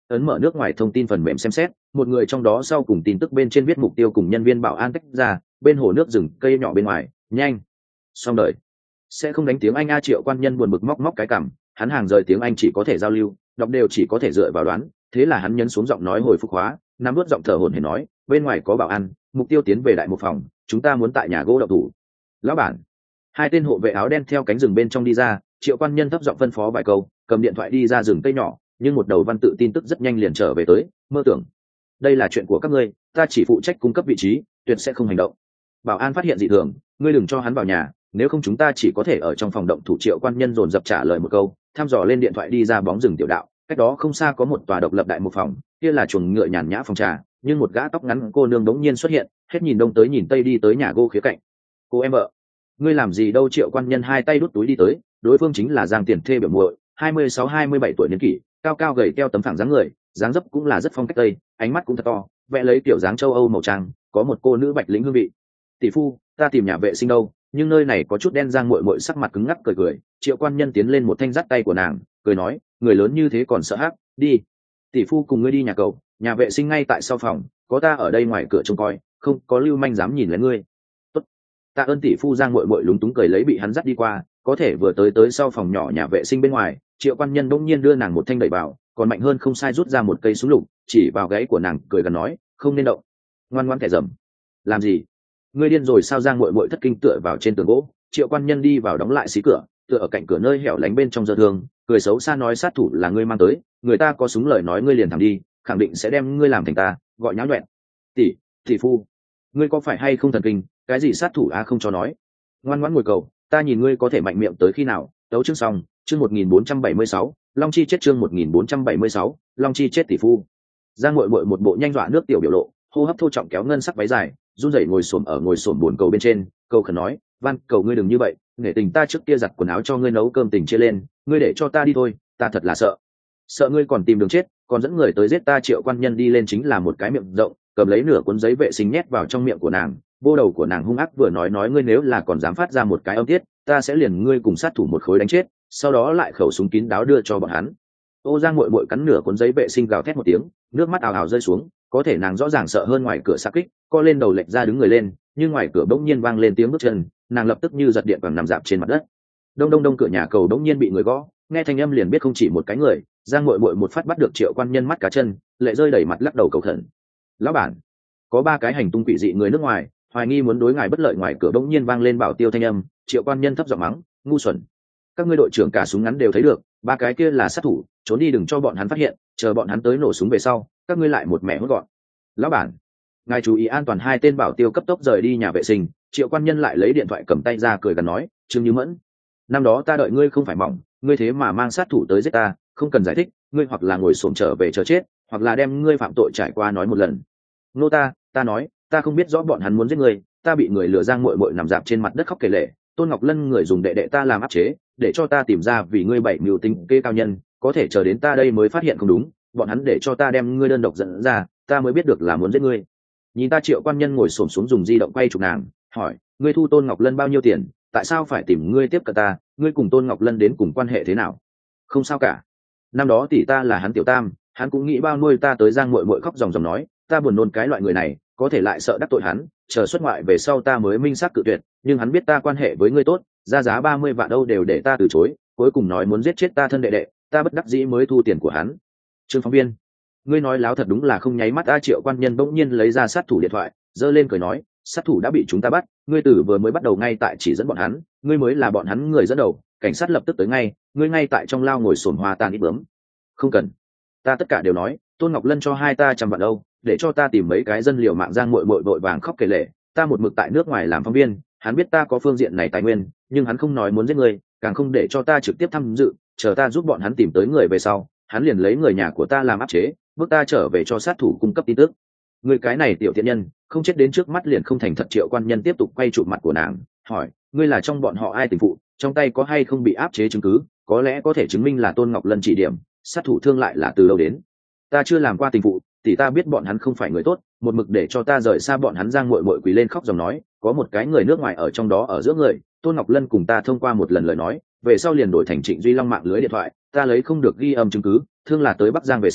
ấn mở nước ngoài thông tin phần mềm xem xét, một người trong đó sau cùng tin tức bên trên viết mục tiêu cùng nhân viên bảo an tách ra, bên hồ nước rừng cây nhỏ bên ngoài, nhanh. Xong đời. Sẽ không đánh tiếng Anh a. Triệu Quan Nhân buồn bực móc móc cái cằm, hắn hàng rời tiếng Anh chỉ có thể giao lưu, đọc đều chỉ có thể dựa vào đoán, thế là hắn nhấn xuống giọng nói hồi phục hóa, nắm nuốt giọng thở hổn hển nói, bên ngoài có bảo an, mục tiêu tiến về đại một phòng, chúng ta muốn tại nhà gỗ đậu thủ. Lão bản. Hai tên hộ vệ áo đen theo cánh rừng bên trong đi ra, Triệu Quan Nhân thấp giọng phân phó vài câu, cầm điện thoại đi ra rừng cây nhỏ, nhưng một đầu văn tự tin tức rất nhanh liền trở về tới, mơ tưởng. Đây là chuyện của các ngươi, ta chỉ phụ trách cung cấp vị trí, tuyệt sẽ không hành động. Bảo an phát hiện dị thường, ngươi đừng cho hắn vào nhà, nếu không chúng ta chỉ có thể ở trong phòng động thủ. Triệu Quan Nhân dồn dập trả lời một câu, thăm dò lên điện thoại đi ra bóng rừng tiểu đạo, cách đó không xa có một tòa độc lập đại một phòng, kia là chuồng ngựa nhàn nhã phòng trà, nhưng một gã tóc ngắn cô nương đống nhiên xuất hiện, hết nhìn đông tới nhìn tây đi tới nhà gỗ khía cạnh. Cô em vợ, ngươi làm gì đâu? Triệu Quan Nhân hai tay đút túi đi tới, đối phương chính là Giang Tiền Thê biểu muội, hai mươi sáu hai mươi bảy tuổi niên kỷ, cao cao gầy teo tấm phẳng dáng người, dáng dấp cũng là rất phong cách tây, ánh mắt cũng thật to, vẽ lấy kiểu dáng châu Âu màu trang, có một cô nữ bạch lĩnh hương vị. Tỷ phu, ta tìm nhà vệ sinh đâu, nhưng nơi này có chút đen. Giang muội muội sắc mặt cứng ngắc cười cười. Triệu Quan Nhân tiến lên một thanh dắt tay của nàng, cười nói, người lớn như thế còn sợ hắc, đi. Tỷ phu cùng ngươi đi nhà cậu, nhà vệ sinh ngay tại sau phòng, có ta ở đây ngoài cửa trông coi, không có lưu manh dám nhìn lén ngươi. Tốt, tạ ơn tỷ phu. Giang muội muội lúng túng cười lấy bị hắn dắt đi qua, có thể vừa tới tới sau phòng nhỏ nhà vệ sinh bên ngoài, Triệu Quan Nhân bỗng nhiên đưa nàng một thanh đẩy vào, còn mạnh hơn không sai rút ra một cây súng lục, chỉ vào gáy của nàng cười gần nói, không nên động, ngoan ngoãn kẻ dầm. Làm gì? Ngươi điên rồi sao? Giang muội muội thất kinh tựa vào trên tường gỗ. Triệu Quan Nhân đi vào đóng lại xí cửa, tựa ở cạnh cửa nơi hẻo lánh bên trong giờ thương, cười xấu xa nói, sát thủ là ngươi mang tới, người ta có súng lời nói ngươi liền thẳng đi, khẳng định sẽ đem ngươi làm thành ta, gọi nháo nhuẹn. Tỷ, tỷ phu, ngươi có phải hay không thần kinh? Cái gì sát thủ a không cho nói, ngoan ngoãn ngồi cầu, ta nhìn ngươi có thể mạnh miệng tới khi nào. Đấu chương xong, chương một nghìn bốn trăm bảy mươi sáu, Long Chi chết. Chương một nghìn bốn trăm bảy mươi sáu, Long Chi chết. Tỷ phu. Giang muội muội một bộ nhanh dọa nước tiểu biểu lộ, hô hấp thô trọng kéo ngân sắc váy dài, run rẩy ngồi xổm ở ngồi xổm buồn cầu bên trên, cầu khẩn nói, van cầu ngươi đừng như vậy, nể tình ta trước kia giặt quần áo cho ngươi nấu cơm tình chia lên, ngươi để cho ta đi thôi, ta thật là sợ, sợ ngươi còn tìm đường chết, còn dẫn người tới giết ta. Triệu Quan Nhân đi lên chính là một cái miệng rộng, cầm lấy nửa cuốn giấy vệ sinh nhét vào trong miệng của nàng, vô đầu của nàng hung ác vừa nói nói, ngươi nếu là còn dám phát ra một cái âm tiết, ta sẽ liền ngươi cùng sát thủ một khối đánh chết, sau đó lại khẩu súng kín đáo đưa cho bọn hắn. Ô Giang muội muội cắn nửa cuốn giấy vệ sinh gào thét một tiếng, nước mắt ào ào rơi xuống, có thể nàng rõ ràng sợ hơn ngoài cửa xạ kích, co lên đầu lệch ra đứng người lên, nhưng ngoài cửa bỗng nhiên vang lên tiếng bước chân, nàng lập tức như giật điện bằng nằm dạp trên mặt đất. Đông đông đông, cửa nhà cầu bỗng nhiên bị người gõ, nghe thanh âm liền biết không chỉ một cái người. Giang muội muội một phát bắt được Triệu Quan Nhân mắt cá chân, lệ rơi đầy mặt lắc đầu cầu khẩn. Lão bản, có ba cái hành tung quỷ dị người nước ngoài, hoài nghi muốn đối ngài bất lợi. Ngoài cửa bỗng nhiên vang lên bảo tiêu thanh âm. Triệu Quan Nhân thấp giọng mắng, ngu xuẩn, các ngươi đội trưởng cả súng ngắn đều thấy được, ba cái kia là sát thủ, trốn đi đừng cho bọn hắn phát hiện, chờ bọn hắn tới nổ súng về sau, các ngươi lại một mẹ hốt gọn. Lão bản, ngài chú ý an toàn. Hai tên bảo tiêu cấp tốc rời đi nhà vệ sinh. Triệu Quan Nhân lại lấy điện thoại cầm tay ra cười gần nói, Trương Như Mẫn, năm đó ta đợi ngươi không phải mỏng, ngươi thế mà mang sát thủ tới giết ta, không cần giải thích, ngươi hoặc là ngồi xổm trở về chờ chết, hoặc là đem ngươi phạm tội trải qua nói một lần. Nô ta, ta nói, ta không biết rõ bọn hắn muốn giết ngươi, ta bị người lừa. Giang muội muội nằm dạp trên mặt đất khóc kể lể, Tôn Ngọc Lân người dùng đệ đệ ta làm áp chế, để cho ta tìm ra vì ngươi bảy mưu tính kê cao nhân, có thể chờ đến ta đây mới phát hiện không đúng, bọn hắn để cho ta đem ngươi đơn độc dẫn ra, ta mới biết được là muốn giết ngươi. Nhìn ta. Triệu Quan Nhân ngồi xổm xuống dùng di động quay chụp nàng, hỏi, ngươi thu Tôn Ngọc Lân bao nhiêu tiền, tại sao phải tìm ngươi tiếp cận ta, ngươi cùng Tôn Ngọc Lân đến cùng quan hệ thế nào? Không sao cả, năm đó tỷ ta là hắn tiểu tam, hắn cũng nghĩ bao nuôi ta tới. Giang muội muội khóc ròng ròng nói, ta buồn nôn cái loại người này, có thể lại sợ đắc tội hắn, chờ xuất ngoại về sau ta mới minh xác cự tuyệt, nhưng hắn biết ta quan hệ với ngươi tốt, ra giá ba mươi vạn đâu đều để ta từ chối, cuối cùng nói muốn giết chết ta thân đệ đệ, ta bất đắc dĩ mới thu tiền của hắn. Trương phóng viên, ngươi nói láo thật đúng là không nháy mắt. A. Triệu Quan Nhân bỗng nhiên lấy ra sát thủ điện thoại, giơ lên cười nói, sát thủ đã bị chúng ta bắt, ngươi tử vừa mới bắt đầu ngay tại chỉ dẫn bọn hắn, ngươi mới là bọn hắn người dẫn đầu, cảnh sát lập tức tới ngay, ngươi ngay tại trong lao ngồi sồn hoa tan ít bướm. Không cần, ta tất cả đều nói, Tôn Ngọc Lân cho hai ta trăm vạn đâu, để cho ta tìm mấy cái dân liều mạng. Giang muội muội vội vàng khóc kể lể, ta một mực tại nước ngoài làm phóng viên, hắn biết ta có phương diện này tài nguyên, nhưng hắn không nói muốn giết ngươi, càng không để cho ta trực tiếp tham dự, chờ ta giúp bọn hắn tìm tới người về sau, hắn liền lấy người nhà của ta làm áp chế, bước ta trở về cho sát thủ cung cấp tin tức. Người cái này tiểu thiện nhân, không chết đến trước mắt liền không thành thật. Triệu Quan Nhân tiếp tục quay chụp mặt của nàng, hỏi, ngươi là trong bọn họ ai tình phụ, trong tay có hay không bị áp chế chứng cứ, có lẽ có thể chứng minh là Tôn Ngọc Lân chỉ điểm, sát thủ thương lại là từ đâu đến. Ta chưa làm qua tình phụ, thì ta biết bọn hắn không phải người tốt, một mực để cho ta rời xa bọn hắn. Giang muội muội quỳ lên khóc dòng nói, có một cái người nước ngoài ở trong đó ở giữa người, Tôn Ngọc Lân cùng ta thông qua một lần lời nói, về sau liền đổi thành Trịnh Duy Long mạng lưới điện thoại, ta lấy không được ghi âm chứng cứ, thương là tới Bắc Giang về sau,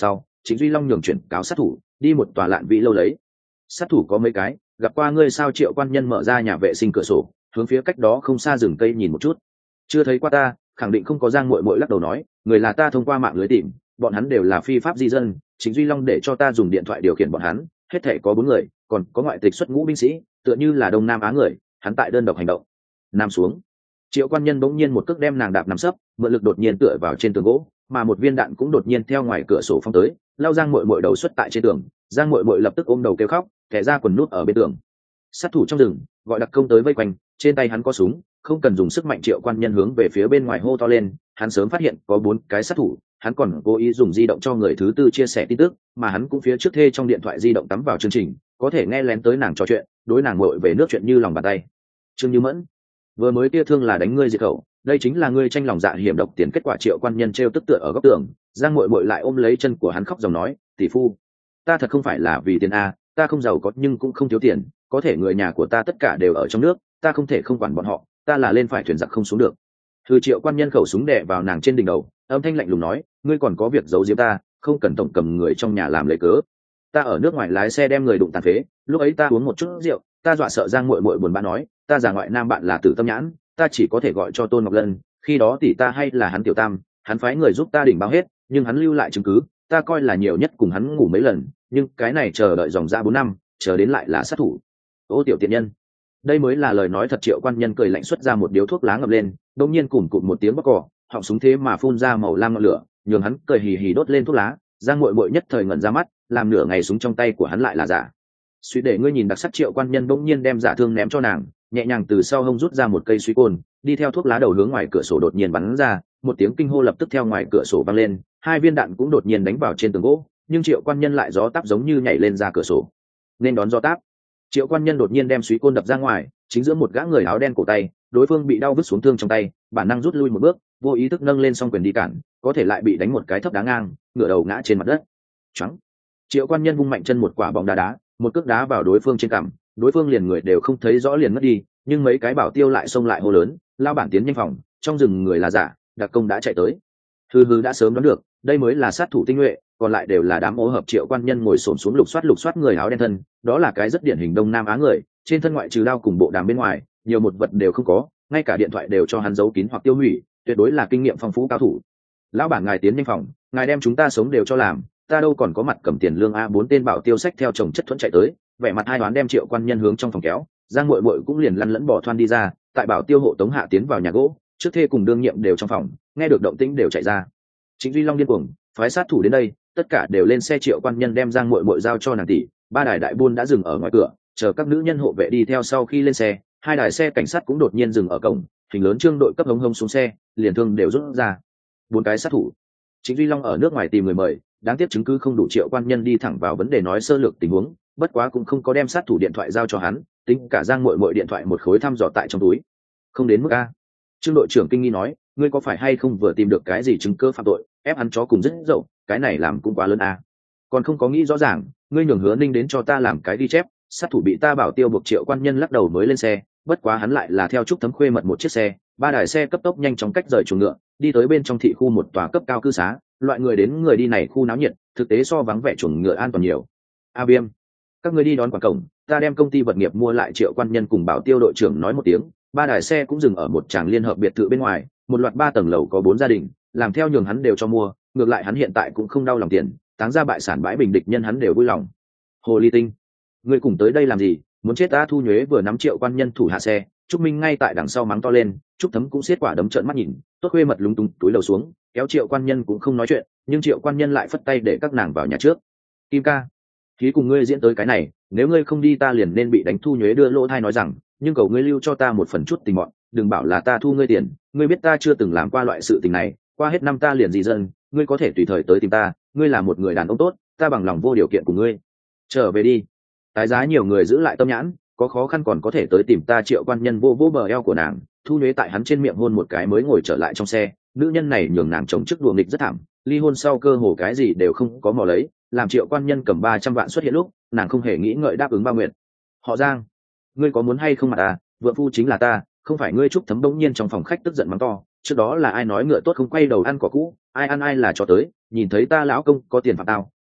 Trịnh Duy Long nhường chuyển cáo sát thủ đi một tòa lạn vĩ lâu lấy. Sát thủ có mấy cái, gặp qua ngươi sao? Triệu Quan Nhân mở ra nhà vệ sinh cửa sổ, hướng phía cách đó không xa rừng cây nhìn một chút. Chưa thấy qua ta, khẳng định không có. Giang Muội Muội lắc đầu nói, người là ta thông qua mạng lưới tìm, bọn hắn đều là phi pháp di dân. Trịnh Duy Long để cho ta dùng điện thoại điều khiển bọn hắn, hết thể có bốn người, còn có ngoại tịch xuất ngũ binh sĩ, tựa như là Đông Nam Á người, hắn tại đơn độc hành động. Nam xuống. Triệu Quan Nhân bỗng nhiên một cước đem nàng đạp nằm sấp, mượn lực đột nhiên tựa vào trên tường gỗ, mà một viên đạn cũng đột nhiên theo ngoài cửa sổ phóng tới, lao Giang Muội Muội đầu xuất tại trên tường. Giang Muội Muội lập tức ôm đầu kêu khóc, thẻ ra quần nút ở bên tường. Sát thủ trong rừng gọi đặc công tới vây quanh, trên tay hắn có súng, không cần dùng sức mạnh. Triệu Quan Nhân hướng về phía bên ngoài hô to lên, hắn sớm phát hiện có bốn cái sát thủ, hắn còn cố ý dùng di động cho người thứ tư chia sẻ tin tức, mà hắn cũng phía trước thê trong điện thoại di động tắm vào chương trình, có thể nghe lén tới nàng trò chuyện, đối nàng muội về nước chuyện như lòng bàn tay. Trương Như Mẫn, vừa mới kia thương là đánh ngươi diệt khẩu, đây chính là ngươi tranh lòng dạ hiểm độc tiền kết quả. Triệu Quan Nhân trêu tức tựa ở góc tường, Giang Muội Muội lại ôm lấy chân của hắn khóc dòng nói, tỷ phu, ta thật không phải là vì tiền a, ta không giàu có nhưng cũng không thiếu tiền, có thể người nhà của ta tất cả đều ở trong nước, ta không thể không quản bọn họ, ta là lên phải thuyền giặc không xuống được. Thư Triệu Quan Nhân khẩu súng đè vào nàng trên đỉnh đầu, âm thanh lạnh lùng nói, ngươi còn có việc giấu giếm ta, không cần tổng cầm người trong nhà làm lấy cớ. Ta ở nước ngoài lái xe đem người đụng tàn phế, lúc ấy ta uống một chút rượu, ta dọa sợ. Giang Muội Muội buồn bã nói, ta già ngoại nam bạn là Tử Tâm Nhãn, ta chỉ có thể gọi cho Tôn Ngọc Lân, khi đó tỷ ta hay là hắn tiểu tam, hắn phái người giúp ta đỉnh báo hết, nhưng hắn lưu lại chứng cứ, ta coi là nhiều nhất cùng hắn ngủ mấy lần, nhưng cái này chờ đợi dòng ra bốn năm, chờ đến lại là sát thủ. Ô tiểu tiện nhân, đây mới là lời nói thật. Triệu Quan Nhân cười lạnh xuất ra một điếu thuốc lá ngập lên, đột nhiên cùm cụm một tiếng bóc cỏ, họng súng thế mà phun ra màu lam ngọn lửa, nhường hắn cười hì hì đốt lên thuốc lá. Giang Muội Muội nhất thời ngẩn ra mắt, làm nửa ngày súng trong tay của hắn lại là giả. Suy để ngươi nhìn đặc sắc. Triệu Quan Nhân bỗng nhiên đem giả thương ném cho nàng, nhẹ nhàng từ sau hông rút ra một cây suy côn, đi theo thuốc lá đầu hướng ngoài cửa sổ đột nhiên bắn ra, một tiếng kinh hô lập tức theo ngoài cửa sổ vang lên, hai viên đạn cũng đột nhiên đánh vào trên tường gỗ, nhưng Triệu Quan Nhân lại gió táp giống như nhảy lên ra cửa sổ, nên đón gió táp. Triệu Quan Nhân đột nhiên đem suy côn đập ra ngoài, chính giữa một gã người áo đen cổ tay, đối phương bị đau vứt xuống thương trong tay, bản năng rút lui một bước, vô ý thức nâng lên song quyền đi cản, có thể lại bị đánh một cái thấp đá ngang, ngửa đầu ngã trên mặt đất. Choáng. Triệu Quan Nhân vung mạnh chân một quả bóng đá đá, một cước đá vào đối phương trên cằm, đối phương liền người đều không thấy rõ liền mất đi, nhưng mấy cái bảo tiêu lại xông lại hô lớn, lao bản tiến nhanh phòng, trong rừng người là giả, đặc công đã chạy tới. Hừ hừ, đã sớm đoán được, đây mới là sát thủ tinh nhuệ, còn lại đều là đám ô hợp. Triệu Quan Nhân ngồi xổm xuống lục soát lục soát người áo đen thân, đó là cái rất điển hình Đông Nam Á người, trên thân ngoại trừ đao cùng bộ đàm bên ngoài, nhiều một vật đều không có, ngay cả điện thoại đều cho hắn giấu kín hoặc tiêu hủy, tuyệt đối là kinh nghiệm phong phú cao thủ. Lão bản ngài tiến nhanh phòng, ngài đem chúng ta sống đều cho làm, ta đâu còn có mặt cầm tiền lương a. Bốn tên bảo tiêu sách theo chồng chất thuẫn chạy tới, vẻ mặt hai đoán đem Triệu Quan Nhân hướng trong phòng kéo. Giang Muội Muội cũng liền lăn lẫn bỏ thoăn đi ra, tại bảo tiêu hộ tống hạ tiến vào nhà gỗ, trước thê cùng đương nhiệm đều trong phòng, nghe được động tĩnh đều chạy ra. Trịnh Duy Long điên cuồng phái sát thủ đến đây, tất cả đều lên xe. Triệu Quan Nhân đem Giang Muội Muội giao cho nàng tỷ, ba đài đại buôn đã dừng ở ngoài cửa, chờ các nữ nhân hộ vệ đi theo. Sau khi lên xe, hai đài xe cảnh sát cũng đột nhiên dừng ở cổng, hình lớn trương đội cấp hống hống xuống xe, liền thương đều rút ra. Bốn cái sát thủ. Trịnh Duy Long ở nước ngoài tìm người mời, đáng tiếc chứng cứ không đủ. Triệu Quan Nhân đi thẳng vào vấn đề nói sơ lược tình huống, bất quá cũng không có đem sát thủ điện thoại giao cho hắn, tính cả Giang Muội Muội điện thoại một khối thăm dò tại trong túi. Không đến mức a. Trương đội trưởng kinh nghi nói, ngươi có phải hay không vừa tìm được cái gì chứng cứ phạm tội, ép hắn chó cùng rất dậu, cái này làm cũng quá lớn a. Còn không có nghĩ rõ ràng, ngươi nhường Hứa Ninh đến cho ta làm cái ghi chép, sát thủ bị ta bảo tiêu buộc. Triệu Quan Nhân lắc đầu mới lên xe, bất quá hắn lại là theo Trúc Thấm Khuê mật một chiếc xe, ba đài xe cấp tốc nhanh chóng cách rời chuồng ngựa, đi tới bên trong thị khu một tòa cấp cao cư xá. Loại người đến người đi này khu náo nhiệt, thực tế so vắng vẻ chuồng ngựa an toàn nhiều. A Viêm, các ngươi đi đón quả cổng, ta đem công ty vật nghiệp mua lại. Triệu Quan Nhân cùng bảo tiêu đội trưởng nói một tiếng, ba đài xe cũng dừng ở một tràng liên hợp biệt thự bên ngoài, một loạt ba tầng lầu có bốn gia đình, làm theo nhường hắn đều cho mua, ngược lại hắn hiện tại cũng không đau lòng tiền, táng ra bại sản bãi bình địch nhân hắn đều vui lòng. Hồ Ly Tinh, ngươi cùng tới đây làm gì? Muốn chết ta. Thu Nhuế vừa nắm Triệu Quan Nhân thủ hạ xe, Trúc Minh ngay tại đằng sau mắng to lên, Trúc Thấm cũng siết quả đấm trợn mắt nhìn, Tốt Khuê mật lúng túng túi đầu xuống, kéo Triệu Quan Nhân cũng không nói chuyện, nhưng Triệu Quan Nhân lại phất tay để các nàng vào nhà trước. Kim ca, khí cùng ngươi diễn tới cái này, nếu ngươi không đi ta liền nên bị đánh. Thu Nhuế đưa lỗ thai nói rằng, nhưng cầu ngươi lưu cho ta một phần chút tình mọn, đừng bảo là ta thu ngươi tiền, ngươi biết ta chưa từng làm qua loại sự tình này, qua hết năm ta liền dị dân, ngươi có thể tùy thời tới tìm ta, ngươi là một người đàn ông tốt, ta bằng lòng vô điều kiện của ngươi. Trở về đi. Tái giá nhiều người giữ lại tâm nhãn, có khó khăn còn có thể tới tìm ta. Triệu Quan Nhân vô vô bờ eo của nàng, Thu Nhuế tại hắn trên miệng hôn một cái mới ngồi trở lại trong xe. Nữ nhân này nhường nàng chống chức đùa nghịch rất thảm, ly hôn sau cơ hồ cái gì đều không có mò lấy, làm Triệu Quan Nhân cầm ba trăm vạn xuất hiện lúc, nàng không hề nghĩ ngợi đáp ứng bao nguyện. Họ Giang, ngươi có muốn hay không mà ta, vợ phu chính là ta, không phải ngươi. Trúc Thấm bỗng nhiên trong phòng khách tức giận mắng to, trước đó là ai nói ngựa tốt không quay đầu ăn cỏ cũ, ai ăn ai là cho tới, nhìn thấy ta lão công có tiền phạt tao,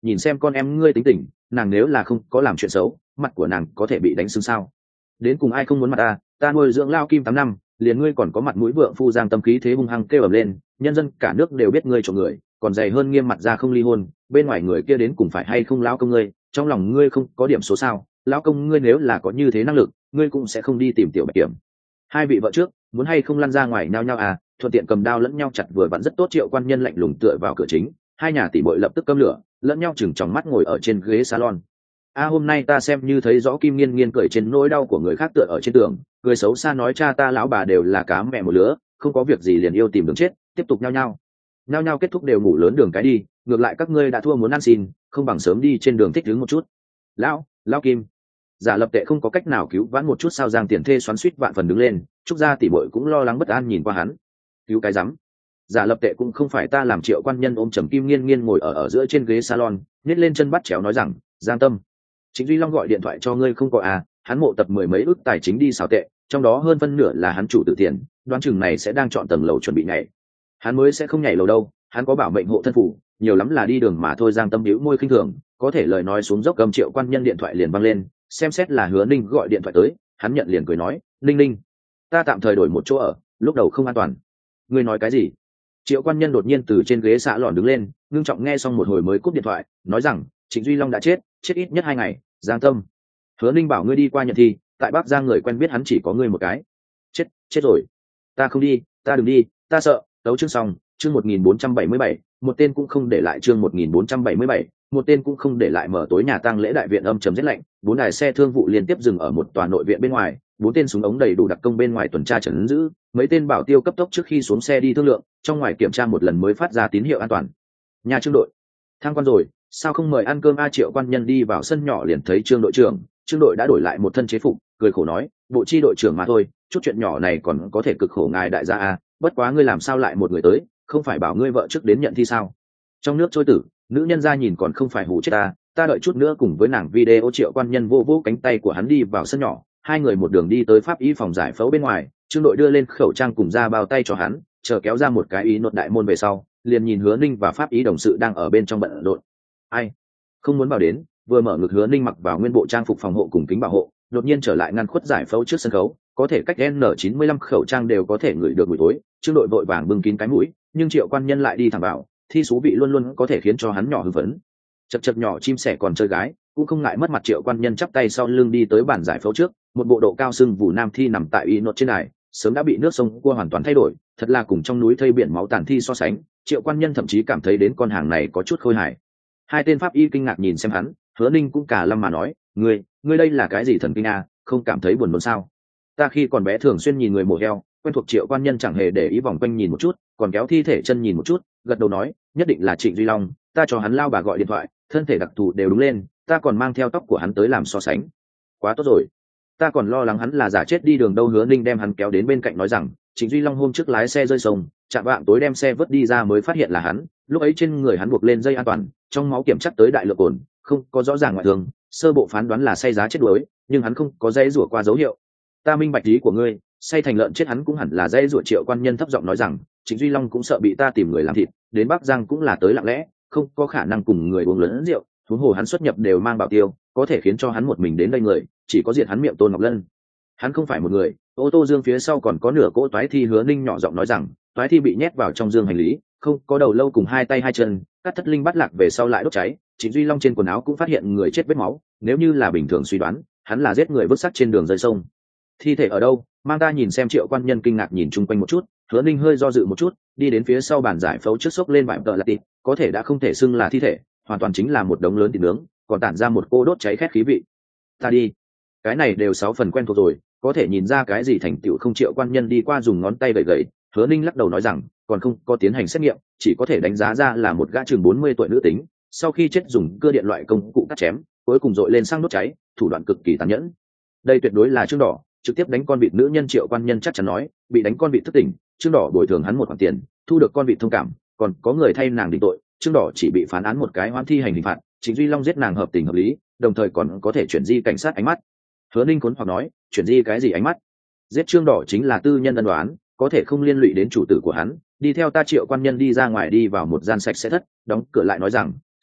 nhìn xem con em ngươi tính tình, nàng nếu là không có làm chuyện xấu, mặt của nàng có thể bị đánh sưng sao? Đến cùng ai không muốn mặt ta, ta nuôi dưỡng Lao Kim tám năm, liền ngươi còn có mặt mũi vượng phu giang tâm khí thế hung hăng kêu ầm lên, nhân dân cả nước đều biết ngươi trộm người, còn dày hơn nghiêm mặt ra không ly hôn, bên ngoài người kia đến cùng phải hay không lão công ngươi, trong lòng ngươi không có điểm số sao? Lão công ngươi nếu là có như thế năng lực, ngươi cũng sẽ không đi tìm tiểu bạch kiểm. Hai vị vợ trước muốn hay không lăn ra ngoài nhau nhau à, thuận tiện cầm đao lẫn nhau chặt vừa vặn rất tốt. Triệu quan nhân lạnh lùng tựa vào cửa chính, hai nhà tỷ muội lập tức câm lửa, lẫn nhau chừng tròng mắt ngồi ở trên ghế salon. A hôm nay ta xem như thấy rõ Kim Nghiên Nghiên cười trên nỗi đau của người khác tựa ở trên tường, người xấu xa nói cha ta lão bà đều là cá mẹ một lứa, không có việc gì liền yêu tìm đường chết, tiếp tục nhau nhau. Nhau nhau kết thúc đều ngủ lớn đường cái đi, ngược lại các ngươi đã thua muốn ăn xin, không bằng sớm đi trên đường thích đứng một chút. Lão, lão Kim. Giả Lập Tệ không có cách nào cứu vãn một chút sao Giang Tiền Thê xoắn xuýt vạn phần đứng lên, Trúc gia tỷ muội cũng lo lắng bất an nhìn qua hắn. Cứu cái rắm. Giả Lập Tệ cũng không phải ta làm. Triệu quan nhân ôm Trầm Kim Nghiên Nghiên ngồi ở ở giữa trên ghế salon, nhét lên chân bắt chéo nói rằng, Giang Tâm, Trịnh Duy Long gọi điện thoại cho ngươi không có à, hắn mộ tập mười mấy ước tài chính đi xào tệ, trong đó hơn phân nửa là hắn chủ tự tiền, đoán chừng này sẽ đang chọn tầng lầu chuẩn bị nhảy. Hắn mới sẽ không nhảy lầu đâu, hắn có bảo mệnh hộ thân phủ, nhiều lắm là đi đường mà thôi. Giang Tâm bĩu môi khinh thường, có thể lời nói xuống dốc, cầm Triệu quan nhân điện thoại liền văng lên, xem xét là Hứa Ninh gọi điện thoại tới, hắn nhận liền cười nói, Ninh Ninh, ta tạm thời đổi một chỗ ở, lúc đầu không an toàn. Ngươi nói cái gì? Triệu quan nhân đột nhiên từ trên ghế xạ lòn đứng lên, ngưng trọng nghe xong một hồi mới cúp điện thoại, nói rằng, Trịnh Duy Long đã chết, chết ít nhất hai ngày. Giang Tâm, Hứa Ninh bảo ngươi đi qua nhận thi, tại Bắc Giang người quen biết hắn chỉ có ngươi một cái. Chết, chết rồi. Ta không đi, ta đừng đi, ta sợ. Tấu chương xong, chương một nghìn bốn trăm bảy mươi bảy, một tên cũng không để lại. Chương một nghìn bốn trăm bảy mươi bảy, một tên cũng không để lại. Mở tối nhà tang lễ đại viện âm trầm rét lạnh, bốn đài xe thương vụ liên tiếp dừng ở một tòa nội viện bên ngoài, bốn tên súng ống đầy đủ đặc công bên ngoài tuần tra trấn giữ, mấy tên bảo tiêu cấp tốc trước khi xuống xe đi thương lượng, trong ngoài kiểm tra một lần mới phát ra tín hiệu an toàn. Nhà Trương đội, thang quan rồi, sao không mời ăn cơm a? Triệu quan nhân đi vào sân nhỏ liền thấy Trương đội trưởng, Trương đội đã đổi lại một thân chế phục, cười khổ nói, bộ chi đội trưởng mà thôi, chút chuyện nhỏ này còn có thể cực khổ ngài đại gia a, bất quá ngươi làm sao lại một người tới, không phải bảo ngươi vợ trước đến nhận thi sao? Trong nước trôi tử, nữ nhân ra nhìn còn không phải hù chết ta, ta đợi chút nữa cùng với nàng video. Triệu quan nhân vô vô cánh tay của hắn đi vào sân nhỏ, hai người một đường đi tới pháp y phòng giải phẫu bên ngoài, Trương đội đưa lên khẩu trang cùng ra bao tay cho hắn, chờ kéo ra một cái ý nốt đại môn về sau, liền nhìn Hứa Ninh và pháp y đồng sự đang ở bên trong bận rộn. Ai không muốn vào đến? Vừa mở ngực, Hứa Ninh mặc vào nguyên bộ trang phục phòng hộ cùng kính bảo hộ, đột nhiên trở lại ngăn khuất giải phẫu trước sân khấu, có thể cách N chín mươi lăm khẩu trang đều có thể ngửi được mùi tối. Trương đội vội vàng bưng kín cái mũi, nhưng Triệu quan nhân lại đi thẳng vào, thi số vị luôn luôn có thể khiến cho hắn nhỏ hưng phấn. Chật chật nhỏ chim sẻ còn chơi gái, cũng không ngại mất mặt. Triệu quan nhân chắp tay sau lưng đi tới bàn giải phẫu trước, một bộ độ cao sưng vụ nam thi nằm tại y nốt trên này, sớm đã bị nước sông cua hoàn toàn thay đổi, thật là cùng trong núi thây biển máu tàn thi so sánh, Triệu quan nhân thậm chí cảm thấy đến con hàng này có chút khôi hài. Hai tên pháp y kinh ngạc nhìn xem hắn, Hứa Ninh cũng cả lâm mà nói, ngươi ngươi đây là cái gì thần kinh à, không cảm thấy buồn nôn sao? Ta khi còn bé thường xuyên nhìn người mổ heo, quen thuộc. Triệu quan nhân chẳng hề để ý, vòng quanh nhìn một chút, còn kéo thi thể chân nhìn một chút, gật đầu nói, nhất định là Trịnh Duy Long, ta cho hắn lao bà gọi điện thoại, thân thể đặc thù đều đúng lên, ta còn mang theo tóc của hắn tới làm so sánh. Quá tốt rồi, ta còn lo lắng hắn là giả chết đi đường đâu. Hứa Ninh đem hắn kéo đến bên cạnh nói rằng, Trịnh Duy Long hôm trước lái xe rơi sông, chạm vạng tối đem xe vớt đi ra mới phát hiện là hắn, lúc ấy trên người hắn buộc lên dây an toàn, trong máu kiểm chắc tới đại lượng cồn, không có rõ ràng ngoại thương, sơ bộ phán đoán là say giá chết đuối, nhưng hắn không có dây rủa qua dấu hiệu. Ta minh bạch ý của ngươi, say thành lợn chết hắn cũng hẳn là dây rủa. Triệu quan nhân thấp giọng nói rằng, Trịnh Duy Long cũng sợ bị ta tìm người làm thịt, đến Bắc Giang cũng là tới lặng lẽ, không có khả năng cùng người uống lớn rượu, huống hồ hắn xuất nhập đều mang bảo tiêu, có thể khiến cho hắn một mình đến đây người, chỉ có diệt hắn miệng Tôn Ngọc Lân. Hắn không phải một người, ô tô dương phía sau còn có nửa cỗ toái thi. Hứa Ninh nhỏ giọng nói rằng, toái thi bị nhét vào trong dương hành lý, không có đầu lâu cùng hai tay hai chân, cắt thất linh bắt lạc về sau lại đốt cháy. Trịnh Duy Long trên quần áo cũng phát hiện người chết vết máu, nếu như là bình thường suy đoán, hắn là giết người vứt xác trên đường rơi sông. Thi thể ở đâu? Mang ta nhìn xem. Triệu quan nhân kinh ngạc nhìn chung quanh một chút, Hứa Ninh hơi do dự một chút, đi đến phía sau bàn giải phẫu trước, xốc lên vải tợ là tịt, có thể đã không thể xưng là thi thể, hoàn toàn chính là một đống lớn thịt nướng, còn tản ra một cô đốt cháy khét khí vị. Ta đi, cái này đều sáu phần quen thuộc rồi, có thể nhìn ra cái gì thành tựu không? Triệu quan nhân đi qua dùng ngón tay gậy gậy, Hứa Ninh lắc đầu nói rằng, còn không có tiến hành xét nghiệm, chỉ có thể đánh giá ra là một gã chừng bốn mươi tuổi nữ tính, sau khi chết dùng cưa điện loại công cụ cắt chém, cuối cùng dội lên xăng đốt cháy, thủ đoạn cực kỳ tàn nhẫn. Đây tuyệt đối là Trương Đỏ, trực tiếp đánh con vịt nữ nhân. Triệu quan nhân chắc chắn nói, bị đánh con vịt thức tỉnh, Trương Đỏ bồi thường hắn một khoản tiền, thu được con vịt thông cảm, còn có người thay nàng định tội, Trương Đỏ chỉ bị phán án một cái hoãn thi hành hình phạt. Trịnh Duy Long giết nàng hợp tình hợp lý, đồng thời còn có thể chuyển di cảnh sát ánh mắt. Hứa Ninh cuốn hoặc nói, chuyển di cái gì ánh mắt? Giết Trương Đỏ chính là tư nhân ân đoán, có thể không liên lụy đến chủ tử của hắn. Đi theo ta. Triệu quan nhân đi ra ngoài, đi vào một gian sạch sẽ thất, đóng cửa lại nói rằng,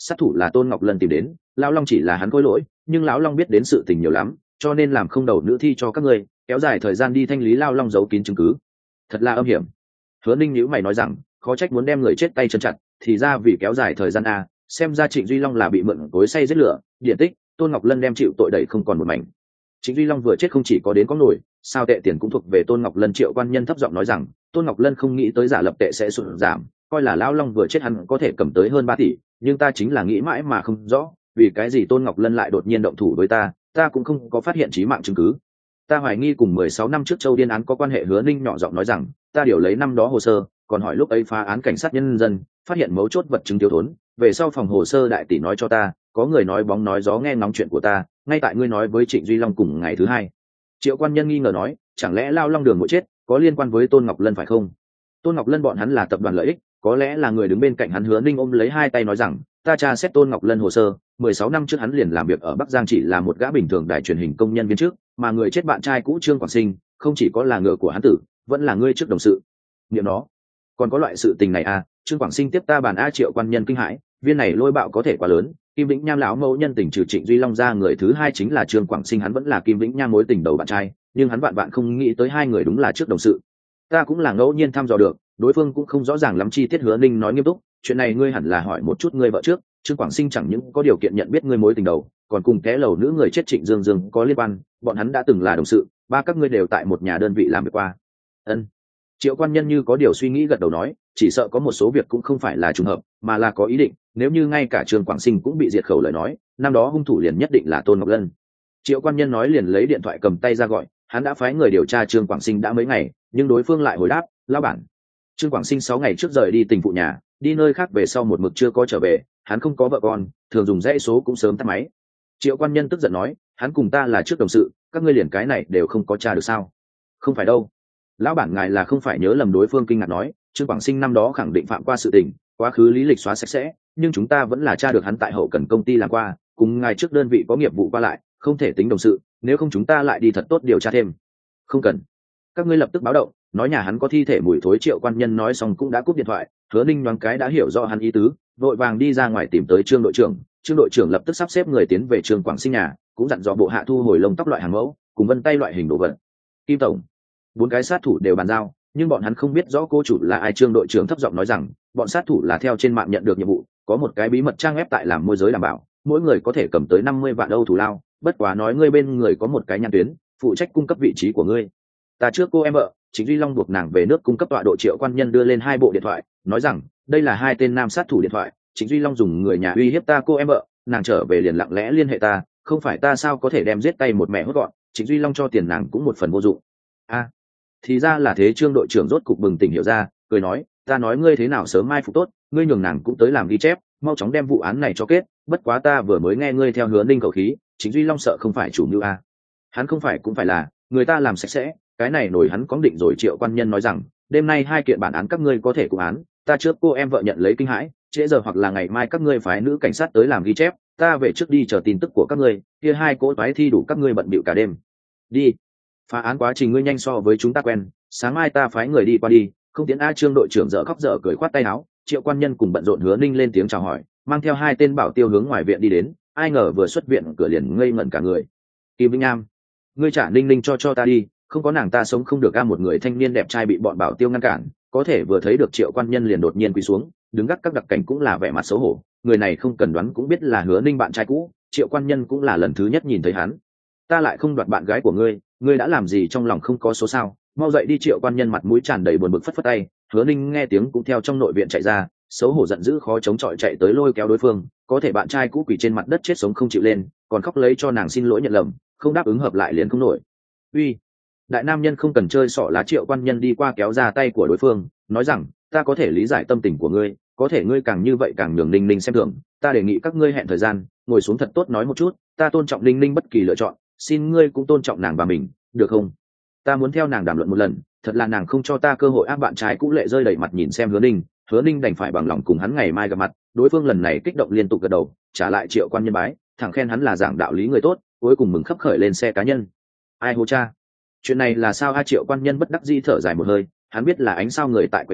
sát thủ là Tôn Ngọc Lân tìm đến, lão long chỉ là hắn khôi lỗi, nhưng lão long biết đến sự tình nhiều lắm, cho nên làm không đầu nữ thi cho các ngươi, kéo dài thời gian đi thanh lý lão long giấu kín chứng cứ. Thật là âm hiểm. Hứa Ninh nhíu mày nói rằng, khó trách muốn đem người chết tay chân chặt, thì ra vì kéo dài thời gian a, xem ra Trịnh Duy Long là bị mượn cối xay giết lửa, điện tích, Tôn Ngọc Lân đem chịu tội đẩy không còn một mảnh. Trịnh Duy Long vừa chết không chỉ có đến có nổi, sao tệ tiền cũng thuộc về Tôn Ngọc Lân. Triệu Quan Nhân thấp giọng nói rằng, Tôn Ngọc Lân không nghĩ tới giả lập tệ sẽ sụt giảm, coi là lão long vừa chết hắn có thể cầm tới hơn ba tỷ, nhưng ta chính là nghĩ mãi mà không rõ, vì cái gì Tôn Ngọc Lân lại đột nhiên động thủ với ta, ta cũng không có phát hiện chí mạng chứng cứ. Ta hoài nghi cùng mười sáu năm trước Châu Điên án có quan hệ. Hứa Ninh nhỏ giọng nói rằng, ta điều lấy năm đó hồ sơ, còn hỏi lúc ấy phá án cảnh sát nhân dân, phát hiện mấu chốt vật chứng thiếu thốn, về sau phòng hồ sơ đại tỷ nói cho ta, có người nói bóng nói gió nghe ngóng chuyện của ta, ngay tại ngươi nói với Trịnh Duy Long cùng ngày thứ hai. Triệu Quan Nhân nghi ngờ nói, chẳng lẽ Lao Long Đường ngộ chết có liên quan với Tôn Ngọc Lân phải không? Tôn Ngọc Lân bọn hắn là tập đoàn lợi ích, có lẽ là người đứng bên cạnh hắn. Hứa Ninh ôm lấy hai tay nói rằng, ta tra xét Tôn Ngọc Lân hồ sơ, mười sáu năm trước hắn liền làm việc ở Bắc Giang, chỉ là một gã bình thường đài truyền hình công nhân viên trước, mà người chết bạn trai cũ Trương Quảng Sinh, không chỉ có là ngựa của hắn tử, vẫn là ngươi trước đồng sự. Niệm nó, còn có loại sự tình này à? Trương Quảng Sinh tiếp ta bàn a. Triệu Quan Nhân kinh hãi, viên này lôi bạo có thể quá lớn. Kim Vĩnh Nham lão mẫu nhân tình trừ Trịnh Duy Long ra, người thứ hai chính là Trương Quảng Sinh, hắn vẫn là Kim Vĩnh Nham mối tình đầu bạn trai, nhưng hắn vạn vạn không nghĩ tới hai người đúng là trước đồng sự. Ta cũng là ngẫu nhiên thăm dò được, đối phương cũng không rõ ràng lắm chi tiết. Hứa Ninh nói nghiêm túc, chuyện này ngươi hẳn là hỏi một chút ngươi vợ trước. Trương Quảng Sinh chẳng những có điều kiện nhận biết ngươi mối tình đầu, còn cùng té lầu nữ người chết Trịnh Dương Dương có liên quan, bọn hắn đã từng là đồng sự, ba các ngươi đều tại một nhà đơn vị làm việc qua. Ân. Triệu Quan Nhân như có điều suy nghĩ gật đầu nói, chỉ sợ có một số việc cũng không phải là trùng hợp, mà là có ý định, nếu như ngay cả Trương Quảng Sinh cũng bị diệt khẩu lời nói, năm đó hung thủ liền nhất định là Tôn Ngọc Lân. Triệu Quan Nhân nói liền lấy điện thoại cầm tay ra gọi, hắn đã phái người điều tra Trương Quảng Sinh đã mấy ngày, nhưng đối phương lại hồi đáp, lão bản, Trương Quảng Sinh sáu ngày trước rời đi tỉnh phụ nhà, đi nơi khác về sau một mực chưa có trở về, hắn không có vợ con, thường dùng dãy số cũng sớm tắt máy. Triệu Quan Nhân tức giận nói, hắn cùng ta là trước đồng sự, các ngươi liền cái này đều không có tra được sao? Không phải đâu, lão bản ngài là không phải nhớ lầm. Đối phương kinh ngạc nói, Trương Quảng Sinh năm đó khẳng định phạm qua sự tình, quá khứ lý lịch xóa sạch sẽ, nhưng chúng ta vẫn là tra được hắn tại hậu cần công ty làm qua, cùng ngài trước đơn vị có nghiệp vụ qua lại, không thể tính đồng sự, nếu không chúng ta lại đi thật tốt điều tra thêm. Không cần, các ngươi lập tức báo động, nói nhà hắn có thi thể mùi thối. Triệu Quan Nhân nói xong cũng đã cúp điện thoại. Hứa Ninh đoán cái đã hiểu rõ hắn ý tứ, vội vàng đi ra ngoài tìm tới Trương đội trưởng. Trương đội trưởng lập tức sắp xếp người tiến về Trương Quảng Sinh nhà, cũng dặn dò bộ hạ thu hồi lông tóc loại hàng mẫu cùng vân tay loại hình đồ vật. Kim tổng, bốn cái sát thủ đều bàn giao, nhưng bọn hắn không biết rõ cô chủ là ai. Trương đội trưởng thấp giọng nói rằng, bọn sát thủ là theo trên mạng nhận được nhiệm vụ, có một cái bí mật trang web tại làm môi giới đảm bảo, mỗi người có thể cầm tới năm mươi vạn Âu thù lao, bất quá nói ngươi bên người có một cái nhãn tuyến, phụ trách cung cấp vị trí của ngươi. Ta trước cô em vợ Trịnh Duy Long buộc nàng về nước cung cấp tọa độ. Triệu Quan Nhân đưa lên hai bộ điện thoại, nói rằng, đây là hai tên nam sát thủ điện thoại, Trịnh Duy Long dùng người nhà uy hiếp ta cô em vợ, nàng trở về liền lặng lẽ liên hệ ta, không phải ta sao có thể đem giết tay một mẹ hốt gọn, Trịnh Duy Long cho tiền nàng cũng một phần vô dụng. A, à, thì ra là thế. Trương đội trưởng rốt cục bừng tỉnh hiểu ra, cười nói, ta nói ngươi thế nào sớm mai phục tốt, ngươi nhường nàng cũng tới làm ghi chép, mau chóng đem vụ án này cho kết. Bất quá ta vừa mới nghe ngươi theo Hứa Ninh khẩu khí, Trịnh Duy Long sợ không phải chủ mưu a. Hắn không phải cũng phải là, người ta làm sạch sẽ, cái này nổi hắn có định rồi. Triệu Quan Nhân nói rằng, đêm nay hai kiện bản án các ngươi có thể cùng án, ta trước cô em vợ nhận lấy kinh hãi, trễ giờ hoặc là ngày mai các ngươi phái nữ cảnh sát tới làm ghi chép, ta về trước đi chờ tin tức của các ngươi, kia hai cỗ toái thi đủ các ngươi bận bịu cả đêm. Đi, phá án quá trình ngươi nhanh so với chúng ta quen, sáng mai ta phái người đi qua đi, không tiến a. Trương đội trưởng dở khóc dở cười khoát tay áo. Triệu Quan Nhân cùng bận rộn. Hứa Ninh lên tiếng chào hỏi, mang theo hai tên bảo tiêu hướng ngoài viện đi đến, ai ngờ vừa xuất viện cửa liền ngây ngẩn cả người. Kim Vĩnh Nham, ngươi trả Ninh Ninh cho cho ta đi, không có nàng ta sống không được a. Một người thanh niên đẹp trai bị bọn bảo tiêu ngăn cản, có thể vừa thấy được Triệu Quan Nhân liền đột nhiên quỳ xuống, đứng gác các đặc cảnh cũng là vẻ mặt xấu hổ. Người này không cần đoán cũng biết là Hứa Ninh bạn trai cũ, Triệu Quan Nhân cũng là lần thứ nhất nhìn thấy hắn. Ta lại không đoạt bạn gái của ngươi, ngươi đã làm gì trong lòng không có số sao? Mau dậy đi. Triệu Quan Nhân mặt mũi tràn đầy buồn bực phất phất tay. Hứa Ninh nghe tiếng cũng theo trong nội viện chạy ra, xấu hổ giận dữ khó chống chọi chạy tới lôi kéo đối phương, có thể bạn trai cũ quỳ trên mặt đất chết sống không chịu lên, còn khóc lấy cho nàng xin lỗi nhận lầm, không đáp ứng hợp lại liền không nổi. Uy, đại nam nhân không cần chơi xỏ lá. Triệu Quan Nhân đi qua kéo ra tay của đối phương, nói rằng, ta có thể lý giải tâm tình của ngươi, có thể ngươi càng như vậy càng nhường Ninh Ninh xem thường, ta đề nghị các ngươi hẹn thời gian, ngồi xuống thật tốt nói một chút, ta tôn trọng Ninh Ninh bất kỳ lựa chọn, xin ngươi cũng tôn trọng nàng và mình, được không? Ta muốn theo nàng đàm luận một lần, thật là nàng không cho ta cơ hội. Áp bạn trai cũng lệ rơi đầy mặt nhìn xem Hứa Ninh. Hứa Ninh đành phải bằng lòng cùng hắn ngày mai gặp mặt. Đối phương lần này kích động liên tục gật đầu, trả lại Triệu Quan Nhân bái, thẳng khen hắn là giảng đạo lý người tốt, cuối cùng mừng khấp khởi lên xe cá nhân. Ai hô cha, chuyện này là sao? A. Triệu Quan Nhân bất đắc dĩ thở dài một hơi, hắn biết là ánh sao người tại quấy phá,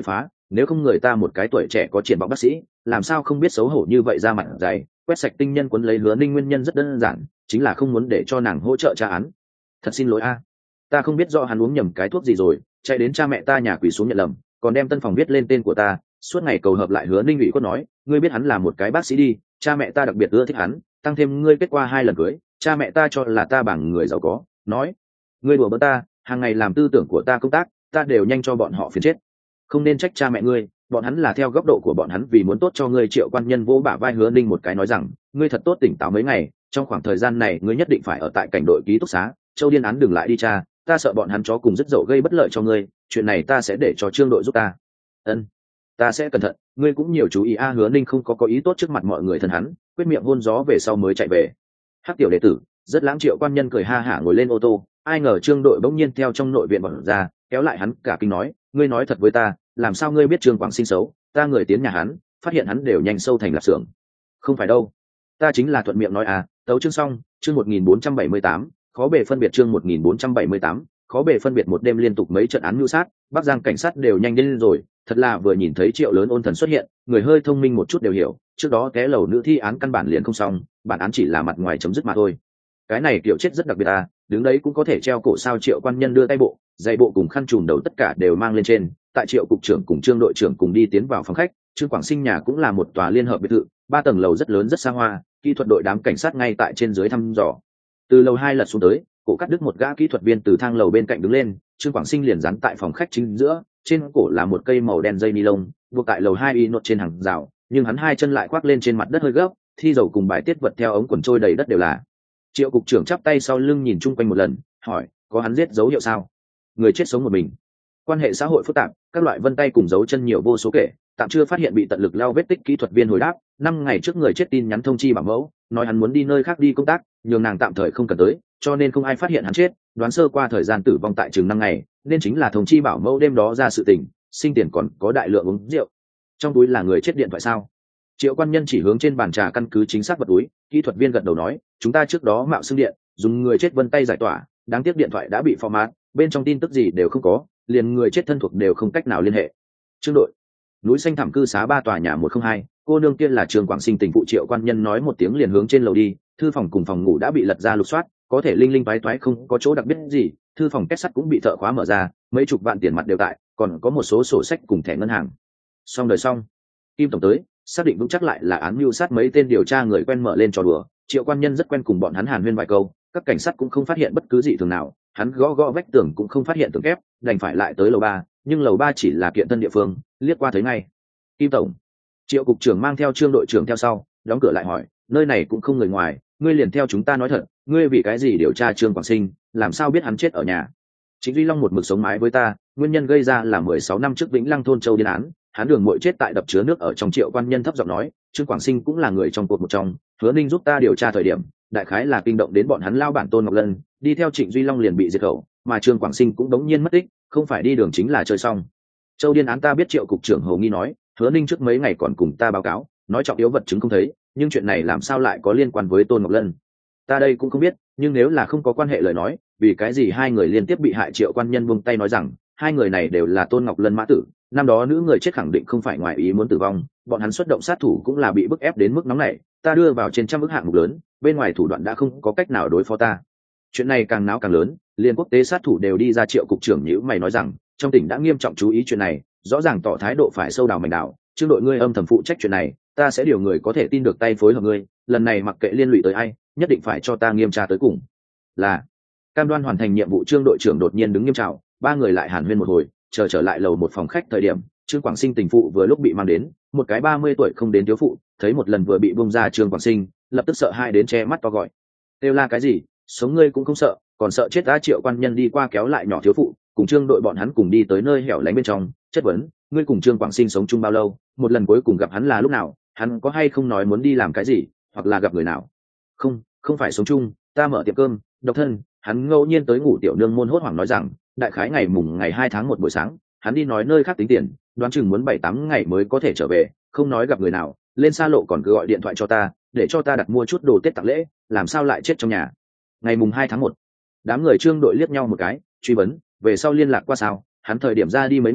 nếu không người ta một cái tuổi trẻ có triển vọng bác sĩ làm sao không biết xấu hổ như vậy ra mặt dày quét sạch tinh nhân quấn lấy Hứa Ninh nguyên nhân rất đơn giản, chính là không muốn để cho nàng hỗ trợ tra án. Thật xin lỗi a, ta không biết rõ hắn uống nhầm cái thuốc gì rồi, chạy đến cha mẹ ta nhà quỳ xuống nhận lầm, còn đem tân phòng viết lên tên của ta, suốt ngày cầu hợp lại. Hứa Ninh ủy khuất nói, ngươi biết hắn là một cái bác sĩ đi, cha mẹ ta đặc biệt ưa thích hắn, tăng thêm ngươi kết qua hai lần cưới, cha mẹ ta cho là ta bằng người giàu có, nói ngươi đùa bỡn ta, hàng ngày làm tư tưởng của ta công tác, ta đều nhanh cho bọn họ phiền chết. Không nên trách cha mẹ ngươi, bọn hắn là theo góc độ của bọn hắn vì muốn tốt cho ngươi. Triệu Quan Nhân vỗ bả vai Hứa Ninh một cái nói rằng, ngươi thật tốt tỉnh táo mấy ngày, trong khoảng thời gian này ngươi nhất định phải ở tại cảnh đội ký túc xá, Châu Điên án đừng lại đi cha, ta sợ bọn hắn chó cùng rất dậu gây bất lợi cho ngươi, chuyện này ta sẽ để cho Trương đội giúp ta. Ân, ta sẽ cẩn thận, ngươi cũng nhiều chú ý a. Hứa Ninh không có có ý tốt trước mặt mọi người thân hắn, quyết miệng hôn gió về sau mới chạy về. Hắc tiểu đệ tử rất lãng. Triệu Quan Nhân cười ha hả ngồi lên ô tô, ai ngờ Trương đội bỗng nhiên theo trong nội viện bỏ ra, kéo lại hắn cả kinh nói, ngươi nói thật với ta, làm sao ngươi biết Trương Quảng Sinh xấu? Ta người tiến nhà hắn, phát hiện hắn đều nhanh sâu thành lạp xưởng. Không phải đâu, ta chính là thuận miệng nói à. Tấu chương xong, chương một nghìn bốn trăm bảy mươi tám, khó bề phân biệt. chương một nghìn bốn trăm bảy mươi tám, khó bề phân biệt. Một đêm liên tục mấy trận án mưu sát, Bắc Giang cảnh sát đều nhanh lên rồi, thật là vừa nhìn thấy Triệu Lớn Ôn Thần xuất hiện, người hơi thông minh một chút đều hiểu, trước đó té lầu nữ thi án căn bản liền không xong, bản án chỉ là mặt ngoài chấm dứt mà thôi. Cái này kiểu chết rất đặc biệt à, đứng đấy cũng có thể treo cổ sao? Triệu Quan Nhân đưa tay bộ, giày bộ cùng khăn trùm đầu tất cả đều mang lên trên. Tại Triệu cục trưởng cùng Trương đội trưởng cùng đi tiến vào phòng khách. Trương Quảng Sinh nhà cũng là một tòa liên hợp biệt thự, ba tầng lầu rất lớn rất xa hoa, kỹ thuật đội đám cảnh sát ngay tại trên dưới thăm dò. Từ lầu hai lật xuống tới, cổ cắt đứt một gã kỹ thuật viên từ thang lầu bên cạnh đứng lên, Trương Quảng Sinh liền dán tại phòng khách chính giữa, trên cổ là một cây màu đen dây ni lông, buộc tại lầu hai y nốt trên hàng rào, nhưng hắn hai chân lại khoác lên trên mặt đất hơi gấp, thi dầu cùng bài tiết vật theo ống quần trôi đầy đất đều là. Triệu cục trưởng chắp tay sau lưng nhìn chung quanh một lần, hỏi, có hắn giết dấu hiệu sao? Người chết sống một mình, quan hệ xã hội phức tạp, các loại vân tay cùng dấu chân nhiều vô số kể, tạm chưa phát hiện bị tận lực lao vết tích. Kỹ thuật viên hồi đáp, năm ngày trước người chết tin nhắn thông chi bảo mẫu, nói hắn muốn đi nơi khác đi công tác, nhường nàng tạm thời không cần tới, cho nên không ai phát hiện hắn chết, đoán sơ qua thời gian tử vong tại chừng năm ngày, nên chính là thông chi bảo mẫu đêm đó ra sự tình, sinh tiền còn có đại lượng uống rượu. Trong túi là người chết điện thoại sao? Triệu Quan Nhân chỉ hướng trên bàn trà căn cứ chính xác vật túi. Kỹ thuật viên gật đầu nói, chúng ta trước đó mạo xưng điện, dùng người chết vân tay giải tỏa, đáng tiếc điện thoại đã bị format, bên trong tin tức gì đều không có, liền người chết thân thuộc đều không cách nào liên hệ. Trương đội, núi xanh thảm cư xá ba tòa nhà một không hai, cô nương kia là Trương Quảng Sinh tình phụ. Triệu Quan Nhân nói một tiếng liền hướng trên lầu đi. Thư phòng cùng phòng ngủ đã bị lật ra lục soát, có thể linh linh toái toái không có chỗ đặc biệt gì. Thư phòng kết sắt cũng bị thợ khóa mở ra, mấy chục vạn tiền mặt đều tại, còn có một số sổ sách cùng thẻ ngân hàng. Xong đời xong, Kim tổng tới, xác định vững chắc lại là án mưu sát mấy tên điều tra người quen mở lên trò đùa. Triệu Quan Nhân rất quen cùng bọn hắn hàn huyên vài câu, các cảnh sát cũng không phát hiện bất cứ gì thường nào, hắn gõ gõ vách tường cũng không phát hiện tường kép, đành phải lại tới lầu ba, nhưng lầu ba chỉ là kiện thân địa phương, liếc qua thấy ngay. Kim tổng. Triệu cục trưởng mang theo Trương đội trưởng theo sau, đóng cửa lại hỏi, nơi này cũng không người ngoài, ngươi liền theo chúng ta nói thật, ngươi vì cái gì điều tra Trương Quảng Sinh, làm sao biết hắn chết ở nhà? Trịnh Duy Long một mực sống mái với ta, nguyên nhân gây ra là mười sáu năm trước Vĩnh Lăng thôn Châu Điên án, hắn đường muội chết tại đập chứa nước ở trong. Triệu Quan Nhân thấp giọng nói, Trương Quảng Sinh cũng là người trong cuộc một trong, Hứa Ninh giúp ta điều tra thời điểm, đại khái là kinh động đến bọn hắn lao bản Tôn Ngọc Lân, đi theo Trịnh Duy Long liền bị diệt khẩu, mà Trương Quảng Sinh cũng đống nhiên mất tích, không phải đi đường chính là chơi xong. Châu Điên án ta biết. Triệu cục trưởng Hồ Nghi nói, Hứa Ninh trước mấy ngày còn cùng ta báo cáo, nói trọng yếu vật chứng không thấy, nhưng chuyện này làm sao lại có liên quan với Tôn Ngọc Lân? Ta đây cũng không biết, nhưng nếu là không có quan hệ lời nói, vì cái gì hai người liên tiếp bị hại? Triệu Quan Nhân buông tay nói rằng, hai người này đều là Tôn Ngọc Lân mã tử, năm đó nữ người chết khẳng định không phải ngoài ý muốn tử vong, bọn hắn xuất động sát thủ cũng là bị bức ép đến mức nóng này, ta đưa vào trên trăm ức hạng mục lớn, bên ngoài thủ đoạn đã không có cách nào đối phó ta. Chuyện này càng náo càng lớn, liên quốc tế sát thủ đều đi ra. Triệu cục trưởng nhíu mày nói rằng, trong tỉnh đã nghiêm trọng chú ý chuyện này, rõ ràng tỏ thái độ phải sâu đào mảnh đảo. Trương đội ngươi âm thầm phụ trách chuyện này, ta sẽ điều người có thể tin được tay phối hợp ngươi, lần này mặc kệ liên lụy tới ai, nhất định phải cho ta nghiêm tra tới cùng. Là, cam đoan hoàn thành nhiệm vụ. Trương đội trưởng đột nhiên đứng nghiêm trào, ba người lại hàn huyên một hồi, chờ trở lại lầu một phòng khách thời điểm, Trương Quảng Sinh tình phụ vừa lúc bị mang đến, một cái ba mươi tuổi không đến thiếu phụ, thấy một lần vừa bị bung ra Trương Quảng Sinh, lập tức sợ hãi đến che mắt to gọi, kêu la cái gì, sống ngươi cũng không sợ, còn sợ chết ta? Triệu Quan Nhân đi qua kéo lại nhỏ thiếu phụ, cùng Trương đội bọn hắn cùng đi tới nơi hẻo lánh bên trong, chất vấn, ngươi cùng Trương Quảng Sinh sống chung bao lâu, một lần cuối cùng gặp hắn là lúc nào, hắn có hay không nói muốn đi làm cái gì, hoặc là gặp người nào? Không, không phải sống chung, ta mở tiệm cơm, độc thân. Hắn ngẫu nhiên tới ngủ. Tiểu nương môn hốt hoảng nói rằng, đại khái ngày mùng ngày hai tháng một buổi sáng, hắn đi nói nơi khác tính tiền, đoán chừng muốn bảy tám ngày mới có thể trở về, không nói gặp người nào, lên xa lộ còn cứ gọi điện thoại cho ta, để cho ta đặt mua chút đồ Tết tặng lễ, làm sao lại chết trong nhà? Ngày mùng hai tháng một. Đám người Trương đội liếc nhau một cái, truy vấn, về sau liên lạc qua sao? Hắn thời điểm ra đi mấy người,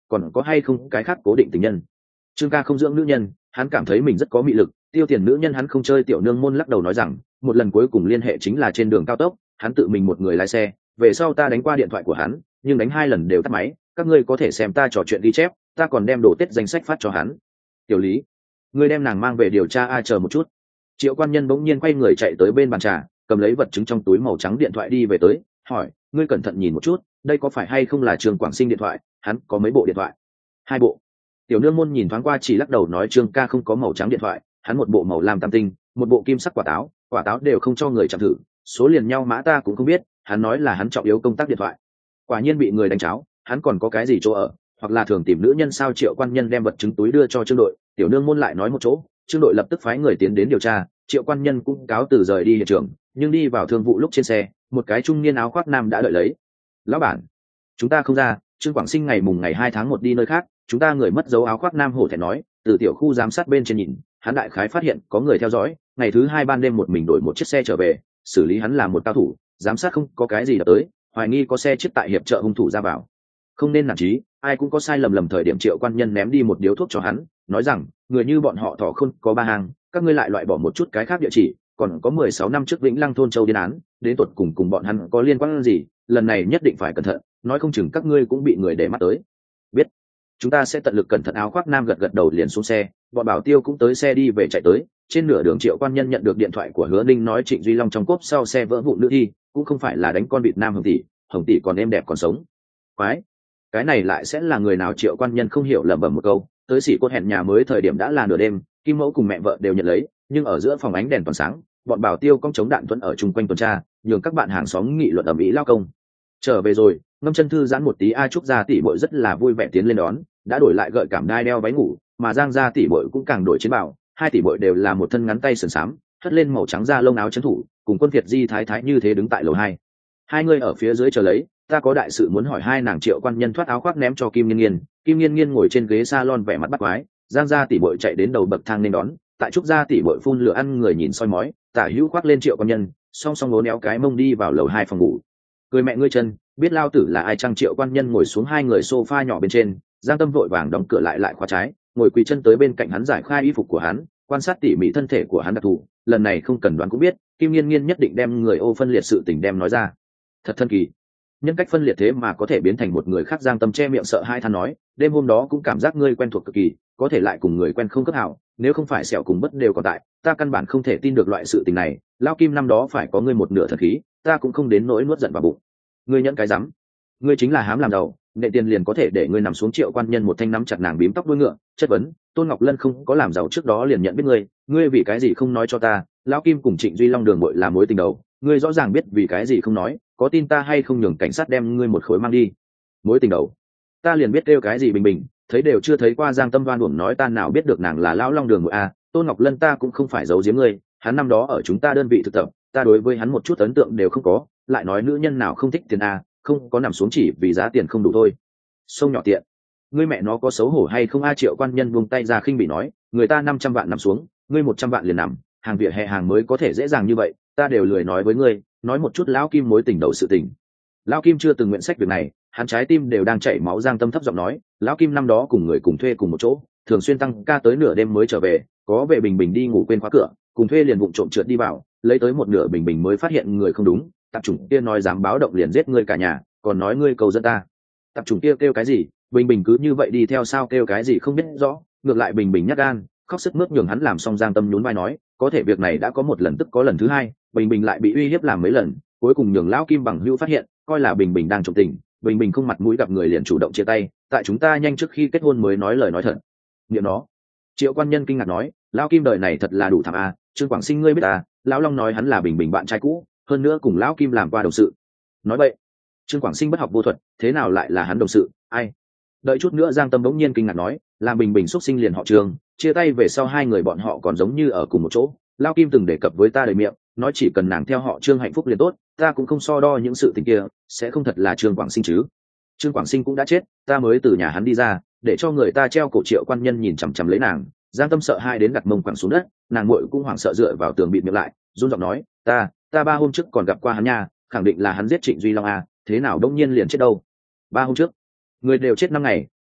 còn có hay không cái khác cố định tình nhân. Trương ca không dưỡng nữ nhân, hắn cảm thấy mình rất có mị lực, tiêu tiền nữ nhân hắn không chơi. Tiểu nương môn lắc đầu nói rằng một lần cuối cùng liên hệ chính là trên đường cao tốc, hắn tự mình một người lái xe, về sau ta đánh qua điện thoại của hắn, nhưng đánh hai lần đều tắt máy. Các ngươi có thể xem ta trò chuyện ghi chép, ta còn đem đồ tết danh sách phát cho hắn. Tiểu Lý, ngươi đem nàng mang về điều tra. A chờ một chút. Triệu quan nhân bỗng nhiên quay người chạy tới bên bàn trà, cầm lấy vật chứng trong túi màu trắng điện thoại đi về tới, hỏi ngươi cẩn thận nhìn một chút, đây có phải hay không là Trương Quảng Sinh điện thoại? Hắn có mấy bộ điện thoại? Hai bộ. Tiểu nương môn nhìn thoáng qua chỉ lắc đầu nói Trương ca không có màu trắng điện thoại, hắn một bộ màu lam tam tinh, một bộ kim sắc quả táo, quả táo đều không cho người chạm thử, số liền nhau mã ta cũng không biết, hắn nói là hắn trọng yếu công tác điện thoại. Quả nhiên bị người đánh cháo, hắn còn có cái gì chỗ ở, hoặc là thường tìm nữ nhân sao? Triệu quan nhân đem vật chứng túi đưa cho Trương đội, tiểu nương môn lại nói một chỗ, Trương đội lập tức phái người tiến đến điều tra. Triệu quan nhân cũng cáo từ rời đi hiện trường, nhưng đi vào thương vụ lúc trên xe, một cái trung niên áo khoác nam đã đợi lấy. Lão bản, chúng ta không ra. Trương Quảng Sinh ngày mùng ngày hai tháng một đi nơi khác, chúng ta người mất dấu. Áo khoác nam hổ thẹn nói, từ tiểu khu giám sát bên trên nhìn, hắn đại khái phát hiện có người theo dõi, ngày thứ hai ban đêm một mình đổi một chiếc xe trở về, xử lý hắn là một cao thủ, giám sát không có cái gì đập tới, hoài nghi có xe chiếc tại hiệp trợ hung thủ ra vào. Không nên nản chí, ai cũng có sai lầm lầm. Thời điểm Triệu quan nhân ném đi một điếu thuốc cho hắn, nói rằng người như bọn họ thỏ khôn có ba hàng, các ngươi lại loại bỏ một chút cái khác địa chỉ, còn có mười sáu năm trước Vĩnh Lăng thôn châu điên án, đến tột cùng cùng bọn hắn có liên quan gì, lần này nhất định phải cẩn thận, nói không chừng các ngươi cũng bị người để mắt tới. Biết, chúng ta sẽ tận lực cẩn thận. Áo khoác nam gật gật đầu liền xuống xe, bọn bảo tiêu cũng tới xe đi về chạy tới. Trên nửa đường Triệu quan nhân nhận được điện thoại của Hứa Ninh, nói Trịnh Duy Long trong cốp sau xe vỡ vụn nữ thi, cũng không phải là đánh con vịt nam Hồng tỷ, Hồng tỷ còn êm đẹp còn sống. Quái, cái này lại sẽ là người nào? Triệu quan nhân không hiểu, lẩm bẩm một câu. Tới xỉ cốt hẹn nhà mới thời điểm đã là nửa đêm, Kim mẫu cùng mẹ vợ đều nhận lấy, nhưng ở giữa phòng ánh đèn toàn sáng, bọn bảo tiêu cong chống đạn tuấn ở chung quanh tuần tra, nhường các bạn hàng xóm nghị luận ầm ĩ lao công. Trở về rồi, ngâm chân thư giãn một tí. A Trúc gia tỷ muội rất là vui vẻ tiến lên đón, đã đổi lại gợi cảm đai đeo váy ngủ, mà Giang gia tỷ muội cũng càng đổi chiến bảo, hai tỷ muội đều là một thân ngắn tay sườn xám, thất lên màu trắng da lông áo trấn thủ, cùng quân Việt Di thái thái như thế đứng tại lầu hai. Hai người ở phía dưới chờ lấy, ta có đại sự muốn hỏi hai nàng. Triệu quan nhân thoát áo khoác ném cho Kim Nghiên Nghiên, Kim Nghiên Nghiên ngồi trên ghế salon vẻ mặt bắt quái. Giang gia tỷ muội chạy đến đầu bậc thang nên đón, tại Trúc gia tỷ muội phun lửa ăn người nhìn soi mói, tả hữu khoác lên Triệu quan nhân, song song lố néo cái mông đi vào lầu hai phòng ngủ. Cười mẹ ngươi chân, biết lao tử là ai chăng? Triệu quan nhân ngồi xuống hai người sofa nhỏ bên trên, Giang Tâm vội vàng đóng cửa lại lại khóa trái, ngồi quỳ chân tới bên cạnh hắn giải khai y phục của hắn, quan sát tỉ mỉ thân thể của hắn đặc thù. Lần này không cần đoán cũng biết, Kim Nghiên Nghiên nhất định đem người ô phân liệt sự tình đem nói ra. Thật thân kỳ, nhân cách phân liệt thế mà có thể biến thành một người khác. Giang Tâm che miệng sợ hai than nói, đêm hôm đó cũng cảm giác ngươi quen thuộc cực kỳ, có thể lại cùng người quen không cấp hảo, nếu không phải sẹo cùng bất đều còn tại, ta căn bản không thể tin được loại sự tình này. Lao Kim năm đó phải có ngươi một nửa thật khí, ta cũng không đến nỗi nuốt giận vào bụng. Ngươi nhẫn cái rắm, ngươi chính là hám làm đầu, nệ tiền liền có thể để ngươi nằm xuống. Triệu quan nhân một thanh nắm chặt nàng bím tóc đuôi ngựa, chất vấn, Tôn Ngọc Lân không có làm giàu trước đó liền nhận biết ngươi, ngươi vì cái gì không nói cho ta? Lão Kim cùng Trịnh Duy Long đường bội là mối tình đầu, ngươi rõ ràng biết vì cái gì không nói, có tin ta hay không nhường cảnh sát đem ngươi một khối mang đi? Mối tình đầu, ta liền biết kêu cái gì bình bình, thấy đều chưa thấy qua. Giang Tâm đoan uổng nói, ta nào biết được nàng là lão Long đường bội a? Tôn Ngọc Lân ta cũng không phải giấu giếm ngươi, hắn năm đó ở chúng ta đơn vị thực tập, ta đối với hắn một chút ấn tượng đều không có, lại nói nữ nhân nào không thích tiền a, không có nằm xuống chỉ vì giá tiền không đủ thôi. Sông nhỏ tiện, ngươi mẹ nó có xấu hổ hay không? A Triệu quan nhân buông tay ra khinh bị nói, người ta năm trăm vạn nằm xuống, ngươi một trăm vạn liền nằm, hàng vỉa hè hàng mới có thể dễ dàng như vậy, ta đều lười nói với ngươi, nói một chút lão Kim mối tình đầu sự tình. Lão Kim chưa từng nguyện sách việc này, hắn trái tim đều đang chảy máu. Giang Tâm thấp giọng nói, lão Kim năm đó cùng người cùng thuê cùng một chỗ, thường xuyên tăng ca tới nửa đêm mới trở về, có về bình bình đi ngủ quên khóa cửa, cùng thuê liền vụng trộm trượt đi vào, lấy tới một nửa bình bình mới phát hiện người không đúng, tạp chủng kia nói dám báo động liền giết ngươi cả nhà, còn nói ngươi cầu dẫn ta. Tạp chủng kia kêu, kêu cái gì? Bình bình cứ như vậy đi theo sao? Kêu cái gì không biết rõ, ngược lại bình bình nhát gan, khóc sức mướt nhường hắn làm. Xong Giang Tâm nhún vai nói, có thể việc này đã có một lần tức có lần thứ hai, bình bình lại bị uy hiếp làm mấy lần, cuối cùng nhường lão Kim bằng hữu phát hiện, coi là bình bình đang trộm tình, bình bình không mặt mũi gặp người liền chủ động chia tay, tại chúng ta nhanh trước khi kết hôn mới nói lời nói thật. Niệm nó. Triệu quan nhân kinh ngạc nói, lão Kim đời này thật là đủ thảm a. Trương Quảng Sinh ngươi biết à, lão Long nói hắn là bình bình bạn trai cũ, hơn nữa cùng lão Kim làm qua đồng sự. Nói vậy, Trương Quảng Sinh bất học vô thuật, thế nào lại là hắn đồng sự? Ai? Đợi chút nữa. Giang Tâm bỗng nhiên kinh ngạc nói, làm bình bình xuất sinh liền họ Trương, chia tay về sau hai người bọn họ còn giống như ở cùng một chỗ. Lão Kim từng đề cập với ta đầy miệng, nói chỉ cần nàng theo họ Trương hạnh phúc liền tốt, ta cũng không so đo những sự tình kia, sẽ không thật là Trương Quảng Sinh chứ? Trương Quảng Sinh cũng đã chết, ta mới từ nhà hắn đi ra, để cho người ta treo cổ. Triệu quan nhân nhìn chằm chằm lấy nàng, Giang Tâm sợ hai đến đặt mông quẳng xuống đất, nàng muội cũng hoảng sợ dựa vào tường bịt miệng lại, run giọng nói, ta ta ba hôm trước còn gặp qua hắn nha, khẳng định là hắn giết Trịnh Duy Long à, thế nào đông nhiên liền chết đâu? Ba hôm trước, người đều chết năm ngày,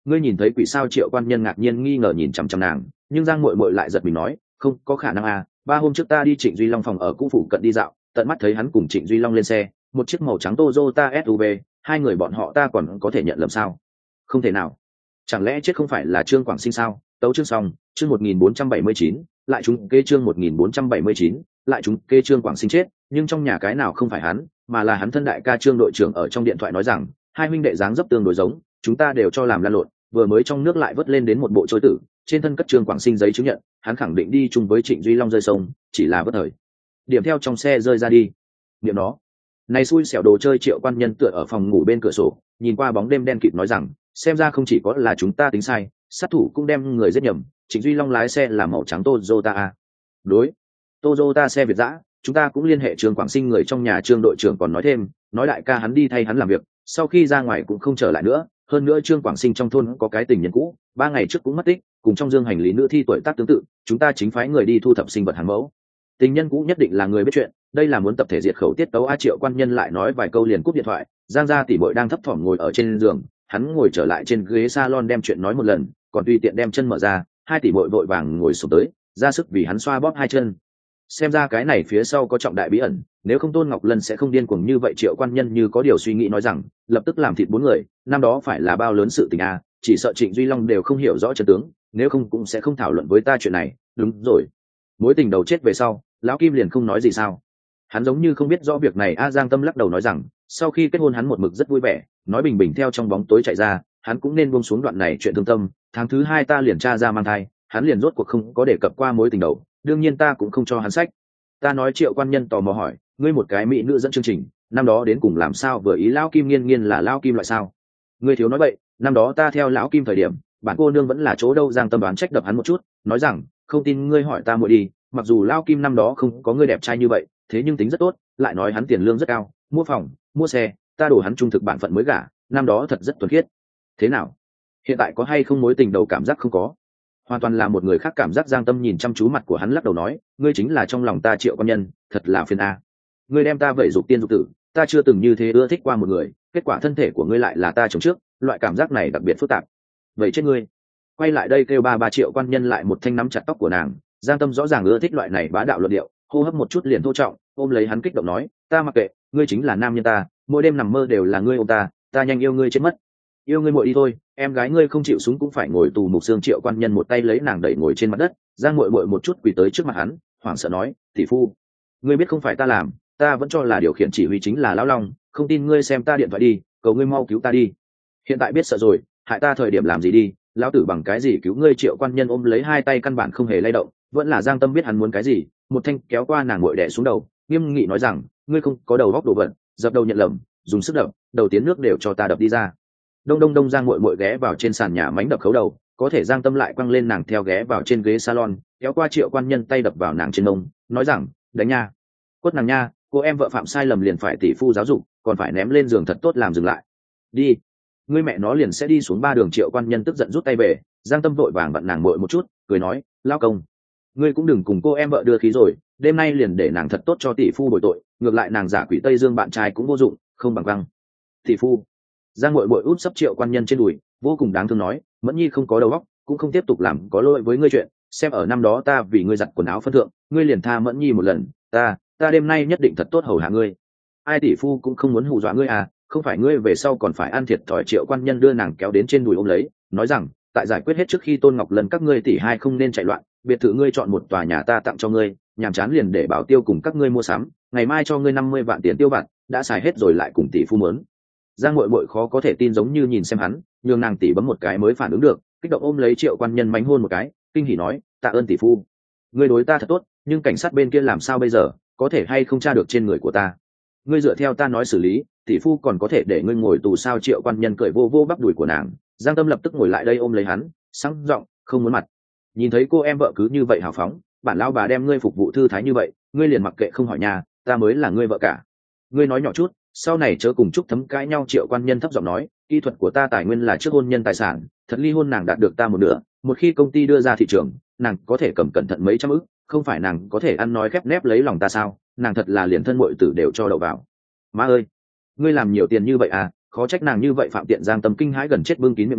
ngươi nhìn thấy quỷ sao? Triệu quan nhân ngạc nhiên nghi ngờ nhìn chằm chằm nàng, nhưng giang muội muội lại giật mình nói, không có khả năng à, ba hôm trước ta đi Trịnh Duy Long phòng ở cũ phủ cận đi dạo, tận mắt thấy hắn cùng Trịnh Duy Long lên xe, một chiếc màu trắng Toyota ét u vê, hai người bọn họ ta còn có thể nhận lầm sao? Không thể nào. Chẳng lẽ chết không phải là Trương Quảng Sinh sao? Tấu chương xong, chương một nghìn bốn trăm bảy mươi chín, lại chúng kê chương một nghìn bốn trăm bảy mươi chín, lại chúng kê Trương Quảng Sinh chết, nhưng trong nhà cái nào không phải hắn, mà là hắn thân đại ca Trương đội trưởng ở trong điện thoại nói rằng, hai huynh đệ dáng dấp tương đối giống, chúng ta đều cho làm lan lộn, vừa mới trong nước lại vớt lên đến một bộ trôi tử, trên thân cất Trương Quảng Sinh giấy chứng nhận, hắn khẳng định đi chung với Trịnh Duy Long rơi sông, chỉ là vất thời điểm theo trong xe rơi ra đi. Niệm nó, này xui xẻo đồ chơi. Triệu quan nhân tựa ở phòng ngủ bên cửa sổ, nhìn qua bóng đêm đen kịt nói rằng, xem ra không chỉ có là chúng ta tính sai, sát thủ cũng đem người giết nhầm. Trịnh Duy Long lái xe là màu trắng Toyota. Đối, Toyota xe Việt dã, chúng ta cũng liên hệ Trương Quảng Sinh người trong nhà. Trương đội trưởng còn nói thêm, nói đại ca hắn đi thay hắn làm việc, sau khi ra ngoài cũng không trở lại nữa. Hơn nữa Trương Quảng Sinh trong thôn có cái tình nhân cũ, ba ngày trước cũng mất tích, cùng trong dương hành lý nữ thi tuổi tác tương tự, chúng ta chính phái người đi thu thập sinh vật hàng mẫu. Tình nhân cũ nhất định là người biết chuyện, đây là muốn tập thể diệt khẩu tiết tấu. A Triệu quan nhân lại nói vài câu liền cúp điện thoại. Giang gia tỷ muội đang thấp thỏm ngồi ở trên giường, hắn ngồi trở lại trên ghế salon đem chuyện nói một lần, còn tùy tiện đem chân mở ra, hai tỷ muội vội vàng ngồi xuống tới, ra sức vì hắn xoa bóp hai chân. Xem ra cái này phía sau có trọng đại bí ẩn, nếu không Tôn Ngọc Lân sẽ không điên cuồng như vậy. Triệu quan nhân như có điều suy nghĩ nói rằng, lập tức làm thịt bốn người, năm đó phải là bao lớn sự tình a, chỉ sợ Trịnh Duy Long đều không hiểu rõ chân tướng, nếu không cũng sẽ không thảo luận với ta chuyện này. Đúng rồi, mối tình đầu chết về sau, lão Kim liền không nói gì sao? Hắn giống như không biết rõ việc này. A Giang Tâm lắc đầu nói rằng, sau khi kết hôn hắn một mực rất vui vẻ, nói bình bình theo trong bóng tối chạy ra, hắn cũng nên buông xuống đoạn này chuyện thương tâm. Tháng thứ hai ta liền tra ra mang thai, hắn liền rốt cuộc không có đề cập qua mối tình đầu, đương nhiên ta cũng không cho hắn sách. Ta nói. Triệu quan nhân tò mò hỏi, ngươi một cái mỹ nữ dẫn chương trình, năm đó đến cùng làm sao vừa ý lão Kim? Nghiên nghiên là lão Kim loại sao? Ngươi thiếu nói bậy, năm đó ta theo lão Kim thời điểm, bản cô nương vẫn là chỗ đâu? Giang Tâm đoán trách đập hắn một chút, nói rằng, không tin ngươi hỏi ta muội đi, mặc dù lão Kim năm đó không có ngươi đẹp trai như vậy, thế nhưng tính rất tốt, lại nói hắn tiền lương rất cao, mua phòng mua xe, ta đổ hắn trung thực bản phận mới gả, năm đó thật rất thuần khiết. Thế nào, hiện tại có hay không mối tình đầu? Cảm giác không có, hoàn toàn là một người khác cảm giác. Giang Tâm nhìn chăm chú mặt của hắn lắc đầu nói, ngươi chính là trong lòng ta Triệu quan nhân, thật là phiền a. Ngươi đem ta vậy dục tiên dục tử, ta chưa từng như thế ưa thích qua một người, kết quả thân thể của ngươi lại là ta chồng trước, loại cảm giác này đặc biệt phức tạp. Vậy chết ngươi, quay lại đây kêu ba ba. Triệu quan nhân lại một thanh nắm chặt tóc của nàng. Giang Tâm rõ ràng ưa thích loại này bá đạo luận điệu, hô hấp một chút liền thô trọng, ôm lấy hắn kích động nói, ta mặc kệ, ngươi chính là nam nhân ta, mỗi đêm nằm mơ đều là ngươi ôm ta, ta nhanh yêu ngươi chết mất. Yêu ngươi muội đi thôi, em gái ngươi không chịu súng cũng phải ngồi tù mục xương. Triệu quan nhân một tay lấy nàng đẩy ngồi trên mặt đất. Giang muội muội một chút quỳ tới trước mặt hắn, hoảng sợ nói, tỷ phu, ngươi biết không phải ta làm, ta vẫn cho là điều khiển chỉ huy chính là lão Long, không tin ngươi xem ta điện thoại đi, cầu ngươi mau cứu ta đi. Hiện tại biết sợ rồi, hại ta thời điểm làm gì đi, lão tử bằng cái gì cứu ngươi? Triệu quan nhân ôm lấy hai tay căn bản không hề lay động. Vẫn là Giang Tâm biết hắn muốn cái gì, một thanh kéo qua nàng muội đè xuống đầu, nghiêm nghị nói rằng, ngươi không có đầu góc đồ vật, dập đầu nhận lầm, dùng sức đập, đầu tiến nước đều cho ta đập đi ra. Đông đông đông. Giang muội muội ghé vào trên sàn nhà mánh đập khấu đầu, có thể Giang Tâm lại quăng lên nàng theo ghé vào trên ghế salon, kéo qua Triệu quan nhân tay đập vào nàng trên mông, nói rằng, đánh nha, quất nàng nha, cô em vợ phạm sai lầm liền phải tỷ phu giáo dục, còn phải ném lên giường thật tốt làm dừng lại. Đi, ngươi mẹ nó liền sẽ đi xuống ba đường. Triệu quan nhân tức giận rút tay về. Giang Tâm vội vàng vặn nàng muội một chút, cười nói, lao công, ngươi cũng đừng cùng cô em vợ đưa khí rồi, đêm nay liền để nàng thật tốt cho tỷ phu bồi tội, ngược lại nàng giả quỷ Tây Dương bạn trai cũng vô dụng, không bằng văng. Tỷ phu. Giang muội muội út sấp Triệu quan nhân trên đùi, vô cùng đáng thương nói, Mẫn Nhi không có đầu óc, cũng không tiếp tục làm có lỗi với ngươi chuyện, xem ở năm đó ta vì ngươi giặt quần áo phân thượng, ngươi liền tha Mẫn Nhi một lần, ta ta đêm nay nhất định thật tốt hầu hạ ngươi. Ai tỷ phu cũng không muốn hù dọa ngươi à, không phải ngươi về sau còn phải ăn thiệt thòi. Triệu quan nhân đưa nàng kéo đến trên đùi ôm lấy, nói rằng, tại giải quyết hết trước khi Tôn Ngọc Lần các ngươi tỷ hai không nên chạy loạn, biệt thự ngươi chọn một tòa nhà ta tặng cho ngươi, nhàm chán liền để Bảo Tiêu cùng các ngươi mua sắm, ngày mai cho ngươi năm mươi vạn tiền tiêu vặt, đã xài hết rồi lại cùng tỷ phu mớn. Giang muội muội khó có thể tin, giống như nhìn xem hắn, nhường nàng tỷ bấm một cái mới phản ứng được, kích động ôm lấy Triệu quan nhân mánh hôn một cái, kinh hỉ nói, tạ ơn tỷ phu, ngươi đối ta thật tốt, nhưng cảnh sát bên kia làm sao bây giờ, có thể hay không tra được trên người của ta? Ngươi dựa theo ta nói xử lý, tỷ phu còn có thể để ngươi ngồi tù sao? Triệu quan nhân cười vô vô bắp đùi của nàng. Giang Tâm lập tức ngồi lại đây ôm lấy hắn, sáng giọng không muốn mặt. Nhìn thấy cô em vợ cứ như vậy hào phóng, bản lao bà đem ngươi phục vụ thư thái như vậy, ngươi liền mặc kệ không hỏi nhà, ta mới là ngươi vợ cả. Ngươi nói nhỏ chút, sau này chớ cùng Trúc Thấm cãi nhau. Triệu quan nhân thấp giọng nói, kỹ thuật của ta tài nguyên là trước hôn nhân tài sản, thật ly hôn nàng đạt được ta một nửa, một khi công ty đưa ra thị trường, nàng có thể cầm cẩn thận mấy trăm ức, không phải nàng có thể ăn nói khép nép lấy lòng ta sao? Nàng thật là liền thân muội tử đều cho đậu vào. Má ơi, ngươi làm nhiều tiền như vậy à, khó trách nàng như vậy phạm tiện. Giang Tâm kinh hãi gần chết bưng kín miệng nhỏ,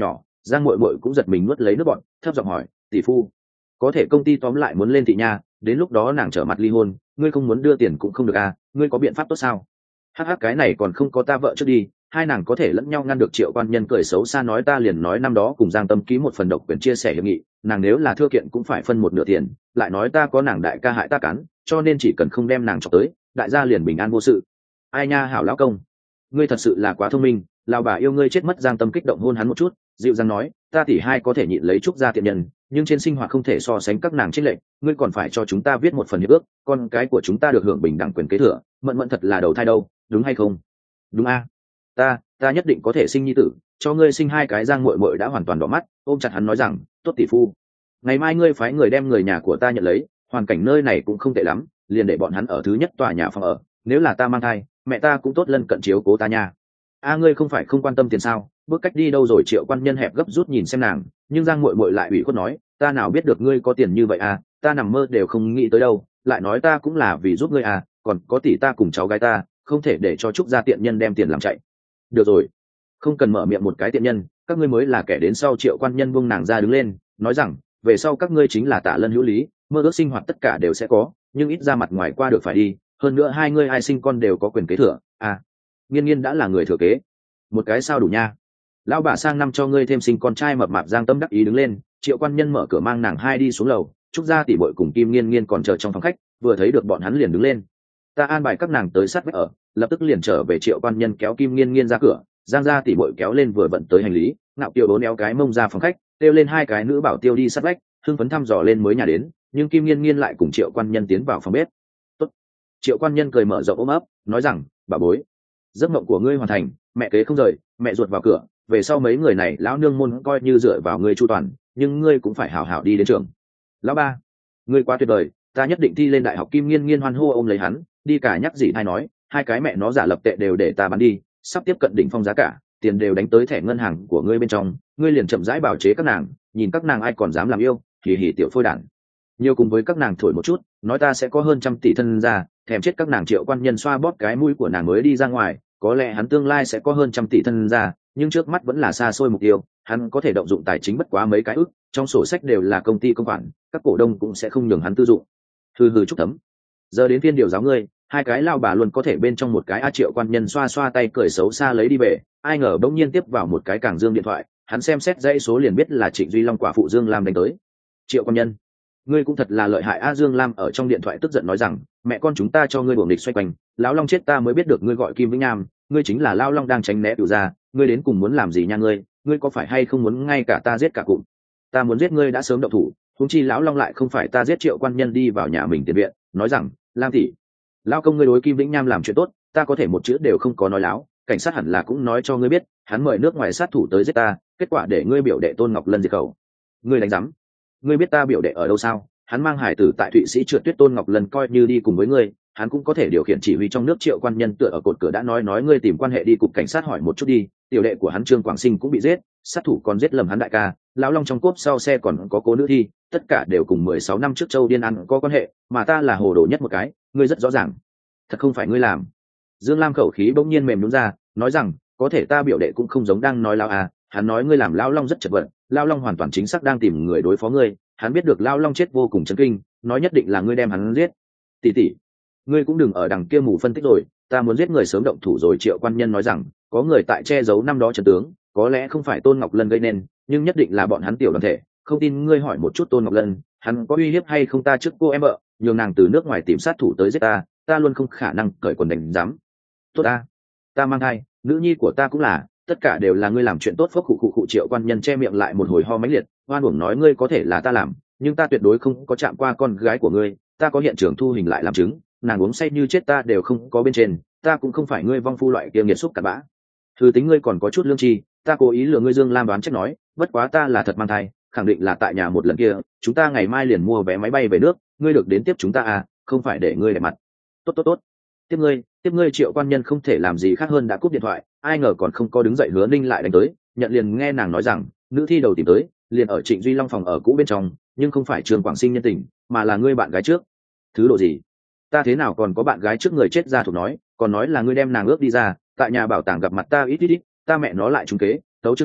Giang Muội Muội cũng giật mình nuốt lấy nước bọt, thấp giọng hỏi, tỷ phu, có thể công ty tóm lại muốn lên thị nha, đến lúc đó nàng trở mặt ly hôn, ngươi không muốn đưa tiền cũng không được à, ngươi có biện pháp tốt sao? Hắc hắc, cái này còn không có ta vợ trước đi, hai nàng có thể lẫn nhau ngăn được. Triệu Quan Nhân cười xấu xa nói, ta liền nói năm đó cùng Giang Tâm ký một phần độc quyền chia sẻ hiệp nghị, nàng nếu là thưa kiện cũng phải phân một nửa tiền, lại nói ta có nàng đại ca hại ta cắn, cho nên chỉ cần không đem nàng chọc tới, đại gia liền bình an vô sự. Ai nha, hảo lão công, ngươi thật sự là quá thông minh, lão bà yêu ngươi chết mất. Giang Tâm kích động hôn hắn một chút, dịu dàng nói, ta tỷ hai có thể nhịn lấy Trúc gia tiện nhân, nhưng trên sinh hoạt không thể so sánh các nàng trích lệnh, ngươi còn phải cho chúng ta viết một phần hiệp ước, con cái của chúng ta được hưởng bình đẳng quyền kế thừa. Mận Mận thật là đầu thai đâu, đúng hay không? Đúng a, ta ta nhất định có thể sinh nhi tử, cho ngươi sinh hai cái. Giang Muội Muội đã hoàn toàn đỏ mắt, ôm chặt hắn nói rằng, tốt tỷ phu, ngày mai ngươi phái người đem người nhà của ta nhận lấy, hoàn cảnh nơi này cũng không tệ lắm, liền để bọn hắn ở thứ nhất tòa nhà phòng ở, nếu là ta mang thai, mẹ ta cũng tốt lân cận chiếu cố ta nha. A, ngươi không phải không quan tâm tiền sao, bước cách đi đâu rồi? Triệu Quan Nhân hẹp gấp rút nhìn xem nàng, nhưng Giang Muội Muội lại ủy khuất nói, ta nào biết được ngươi có tiền như vậy à, ta nằm mơ đều không nghĩ tới đâu, lại nói ta cũng là vì giúp ngươi à, còn có tỷ ta cùng cháu gái ta, không thể để cho Trúc gia tiện nhân đem tiền làm chạy. Được rồi, không cần mở miệng một cái tiện nhân, các ngươi mới là kẻ đến sau. Triệu Quan Nhân buông nàng ra đứng lên, nói rằng, về sau các ngươi chính là Tạ Lân hữu lý, mơ ước sinh hoạt tất cả đều sẽ có, nhưng ít ra mặt ngoài qua được phải đi, hơn nữa hai ngươi ai sinh con đều có quyền kế thừa. À, Nghiên Nghiên đã là người thừa kế, một cái sao đủ nha, lão bà sang năm cho ngươi thêm sinh con trai mập mạp. Giang Tâm đắc ý đứng lên. Triệu Quan Nhân mở cửa mang nàng hai đi xuống lầu, Trúc gia tỷ muội cùng Kim Nghiên Nghiên còn chờ trong phòng khách, vừa thấy được bọn hắn liền đứng lên, ta an bài các nàng tới sát vách ở, lập tức liền trở về. Triệu Quan Nhân kéo Kim Nghiên Nghiên ra cửa, Giang gia tỷ muội kéo lên vừa bận tới hành lý, Ngạo Kiều đốn éo cái mông ra phòng khách, kêu lên hai cái nữ bảo tiêu đi sát vách, hưng phấn thăm dò lên mới nhà đến, nhưng Kim Nghiên Nghiên lại cùng Triệu Quan Nhân tiến vào phòng bếp. Tốt. Triệu Quan Nhân cười mở rộng ôm ấp, nói rằng, bà bối, giấc mộng của ngươi hoàn thành, mẹ kế không rời, mẹ ruột vào cửa, về sau mấy người này lão nương môn coi như dựa vào ngươi chu toàn, nhưng ngươi cũng phải hảo hảo đi đến trường. Lão ba, ngươi quá tuyệt vời, ta nhất định thi lên đại học. Kim Nghiên Nghiên hoan hô ôm lấy hắn, đi cả nhắc gì hay nói, hai cái mẹ nó giả lập tệ đều để ta bán đi, sắp tiếp cận đỉnh phong giá cả, tiền đều đánh tới thẻ ngân hàng của ngươi bên trong, ngươi liền chậm rãi bảo chế các nàng, nhìn các nàng ai còn dám làm yêu, hỉ hỉ tiểu phôi đản. Nhiều cùng với các nàng thổi một chút, nói ta sẽ có hơn trăm tỷ thân ra, thèm chết các nàng. Triệu Quan Nhân xoa bóp cái mũi của nàng mới đi ra ngoài, có lẽ hắn tương lai sẽ có hơn trăm tỷ thân ra, nhưng trước mắt vẫn là xa xôi mục tiêu, hắn có thể động dụng tài chính bất quá mấy cái ức, trong sổ sách đều là công ty công khoản, các cổ đông cũng sẽ không nhường hắn tư dụng. Hừ hừ Trúc Thấm, giờ đến phiên điều giáo ngươi, hai cái lao bà luôn có thể bên trong một cái. A, Triệu Quan Nhân xoa xoa tay cười xấu xa lấy đi về, ai ngờ bỗng nhiên tiếp vào một cái Càng Dương điện thoại, hắn xem xét dãy số liền biết là Trịnh Duy Long quả phụ Dương Lam đánh tới. Triệu Quan Nhân, ngươi cũng thật là lợi hại a. Dương Lam ở trong điện thoại tức giận nói rằng, mẹ con chúng ta cho ngươi buồng địch xoay quanh, lão Long chết ta mới biết được ngươi gọi Kim Vĩnh Nam, ngươi chính là lão Long đang tránh né tiểu ra, ngươi đến cùng muốn làm gì nha? Ngươi ngươi có phải hay không muốn ngay cả ta giết cả cụm? Ta muốn giết ngươi đã sớm động thủ, huống chi lão Long lại không phải ta giết. Triệu Quan Nhân đi vào nhà mình tiền viện, nói rằng, Lam tỷ, lão công ngươi đối Kim Vĩnh Nam làm chuyện tốt, ta có thể một chữ đều không có nói láo, cảnh sát hẳn là cũng nói cho ngươi biết, hắn mời nước ngoài sát thủ tới giết ta, kết quả để ngươi biểu đệ Tôn Ngọc Lân diệt khẩu. Ngươi đánh rắm? Ngươi biết ta biểu đệ ở đâu sao? Hắn mang hải tử tại Thụy Sĩ trượt tuyết. Tôn Ngọc Lân coi như đi cùng với ngươi, hắn cũng có thể điều khiển chỉ huy trong nước. Triệu Quan Nhân tựa ở cột cửa đã nói nói, ngươi tìm quan hệ đi cục cảnh sát hỏi một chút đi, tiểu đệ của hắn Trương Quảng Sinh cũng bị giết, sát thủ còn giết lầm hắn đại ca, lão Long trong cốp sau xe còn có cố nữ thi, tất cả đều cùng mười sáu năm trước Châu Điên ăn có quan hệ, mà ta là hồ đồ nhất một cái, ngươi rất rõ ràng. Thật không phải ngươi làm? Dương Lam khẩu khí bỗng nhiên mềm nhún ra, nói rằng, có thể ta biểu đệ cũng không giống đang nói lão à, hắn nói ngươi làm lão Long rất chật vật, lão Long hoàn toàn chính xác đang tìm người đối phó ngươi, hắn biết được lão Long chết vô cùng chấn kinh, nói nhất định là ngươi đem hắn giết. Tỷ tỷ, ngươi cũng đừng ở đằng kia mù phân tích rồi, ta muốn giết người sớm động thủ rồi. Triệu Quan Nhân nói rằng, có người tại che giấu năm đó trận tướng, có lẽ không phải Tôn Ngọc Lân gây nên, nhưng nhất định là bọn hắn tiểu đoàn thể, không tin ngươi hỏi một chút Tôn Ngọc Lân, hắn có uy hiếp hay không ta trước cô em vợ, nhường nàng từ nước ngoài tìm sát thủ tới giết ta, ta luôn không khả năng cởi quần đánh giám. Tốt ta, ta mang thai, nữ nhi của ta cũng là, tất cả đều là ngươi làm chuyện tốt. Phốc khụ khụ khụ. Triệu Quan Nhân che miệng lại một hồi ho mãnh liệt, oan uổng nói, ngươi có thể là ta làm, nhưng ta tuyệt đối không có chạm qua con gái của ngươi, ta có hiện trường thu hình lại làm chứng, nàng uống say như chết ta đều không có bên trên, ta cũng không phải ngươi vong phu loại kia nghiệt xúc cặn bã. Thư tính ngươi còn có chút lương tri, ta cố ý lừa ngươi. Dương Lam đoán trách nói, bất quá ta là thật mang thai, khẳng định là tại nhà một lần kia, chúng ta ngày mai liền mua vé máy bay về nước, ngươi được đến tiếp chúng ta à, không phải để ngươi để mặt. Tốt tốt tốt, tiếp ngươi tiếp ngươi. Triệu Quan Nhân không thể làm gì khác hơn đã cúp điện thoại, ai ngờ còn không có đứng dậy Hứa Ninh lại đánh tới, nhận liền nghe nàng nói rằng, nữ thi đầu tìm tới, liền ở Trịnh Duy Long phòng ở cũ bên trong, nhưng không phải Trương Quảng Sinh nhân tình, mà là ngươi bạn gái trước. Thứ độ gì? Ta thế nào còn có bạn gái trước? Người chết ra thuộc nói, còn nói là ngươi đem nàng ước đi ra, tại nhà bảo tàng gặp mặt ta. Ít ít ít, ta mẹ nó lại trúng kế, tấu chương xong,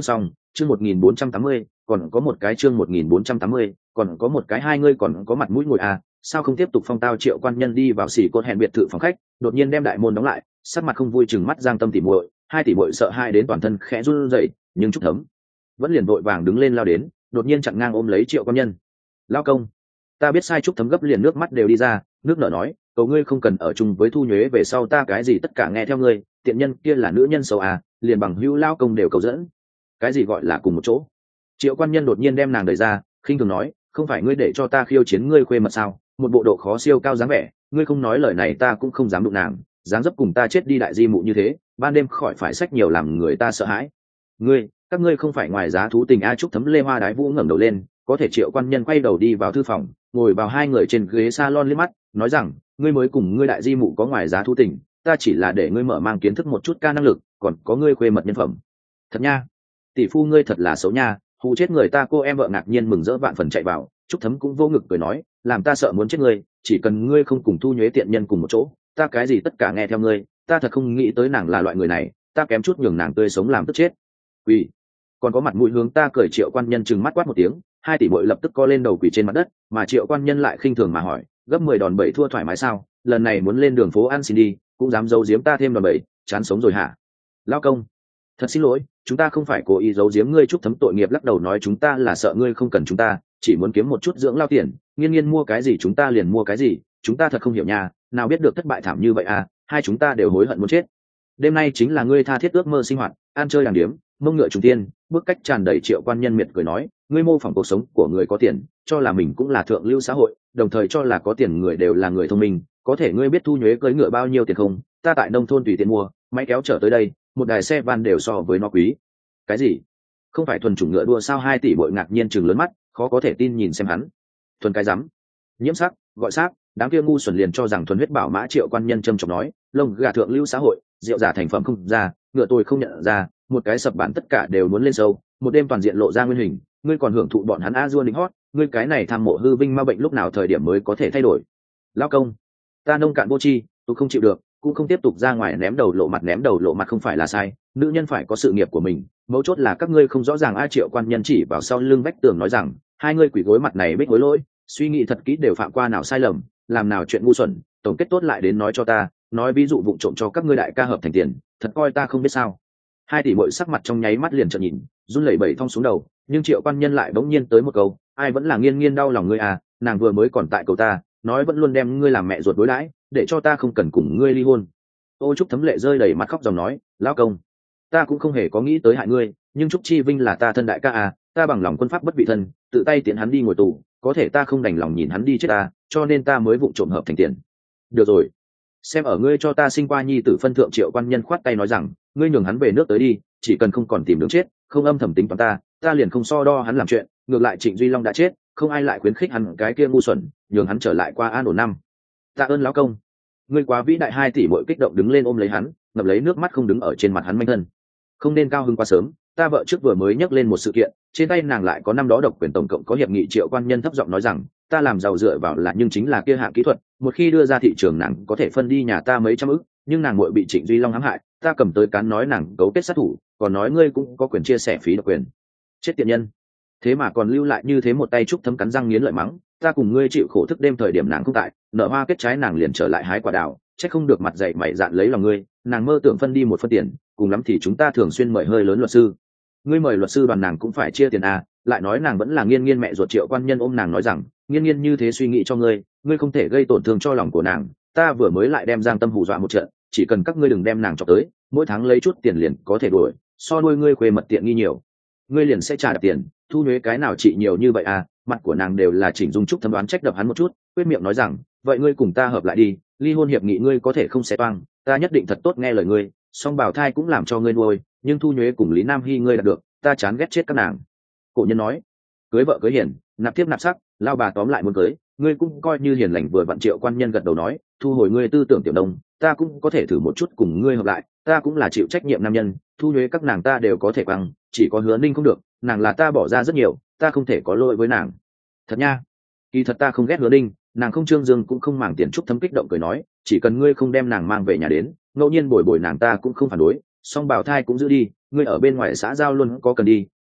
chương một nghìn bốn trăm tám mươi, còn có một cái chương một nghìn bốn trăm tám mươi, còn có một cái hai ngươi còn có mặt mũi ngồi à, sao không tiếp tục phong tao Triệu Quan Nhân đi vào xỉ cột hẹn biệt thự phòng khách, đột nhiên đem đại môn đóng lại, sắc mặt không vui chừng mắt Giang Tâm tỉ muội, hai tỷ muội sợ hai đến toàn thân khẽ run rẩy, nhưng Trúc Thấm vẫn liền vội vàng đứng lên lao đến, đột nhiên chặn ngang ôm lấy Triệu Quan Nhân. Lao công, ta biết sai. Trúc Thấm gấp liền nước mắt đều đi ra, nước nở nói, cầu ngươi không cần ở chung với Thu Nhuế về sau ta cái gì tất cả nghe theo ngươi, tiện nhân kia là nữ nhân xấu à, liền bằng hữu lao công đều cầu dẫn. Cái gì gọi là cùng một chỗ? Triệu Quan Nhân đột nhiên đem nàng đẩy ra, khinh thường nói, không phải ngươi để cho ta khiêu chiến ngươi khuê mật sao? Một bộ độ khó siêu cao dáng vẻ, ngươi không nói lời này ta cũng không dám đụng nàng, dáng dấp cùng ta chết đi đại di mụ như thế, ban đêm khỏi phải sách nhiều làm người ta sợ hãi. Ngươi, các ngươi không phải ngoài giá thú tình a? Trúc Thấm lê hoa đái vũ ngẩng đầu lên, có thể Triệu Quan Nhân quay đầu đi vào thư phòng, ngồi vào hai người trên ghế salon liếc mắt, nói rằng, ngươi mới cùng ngươi đại di mụ có ngoài giá thú tình, ta chỉ là để ngươi mở mang kiến thức một chút ca năng lực, còn có ngươi khuê mật nhân phẩm. Thật nha, tỷ phu ngươi thật là xấu nha, hù chết người ta. Cô em vợ ngạc nhiên mừng rỡ vạn phần chạy vào, Trúc Thấm cũng vô ngực cười nói, làm ta sợ muốn chết ngươi, chỉ cần ngươi không cùng Thu Nhuế tiện nhân cùng một chỗ, ta cái gì tất cả nghe theo ngươi. Ta thật không nghĩ tới nàng là loại người này, ta kém chút nhường nàng tươi sống làm tức chết. Quỳ, còn có mặt mũi hướng ta cười. Triệu Quan Nhân trừng mắt quát một tiếng, hai tỷ muội lập tức co lên đầu quỳ trên mặt đất, mà Triệu Quan Nhân lại khinh thường mà hỏi, gấp mười đòn bẩy thua thoải mái sao? Lần này muốn lên đường phố ăn xin đi, cũng dám giấu giếm ta thêm đòn bẩy, chán sống rồi hả? Lao công, thật xin lỗi, chúng ta không phải cố ý giấu giếm ngươi. Trúc Thấm tội nghiệp lắc đầu nói, chúng ta là sợ ngươi không cần chúng ta, chỉ muốn kiếm một chút dưỡng lao tiền, nghiên nghiên mua cái gì chúng ta liền mua cái gì, chúng ta thật không hiểu nha, nào biết được thất bại thảm như vậy à, hai chúng ta đều hối hận muốn chết. Đêm nay chính là ngươi tha thiết ước mơ sinh hoạt, ăn chơi đàng điếm, mông ngựa trùng tiên, bước cách tràn đầy. Triệu Quan Nhân miệt cười nói, ngươi mô phỏng cuộc sống của người có tiền, cho là mình cũng là thượng lưu xã hội, đồng thời cho là có tiền người đều là người thông minh. Có thể ngươi biết Thu Nhuế cưỡi ngựa bao nhiêu tiền không? Ta tại nông thôn tùy tiện mua, máy kéo trở tới đây, một đài xe van đều so với nó quý. Cái gì? Không phải thuần chủng ngựa đua sao? Hai tỷ bội ngạc nhiên chừng lớn mắt, khó có thể tin nhìn xem hắn. Thuần cái rắm, nhiễm sắc, gọi xác, đám kia ngu xuẩn liền cho rằng thuần huyết bảo mã. Triệu Quan Nhân trầm trọng nói, lông gà thượng lưu xã hội, rượu giả thành phẩm không ra, ngựa tôi không nhận ra, một cái sập bản tất cả đều muốn lên sâu, một đêm toàn diện lộ ra nguyên hình, ngươi còn hưởng thụ bọn hắn a dua đính hót, ngươi cái này tham mộ hư vinh ma bệnh lúc nào thời điểm mới có thể thay đổi? Lao công, ta nông cạn vô tri, tôi không chịu được, cũng không tiếp tục ra ngoài ném đầu lộ mặt. Ném đầu lộ mặt không phải là sai, nữ nhân phải có sự nghiệp của mình, mấu chốt là các ngươi không rõ ràng. A Triệu Quan Nhân chỉ vào sau lưng vách tường nói rằng, hai ngươi quỷ gối mặt này bích hối lỗi, suy nghĩ thật kỹ đều phạm qua nào sai lầm, làm nào chuyện ngu xuẩn, tổng kết tốt lại đến nói cho ta, nói ví dụ vụng trộm cho các ngươi đại ca hợp thành tiền, thật coi ta không biết sao? Hai tỷ muội sắc mặt trong nháy mắt liền trợn nhìn, run lẩy bẩy thong xuống đầu, nhưng Triệu Quan Nhân lại bỗng nhiên tới một câu, ai vẫn là nghiên nghiên đau lòng ngươi à, nàng vừa mới còn tại cầu ta, nói vẫn luôn đem ngươi làm mẹ ruột đối đãi, để cho ta không cần cùng ngươi ly hôn. Ô Trúc Thấm lệ rơi đầy mặt khóc dòng nói, lão công, ta cũng không hề có nghĩ tới hại ngươi, nhưng Trúc Chi Vinh là ta thân đại ca à, ta bằng lòng quân pháp bất vị thân, tự tay tiễn hắn đi ngồi tù, có thể ta không đành lòng nhìn hắn đi chết ta, cho nên ta mới vụng trộm hợp thành tiền. Được rồi, xem ở ngươi cho ta sinh qua nhi tử phân thượng. Triệu Quan Nhân khoát tay nói rằng, ngươi nhường hắn về nước tới đi, chỉ cần không còn tìm đường chết, không âm thầm tính toán ta, ta liền không so đo hắn làm chuyện. Ngược lại Trịnh Duy Long đã chết, không ai lại khuyến khích hắn cái kia ngu xuẩn, nhường hắn trở lại qua an ổn năm. Tạ ơn lão công, ngươi quá vĩ đại. Hai tỷ muội kích động đứng lên ôm lấy hắn, ngập lấy nước mắt không đứng ở trên mặt hắn manh thân. Không nên cao hứng quá sớm, ta vợ trước vừa mới nhắc lên một sự kiện, trên tay nàng lại có năm đó độc quyền tổng cộng có hiệp nghị. Triệu Quan Nhân thấp giọng nói rằng, ta làm giàu dựa vào là nhưng chính là kia hạng kỹ thuật, một khi đưa ra thị trường nàng có thể phân đi nhà ta mấy trăm ức, nhưng nàng muội bị Trịnh Duy Long hãm hại, ta cầm tới cán nói nàng cấu kết sát thủ, còn nói ngươi cũng có quyền chia sẻ phí độc quyền. Chết tiện nhân, thế mà còn lưu lại như thế một tay. Trúc Thấm cắn răng nghiến lợi mắng, ta cùng ngươi chịu khổ thức đêm thời điểm nàng không tại, nợ hoa kết trái nàng liền trở lại hái quả đào, chắc không được mặt dậy mày dạn lấy lòng ngươi, nàng mơ tưởng phân đi một phân tiền, cùng lắm thì chúng ta thường xuyên mời hơi lớn luật sư, ngươi mời luật sư đoàn nàng cũng phải chia tiền à, lại nói nàng vẫn là nghiên nghiên mẹ ruột. Triệu Quan Nhân ôm nàng nói rằng, nghiên nghiên như thế suy nghĩ cho ngươi, ngươi không thể gây tổn thương cho lòng của nàng, ta vừa mới lại đem Giang Tâm hù dọa một trận, chỉ cần các ngươi đừng đem nàng chọc tới, mỗi tháng lấy chút tiền liền có thể đuổi, so nuôi ngươi khuê mật tiện nghi nhiều, ngươi liền sẽ trả tiền. Thu Nhuế cái nào trị nhiều như vậy à? Mặt của nàng đều là chỉnh dung. Trúc Thấm đoán trách đập hắn một chút, quyết miệng nói rằng, vậy ngươi cùng ta hợp lại đi, ly hôn hiệp nghị ngươi có thể không xé toang, ta nhất định thật tốt nghe lời ngươi, song bào thai cũng làm cho ngươi nuôi, nhưng Thu Nhuế cùng Lý Nam Hy ngươi đạt được, ta chán ghét chết các nàng. Cổ nhân nói, cưới vợ cưới hiền, nạp tiếp nạp sắc, lao bà tóm lại muốn cưới, ngươi cũng coi như hiền lành vừa vặn. Triệu Quan Nhân gật đầu nói, thu hồi ngươi tư tưởng tiểu đông, ta cũng có thể thử một chút cùng ngươi hợp lại, ta cũng là chịu trách nhiệm nam nhân, Thu Nhuế các nàng ta đều có thể bằng, chỉ có Hứa Ninh không được, nàng là ta bỏ ra rất nhiều, ta không thể có lỗi với nàng. Thật nha, kỳ thật ta không ghét Hứa Ninh, nàng không trương dương cũng không màng tiền. Trúc Thấm kích động cười nói, chỉ cần ngươi không đem nàng mang về nhà đến, ngẫu nhiên bồi bồi nàng ta cũng không phản đối, song bào thai cũng giữ đi, ngươi ở bên ngoài xã giao luôn có cần đi,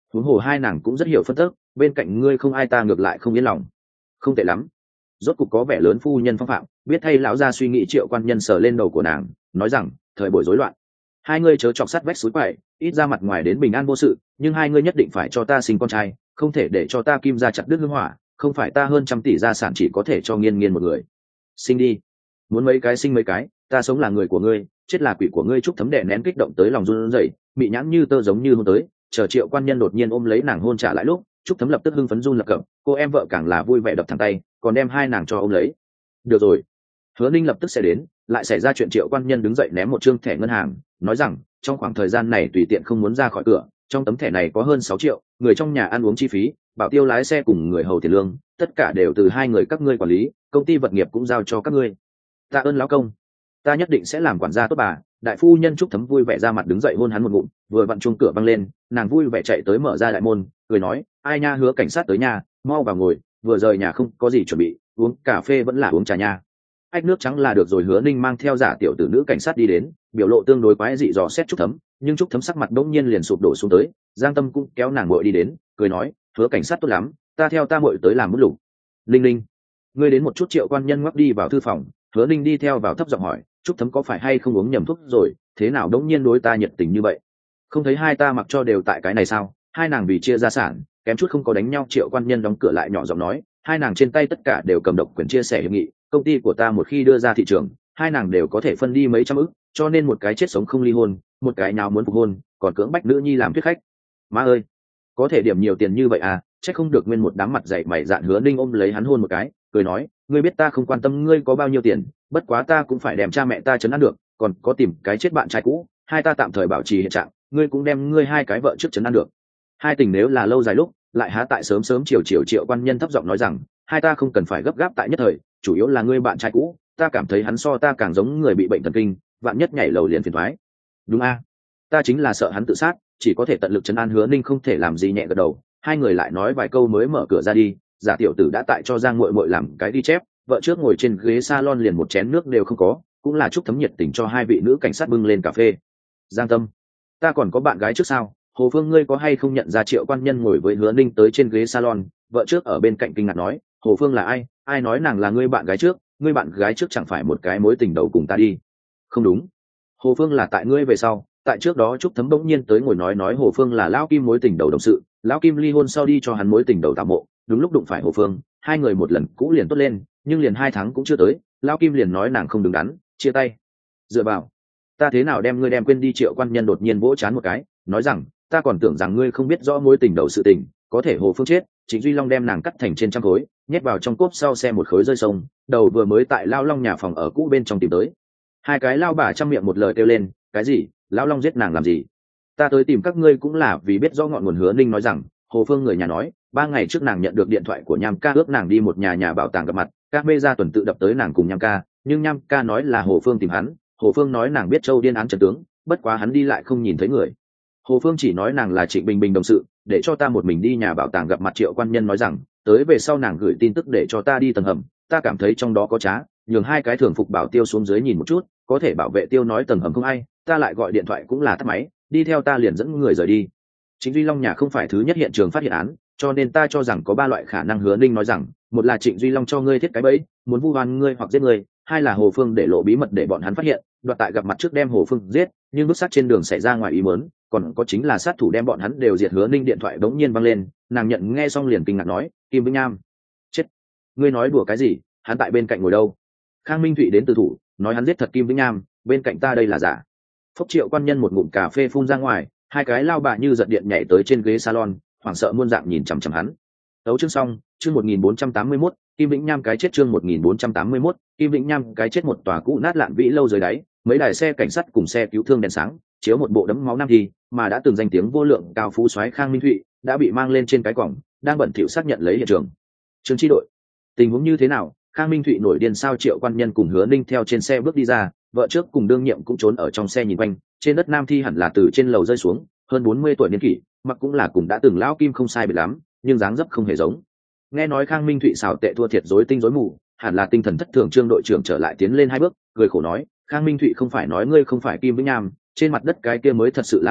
huống hồ hai nàng cũng rất hiểu phân tức, bên cạnh ngươi không ai ta ngược lại không yên lòng. Không tệ lắm, rốt cục có vẻ lớn phu nhân phong phạm, biết thay lão gia suy nghĩ. Triệu Quan Nhân sờ lên đầu của nàng nói rằng, thời buổi rối loạn, hai ngươi chớ chọc sắt vách suối quậy, ít ra mặt ngoài đến bình an vô sự, nhưng hai ngươi nhất định phải cho ta sinh con trai, không thể để cho ta Kim gia chặt đứt hương hỏa, không phải ta hơn trăm tỷ gia sản chỉ có thể cho Nghiên Nghiên một người. Sinh đi, muốn mấy cái sinh mấy cái, ta sống là người của ngươi, chết là quỷ của ngươi. Trúc Thấm đè nén kích động tới lòng run rẩy, mị nhãn như tơ giống như hôn tới, chờ Triệu Quan Nhân đột nhiên ôm lấy nàng hôn trả lại lúc, Trúc Thấm lập tức hưng phấn run lập cập, cô em vợ càng là vui vẻ đập thẳng tay, còn đem hai nàng cho ôm lấy. Được rồi, Hứa Ninh lập tức sẽ đến. Lại xảy ra chuyện, Triệu Quan Nhân đứng dậy ném một trương thẻ ngân hàng, nói rằng trong khoảng thời gian này tùy tiện không muốn ra khỏi cửa, trong tấm thẻ này có hơn sáu triệu, người trong nhà ăn uống chi phí, bảo tiêu lái xe cùng người hầu tiền lương, tất cả đều từ hai người các ngươi quản lý, công ty vật nghiệp cũng giao cho các ngươi. Tạ ơn lão công, ta nhất định sẽ làm quản gia tốt bà. Đại phu nhân Trúc Thấm vui vẻ ra mặt đứng dậy hôn hắn một ngụm, vừa vặn chuông cửa văng lên, nàng vui vẻ chạy tới mở ra đại môn, cười nói, ai nha, Hứa cảnh sát tới nhà, mau vào ngồi, vừa rời nhà không có gì chuẩn bị, uống cà phê vẫn là uống trà nha. Ách nước trắng là được rồi. Hứa Ninh mang theo giả tiểu tử nữ cảnh sát đi đến, biểu lộ tương đối quái dị dò xét Trúc Thấm, nhưng Trúc Thấm sắc mặt đống nhiên liền sụp đổ xuống tới. Giang Tâm cũng kéo nàng muội đi đến, cười nói, Hứa cảnh sát tốt lắm, ta theo ta muội tới làm bút lục. Linh Linh, ngươi đến một chút. Triệu Quan Nhân ngoắc đi vào thư phòng, Hứa Ninh đi theo vào thấp giọng hỏi, Trúc Thấm có phải hay không uống nhầm thuốc rồi, thế nào đống nhiên đối ta nhiệt tình như vậy? Không thấy hai ta mặc cho đều tại cái này sao? Hai nàng vì chia gia sản, kém chút không có đánh nhau. Triệu Quan Nhân đóng cửa lại nhỏ giọng nói, hai nàng trên tay tất cả đều cầm độc quyền chia sẻ hiệp nghị, công ty của ta một khi đưa ra thị trường, hai nàng đều có thể phân đi mấy trăm ức, cho nên một cái chết sống không ly hôn, một cái nào muốn phục hôn, còn cưỡng bách nữ nhi làm thuyết khách. Má ơi, có thể điểm nhiều tiền như vậy à? Chắc không được nguyên một đám mặt dày mày dạn. Hứa Ninh ôm lấy hắn hôn một cái, cười nói, ngươi biết ta không quan tâm ngươi có bao nhiêu tiền, bất quá ta cũng phải đem cha mẹ ta trấn an được, còn có tìm cái chết bạn trai cũ, hai ta tạm thời bảo trì hiện trạng, ngươi cũng đem ngươi hai cái vợ trước trấn an được. Hai tình nếu là lâu dài lúc, lại há tại sớm sớm chiều chiều. Triệu Quan Nhân thấp giọng nói rằng, hai ta không cần phải gấp gáp tại nhất thời, chủ yếu là ngươi bạn trai cũ, ta cảm thấy hắn so ta càng giống người bị bệnh thần kinh, vạn nhất nhảy lầu liền phiền thoái. Đúng a, ta chính là sợ hắn tự sát, chỉ có thể tận lực trấn an. Hứa Ninh không thể làm gì nhẹ gật đầu. Hai người lại nói vài câu mới mở cửa ra đi. Giả tiểu tử đã tại cho Giang muội muội làm cái ghi chép, vợ trước ngồi trên ghế salon liền một chén nước đều không có, cũng là Trúc Thấm nhiệt tình cho hai vị nữ cảnh sát bưng lên cà phê. Giang Tâm, ta còn có bạn gái trước sao? Hồ Phương ngươi có hay không nhận ra? Triệu Quan Nhân ngồi với Hứa Ninh tới trên ghế salon, vợ trước ở bên cạnh kinh ngạc nói, Hồ Phương là ai? Ai nói nàng là ngươi bạn gái trước? Ngươi bạn gái trước chẳng phải một cái mối tình đầu cùng ta đi? Không đúng, Hồ Phương là tại ngươi về sau. Tại trước đó Trúc Thấm bỗng nhiên tới ngồi nói nói Hồ Phương là Lão Kim mối tình đầu đồng sự, Lão Kim ly hôn sau đi cho hắn mối tình đầu tạm mộ, đúng lúc đụng phải Hồ Phương, hai người một lần cũ liền tốt lên, nhưng liền hai tháng cũng chưa tới, Lão Kim liền nói nàng không đứng đắn, chia tay. Dựa vào, ta thế nào đem ngươi đem quên đi? Triệu Quan Nhân đột nhiên vỗ chán một cái, nói rằng, ta còn tưởng rằng ngươi không biết rõ mối tình đầu sự tình, có thể Hồ Phương chết, Trịnh Duy Long đem nàng cắt thành trên trăm khối, nhét vào trong cốp sau xe một khối rơi sông, đầu vừa mới tại Lao Long nhà phòng ở cũ bên trong tìm tới. Hai cái lao bà trăm miệng một lời kêu lên, cái gì? Lão Long giết nàng làm gì? Ta tới tìm các ngươi cũng là vì biết rõ ngọn nguồn. Hứa Ninh nói rằng, Hồ Phương người nhà nói, ba ngày trước nàng nhận được điện thoại của Nham ca ước nàng đi một nhà nhà bảo tàng gặp mặt, các mê ra tuần tự đập tới nàng cùng Nham ca, nhưng Nham ca nói là Hồ Phương tìm hắn, Hồ Phương nói nàng biết Châu điên án trận tướng, bất quá hắn đi lại không nhìn thấy người. Hồ Phương chỉ nói nàng là Trịnh Bình Bình đồng sự, để cho ta một mình đi nhà bảo tàng gặp mặt. Triệu Quan Nhân nói rằng, tới về sau nàng gửi tin tức để cho ta đi tầng hầm, ta cảm thấy trong đó có trá, nhường hai cái thường phục bảo tiêu xuống dưới nhìn một chút, có thể bảo vệ tiêu nói tầng hầm không ai, ta lại gọi điện thoại cũng là tắt máy, đi theo ta liền dẫn người rời đi. Trịnh Duy Long nhà không phải thứ nhất hiện trường phát hiện án, cho nên ta cho rằng có ba loại khả năng. Hứa Ninh nói rằng, một là Trịnh Duy Long cho ngươi thiết cái bẫy, muốn vu oan ngươi hoặc giết ngươi, hai là Hồ Phương để lộ bí mật để bọn hắn phát hiện, đoạt tại gặp mặt trước đem Hồ Phương giết, nhưng bước sát trên đường xảy ra ngoài ý muốn, còn có chính là sát thủ đem bọn hắn đều diệt. Hứa Ninh điện thoại đống nhiên vang lên, nàng nhận nghe xong liền kinh ngạc nói, Kim Vĩnh Nham chết. Ngươi nói đùa cái gì? Hắn tại bên cạnh ngồi đâu? Khang Minh Thụy đến từ thủ, nói hắn giết thật Kim Vĩnh Nham, bên cạnh ta đây là giả. Phúc. Triệu Quan Nhân một ngụm cà phê phun ra ngoài, hai cái lao bà như giật điện nhảy tới trên ghế salon, hoảng sợ muôn dạng nhìn chằm chằm hắn. Tấu chương xong, chương một nghìn bốn trăm tám mươi mốt, Kim Vĩnh Nham cái chết. Chương một nghìn bốn trăm tám mươi mốt, Kim Vĩnh Nham cái chết. Một tòa cũ nát lạn vĩ lâu dưới đáy, mấy đài xe cảnh sát cùng xe cứu thương đèn sáng, chiếu một bộ đấm máu nam thi, mà đã từng danh tiếng vô lượng cao phú soái Khang Minh Thụy đã bị mang lên trên cái cổng, đang bận thỉu xác nhận lấy hiện trường. Trương chi đội, tình huống như thế nào? Khang Minh Thụy nổi điên sao? Triệu Quan Nhân cùng Hứa Ninh theo trên xe bước đi ra, vợ trước cùng đương nhiệm cũng trốn ở trong xe nhìn quanh. Trên đất nam thi hẳn là từ trên lầu rơi xuống, hơn bốn mươi tuổi niên kỷ, mặc cũng là cùng đã từng lão Kim không sai biệt lắm, nhưng dáng dấp không hề giống. Nghe nói Khang Minh Thụy xảo tệ thua thiệt rối tinh rối mù, hẳn là tinh thần thất thường. Trương đội trưởng trở lại tiến lên hai bước, cười khổ nói, Khang Minh Thụy không phải nói ngươi không phải Kim Vĩnh Nham, trên mặt đất cái kia mới thật sự là ngươi,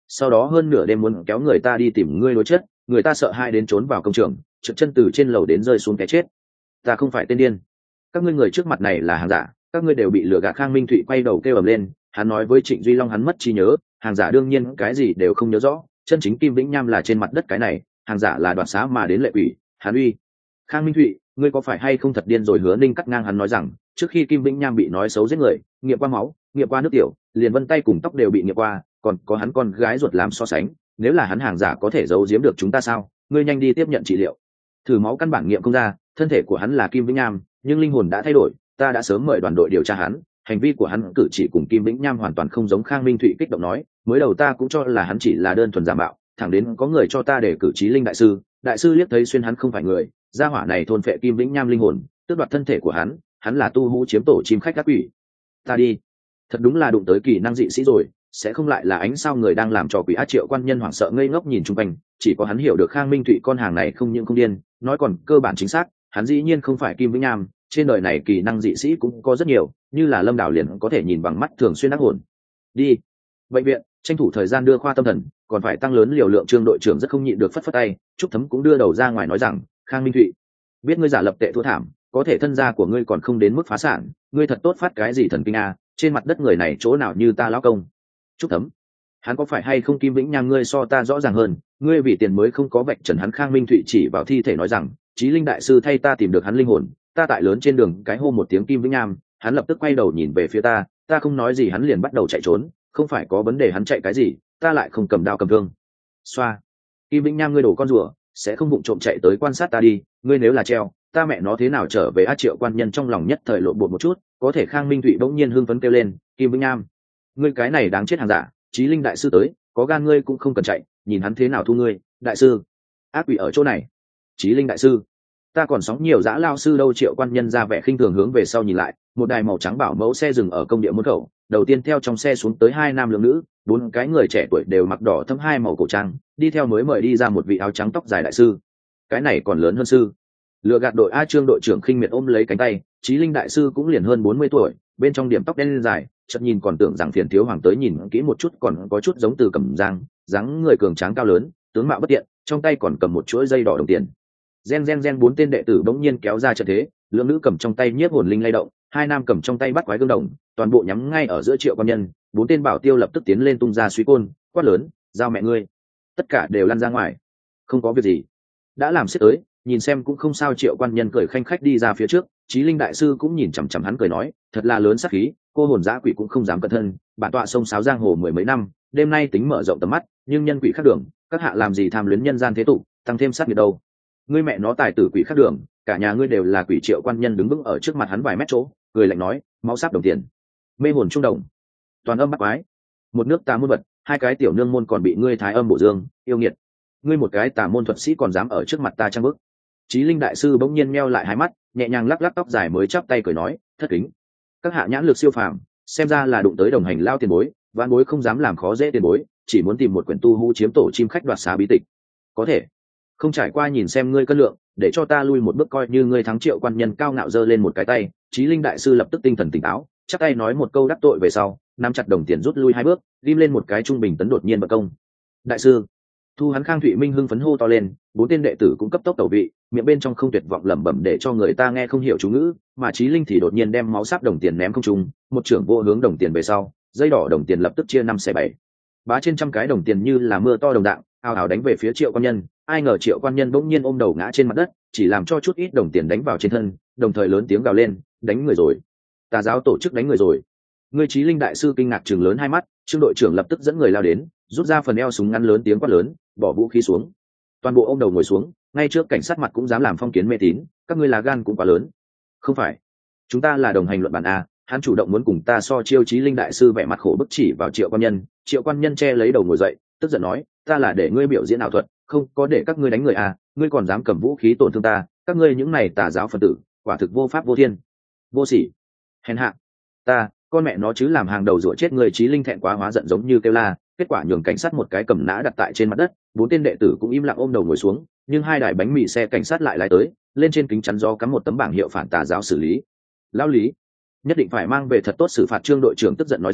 sau đó hơn nửa đêm muốn kéo người ta đi tìm ngươi đối chất, người ta sợ hai đến trốn vào công trường, trượt chân từ trên lầu đến rơi xuống cái chết. Ta không phải tên điên, các ngươi người trước mặt này là hàng giả, các ngươi đều bị lừa gạt. Khang Minh Thụy quay đầu kêu ầm lên, hắn nói với Trịnh Duy Long hắn mất trí nhớ, hàng giả đương nhiên cái gì đều không nhớ rõ, chân chính Kim Vĩnh Nham là trên mặt đất cái này, hàng giả là đoạt xá mà đến lệ quỷ. Hắn uy. Khang Minh Thụy, ngươi có phải hay không thật điên rồi? Hứa Ninh cắt ngang hắn nói rằng, trước khi Kim Vĩnh Nham bị nói xấu giết người, nghiệm qua máu, nghiệm qua nước tiểu, liền vân tay cùng tóc đều bị nghiệm qua, còn có hắn con gái ruột làm so sánh, nếu là hắn hàng giả có thể giấu giếm được chúng ta sao? Ngươi nhanh đi tiếp nhận trị liệu. Thử máu căn bản nghiệm không ra, thân thể của hắn là Kim Vĩnh Nham, nhưng linh hồn đã thay đổi, ta đã sớm mời đoàn đội điều tra hắn, hành vi của hắn cử chỉ cùng Kim Vĩnh Nham hoàn toàn không giống. Khang Minh Thụy kích động nói, mới đầu ta cũng cho là hắn chỉ là đơn thuần giả mạo, thẳng đến có người cho ta để cử Chí Linh đại sư, đại sư liếc thấy xuyên hắn không phải người, gia hỏa này thôn phệ Kim Vĩnh Nham linh hồn, tước đoạt thân thể của hắn, hắn là tu hú chiếm tổ chim khách ác quỷ. Ta đi, thật đúng là đụng tới kỳ năng dị sĩ rồi, sẽ không lại là ánh sao người đang làm trò quỷ á. Triệu Quan Nhân hoảng sợ ngây ngốc nhìn chung quanh, chỉ có hắn hiểu được Khang Minh Thụy con hàng này không những không điên, nói còn cơ bản chính xác, hắn dĩ nhiên không phải Kim Vĩnh Nham, trên đời này kỳ năng dị sĩ cũng có rất nhiều, như là Lâm Đào liền có thể nhìn bằng mắt thường xuyên ác hồn. Đi bệnh viện, tranh thủ thời gian đưa khoa tâm thần, còn phải tăng lớn liều lượng. Trương đội trưởng rất không nhịn được phất phất tay, Trúc Thấm cũng đưa đầu ra ngoài nói rằng, Khang Minh Thụy, biết ngươi giả lập tệ thua thảm, có thể thân gia của ngươi còn không đến mức phá sản, ngươi thật tốt phát cái gì thần kinh a, trên mặt đất người này chỗ nào như ta lão công. Trúc Thấm, hắn có phải hay không Kim Vĩnh Nham ngươi so ta rõ ràng hơn, ngươi vì tiền mới không có vạch trần hắn. Khang Minh Thụy chỉ vào thi thể nói rằng, Chí Linh đại sư thay ta tìm được hắn linh hồn, ta tại lớn trên đường cái hô một tiếng Kim Vĩnh Nham, hắn lập tức quay đầu nhìn về phía ta, ta không nói gì hắn liền bắt đầu chạy trốn, không phải có vấn đề hắn chạy cái gì, ta lại không cầm đao cầm thương. Xoa, Kim Vĩnh Nham ngươi đổ con rùa, sẽ không vụng trộm chạy tới quan sát ta đi, ngươi nếu là treo, ta mẹ nó thế nào trở về. A Triệu Quan Nhân trong lòng nhất thời lộ bột một chút, có thể Khang Minh Thụy bỗng nhiên hưng phấn kêu lên, Kim Vĩnh Nham, ngươi cái này đáng chết hàng giả, Chí Linh đại sư tới, có gan ngươi cũng không cần chạy, nhìn hắn thế nào thu ngươi. Đại sư, ác quỷ ở chỗ này. Chí Linh đại sư, ta còn sóng nhiều dã lao sư đâu. Triệu Quan Nhân ra vẻ khinh thường hướng về sau nhìn lại, một đài màu trắng bảo mẫu xe dừng ở công địa môn khẩu, đầu tiên theo trong xe xuống tới hai nam lượng nữ, bốn cái người trẻ tuổi đều mặc đỏ thâm hai màu cổ trang, đi theo mới mời đi ra một vị áo trắng tóc dài đại sư. Cái này còn lớn hơn sư. Lừa gạt đội A. Trương đội trưởng khinh miệt ôm lấy cánh tay, Chí Linh đại sư cũng liền hơn bốn mươi tuổi, bên trong điểm tóc đen dài, chợt nhìn còn tưởng rằng Phiền Thiếu Hoàng tới, nhìn kỹ một chút còn có chút giống Từ Cẩm Giang, dáng người cường tráng cao lớn, tướng mạo bất tiện, trong tay còn cầm một chuỗi dây đỏ đồng tiền. Gen gen gen bốn tên đệ tử bỗng nhiên kéo ra trận thế, lượng nữ cầm trong tay nhiếp hồn linh lay động, hai nam cầm trong tay bắt quái gương đồng, toàn bộ nhắm ngay ở giữa Triệu Quan Nhân. Bốn tên bảo tiêu lập tức tiến lên tung ra suy côn, quát lớn, giao mẹ ngươi, tất cả đều lăn ra ngoài. Không có việc gì, đã làm xếp tới, nhìn xem cũng không sao. Triệu Quan Nhân cười khanh khách đi ra phía trước, Chí Linh đại sư cũng nhìn chằm chằm hắn cười nói, thật là lớn sát khí, cô hồn dã quỷ cũng không dám cẩn thân, bản tọa sông sáo giang hồ mười mấy năm, đêm nay tính mở rộng tầm mắt, nhưng nhân quỷ khác đường, các hạ làm gì tham luyến nhân gian thế tục, tăng thêm sát nghiệt đâu. Ngươi mẹ nó tài tử quỷ khác đường, cả nhà ngươi đều là quỷ. Triệu Quan Nhân đứng vững ở trước mặt hắn vài mét chỗ, cười lạnh nói, máu sáp đồng tiền, mê hồn trung đồng, toàn âm bắt quái, một nước tà môn vật, hai cái tiểu nương môn còn bị ngươi thái âm bổ dương, yêu nghiệt, ngươi một cái tà môn thuật sĩ còn dám ở trước mặt ta trang bức. Chí Linh đại sư bỗng nhiên meo lại hai mắt, nhẹ nhàng lắc lắc tóc dài mới chắp tay cười nói, thất kính, các hạ nhãn lực siêu phàm, xem ra là đụng tới đồng hành lao tiền bối, vãn bối không dám làm khó dễ tiền bối, chỉ muốn tìm một quyển tu hú chiếm tổ chim khách đoạt xá bí tịch. Có thể không trải qua nhìn xem ngươi cân lượng, để cho ta lui một bước coi như ngươi thắng. Triệu Quan Nhân cao ngạo giơ lên một cái tay, Chí Linh đại sư lập tức tinh thần tỉnh táo, chắc tay nói một câu đắc tội về sau, nắm chặt đồng tiền rút lui hai bước, ghim lên một cái trung bình tấn đột nhiên bật công. Đại sư, thu hắn. Khang Thụy Minh hưng phấn hô to lên, bốn tên đệ tử cũng cấp tốc tẩu vị, miệng bên trong không tuyệt vọng lẩm bẩm để cho người ta nghe không hiểu chú ngữ, mà Chí Linh thì đột nhiên đem máu sáp đồng tiền ném không trung, một trưởng vô hướng đồng tiền về sau, dây đỏ đồng tiền lập tức chia năm xẻ bảy, bá trên trăm cái đồng tiền như là mưa to đồng dạng, ào ào đánh về phía Triệu Quan Nhân. Ai ngờ Triệu Quan Nhân bỗng nhiên ôm đầu ngã trên mặt đất, chỉ làm cho chút ít đồng tiền đánh vào trên thân, đồng thời lớn tiếng gào lên, đánh người rồi, tà giáo tổ chức đánh người rồi. Ngươi. Chí Linh đại sư kinh ngạc trừng lớn hai mắt, Trương đội trưởng lập tức dẫn người lao đến, rút ra phần eo súng ngắn lớn tiếng quát lớn, bỏ vũ khí xuống. Toàn bộ ôm đầu ngồi xuống, ngay trước cảnh sát mặt cũng dám làm phong kiến mê tín, các ngươi là gan cũng quá lớn. Không phải, chúng ta là đồng hành luận bàn a. Hắn chủ động muốn cùng ta so chiêu. Chí Linh đại sư vẻ mặt khổ bức chỉ vào Triệu Quan Nhân. Triệu Quan Nhân che lấy đầu ngồi dậy, tức giận nói, ta là để ngươi biểu diễn ảo thuật, không có để các ngươi đánh người à, ngươi còn dám cầm vũ khí tổn thương ta, các ngươi những này tà giáo phật tử, quả thực vô pháp vô thiên, vô sỉ, hèn hạ. Ta, con mẹ nó chứ làm hàng đầu rủa chết người. Chí Linh thẹn quá hóa giận giống như kêu la, kết quả nhường cảnh sát một cái cầm nã đặt tại trên mặt đất, bốn tên đệ tử cũng im lặng ôm đầu ngồi xuống, nhưng hai đài bánh mì xe cảnh sát lại lái tới, lên trên kính chắn gió cắm một tấm bảng hiệu phản tà giáo xử lý. Lão Lý, nhất định phải mang về thật tốt xử phạt. Trương đội trưởng tức giận nói rằng,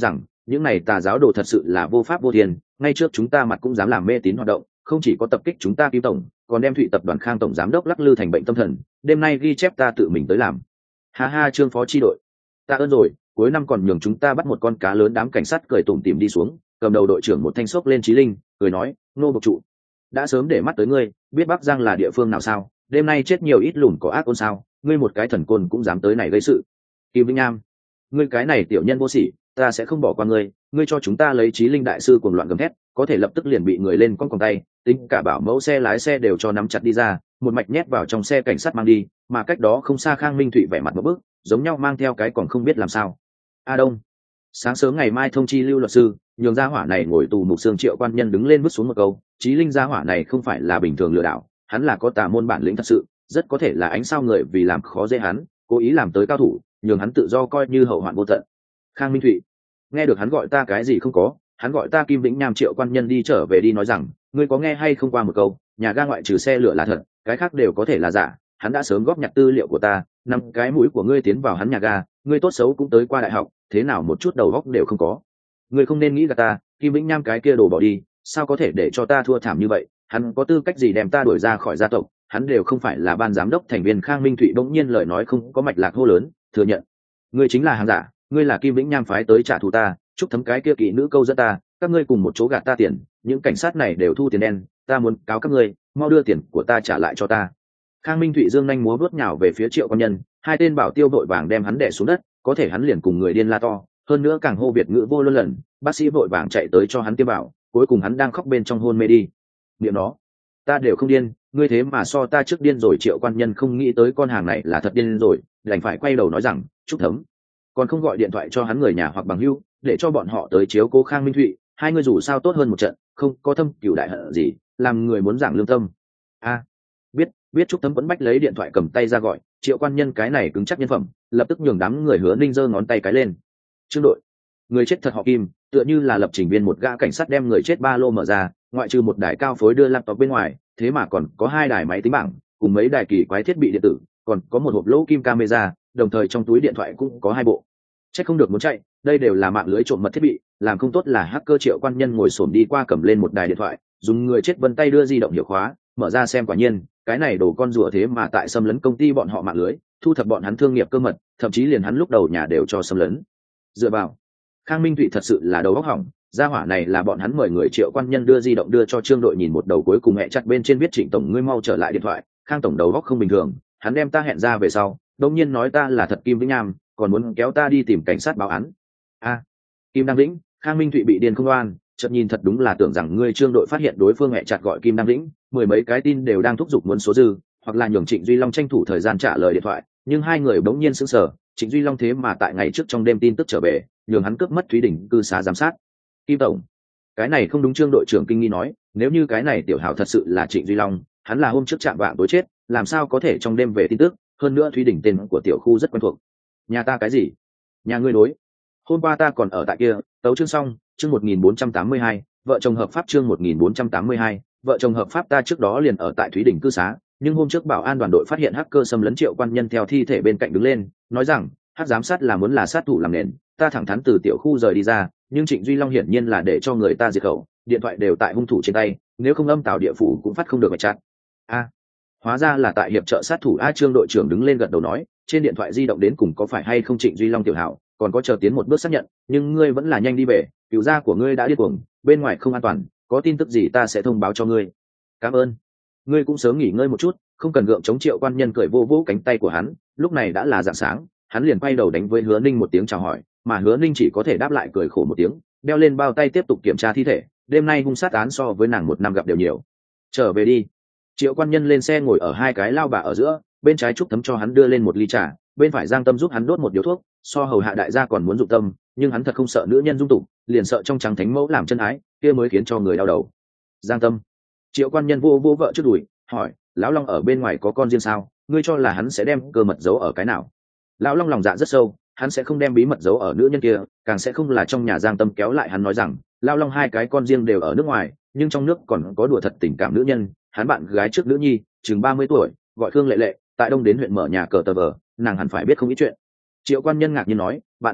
những này tà giáo đồ thật sự là vô pháp vô thiên, ngay trước chúng ta mặt cũng dám làm mê tín hoạt động, không chỉ có tập kích chúng ta Kim tổng, còn đem Thụy tập đoàn Khang tổng giám đốc lắc lư thành bệnh tâm thần, đêm nay ghi chép ta tự mình tới làm. Ha ha, Trương phó chi đội, ta ơn rồi, cuối năm còn nhường chúng ta bắt một con cá lớn. Đám cảnh sát cười tủm tỉm đi xuống, cầm đầu đội trưởng một thanh xốc lên Chí Linh, cười nói, nô bộc trụ, đã sớm để mắt tới ngươi, biết Bắc Giang là địa phương nào sao? Đêm nay chết nhiều ít lùn có ác ôn sao? Ngươi một cái thần côn cũng dám tới này gây sự. Kim Vĩnh Nam, ngươi cái này tiểu nhân vô sỉ, ta sẽ không bỏ qua ngươi. Ngươi cho chúng ta lấy Chí Linh đại sư cuồng loạn gầm thét, có thể lập tức liền bị người lên con còng tay, tính cả bảo mẫu xe lái xe đều cho nắm chặt đi ra, một mạch nhét vào trong xe cảnh sát mang đi. Mà cách đó không xa Khang Minh Thụy vẻ mặt một bức, giống nhau mang theo cái còn không biết làm sao. A Đông, sáng sớm ngày mai thông chi Lưu luật sư, nhường gia hỏa này ngồi tù mục xương. Triệu quan nhân đứng lên vứt xuống một câu, Chí Linh gia hỏa này không phải là bình thường lừa đảo, hắn là có tà môn bản lĩnh thật sự, rất có thể là ánh sao người vì làm khó dễ hắn, cố ý làm tới cao thủ, nhường hắn tự do coi như hậu hoạn vô tận. Khang Minh Thụy, nghe được hắn gọi ta cái gì không có, hắn gọi ta Kim Vĩnh Nam. Triệu quan nhân đi trở về đi nói rằng, ngươi có nghe hay không qua một câu, nhà ga ngoại trừ xe lửa là thật, cái khác đều có thể là giả. Hắn đã sớm góp nhặt tư liệu của ta, năm cái mũi của ngươi tiến vào hắn nhà ga, ngươi tốt xấu cũng tới qua đại học, thế nào một chút đầu óc đều không có. Ngươi không nên nghĩ gạt ta, Kim Vĩnh Nam cái kia đồ bỏ đi, sao có thể để cho ta thua thảm như vậy? Hắn có tư cách gì đem ta đuổi ra khỏi gia tộc? Hắn đều không phải là ban giám đốc thành viên. Khang Minh Thụy bỗng nhiên lời nói không có mạch lạc hô lớn, thừa nhận, ngươi chính là hàng giả, ngươi là Kim Vĩnh Nam phái tới trả thù ta, chúc thấm cái kia kỵ nữ câu dẫn ta, các ngươi cùng một chỗ gạt ta tiền, những cảnh sát này đều thu tiền đen, ta muốn cáo các ngươi, mau đưa tiền của ta trả lại cho ta. Khang Minh Thụy dương nhanh múa vuốt nhào về phía Triệu quan nhân, hai tên bảo tiêu vội vàng đem hắn đè xuống đất, có thể hắn liền cùng người điên la to, hơn nữa càng hô Việt ngữ vô luân lần, bác sĩ vội vàng chạy tới cho hắn tiêm bảo, cuối cùng hắn đang khóc bên trong hôn mê đi. Niệm nó, ta đều không điên, ngươi thế mà so ta trước điên rồi. Triệu quan nhân không nghĩ tới con hàng này là thật điên rồi, đành phải quay đầu nói rằng, chúc thấm, còn không gọi điện thoại cho hắn người nhà hoặc bằng hữu, để cho bọn họ tới chiếu cố Khang Minh Thụy, hai người dù sao tốt hơn một trận, không có thâm cửu đại hận gì, làm người muốn giảng lương tâm. A, à, biết biết. Trúc Thấm vẫn bách lấy điện thoại cầm tay ra gọi. Triệu quan nhân cái này cứng chắc nhân phẩm, lập tức nhường đám người Hứa Ninh giơ ngón tay cái lên. Trương đội, người chết thật họ Kim, tựa như là lập trình viên một gã cảnh sát đem người chết ba lô mở ra, ngoại trừ một đài cao phối đưa laptop bên ngoài, thế mà còn có hai đài máy tính bảng cùng mấy đài kỳ quái thiết bị điện tử, còn có một hộp lỗ kim camera, đồng thời trong túi điện thoại cũng có hai bộ. Chắc không được muốn chạy, đây đều là mạng lưới trộm mật thiết bị, làm không tốt là hacker. Triệu quan nhân ngồi xổm đi qua cầm lên một đài điện thoại, dùng người chết vân tay đưa di động hiệu khóa, mở ra xem. Quả nhiên, cái này đồ con rùa thế mà tại xâm lấn công ty bọn họ mạng lưới, thu thập bọn hắn thương nghiệp cơ mật, thậm chí liền hắn lúc đầu nhà đều cho xâm lấn. Dựa vào, Khang Minh Thụy thật sự là đầu óc hỏng, gia hỏa này là bọn hắn mời người. Triệu quan nhân đưa di động đưa cho Trương đội nhìn một đầu, cuối cùng mẹ chặt bên trên viết Trịnh tổng ngươi mau trở lại điện thoại, Khang tổng đầu óc không bình thường, hắn đem ta hẹn ra về sau, đông nhiên nói ta là thật Kim Vĩnh Nam, còn muốn kéo ta đi tìm cảnh sát báo án. A, à, Kim Đăng Vĩnh. Khang Minh Thụy bị điên không oan, chợt nhìn thật đúng là tưởng rằng ngươi Trương đội phát hiện đối phương mẹ chặt gọi Kim Đăng Vĩnh, mười mấy cái tin đều đang thúc giục muốn số dư, hoặc là nhường Trịnh Duy Long tranh thủ thời gian trả lời điện thoại, nhưng hai người bỗng nhiên sững sờ. Trịnh Duy Long thế mà tại ngày trước trong đêm tin tức trở về, nhường hắn cướp mất Thúy Đỉnh cư xá giám sát. Kim tổng, cái này không đúng. Trương đội trưởng kinh nghi nói, nếu như cái này tiểu hảo thật sự là Trịnh Duy Long, hắn là hôm trước chạm vạng tối chết, làm sao có thể trong đêm về tin tức, hơn nữa Thúy Đỉnh tên của tiểu khu rất quen thuộc. Nhà ta cái gì? Nhà ngươi đối. Hôm qua ta còn ở tại kia. Tấu chương xong, chương một nghìn bốn trăm tám mươi hai, vợ chồng hợp pháp. Chương một nghìn bốn trăm tám mươi hai, vợ chồng hợp pháp. Ta trước đó liền ở tại Thúy Đỉnh cư xá, nhưng hôm trước bảo an đoàn đội phát hiện hacker xâm lấn. Triệu quan nhân theo thi thể bên cạnh đứng lên, nói rằng, hắc giám sát là muốn là sát thủ làm nền, ta thẳng thắn từ tiểu khu rời đi ra, nhưng Trịnh Duy Long hiển nhiên là để cho người ta diệt khẩu, điện thoại đều tại hung thủ trên tay, nếu không âm tào địa phủ cũng phát không được mạch chặt. A, à, hóa ra là tại hiệp trợ sát thủ. A, Trương đội trưởng đứng lên gật đầu nói, trên điện thoại di động đến cùng có phải hay không Trịnh Duy Long tiểu hảo, còn có chờ tiến một bước xác nhận, nhưng ngươi vẫn là nhanh đi về, cựu gia của ngươi đã điên cuồng, bên ngoài không an toàn, có tin tức gì ta sẽ thông báo cho ngươi. Cảm ơn. Ngươi cũng sớm nghỉ ngơi một chút, không cần gượng chống. Triệu quan nhân cười vô vỗ cánh tay của hắn, lúc này đã là rạng sáng, hắn liền quay đầu đánh với Hứa Ninh một tiếng chào hỏi, mà Hứa Ninh chỉ có thể đáp lại cười khổ một tiếng, đeo lên bao tay tiếp tục kiểm tra thi thể. Đêm nay hung sát án so với nàng một năm gặp đều nhiều. Trở về đi. Triệu quan nhân lên xe ngồi ở hai cái lao bà ở giữa, bên trái Trúc Thấm cho hắn đưa lên một ly trà, bên phải Giang Tâm giúp hắn đốt một điếu thuốc. So hầu hạ đại gia còn muốn dụng tâm, nhưng hắn thật không sợ nữ nhân dung tục, liền sợ trong trắng thánh mẫu làm chân ái, kia mới khiến cho người đau đầu. Giang Tâm. Triệu quan nhân vô vô vợ trước đùi, hỏi, lão Long ở bên ngoài có con riêng sao? Ngươi cho là hắn sẽ đem cơ mật giấu ở cái nào? Lão Long lòng dạ rất sâu, hắn sẽ không đem bí mật giấu ở nữ nhân kia, càng sẽ không là trong nhà. Giang Tâm kéo lại hắn nói rằng, lão Long hai cái con riêng đều ở nước ngoài, nhưng trong nước còn có đùa thật tình cảm nữ nhân. Hắn bạn gái trước nữ nhi, chừng ba mươi tuổi, gọi Khương Lệ Lệ, tại Đông đến huyện mở nhà cờ tờ vờ, nàng hẳn phải biết không ít chuyện. Triệu quan nhân ngạc nhiên nói, bạn gái trước,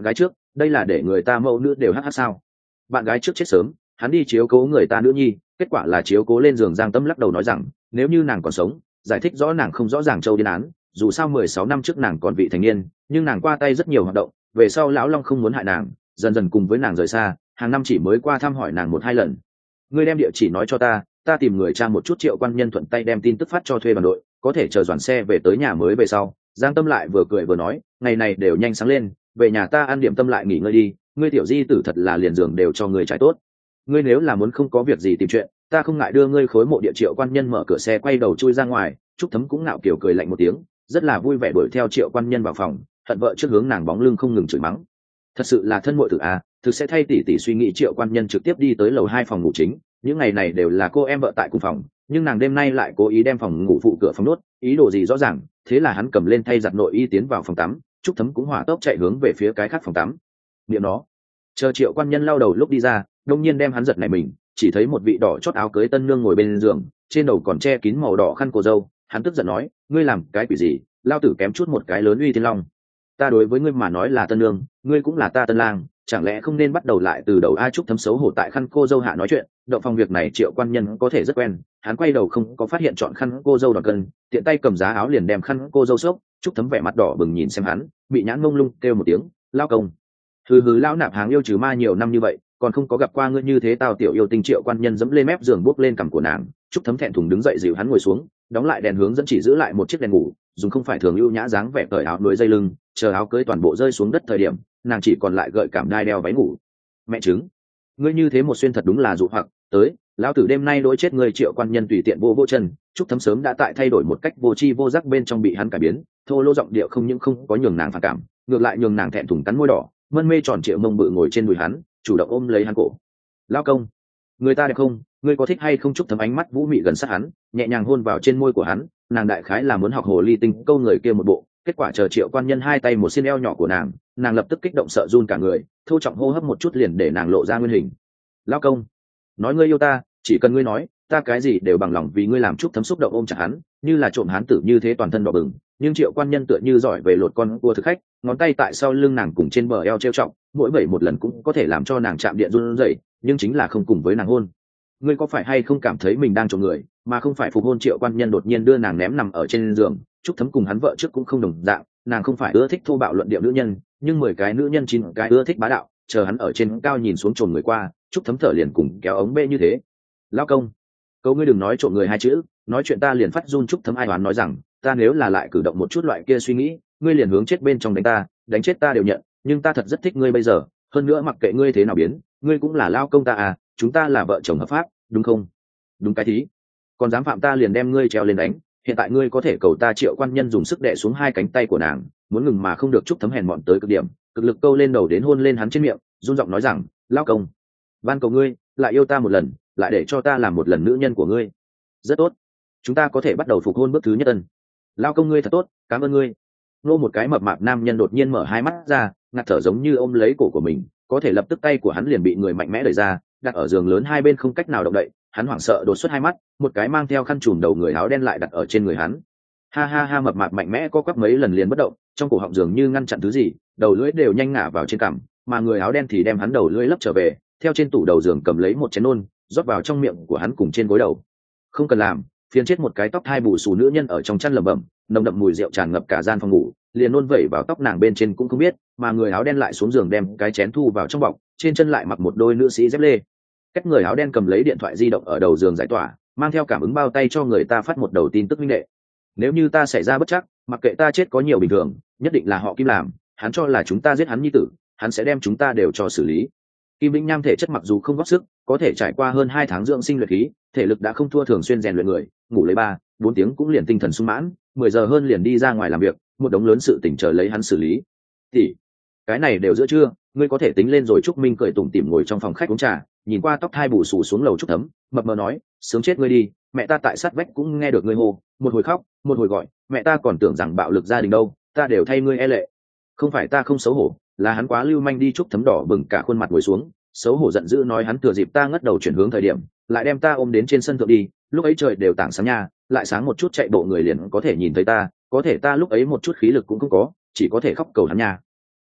đây là để người ta mẫu nữ đều hát hát sao? Bạn gái trước chết sớm, hắn đi chiếu cố người ta nữ nhi, kết quả là chiếu cố lên giường. Giang Tâm lắc đầu nói rằng nếu như nàng còn sống, giải thích rõ nàng không rõ ràng châu điên án, dù sao mười sáu năm trước nàng còn vị thành niên, nhưng nàng qua tay rất nhiều hoạt động, về sau lão Long không muốn hại nàng, dần dần cùng với nàng rời xa, hàng năm chỉ mới qua thăm hỏi nàng một hai lần. Ngươi đem địa chỉ nói cho ta, ta tìm người tra một chút. Triệu Quan Nhân thuận tay đem tin tức phát cho thuê đoàn đội, có thể chờ dọn xe về tới nhà mới về sau. Giang Tâm lại vừa cười vừa nói, ngày này đều nhanh sáng lên, về nhà ta ăn điểm tâm lại nghỉ ngơi đi, ngươi tiểu di tử thật là liền giường đều cho người trải tốt. Ngươi nếu là muốn không có việc gì tìm chuyện, ta không ngại đưa ngươi khối mộ địa. Triệu Quan Nhân mở cửa xe quay đầu chui ra ngoài, Trúc Thấm cũng ngạo kiểu cười lạnh một tiếng, rất là vui vẻ đuổi theo Triệu Quan Nhân vào phòng, hận vợ trước hướng nàng bóng lưng không ngừng chửi mắng. Thật sự là thân muội tử à, thực sẽ thay tỷ tỷ suy nghĩ. Triệu Quan Nhân trực tiếp đi tới lầu hai phòng ngủ chính, những ngày này đều là cô em vợ tại cùng phòng, nhưng nàng đêm nay lại cố ý đem phòng ngủ phụ cửa phòng đốt, ý đồ gì rõ ràng. Thế là hắn cầm lên thay giặt nội y tiến vào phòng tắm, Trúc Thấm cũng hỏa tốc chạy hướng về phía cái khác phòng tắm. Niệm nó, chờ Triệu Quan Nhân lau đầu lúc đi ra, đông nhiên đem hắn giật này mình, chỉ thấy một vị đỏ chót áo cưới tân nương ngồi bên giường, trên đầu còn che kín màu đỏ khăn cô dâu. Hắn tức giận nói, ngươi làm cái quỷ gì, lao tử kém chút một cái lớn uy thiên long. Ta đối với ngươi mà nói là tân nương, ngươi cũng là ta tân lang, chẳng lẽ không nên bắt đầu lại từ đầu? Ai? Trúc Thấm xấu hổ tại khăn cô dâu hạ nói chuyện. Động phòng việc này Triệu Quan Nhân có thể rất quen, hắn quay đầu không có phát hiện chọn khăn cô dâu đòn cân, tiện tay cầm giá áo liền đem khăn cô dâu xốc. Trúc Thấm vẻ mặt đỏ bừng nhìn xem hắn, bị nhãn mông lung kêu một tiếng, lao công. hừ hừ, lao nạp hàng yêu trừ ma nhiều năm như vậy, còn không có gặp qua ngươi như thế tao tiểu yêu tinh. Triệu Quan Nhân dẫm lên mép giường buốc lên cằm của nàng. Trúc Thấm thẹn thùng đứng dậy dịu hắn ngồi xuống, đóng lại đèn hướng dẫn chỉ giữ lại một chiếc đèn ngủ, dùng không phải thường ưu nhã dáng vẻ cởi áo núi dây lưng, chờ áo cưới toàn bộ rơi xuống đất thời điểm, nàng chỉ còn lại gợi cảm đai đeo váy ngủ. Mẹ chứng, ngươi như thế một xuyên thật đúng là dụ hoặc, tới, lão tử đêm nay đối chết ngươi. Triệu Quan Nhân tùy tiện vô vô chân. Trúc Thấm sớm đã tại thay đổi một cách vô tri vô giác bên trong bị hắn cải biến, thô lỗ giọng điệu không những không có nhường nàng phản cảm, ngược lại nhường nàng thẹn thùng cắn môi đỏ, mân mê tròn triệu mông bự ngồi trên đùi hắn, chủ động ôm lấy hắn cổ. Lão công, người ta đẹp không, ngươi có thích hay không? Trúc Thấm ánh mắt vũ mị gần sát hắn, nhẹ nhàng hôn vào trên môi của hắn. Nàng đại khái là muốn học hồ ly tinh câu người kia một bộ, kết quả chờ Triệu Quan Nhân hai tay một xiên eo nhỏ của nàng, nàng lập tức kích động sợ run cả người, thô trọng hô hấp một chút liền để nàng lộ ra nguyên hình. Lão công, nói ngươi yêu ta, chỉ cần ngươi nói, ta cái gì đều bằng lòng vì ngươi làm. Trúc Thấm xúc động ôm chặt hắn, như là trộm hán tử như thế, toàn thân đỏ bừng. Nhưng Triệu Quan Nhân tựa như giỏi về lột con cua thực khách, ngón tay tại sau lưng nàng cùng trên bờ eo trêu trọng, mỗi bảy một lần cũng có thể làm cho nàng chạm điện run rẩy, nhưng chính là không cùng với nàng hôn. Ngươi có phải hay không cảm thấy mình đang trộm người mà không phải phục hôn? Triệu Quan Nhân đột nhiên đưa nàng ném nằm ở trên giường. Trúc Thấm cùng hắn vợ trước cũng không đồng dạng, nàng không phải ưa thích thô bạo luận điệu nữ nhân, nhưng mười cái nữ nhân chín cái ưa thích bá đạo. Chờ hắn ở trên cao nhìn xuống trộm người qua, Trúc Thấm thở liền cùng kéo ống bê như thế. Lão công, câu ngươi đừng nói trộm người hai chữ, nói chuyện ta liền phát run. Trúc Thấm ai oán nói rằng, ta nếu là lại cử động một chút loại kia suy nghĩ, ngươi liền hướng chết bên trong đánh ta, đánh chết ta đều nhận, nhưng ta thật rất thích ngươi bây giờ, hơn nữa mặc kệ ngươi thế nào biến, ngươi cũng là lao công ta à, chúng ta là vợ chồng hợp pháp, đúng không? Đúng cái thí, còn dám phạm ta liền đem ngươi treo lên đánh, hiện tại ngươi có thể cầu ta. Triệu Quan Nhân dùng sức đè xuống hai cánh tay của nàng, muốn ngừng mà không được. Trúc Thấm hèn mọn tới cực điểm, cực lực câu lên đầu đến hôn lên hắn trên miệng, run giọng nói rằng, lao công, van cầu ngươi lại yêu ta một lần, lại để cho ta làm một lần nữ nhân của ngươi. Rất tốt, chúng ta có thể bắt đầu phục hôn bước thứ nhất ân. Lao công ngươi thật tốt, cảm ơn ngươi. Nô một cái mập mạp nam nhân đột nhiên mở hai mắt ra, ngạt thở giống như ôm lấy cổ của mình, có thể lập tức tay của hắn liền bị người mạnh mẽ đẩy ra, đặt ở giường lớn hai bên không cách nào động đậy. Hắn hoảng sợ đột xuất hai mắt, một cái mang theo khăn trùm đầu người áo đen lại đặt ở trên người hắn. Ha ha ha, mập mạp mạnh mẽ co quắp mấy lần liền bất động, trong cổ họng dường như ngăn chặn thứ gì, đầu lưỡi đều nhanh ngả vào trên cằm, mà người áo đen thì đem hắn đầu lưỡi lấp trở về, theo trên tủ đầu giường cầm lấy một chén nôn rót vào trong miệng của hắn cùng trên gối đầu. Không cần làm, phiền chết. Một cái tóc hai bù xù nữ nhân ở trong chăn lẩm bẩm, nồng đậm mùi rượu tràn ngập cả gian phòng ngủ, liền nôn vẩy vào tóc nàng bên trên cũng không biết, mà người áo đen lại xuống giường đem cái chén thu vào trong bọc, trên chân lại mặc một đôi nữ sĩ dép lê. Cách người áo đen cầm lấy điện thoại di động ở đầu giường giải tỏa, mang theo cảm ứng bao tay cho người ta phát một đầu tin tức minh đệ. Nếu như ta xảy ra bất chắc, mặc kệ ta chết có nhiều bình thường, nhất định là họ Kim làm, hắn cho là chúng ta giết hắn nhi tử, hắn sẽ đem chúng ta đều cho xử lý. Kim Vĩnh Nham thể chất mặc dù không góp sức, có thể trải qua hơn hai tháng dưỡng sinh luyện khí, thể lực đã không thua thường xuyên rèn luyện người, ngủ lấy ba bốn tiếng cũng liền tinh thần sung mãn, mười giờ hơn liền đi ra ngoài làm việc, một đống lớn sự tỉnh chờ lấy hắn xử lý. Thì cái này đều giữa trưa, ngươi có thể tính lên rồi. Trúc Minh cười tủm tỉm ngồi trong phòng khách uống trà, nhìn qua tóc hai bù xù xuống lầu Trúc Thấm, mập mờ nói, sướng chết ngươi đi, mẹ ta tại sát vách cũng nghe được ngươi hô, một hồi khóc, một hồi gọi, mẹ ta còn tưởng rằng bạo lực gia đình đâu, ta đều thay ngươi e lệ. Không phải ta không xấu hổ, là hắn quá lưu manh đi. Trúc Thấm đỏ bừng cả khuôn mặt ngồi xuống, xấu hổ giận dữ nói, hắn thừa dịp ta ngất đầu chuyển hướng thời điểm, lại đem ta ôm đến trên sân thượng đi, lúc ấy trời đều tảng sáng nha, lại sáng một chút chạy bộ người liền có thể nhìn thấy ta, có thể ta lúc ấy một chút khí lực cũng không có, chỉ có thể khóc cầu hắn nha.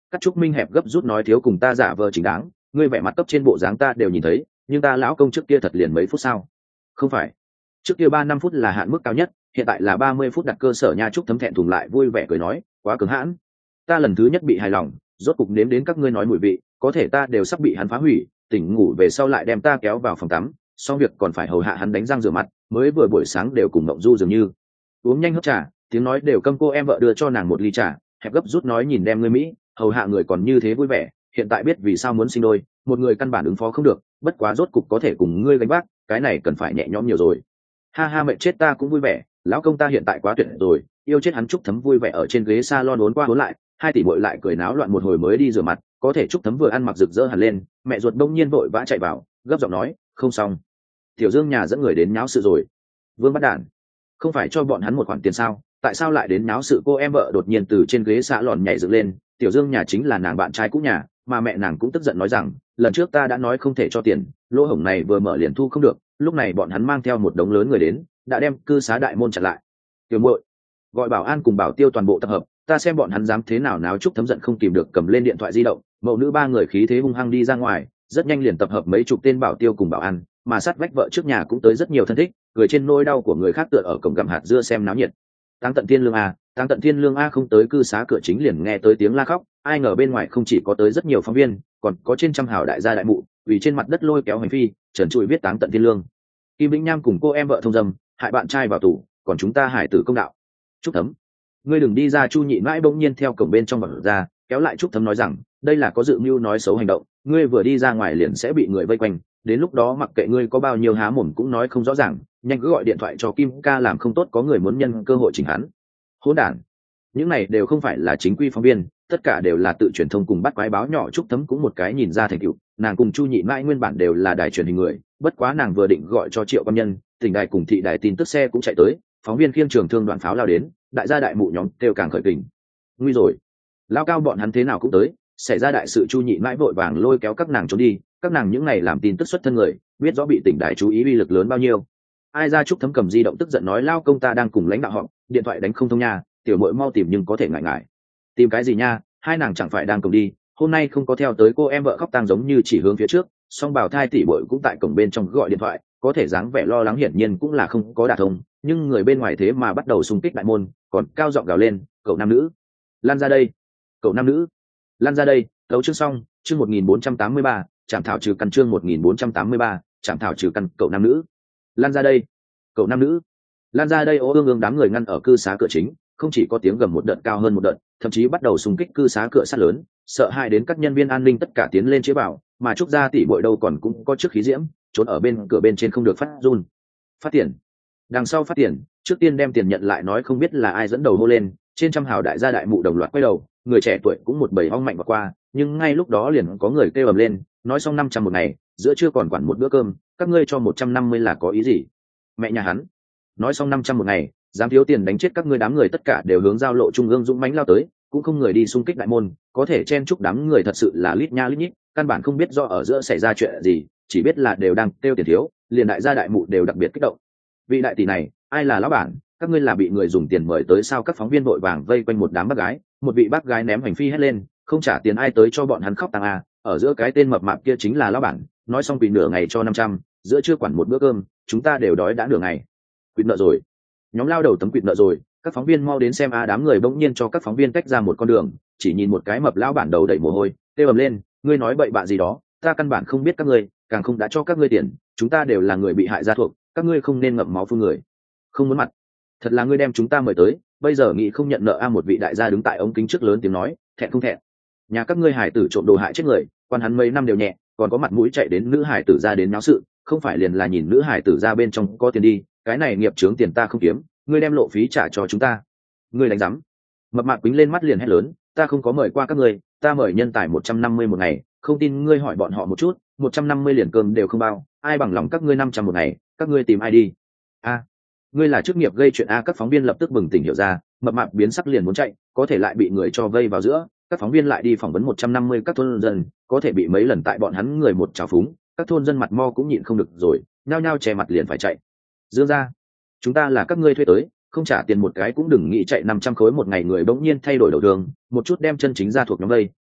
Cắt Trúc Minh hẹp gấp rút nói thiếu cùng ta giả vờ chính đáng, ngươi vẻ mặt cấp trên bộ dáng ta đều nhìn thấy, nhưng ta lão công trước kia thật liền mấy phút sao? Không phải, trước kia ba năm phút là hạn mức cao nhất, hiện tại là ba mươi phút đặt cơ sở nha. Trúc Thấm thẹn thùng lại vui vẻ cười nói, quá cứng hãn. Ta lần thứ nhất bị hài lòng, rốt cục nếm đến các ngươi nói mùi vị, có thể ta đều sắp bị hắn phá hủy, tỉnh ngủ về sau lại đem ta kéo vào phòng tắm, xong việc còn phải hầu hạ hắn đánh răng rửa mặt, mới vừa buổi sáng đều cùng Mộng Du dường như. Uống nhanh hớp trà, tiếng nói đều câm cô em vợ đưa cho nàng một ly trà, hẹp gấp rút nói nhìn đem ngươi Mỹ, hầu hạ người còn như thế vui vẻ, hiện tại biết vì sao muốn sinh đôi, một người căn bản ứng phó không được, bất quá rốt cục có thể cùng ngươi gánh vác, cái này cần phải nhẹ nhõm nhiều rồi. Ha ha mẹ chết ta cũng vui vẻ, lão công ta hiện tại quá tuyệt rồi, yêu chết hắn. Trúc Thấm vui vẻ ở trên ghế salon uốn qua uốn lại, hai tỷ bội lại cười náo loạn một hồi mới đi rửa mặt, có thể Trúc Thấm vừa ăn mặc rực rỡ hẳn lên, mẹ ruột đông nhiên vội vã chạy vào, gấp giọng nói, không xong, Tiểu Dương nhà dẫn người đến nháo sự rồi. Vương bắt đản, không phải cho bọn hắn một khoản tiền sao, tại sao lại đến nháo sự? Cô em vợ đột nhiên từ trên ghế xạ lòn nhảy dựng lên, Tiểu Dương nhà chính là nàng bạn trai cũ nhà, mà mẹ nàng cũng tức giận nói rằng, lần trước ta đã nói không thể cho tiền, lỗ hổng này vừa mở liền thu không được, lúc này bọn hắn mang theo một đống lớn người đến, đã đem cư xá đại môn chặn lại. Tiểu muội, gọi bảo an cùng bảo tiêu toàn bộ tập hợp, ta xem bọn hắn dám thế nào náo. Trúc Thấm giận không kìm được cầm lên điện thoại di động, mẫu nữ ba người khí thế hung hăng đi ra ngoài, rất nhanh liền tập hợp mấy chục tên bảo tiêu cùng bảo an, mà sát vách vợ trước nhà cũng tới rất nhiều thân thích, cười trên nỗi đau của người khác tựa ở cổng gặm hạt dưa xem náo nhiệt. Táng tận thiên lương a, táng tận thiên lương a. Không tới cư xá cửa chính liền nghe tới tiếng la khóc, ai ngờ bên ngoài không chỉ có tới rất nhiều phóng viên, còn có trên trăm hào đại gia đại mụ, vì trên mặt đất lôi kéo hành phi, trần trụi viết táng tận thiên lương. Kim Vĩnh Nham cùng cô em vợ thông dâm, hại bạn trai vào tù, còn chúng ta hải tử công đạo. Trúc Thấm, ngươi đừng đi ra. Chu Nhị mãi bỗng nhiên theo cổng bên trong bật ra, kéo lại Trúc Thấm nói rằng, đây là có dự mưu nói xấu hành động, ngươi vừa đi ra ngoài liền sẽ bị người vây quanh, đến lúc đó mặc kệ ngươi có bao nhiêu há mồm cũng nói không rõ ràng, nhanh cứ gọi điện thoại cho Kim ca, làm không tốt có người muốn nhân cơ hội chỉnh hắn. Hỗn đản, những này đều không phải là chính quy phóng viên, tất cả đều là tự truyền thông cùng bắt quái báo nhỏ. Trúc Thấm cũng một cái nhìn ra thành tựu, nàng cùng Chu Nhị mãi nguyên bản đều là đài truyền hình người, bất quá nàng vừa định gọi cho Triệu Công Nhân, tỉnh đài cùng thị đài tin tức xe cũng chạy tới, phóng viên khiêng trường thương đoạn pháo lao đến, đại gia đại mụ nhóm kêu càng khởi kình. Nguy rồi, lao cao bọn hắn thế nào cũng tới, xảy ra đại sự. Chu Nhị mãi vội vàng lôi kéo các nàng trốn đi, các nàng những này làm tin tức xuất thân người, biết rõ bị tỉnh đài chú ý uy lực lớn bao nhiêu. Ai ra? Trúc Thấm cầm di động tức giận nói, lao công ta đang cùng lãnh đạo họp, điện thoại đánh không thông nha, tiểu muội mau tìm nhưng có thể ngại ngại. Tìm cái gì nha, hai nàng chẳng phải đang cùng đi, hôm nay không có theo tới. Cô em vợ khóc tang giống như chỉ hướng phía trước, song bảo thai tỷ muội cũng tại cổng bên trong gọi điện thoại, có thể dáng vẻ lo lắng hiển nhiên cũng là không có đả thông, nhưng người bên ngoài thế mà bắt đầu xung kích đại môn, còn cao giọng gào lên, cậu nam nữ lan ra đây, cậu nam nữ lan ra đây. Đấu chương xong, chương một nghìn bốn trăm tám mươi ba, chạm thảo trừ căn, chương một nghìn bốn trăm tám mươi ba, chạm thảo trừ căn, cậu nam nữ lan ra đây, cậu nam nữ lan ra đây. Ô ương ương đám người ngăn ở cư xá cửa chính, không chỉ có tiếng gầm một đợt cao hơn một đợt, thậm chí bắt đầu xung kích cư xá cửa sắt lớn, sợ hãi đến các nhân viên an ninh tất cả tiến lên chế bảo, mà Trúc gia tỷ muội đâu còn cũng có trước khí diễm, trốn ở bên cửa bên trên không được phát run. Phát tiền, đằng sau phát tiền, trước tiên đem tiền nhận lại. Nói không biết là ai dẫn đầu hô lên, trên trăm hào đại gia đại mụ đồng loạt quay đầu, người trẻ tuổi cũng một bầy ong mạnh vào qua, nhưng ngay lúc đó liền có người kêu ầm lên, nói xong năm trăm một ngày, giữa trưa còn quản một bữa cơm, các ngươi cho một trăm năm mươi là có ý gì? Mẹ nhà hắn, nói xong năm trăm một ngày, dám thiếu tiền đánh chết các ngươi. Đám người tất cả đều hướng giao lộ trung ương dũng mãnh lao tới, cũng không người đi xung kích đại môn, có thể chen chúc đám người thật sự là lít nha lít nhít, căn bản không biết do ở giữa xảy ra chuyện gì, chỉ biết là đều đang kêu tiền thiếu, liền đại gia đại mụ đều đặc biệt kích động. Vị đại tỷ này, ai là lão bản? Các ngươi là bị người dùng tiền mời tới sao? Các phóng viên vội vàng vây quanh một đám bác gái, một vị bác gái ném hành phi hét lên, không trả tiền ai tới cho bọn hắn khóc tang à, ở giữa cái tên mập mạp kia chính là lão bản, nói xong quỳ nửa ngày cho năm trăm, giữa chưa quản một bữa cơm, chúng ta đều đói đã nửa ngày. Quỵt nợ rồi, nhóm lao đầu tấm quỵt nợ rồi. Các phóng viên mau đến xem a. Đám người bỗng nhiên cho các phóng viên tách ra một con đường, chỉ nhìn một cái mập lão bản đầu đầy mồ hôi, kêu ầm lên, ngươi nói bậy bạ gì đó, ta căn bản không biết các ngươi, càng không đã cho các ngươi tiền, chúng ta đều là người bị hại gia thuộc, các ngươi không nên ngậm máu phun người. Không muốn mặt, thật là ngươi đem chúng ta mời tới, bây giờ nghĩ không nhận nợ a. Một vị đại gia đứng tại ống kính trước lớn tiếng nói, thẹn không thẹn? Nhà các ngươi hải tử trộm đồ hại chết người, quan hắn mấy năm đều nhẹ, còn có mặt mũi chạy đến nữ hải tử ra đến náo sự, không phải liền là nhìn nữ hải tử ra bên trong có tiền đi, cái này nghiệp chướng tiền ta không kiếm, ngươi đem lộ phí trả cho chúng ta. Ngươi đánh rắm. Mập mạp quýnh lên mắt liền hét lớn, ta không có mời qua các ngươi, ta mời nhân tài một trăm năm mươi một ngày, không tin ngươi hỏi bọn họ một chút, một trăm năm mươi liền cơm đều không bao, ai bằng lòng các ngươi năm trăm một ngày, các ngươi tìm ai đi? A, ngươi là chức nghiệp gây chuyện a. Các phóng viên lập tức bừng tỉnh hiểu ra, mập mạp biến sắc liền muốn chạy, có thể lại bị người cho vây vào giữa. Các phóng viên lại đi phỏng vấn một trăm năm mươi các thôn dân, có thể bị mấy lần tại bọn hắn người một trào phúng, các thôn dân mặt mo cũng nhịn không được rồi, nhao nhao che mặt liền phải chạy. Dương ra, chúng ta là các ngươi thuê tới, không trả tiền một cái cũng đừng nghĩ chạy. Năm trăm khối một ngày. Người bỗng nhiên thay đổi đầu đường, một chút đem chân chính ra thuộc nhóm đây,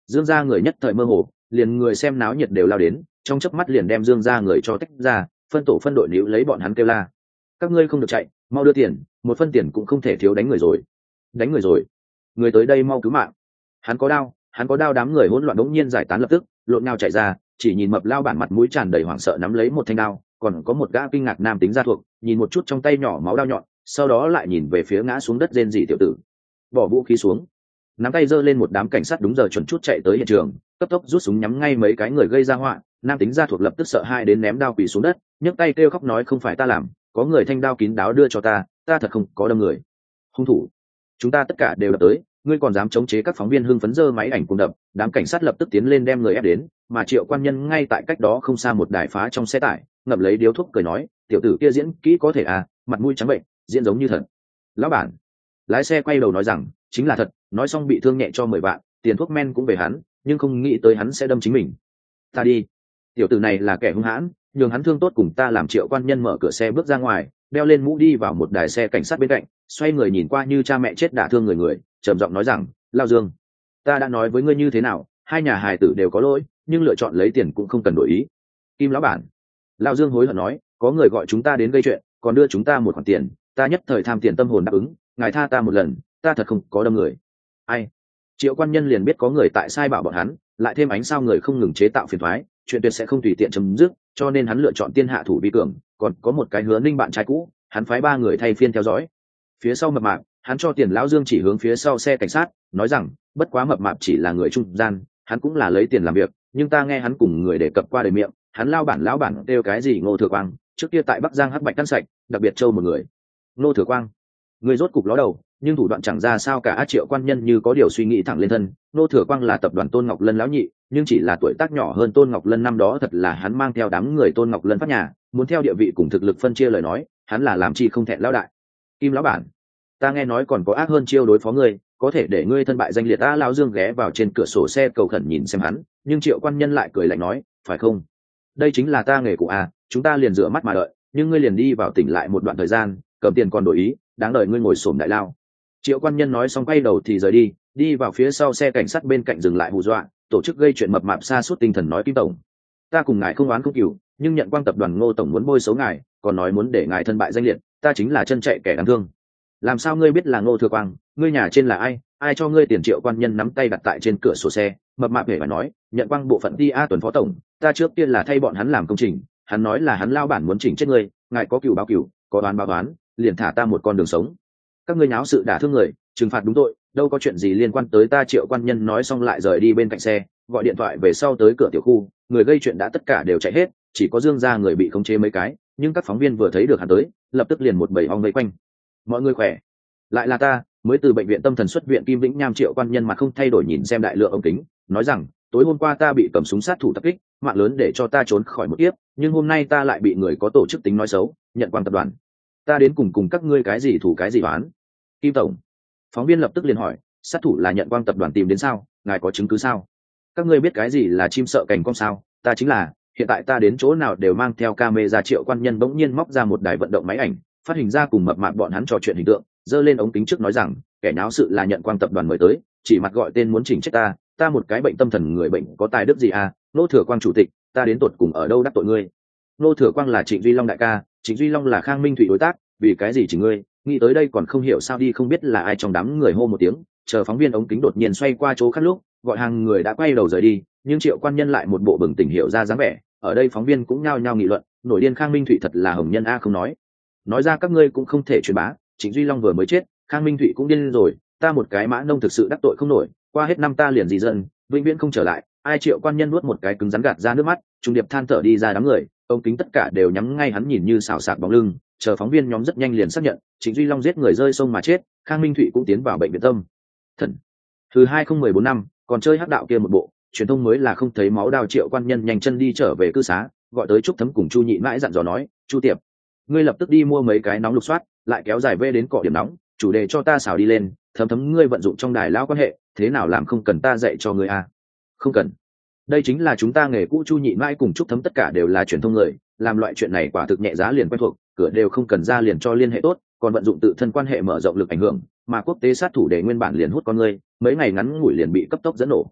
Dương gia người nhất thời mơ hồ, liền người xem náo nhiệt đều lao đến, trong chớp mắt liền đem Dương gia người cho tách ra, phân tổ phân đội níu lấy bọn hắn kêu la: các ngươi không được chạy, mau đưa tiền, một phân tiền cũng không thể thiếu, đánh người rồi, đánh người rồi, người tới đây mau cứu mạng. Hắn có đao, hắn có đao. Đám người hỗn loạn đống nhiên giải tán lập tức, lộn nhau chạy ra, chỉ nhìn Mập lao bản mặt mũi tràn đầy hoảng sợ nắm lấy một thanh đao, còn có một gã kinh ngạc nam tính gia thuộc, nhìn một chút trong tay nhỏ máu đao nhọn, sau đó lại nhìn về phía ngã xuống đất rên rỉ tiểu tử, bỏ vũ khí xuống, nắm tay giơ lên. Một đám cảnh sát đúng giờ chuẩn chút chạy tới hiện trường, cấp tốc rút súng nhắm ngay mấy cái người gây ra họa. Nam tính gia thuộc lập tức sợ hãi đến ném đao quỳ xuống đất, nhấc tay kêu khóc nói: không phải ta làm, có người thanh đao kín đáo đưa cho ta, ta thật không có đâm người. Hung thủ, chúng ta tất cả đều đập tới, ngươi còn dám chống chế? Các phóng viên hưng phấn giơ máy ảnh cùng đập, đám cảnh sát lập tức tiến lên đem người ép đến, mà Triệu Quan Nhân ngay tại cách đó không xa một đài phá trong xe tải, ngậm lấy điếu thuốc cười nói: tiểu tử kia diễn kỹ có thể à, mặt mũi trắng bệnh, diễn giống như thật. Lão bản lái xe quay đầu nói rằng: chính là thật. Nói xong bị thương nhẹ cho mười vạn, tiền thuốc men cũng về hắn, nhưng không nghĩ tới hắn sẽ đâm chính mình. Ta đi, tiểu tử này là kẻ hung hãn, nhường hắn thương tốt cùng ta làm. Triệu Quan Nhân mở cửa xe bước ra ngoài, đeo lên mũ đi vào một đài xe cảnh sát bên cạnh, xoay người nhìn qua như cha mẹ chết đả thương người người, trầm giọng nói rằng: Lao Dương, ta đã nói với ngươi như thế nào, hai nhà hài tử đều có lỗi, nhưng lựa chọn lấy tiền cũng không cần đổi ý. Kim lão bản, Lao Dương hối hận nói: có người gọi chúng ta đến gây chuyện, còn đưa chúng ta một khoản tiền, ta nhất thời tham tiền tâm hồn đáp ứng, ngài tha ta một lần, ta thật không có đâm người. Ai? Triệu Quan Nhân liền biết có người tại sai bảo bọn hắn, lại thêm ánh sao người không ngừng chế tạo phiền toái, chuyện tuyệt sẽ không tùy tiện chấm dứt, cho nên hắn lựa chọn tiên hạ thủ vi cường. Còn có một cái Hứa Ninh bạn trai cũ, hắn phái ba người thay phiên theo dõi. Phía sau Mập Mạp, hắn cho tiền Lão Dương chỉ hướng phía sau xe cảnh sát, nói rằng: bất quá Mập Mạp chỉ là người trung gian, hắn cũng là lấy tiền làm việc, nhưng ta nghe hắn cùng người đề cập qua đời miệng, hắn lao bản lão bản kêu cái gì Ngô Thừa Quang, trước kia tại Bắc Giang hắc bạch căn sạch, đặc biệt châu một người. Ngô Thừa Quang, người rốt cục ló đầu, nhưng thủ đoạn chẳng ra sao cả. Triệu Quan Nhân như có điều suy nghĩ thẳng lên thân. Ngô Thừa Quang là tập đoàn Tôn Ngọc Lân lão nhị, nhưng chỉ là tuổi tác nhỏ hơn Tôn Ngọc Lân. Năm đó thật là hắn mang theo đám người Tôn Ngọc Lân phát nhà, muốn theo địa vị cùng thực lực phân chia lời nói, hắn là làm chi không thẹn lão đại. Kim lão bản, ta nghe nói còn có ác hơn chiêu đối phó ngươi, có thể để ngươi thân bại danh liệt. A Lão Dương ghé vào trên cửa sổ xe cầu khẩn nhìn xem hắn, nhưng Triệu Quan Nhân lại cười lạnh nói: phải không? Đây chính là ta nghề của a, chúng ta liền rửa mắt mà đợi, nhưng ngươi liền đi vào tỉnh lại một đoạn thời gian, cầm tiền còn đổi ý, đáng đợi ngươi ngồi xổm đại lao. Triệu Quan Nhân nói xong quay đầu thì rời đi, đi vào phía sau xe cảnh sát bên cạnh dừng lại hù dọa, tổ chức gây chuyện Mập Mạp sa sút tinh thần nói: Kim tổng, ta cùng ngài không oán không cừu, nhưng nhận Quang tập đoàn Ngô tổng muốn bôi xấu ngài, còn nói muốn để ngài thân bại danh liệt, ta chính là chân chạy kẻ đáng thương. Làm sao ngươi biết là Ngô Thừa Quang? Ngươi nhà trên là ai? Ai cho ngươi tiền? Triệu Quan Nhân nắm tay đặt tại trên cửa sổ xe, Mập Mạp hề phải nói: nhận Quang bộ phận ti a Tuần phó tổng, ta trước tiên là thay bọn hắn làm công trình, hắn nói là hắn lao bản muốn chỉnh chết ngươi, ngài có cừu báo cừu, có đoán báo đoán, liền thả ta một con đường sống. Các ngươi náo sự đả thương người, trừng phạt đúng tội, đâu có chuyện gì liên quan tới ta. Triệu Quan Nhân nói xong lại rời đi bên cạnh xe, gọi điện thoại về sau tới cửa tiểu khu, người gây chuyện đã tất cả đều chạy hết, chỉ có Dương gia người bị khống chế mấy cái, nhưng các phóng viên vừa thấy được hắn tới, lập tức liền một bầy ong vây quanh. Mọi người khỏe, lại là ta, mới từ bệnh viện tâm thần xuất viện Kim Vĩnh Nham. Triệu Quan Nhân mặt không thay đổi nhìn xem đại lượng ống kính, nói rằng: tối hôm qua ta bị cầm súng sát thủ tập kích, mạng lớn để cho ta trốn khỏi một kiếp, nhưng hôm nay ta lại bị người có tổ chức tính nói xấu, nhận Quang tập đoàn. Ta đến cùng cùng các ngươi cái gì thủ cái gì oán? Kim tổng, phóng viên lập tức liền hỏi: sát thủ là nhận Quang tập đoàn tìm đến sao? Ngài có chứng cứ sao? Các ngươi biết cái gì là chim sợ cành cong sao? Ta chính là, hiện tại ta đến chỗ nào đều mang theo camera. Triệu Quan Nhân bỗng nhiên móc ra một đài vận động máy ảnh, phát hình ra cùng Mập Mạp bọn hắn trò chuyện hình tượng, giơ lên ống kính trước nói rằng: kẻ náo sự là nhận Quang tập đoàn mời tới, chỉ mặt gọi tên muốn chỉnh chết ta, ta một cái bệnh tâm thần người bệnh có tài đức gì à? Ngô Thừa Quang chủ tịch, ta đến tột cùng ở đâu đắc tội ngươi? Ngô Thừa Quang là Trịnh Duy Long đại ca, Trịnh Duy Long là Khang Minh Thụy đối tác, vì cái gì chỉ ngươi? Nghĩ tới đây còn không hiểu sao đi, không biết là ai trong đám người hô một tiếng, chờ phóng viên ống kính đột nhiên xoay qua chỗ khác lúc, gọi hàng người đã quay đầu rời đi, nhưng Triệu Quan Nhân lại một bộ bừng tỉnh hiểu ra dáng vẻ. Ở đây phóng viên cũng nhao nhao nghị luận, nổi điên Khang Minh Thụy thật là hồng nhân a, không nói nói ra các ngươi cũng không thể truyền bá. Trịnh Duy Long vừa mới chết, Khang Minh Thụy cũng điên rồi, ta một cái mã nông thực sự đắc tội không nổi, qua hết năm ta liền di dân, vĩnh viễn không trở lại. Ai? Triệu Quan Nhân nuốt một cái cứng rắn gạt ra nước mắt, trung điệp than thở đi ra đám người, ống kính tất cả đều nhắm ngay hắn nhìn như xào xạc bóng lưng. Chờ phóng viên nhóm rất nhanh liền xác nhận Trịnh Duy Long giết người rơi sông mà chết, Khang Minh Thụy cũng tiến vào bệnh viện tâm thần. Từ hai không một bốn năm còn chơi hắc đạo kia một bộ, truyền thông mới là không thấy máu đao. Triệu Quan Nhân nhanh chân đi trở về cư xá, gọi tới Trúc Thấm cùng Chu Nhị mãi dặn dò nói: Chu Tiệp, ngươi lập tức đi mua mấy cái nóng lục soát, lại kéo dài vê đến cọ điểm nóng, chủ đề cho ta xào đi lên. Thấm Thấm, ngươi vận dụng trong đài lão quan hệ, thế nào làm không cần ta dạy cho ngươi à? Không cần, đây chính là chúng ta nghề cũ. Chu Nhị mãi cùng Trúc Thấm tất cả đều là truyền thông người, làm loại chuyện này quả thực nhẹ giá liền quen thuộc, cửa đều không cần ra liền cho liên hệ tốt, còn vận dụng tự thân quan hệ mở rộng lực ảnh hưởng, mà quốc tế sát thủ để nguyên bản liền hút con ngươi, mấy ngày ngắn ngủi liền bị cấp tốc dẫn nổ.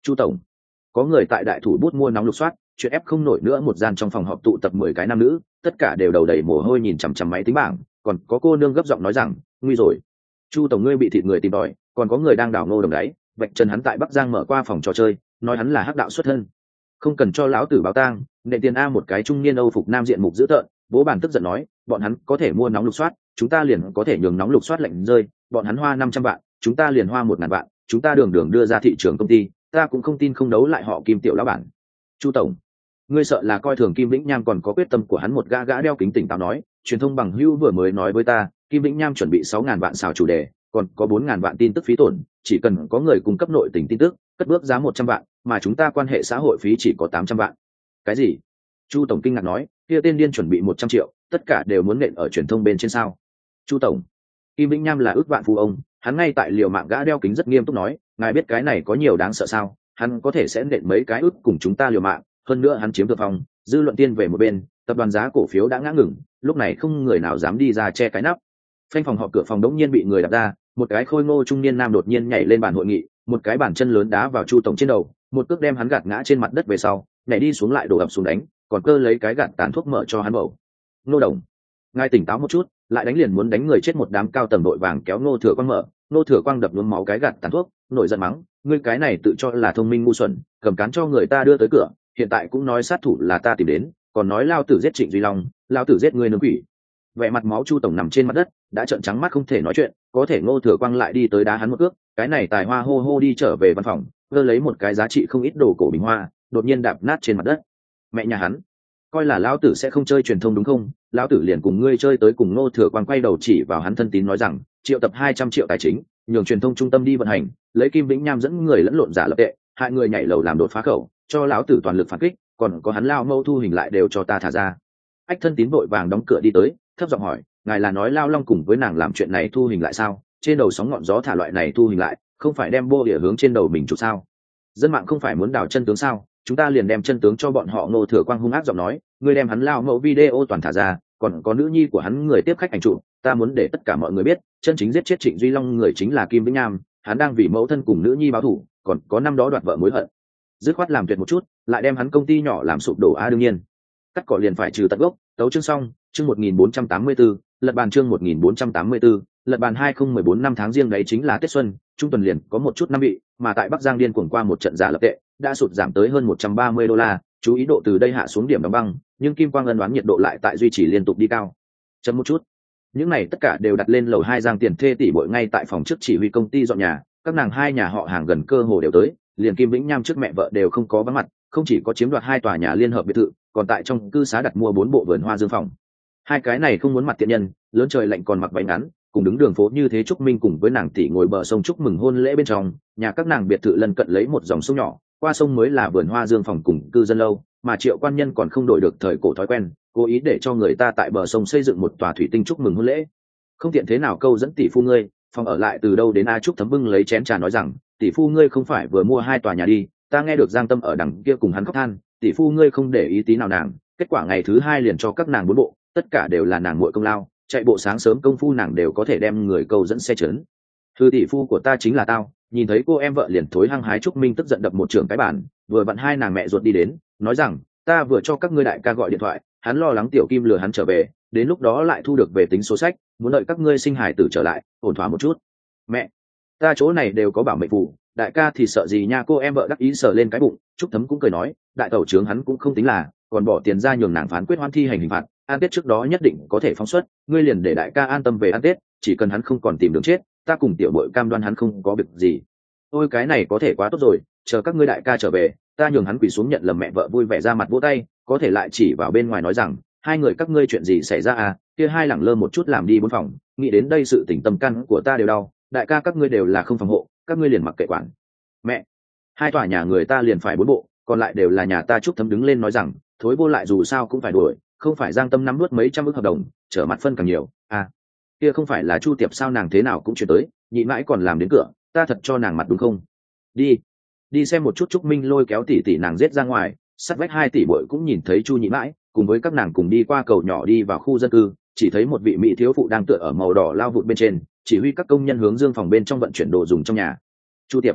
Chu tổng, có người tại đại thủ bút mua nóng lục soát, chuyện ép không nổi nữa. Một gian trong phòng họp tụ tập mười cái nam nữ, tất cả đều đầu đầy mồ hôi nhìn chằm chằm máy tính bảng, còn có cô nương gấp giọng nói rằng nguy rồi, Chu tổng ngươi bị thịt người tìm đòi. Còn có người đang đào ngô đồng đáy vạch chân hắn tại Bắc Giang mở qua phòng trò chơi, nói hắn là hắc đạo xuất thân, không cần cho lão tử báo tang. Nệ tiền a. Một cái trung niên âu phục nam diện mục dữ tợn, bố bàn tức giận nói, bọn hắn có thể mua nóng lục soát, chúng ta liền có thể nhường nóng lục soát lệnh rơi. Bọn hắn hoa năm trăm vạn, chúng ta liền hoa một ngàn vạn, chúng ta đường đường đưa ra thị trường công ty, ta cũng không tin không đấu lại họ Kim tiểu lão bản. Chu tổng, ngươi sợ là coi thường Kim Vĩnh Nham còn có quyết tâm của hắn. Một gã gã đeo kính tỉnh táo nói, truyền thông bằng hữu vừa mới nói với ta, Kim Vĩnh Nham chuẩn bị sáu ngàn vạn xào chủ đề, còn có bốn ngàn vạn tin tức phí tổn, chỉ cần có người cung cấp nội tình tin tức, cất bước giá một trăm vạn, mà chúng ta quan hệ xã hội phí chỉ có tám trăm vạn. Cái gì? Chu tổng kinh ngạc nói, kia tên điên chuẩn bị một trăm triệu, tất cả đều muốn nện ở truyền thông bên trên sao? Chu tổng, Kim Vĩnh Nham là ước vạn phú ông, hắn ngay tại liều mạng. Gã đeo kính rất nghiêm túc nói, ngài biết cái này có nhiều đáng sợ sao? Hắn có thể sẽ nện mấy cái ước cùng chúng ta liều mạng, hơn nữa hắn chiếm thượng phong, dư luận tiên về một bên, tập đoàn giá cổ phiếu đã ngã ngừng, lúc này không người nào dám đi ra che cái nắp. Phanh phòng họp cửa phòng đống nhiên bị người đạp ra, một cái khôi ngô trung niên nam đột nhiên nhảy lên bàn hội nghị, một cái bàn chân lớn đá vào Chu tổng trên đầu, một cước đem hắn gạt ngã trên mặt đất về sau, nhảy đi xuống lại đổ ập xuống đánh, còn cơ lấy cái gạt tàn thuốc mở cho hắn bầu. Ngô đồng, ngài tỉnh táo một chút, lại đánh liền muốn đánh người chết. Một đám cao tầng đội vàng kéo Ngô Thừa Quang mở, Ngô Thừa Quang đập nhuốm máu cái gạt tàn thuốc, nổi giận mắng, ngươi cái này tự cho là thông minh ngu xuẩn, cầm cán cho người ta đưa tới cửa, hiện tại cũng nói sát thủ là ta tìm đến, còn nói lao tử giết Trịnh Duy Long, lao tử giết ngươi nương quỷ. Vẻ mặt máu Chu tổng nằm trên mặt đất, đã trợn trắng mắt không thể nói chuyện, có thể Ngô Thừa Quang lại đi tới đá hắn một cước, cái này tài hoa hô hô đi trở về văn phòng, vơ lấy một cái giá trị không ít đồ cổ bình hoa, đột nhiên đạp nát trên mặt đất. Mẹ nhà hắn, coi là lão tử sẽ không chơi truyền thông đúng không? Lão tử liền cùng ngươi chơi tới. Cùng Ngô Thừa Quang quay đầu chỉ vào hắn thân tín nói rằng, triệu tập hai trăm triệu tài chính, nhường truyền thông trung tâm đi vận hành, lấy Kim Vĩnh Nham dẫn người lẫn lộn giả lập tệ, hại người nhảy lầu làm đột phá khẩu, cho lão tử toàn lực phản kích, còn có hắn lao mâu thu hình lại đều cho ta thả ra. Ách thân tín vội vàng đóng cửa đi tới, thấp giọng hỏi, ngài là nói Lao Long cùng với nàng làm chuyện này thu hình lại sao? Trên đầu sóng ngọn gió thả loại này thu hình lại, không phải đem bô địa hướng trên đầu mình chụp sao? Dân mạng không phải muốn đào chân tướng sao? Chúng ta liền đem chân tướng cho bọn họ. Ngô Thừa Quang hung ác giọng nói, ngươi đem hắn lao mẫu video toàn thả ra, còn có nữ nhi của hắn người tiếp khách ảnh chụp, ta muốn để tất cả mọi người biết, chân chính giết chết Trịnh Duy Long người chính là Kim Vĩnh Nham, hắn đang vì mẫu thân cùng nữ nhi báo thù, còn có năm đó đoạt vợ mối hận. Dứt khoát làm tuyệt một chút, lại đem hắn công ty nhỏ làm sụp đổ. A đương nhiên, cắt cỏ liền phải trừ tận gốc. Tấu chương xong, chương một nghìn bốn trăm tám mươi tư, lật bàn chương một nghìn bốn trăm tám mươi tư, lật bàn hai không một bốn năm tháng riêng đấy chính là Tết Xuân, trung tuần liền có một chút năm bị, mà tại Bắc Giang điên cuồng qua một trận giả lập tệ, đã sụt giảm tới hơn một trăm ba mươi đô la, chú ý độ từ đây hạ xuống điểm đóng băng, nhưng Kim Quang ân đoán nhiệt độ lại tại duy trì liên tục đi cao. Chấm một chút. Những này tất cả đều đặt lên lầu hai Giang Tiền thê tỷ bội ngay tại phòng trước chỉ huy công ty dọn nhà, các nàng hai nhà họ hàng gần cơ hồ đều tới, liền Kim Vĩnh Nham trước mẹ vợ đều không có vắng mặt, không chỉ có chiếm đoạt hai tòa nhà liên hợp biệt thự, còn tại trong cư xá đặt mua bốn bộ vườn hoa dương phòng. Hai cái này không muốn mặt tiện nhân, lớn trời lạnh còn mặc váy ngắn, cùng đứng đường phố như thế. Trúc Minh cùng với nàng tỷ ngồi bờ sông chúc mừng hôn lễ bên trong, nhà các nàng biệt thự lân cận lấy một dòng sông nhỏ, qua sông mới là vườn hoa dương phòng cùng cư dân lâu, mà Triệu Quan Nhân còn không đổi được thời cổ thói quen, cố ý để cho người ta tại bờ sông xây dựng một tòa thủy tinh chúc mừng hôn lễ. Không tiện thế nào câu dẫn tỷ phu ngươi, phòng ở lại từ đâu đến? A Trúc Thấm bưng lấy chén trà nói rằng, tỷ phu ngươi không phải vừa mua hai tòa nhà đi, ta nghe được Giang Tâm ở đằng kia cùng hắn khóc than, tỷ phu ngươi không để ý tí nào nàng, kết quả ngày thứ hai liền cho các nàng bốn bộ, tất cả đều là nàng muội công lao, chạy bộ sáng sớm công phu nàng đều có thể đem người câu dẫn xe chấn. Thư tỷ phu của ta chính là tao. Nhìn thấy cô em vợ liền thối hăng hái. Trúc Minh tức giận đập một trường cái bàn, vừa vặn hai nàng mẹ ruột đi đến, nói rằng, ta vừa cho các ngươi đại ca gọi điện thoại, hắn lo lắng tiểu Kim lừa hắn trở về, đến lúc đó lại thu được về tính số sách, muốn đợi các ngươi sinh hải tử trở lại, ổn thỏa một chút. Mẹ, ta chỗ này đều có bảo mệnh phù, đại ca thì sợ gì nha? Cô em vợ đắc ý sờ lên cái bụng. Trúc Thấm cũng cười nói, đại tẩu trướng hắn cũng không tính là, còn bỏ tiền ra nhường nàng phán quyết hoãn thi hành hình phạt, ăn tết trước đó nhất định có thể phóng xuất, ngươi liền để đại ca an tâm về ăn tết, chỉ cần hắn không còn tìm đường chết, ta cùng tiểu bội cam đoan hắn không có việc gì. Ôi cái này có thể quá tốt rồi, chờ các ngươi đại ca trở về, ta nhường hắn quỳ xuống nhận lầm. Mẹ vợ vui vẻ ra mặt vỗ tay, có thể lại chỉ vào bên ngoài nói rằng, hai người các ngươi chuyện gì xảy ra à? Kia hai lẳng lơ một chút làm đi bốn phòng, nghĩ đến đây sự tỉnh tâm căn của ta đều đau, đại ca các ngươi đều là không phòng hộ, các ngươi liền mặc kệ quản. Mẹ, hai tòa nhà người ta liền phải bốn bộ, còn lại đều là nhà ta. Trúc Thấm đứng lên nói rằng, thối vô lại dù sao cũng phải đuổi, không phải Giang Tâm nắm nuốt mấy trăm ức hợp đồng, trở mặt phân càng nhiều. À, kia không phải là Chu Tiệp sao? Nàng thế nào cũng chuyển tới, nhị mãi còn làm đến cửa, ta thật cho nàng mặt đúng không? Đi, đi xem một chút. Trúc Minh lôi kéo tỷ tỷ nàng giết ra ngoài, sát vách hai tỷ bội cũng nhìn thấy Chu nhị mãi, cùng với các nàng cùng đi qua cầu nhỏ đi vào khu dân cư, chỉ thấy một vị mỹ thiếu phụ đang tựa ở màu đỏ lao vụt bên trên, chỉ huy các công nhân hướng dương phòng bên trong vận chuyển đồ dùng trong nhà. Chu Tiệp,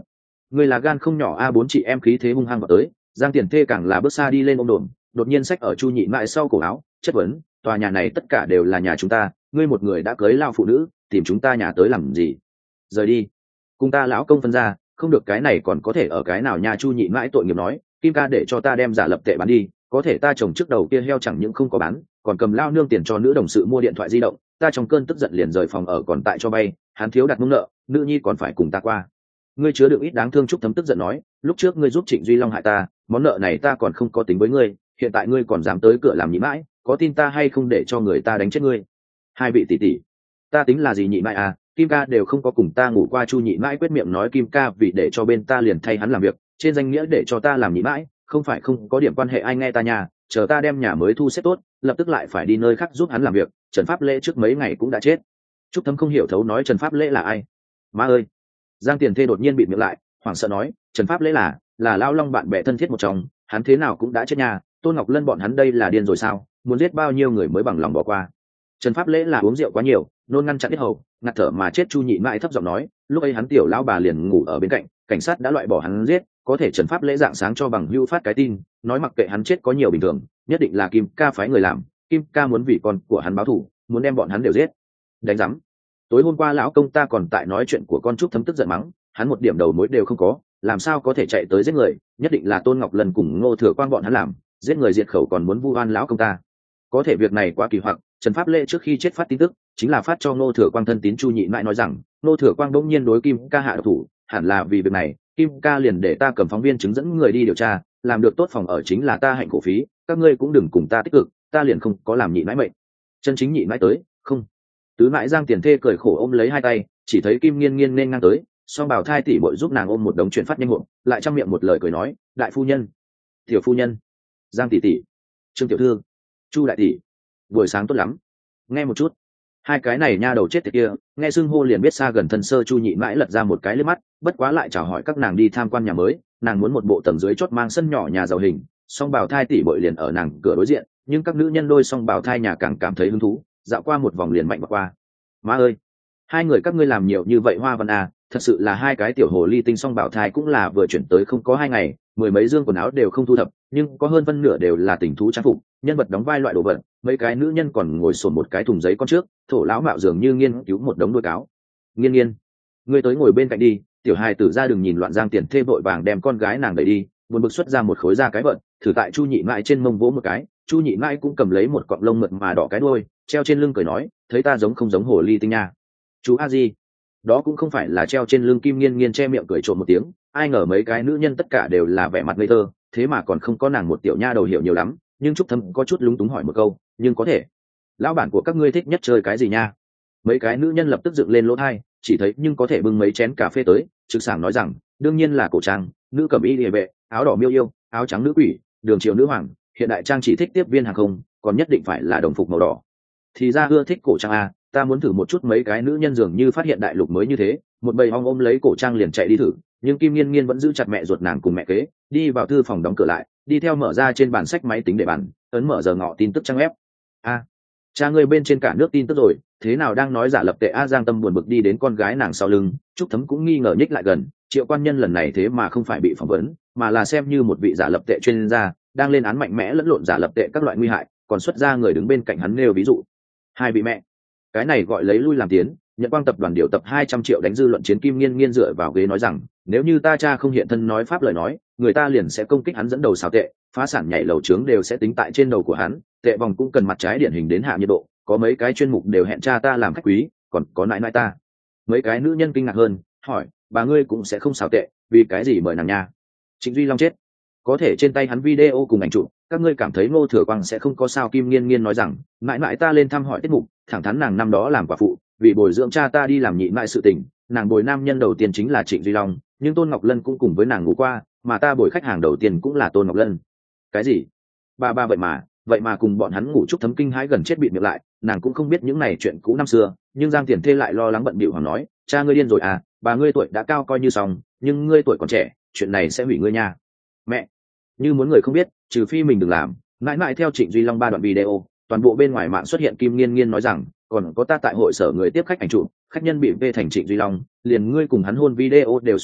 người là gan không nhỏ a bốn chị em khí thế hung hăng vào tới. Giang Tiền Thê càng là bước xa đi lên ôm đồm, đột nhiên xách ở Chu Nhị Mãi sau cổ áo, chất vấn, tòa nhà này tất cả đều là nhà chúng ta, ngươi một người đã cưới lao phụ nữ, tìm chúng ta nhà tới làm gì? Rời đi, cùng ta lão công phân ra, không được cái này còn có thể ở cái nào nhà. Chu Nhị Mãi tội nghiệp nói, Kim ca để cho ta đem giả lập tệ bán đi, có thể ta chồng trước đầu kia heo chẳng những không có bán, còn cầm lao nương tiền cho nữ đồng sự mua điện thoại di động, ta trong cơn tức giận liền rời phòng ở còn tại cho bay, hắn thiếu đặt mông nợ, nữ nhi còn phải cùng ta qua. Ngươi chứa đựng ít đáng thương. Trúc Thấm tức giận nói, lúc trước ngươi giúp Trịnh Duy Long hại ta, món nợ này ta còn không có tính với ngươi, hiện tại ngươi còn dám tới cửa làm Nhị Mãi, có tin ta hay không để cho người ta đánh chết ngươi? Hai vị tỷ tỷ, ta tính là gì Nhị Mãi à, Kim ca đều không có cùng ta ngủ qua. Chu Nhị Mãi quyết miệng nói, Kim ca vì để cho bên ta liền thay hắn làm việc, trên danh nghĩa để cho ta làm Nhị Mãi, không phải không có điểm quan hệ. Ai nghe ta nhà, chờ ta đem nhà mới thu xếp tốt, lập tức lại phải đi nơi khác giúp hắn làm việc. Trần Pháp Lễ trước mấy ngày cũng đã chết. Trúc Thấm không hiểu thấu nói, Trần Pháp Lễ là ai? Má ơi! Giang Tiền Thê đột nhiên bịt miệng lại, hoảng sợ nói, Trần Pháp Lễ là là Lao Long bạn bè thân thiết một trong, hắn thế nào cũng đã chết nhà. Tôn Ngọc Lân bọn hắn đây là điên rồi sao, muốn giết bao nhiêu người mới bằng lòng bỏ qua? Trần Pháp Lễ là uống rượu quá nhiều, nôn ngăn chặn hết hầu, ngạt thở mà chết. Chu Nhị Mãi thấp giọng nói, lúc ấy hắn tiểu lão bà liền ngủ ở bên cạnh, cảnh sát đã loại bỏ hắn giết, có thể Trần Pháp Lễ dạng sáng cho bằng hưu phát cái tin, nói mặc kệ hắn chết có nhiều bình thường, nhất định là Kim ca phái người làm, Kim ca muốn vì con của hắn báo thù, muốn đem bọn hắn đều giết. Đánh rắm. Tối hôm qua lão công ta còn tại nói chuyện của con. Trúc Thấm tức giận mắng, hắn một điểm đầu mối đều không có, làm sao có thể chạy tới giết người, nhất định là Tôn Ngọc Lần cùng Ngô Thừa Quang bọn hắn làm, giết người diệt khẩu còn muốn vu oan lão công ta. Có thể việc này quá kỳ hoặc, Trần Pháp Lễ trước khi chết phát tin tức, chính là phát cho Ngô Thừa Quang thân tín. Chu Nhị Mãi nói rằng, Ngô Thừa Quang bỗng nhiên đối Kim ca hạ độc thủ, hẳn là vì việc này, Kim ca liền để ta cầm phóng viên chứng dẫn người đi điều tra, làm được tốt phòng ở chính là ta hạnh cổ phí, các ngươi cũng đừng cùng ta tích cực, ta liền không có làm Nhị Mãi mệnh. Chân chính Nhị Mãi tới, không. Tứ Mãi Giang Tiền Thê cười khổ ôm lấy hai tay, chỉ thấy Kim Nghiên Nghiên nên ngang tới, song bảo thai tỷ bội giúp nàng ôm một đống chuyện phát nhanh hộp, lại trong miệng một lời cười nói, đại phu nhân, tiểu phu nhân, Giang tỷ tỷ, Trương tiểu thư, Chu đại tỷ, buổi sáng tốt lắm. Nghe một chút, hai cái này nha đầu chết tiệt kia, nghe xưng hô liền biết xa gần thân sơ. Chu Nhị Mãi lật ra một cái liếc mắt, bất quá lại chào hỏi các nàng đi tham quan nhà mới, nàng muốn một bộ tầng dưới chót mang sân nhỏ nhà giàu hình, song bảo thai tỷ bội liền ở nàng cửa đối diện, nhưng các nữ nhân đôi song bảo thai nhà càng cảm thấy hứng thú, dạo qua một vòng liền mạnh vào qua. Má ơi, hai người các ngươi làm nhiều như vậy hoa văn à, thật sự là hai cái tiểu hồ ly tinh. Song bảo thai cũng là vừa chuyển tới không có hai ngày, mười mấy dương quần áo đều không thu thập, nhưng có hơn phân nửa đều là tình thú trang phục, nhân vật đóng vai loại đồ vật. Mấy cái nữ nhân còn ngồi sồn một cái thùng giấy con trước, thổ lão mạo dường như nghiên cứu một đống đuôi cáo. Nghiên Nghiên, ngươi tới ngồi bên cạnh đi, tiểu hài tử ra đừng nhìn loạn. Giang Tiền Thê vội vàng đem con gái nàng đẩy đi, buồn bực xuất ra một khối da cái vợn, thử tại Chu Nhị Mãi trên mông vỗ một cái. Chu Nhị Mãi cũng cầm lấy một cọng lông mượt mà đỏ cái đuôi, treo trên lưng cười nói, thấy ta giống không giống hồ ly tinh nha? Chú a di, đó cũng không phải là treo trên lưng. Kim Nghiên Nghiên che miệng cười trộm một tiếng, ai ngờ mấy cái nữ nhân tất cả đều là vẻ mặt ngây thơ, thế mà còn không có nàng một tiểu nha đầu hiểu nhiều lắm. Nhưng Trúc Thấm có chút lúng túng hỏi một câu, nhưng có thể, lão bản của các ngươi thích nhất chơi cái gì nha? Mấy cái nữ nhân lập tức dựng lên lỗ thai, chỉ thấy nhưng có thể bưng mấy chén cà phê tới, trực sảng nói rằng, đương nhiên là cổ trang, nữ cẩm y địa vệ, áo đỏ miêu yêu, áo trắng nữ quỷ, đường triều nữ hoàng, hiện đại trang chỉ thích tiếp viên hàng không, còn nhất định phải là đồng phục màu đỏ. Thì ra ưa thích cổ trang à, ta muốn thử một chút. Mấy cái nữ nhân dường như phát hiện đại lục mới như thế, một bầy ong ôm lấy cổ trang liền chạy đi thử, nhưng Kim Nghiên Nghiên vẫn giữ chặt mẹ ruột nàng cùng mẹ kế, đi vào thư phòng đóng cửa lại, đi theo mở ra trên bàn sách máy tính để bàn, ấn mở giờ ngọ tin tức trang web. A, à, cha ngươi bên trên cả nước tin tức rồi, thế nào đang nói giả lập tệ a? Giang Tâm buồn bực đi đến con gái nàng sau lưng, Trúc Thấm cũng nghi ngờ nhích lại gần, Triệu quan nhân lần này thế mà không phải bị phỏng vấn, mà là xem như một vị giả lập tệ chuyên gia, đang lên án mạnh mẽ lẫn lộn giả lập tệ các loại nguy hại, còn xuất ra người đứng bên cạnh hắn nêu ví dụ. Hai vị mẹ, cái này gọi lấy lui làm tiến, Nhật Quang tập đoàn điều tập hai trăm triệu đánh dư luận chiến. Kim Nghiên Nghiên dựa vào ghế nói rằng, nếu như ta cha không hiện thân nói pháp lời nói, người ta liền sẽ công kích hắn dẫn đầu xào tệ, phá sản nhảy lầu trướng đều sẽ tính tại trên đầu của hắn, tệ vòng cũng cần mặt trái điển hình đến hạ nhiệt độ, có mấy cái chuyên mục đều hẹn cha ta làm khách quý, còn có nãi nãi ta. Mấy cái nữ nhân kinh ngạc hơn, hỏi, bà ngươi cũng sẽ không xào tệ, vì cái gì mời nàng nha? Trịnh Duy Long chết, có thể trên tay hắn video cùng ảnh chụp, các ngươi cảm thấy Ngô Thừa Quang sẽ không có sao? Kim Nghiên Nghiên nói rằng, mãi mãi ta lên thăm hỏi tiết mục, thẳng thắn nàng năm đó làm quả phụ, vì bồi dưỡng cha ta đi làm nhị mãi sự tình, nàng bồi nam nhân đầu tiên chính là Trịnh Duy Long, nhưng Tôn Ngọc Lân cũng cùng với nàng ngủ qua, mà ta bồi khách hàng đầu tiên cũng là Tôn Ngọc Lân. Cái gì? Ba ba vậy mà, vậy mà cùng bọn hắn ngủ. Trúc Thấm kinh hãi gần chết bịt miệng lại, nàng cũng không biết những này chuyện cũ năm xưa, nhưng Giang Tiền Thê lại lo lắng bận bịu hoàng nói, cha ngươi điên rồi à, bà ngươi tuổi đã cao coi như xong, nhưng ngươi tuổi còn trẻ, chuyện này sẽ hủy ngươi nha. Mẹ, như muốn người không biết, trừ phi mình đừng làm. Mãi mãi theo Trịnh Duy Long ba đoạn video, toàn bộ bên ngoài mạng xuất hiện. Kim Nghiên Nghiên nói rằng, còn có ta tại hội sở người tiếp khách ảnh chụp, khách nhân bị vê thành Trịnh Duy Long, liền ngươi cùng hắn hôn video đều xuất hiện,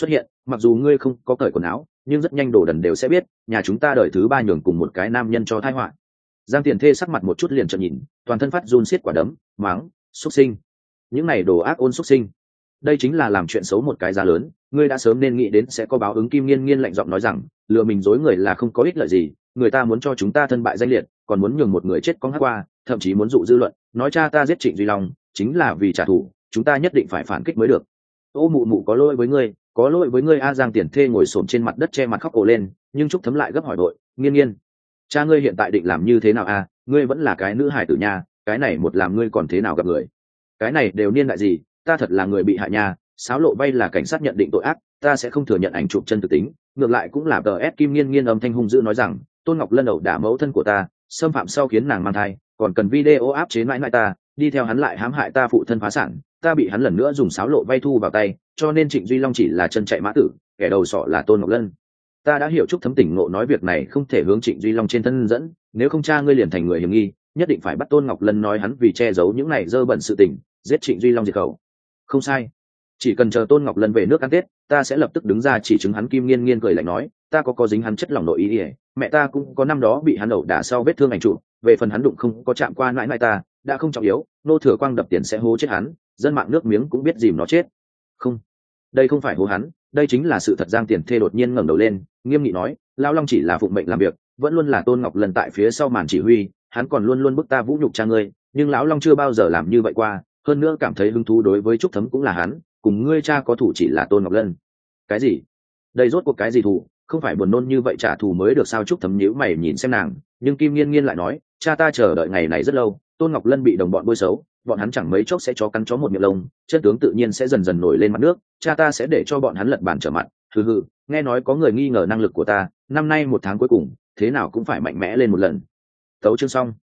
mặc dù ngươi không có cởi quần áo nhưng rất nhanh đồ đần đều sẽ biết nhà chúng ta đời thứ ba nhường cùng một cái nam nhân cho thai họa. Giang Tiền Thê sắc mặt một chút liền trợn nhìn, toàn thân phát run xiết quả đấm, mắng, xuất sinh, những này đồ ác ôn xuất sinh, đây chính là làm chuyện xấu một cái giá lớn, ngươi đã sớm nên nghĩ đến sẽ có báo ứng. Kim Nghiên Nghiên lạnh giọng nói rằng, lừa mình dối người là không có ích lợi gì, người ta muốn cho chúng ta thân bại danh liệt, còn muốn nhường một người chết con hát qua, thậm chí muốn dụ dư luận, nói cha ta giết Trịnh Duy Long chính là vì trả thù, chúng ta nhất định phải phản kích mới được. Ô mụ mụ có lỗi với ngươi, có lỗi với ngươi a. Giang Tiền Thê ngồi xổm trên mặt đất che mặt khóc ồ lên, nhưng Trúc Thấm lại gấp hỏi đội, Nghiên Nghiên, cha ngươi hiện tại định làm như thế nào a? Ngươi vẫn là cái nữ hài tử nha, cái này một làm ngươi còn thế nào gặp người? Cái này đều niên đại gì, ta thật là người bị hại nha. Sáo lộ vay là cảnh sát nhận định tội ác, ta sẽ không thừa nhận ảnh chụp chân thực tính, ngược lại cũng là tờ ép. Kim Nghiên Nghiên âm thanh hung dữ nói rằng, Tôn Ngọc Lân ẩu đả mẫu thân của ta, xâm phạm sau khiến nàng mang thai, còn cần video áp chế mãi mãi ta, đi theo hắn lại hãm hại ta phụ thân phá sản, ta bị hắn lần nữa dùng sáo lộ vay thu vào tay, cho nên Trịnh Duy Long chỉ là chân chạy mã tử, kẻ đầu sọ là Tôn Ngọc Lân. Ta đã hiểu. Trúc Thấm tỉnh ngộ nói việc này không thể hướng Trịnh Duy Long trên thân dẫn, nếu không cha ngươi liền thành người hiểm nghi, nhất định phải bắt Tôn Ngọc Lân nói hắn vì che giấu những này dơ bẩn sự tình, giết Trịnh Duy Long diệt khẩu. Không sai, chỉ cần chờ Tôn Ngọc Lân về nước ăn Tết, ta sẽ lập tức đứng ra chỉ chứng hắn. Kim Nghiên Nghiên cười lạnh nói, ta có có dính hắn chất lỏng nội ý ỉa, mẹ ta cũng có năm đó bị hắn ẩu đả sau vết thương ảnh trụ, về phần hắn đụng không có chạm qua mãi mãi ta, đã không trọng yếu, nô thừa quang đập tiền sẽ hố chết hắn, dân mạng nước miếng cũng biết dìm nó chết. Không, đây không phải hố hắn, đây chính là sự thật. Giang Tiền Thê đột nhiên ngẩng đầu lên, nghiêm nghị nói, Lão Long chỉ là phụng mệnh làm việc, vẫn luôn là Tôn Ngọc Lân tại phía sau màn chỉ huy, hắn còn luôn luôn bức ta vũ nhục cha ngươi, nhưng lão Long chưa bao giờ làm như vậy qua, hơn nữa cảm thấy hứng thú đối với Trúc Thấm cũng là hắn, cùng ngươi cha có thủ chỉ là Tôn Ngọc Lân. Cái gì? Đây rốt cuộc cái gì thủ? Không phải buồn nôn như vậy trả thù mới được sao? Trúc Thấm nhíu mày nhìn xem nàng, nhưng Kim Nghiên Nghiên lại nói, cha ta chờ đợi ngày này rất lâu, Tôn Ngọc Lân bị đồng bọn bôi xấu, bọn hắn chẳng mấy chốc sẽ cho cắn chó một miệng lông, chân tướng tự nhiên sẽ dần dần nổi lên mặt nước, cha ta sẽ để cho bọn hắn lật bàn trở mặt. Hừ hừ, nghe nói có người nghi ngờ năng lực của ta, năm nay một tháng cuối cùng thế nào cũng phải mạnh mẽ lên một lần. Tấu chương xong.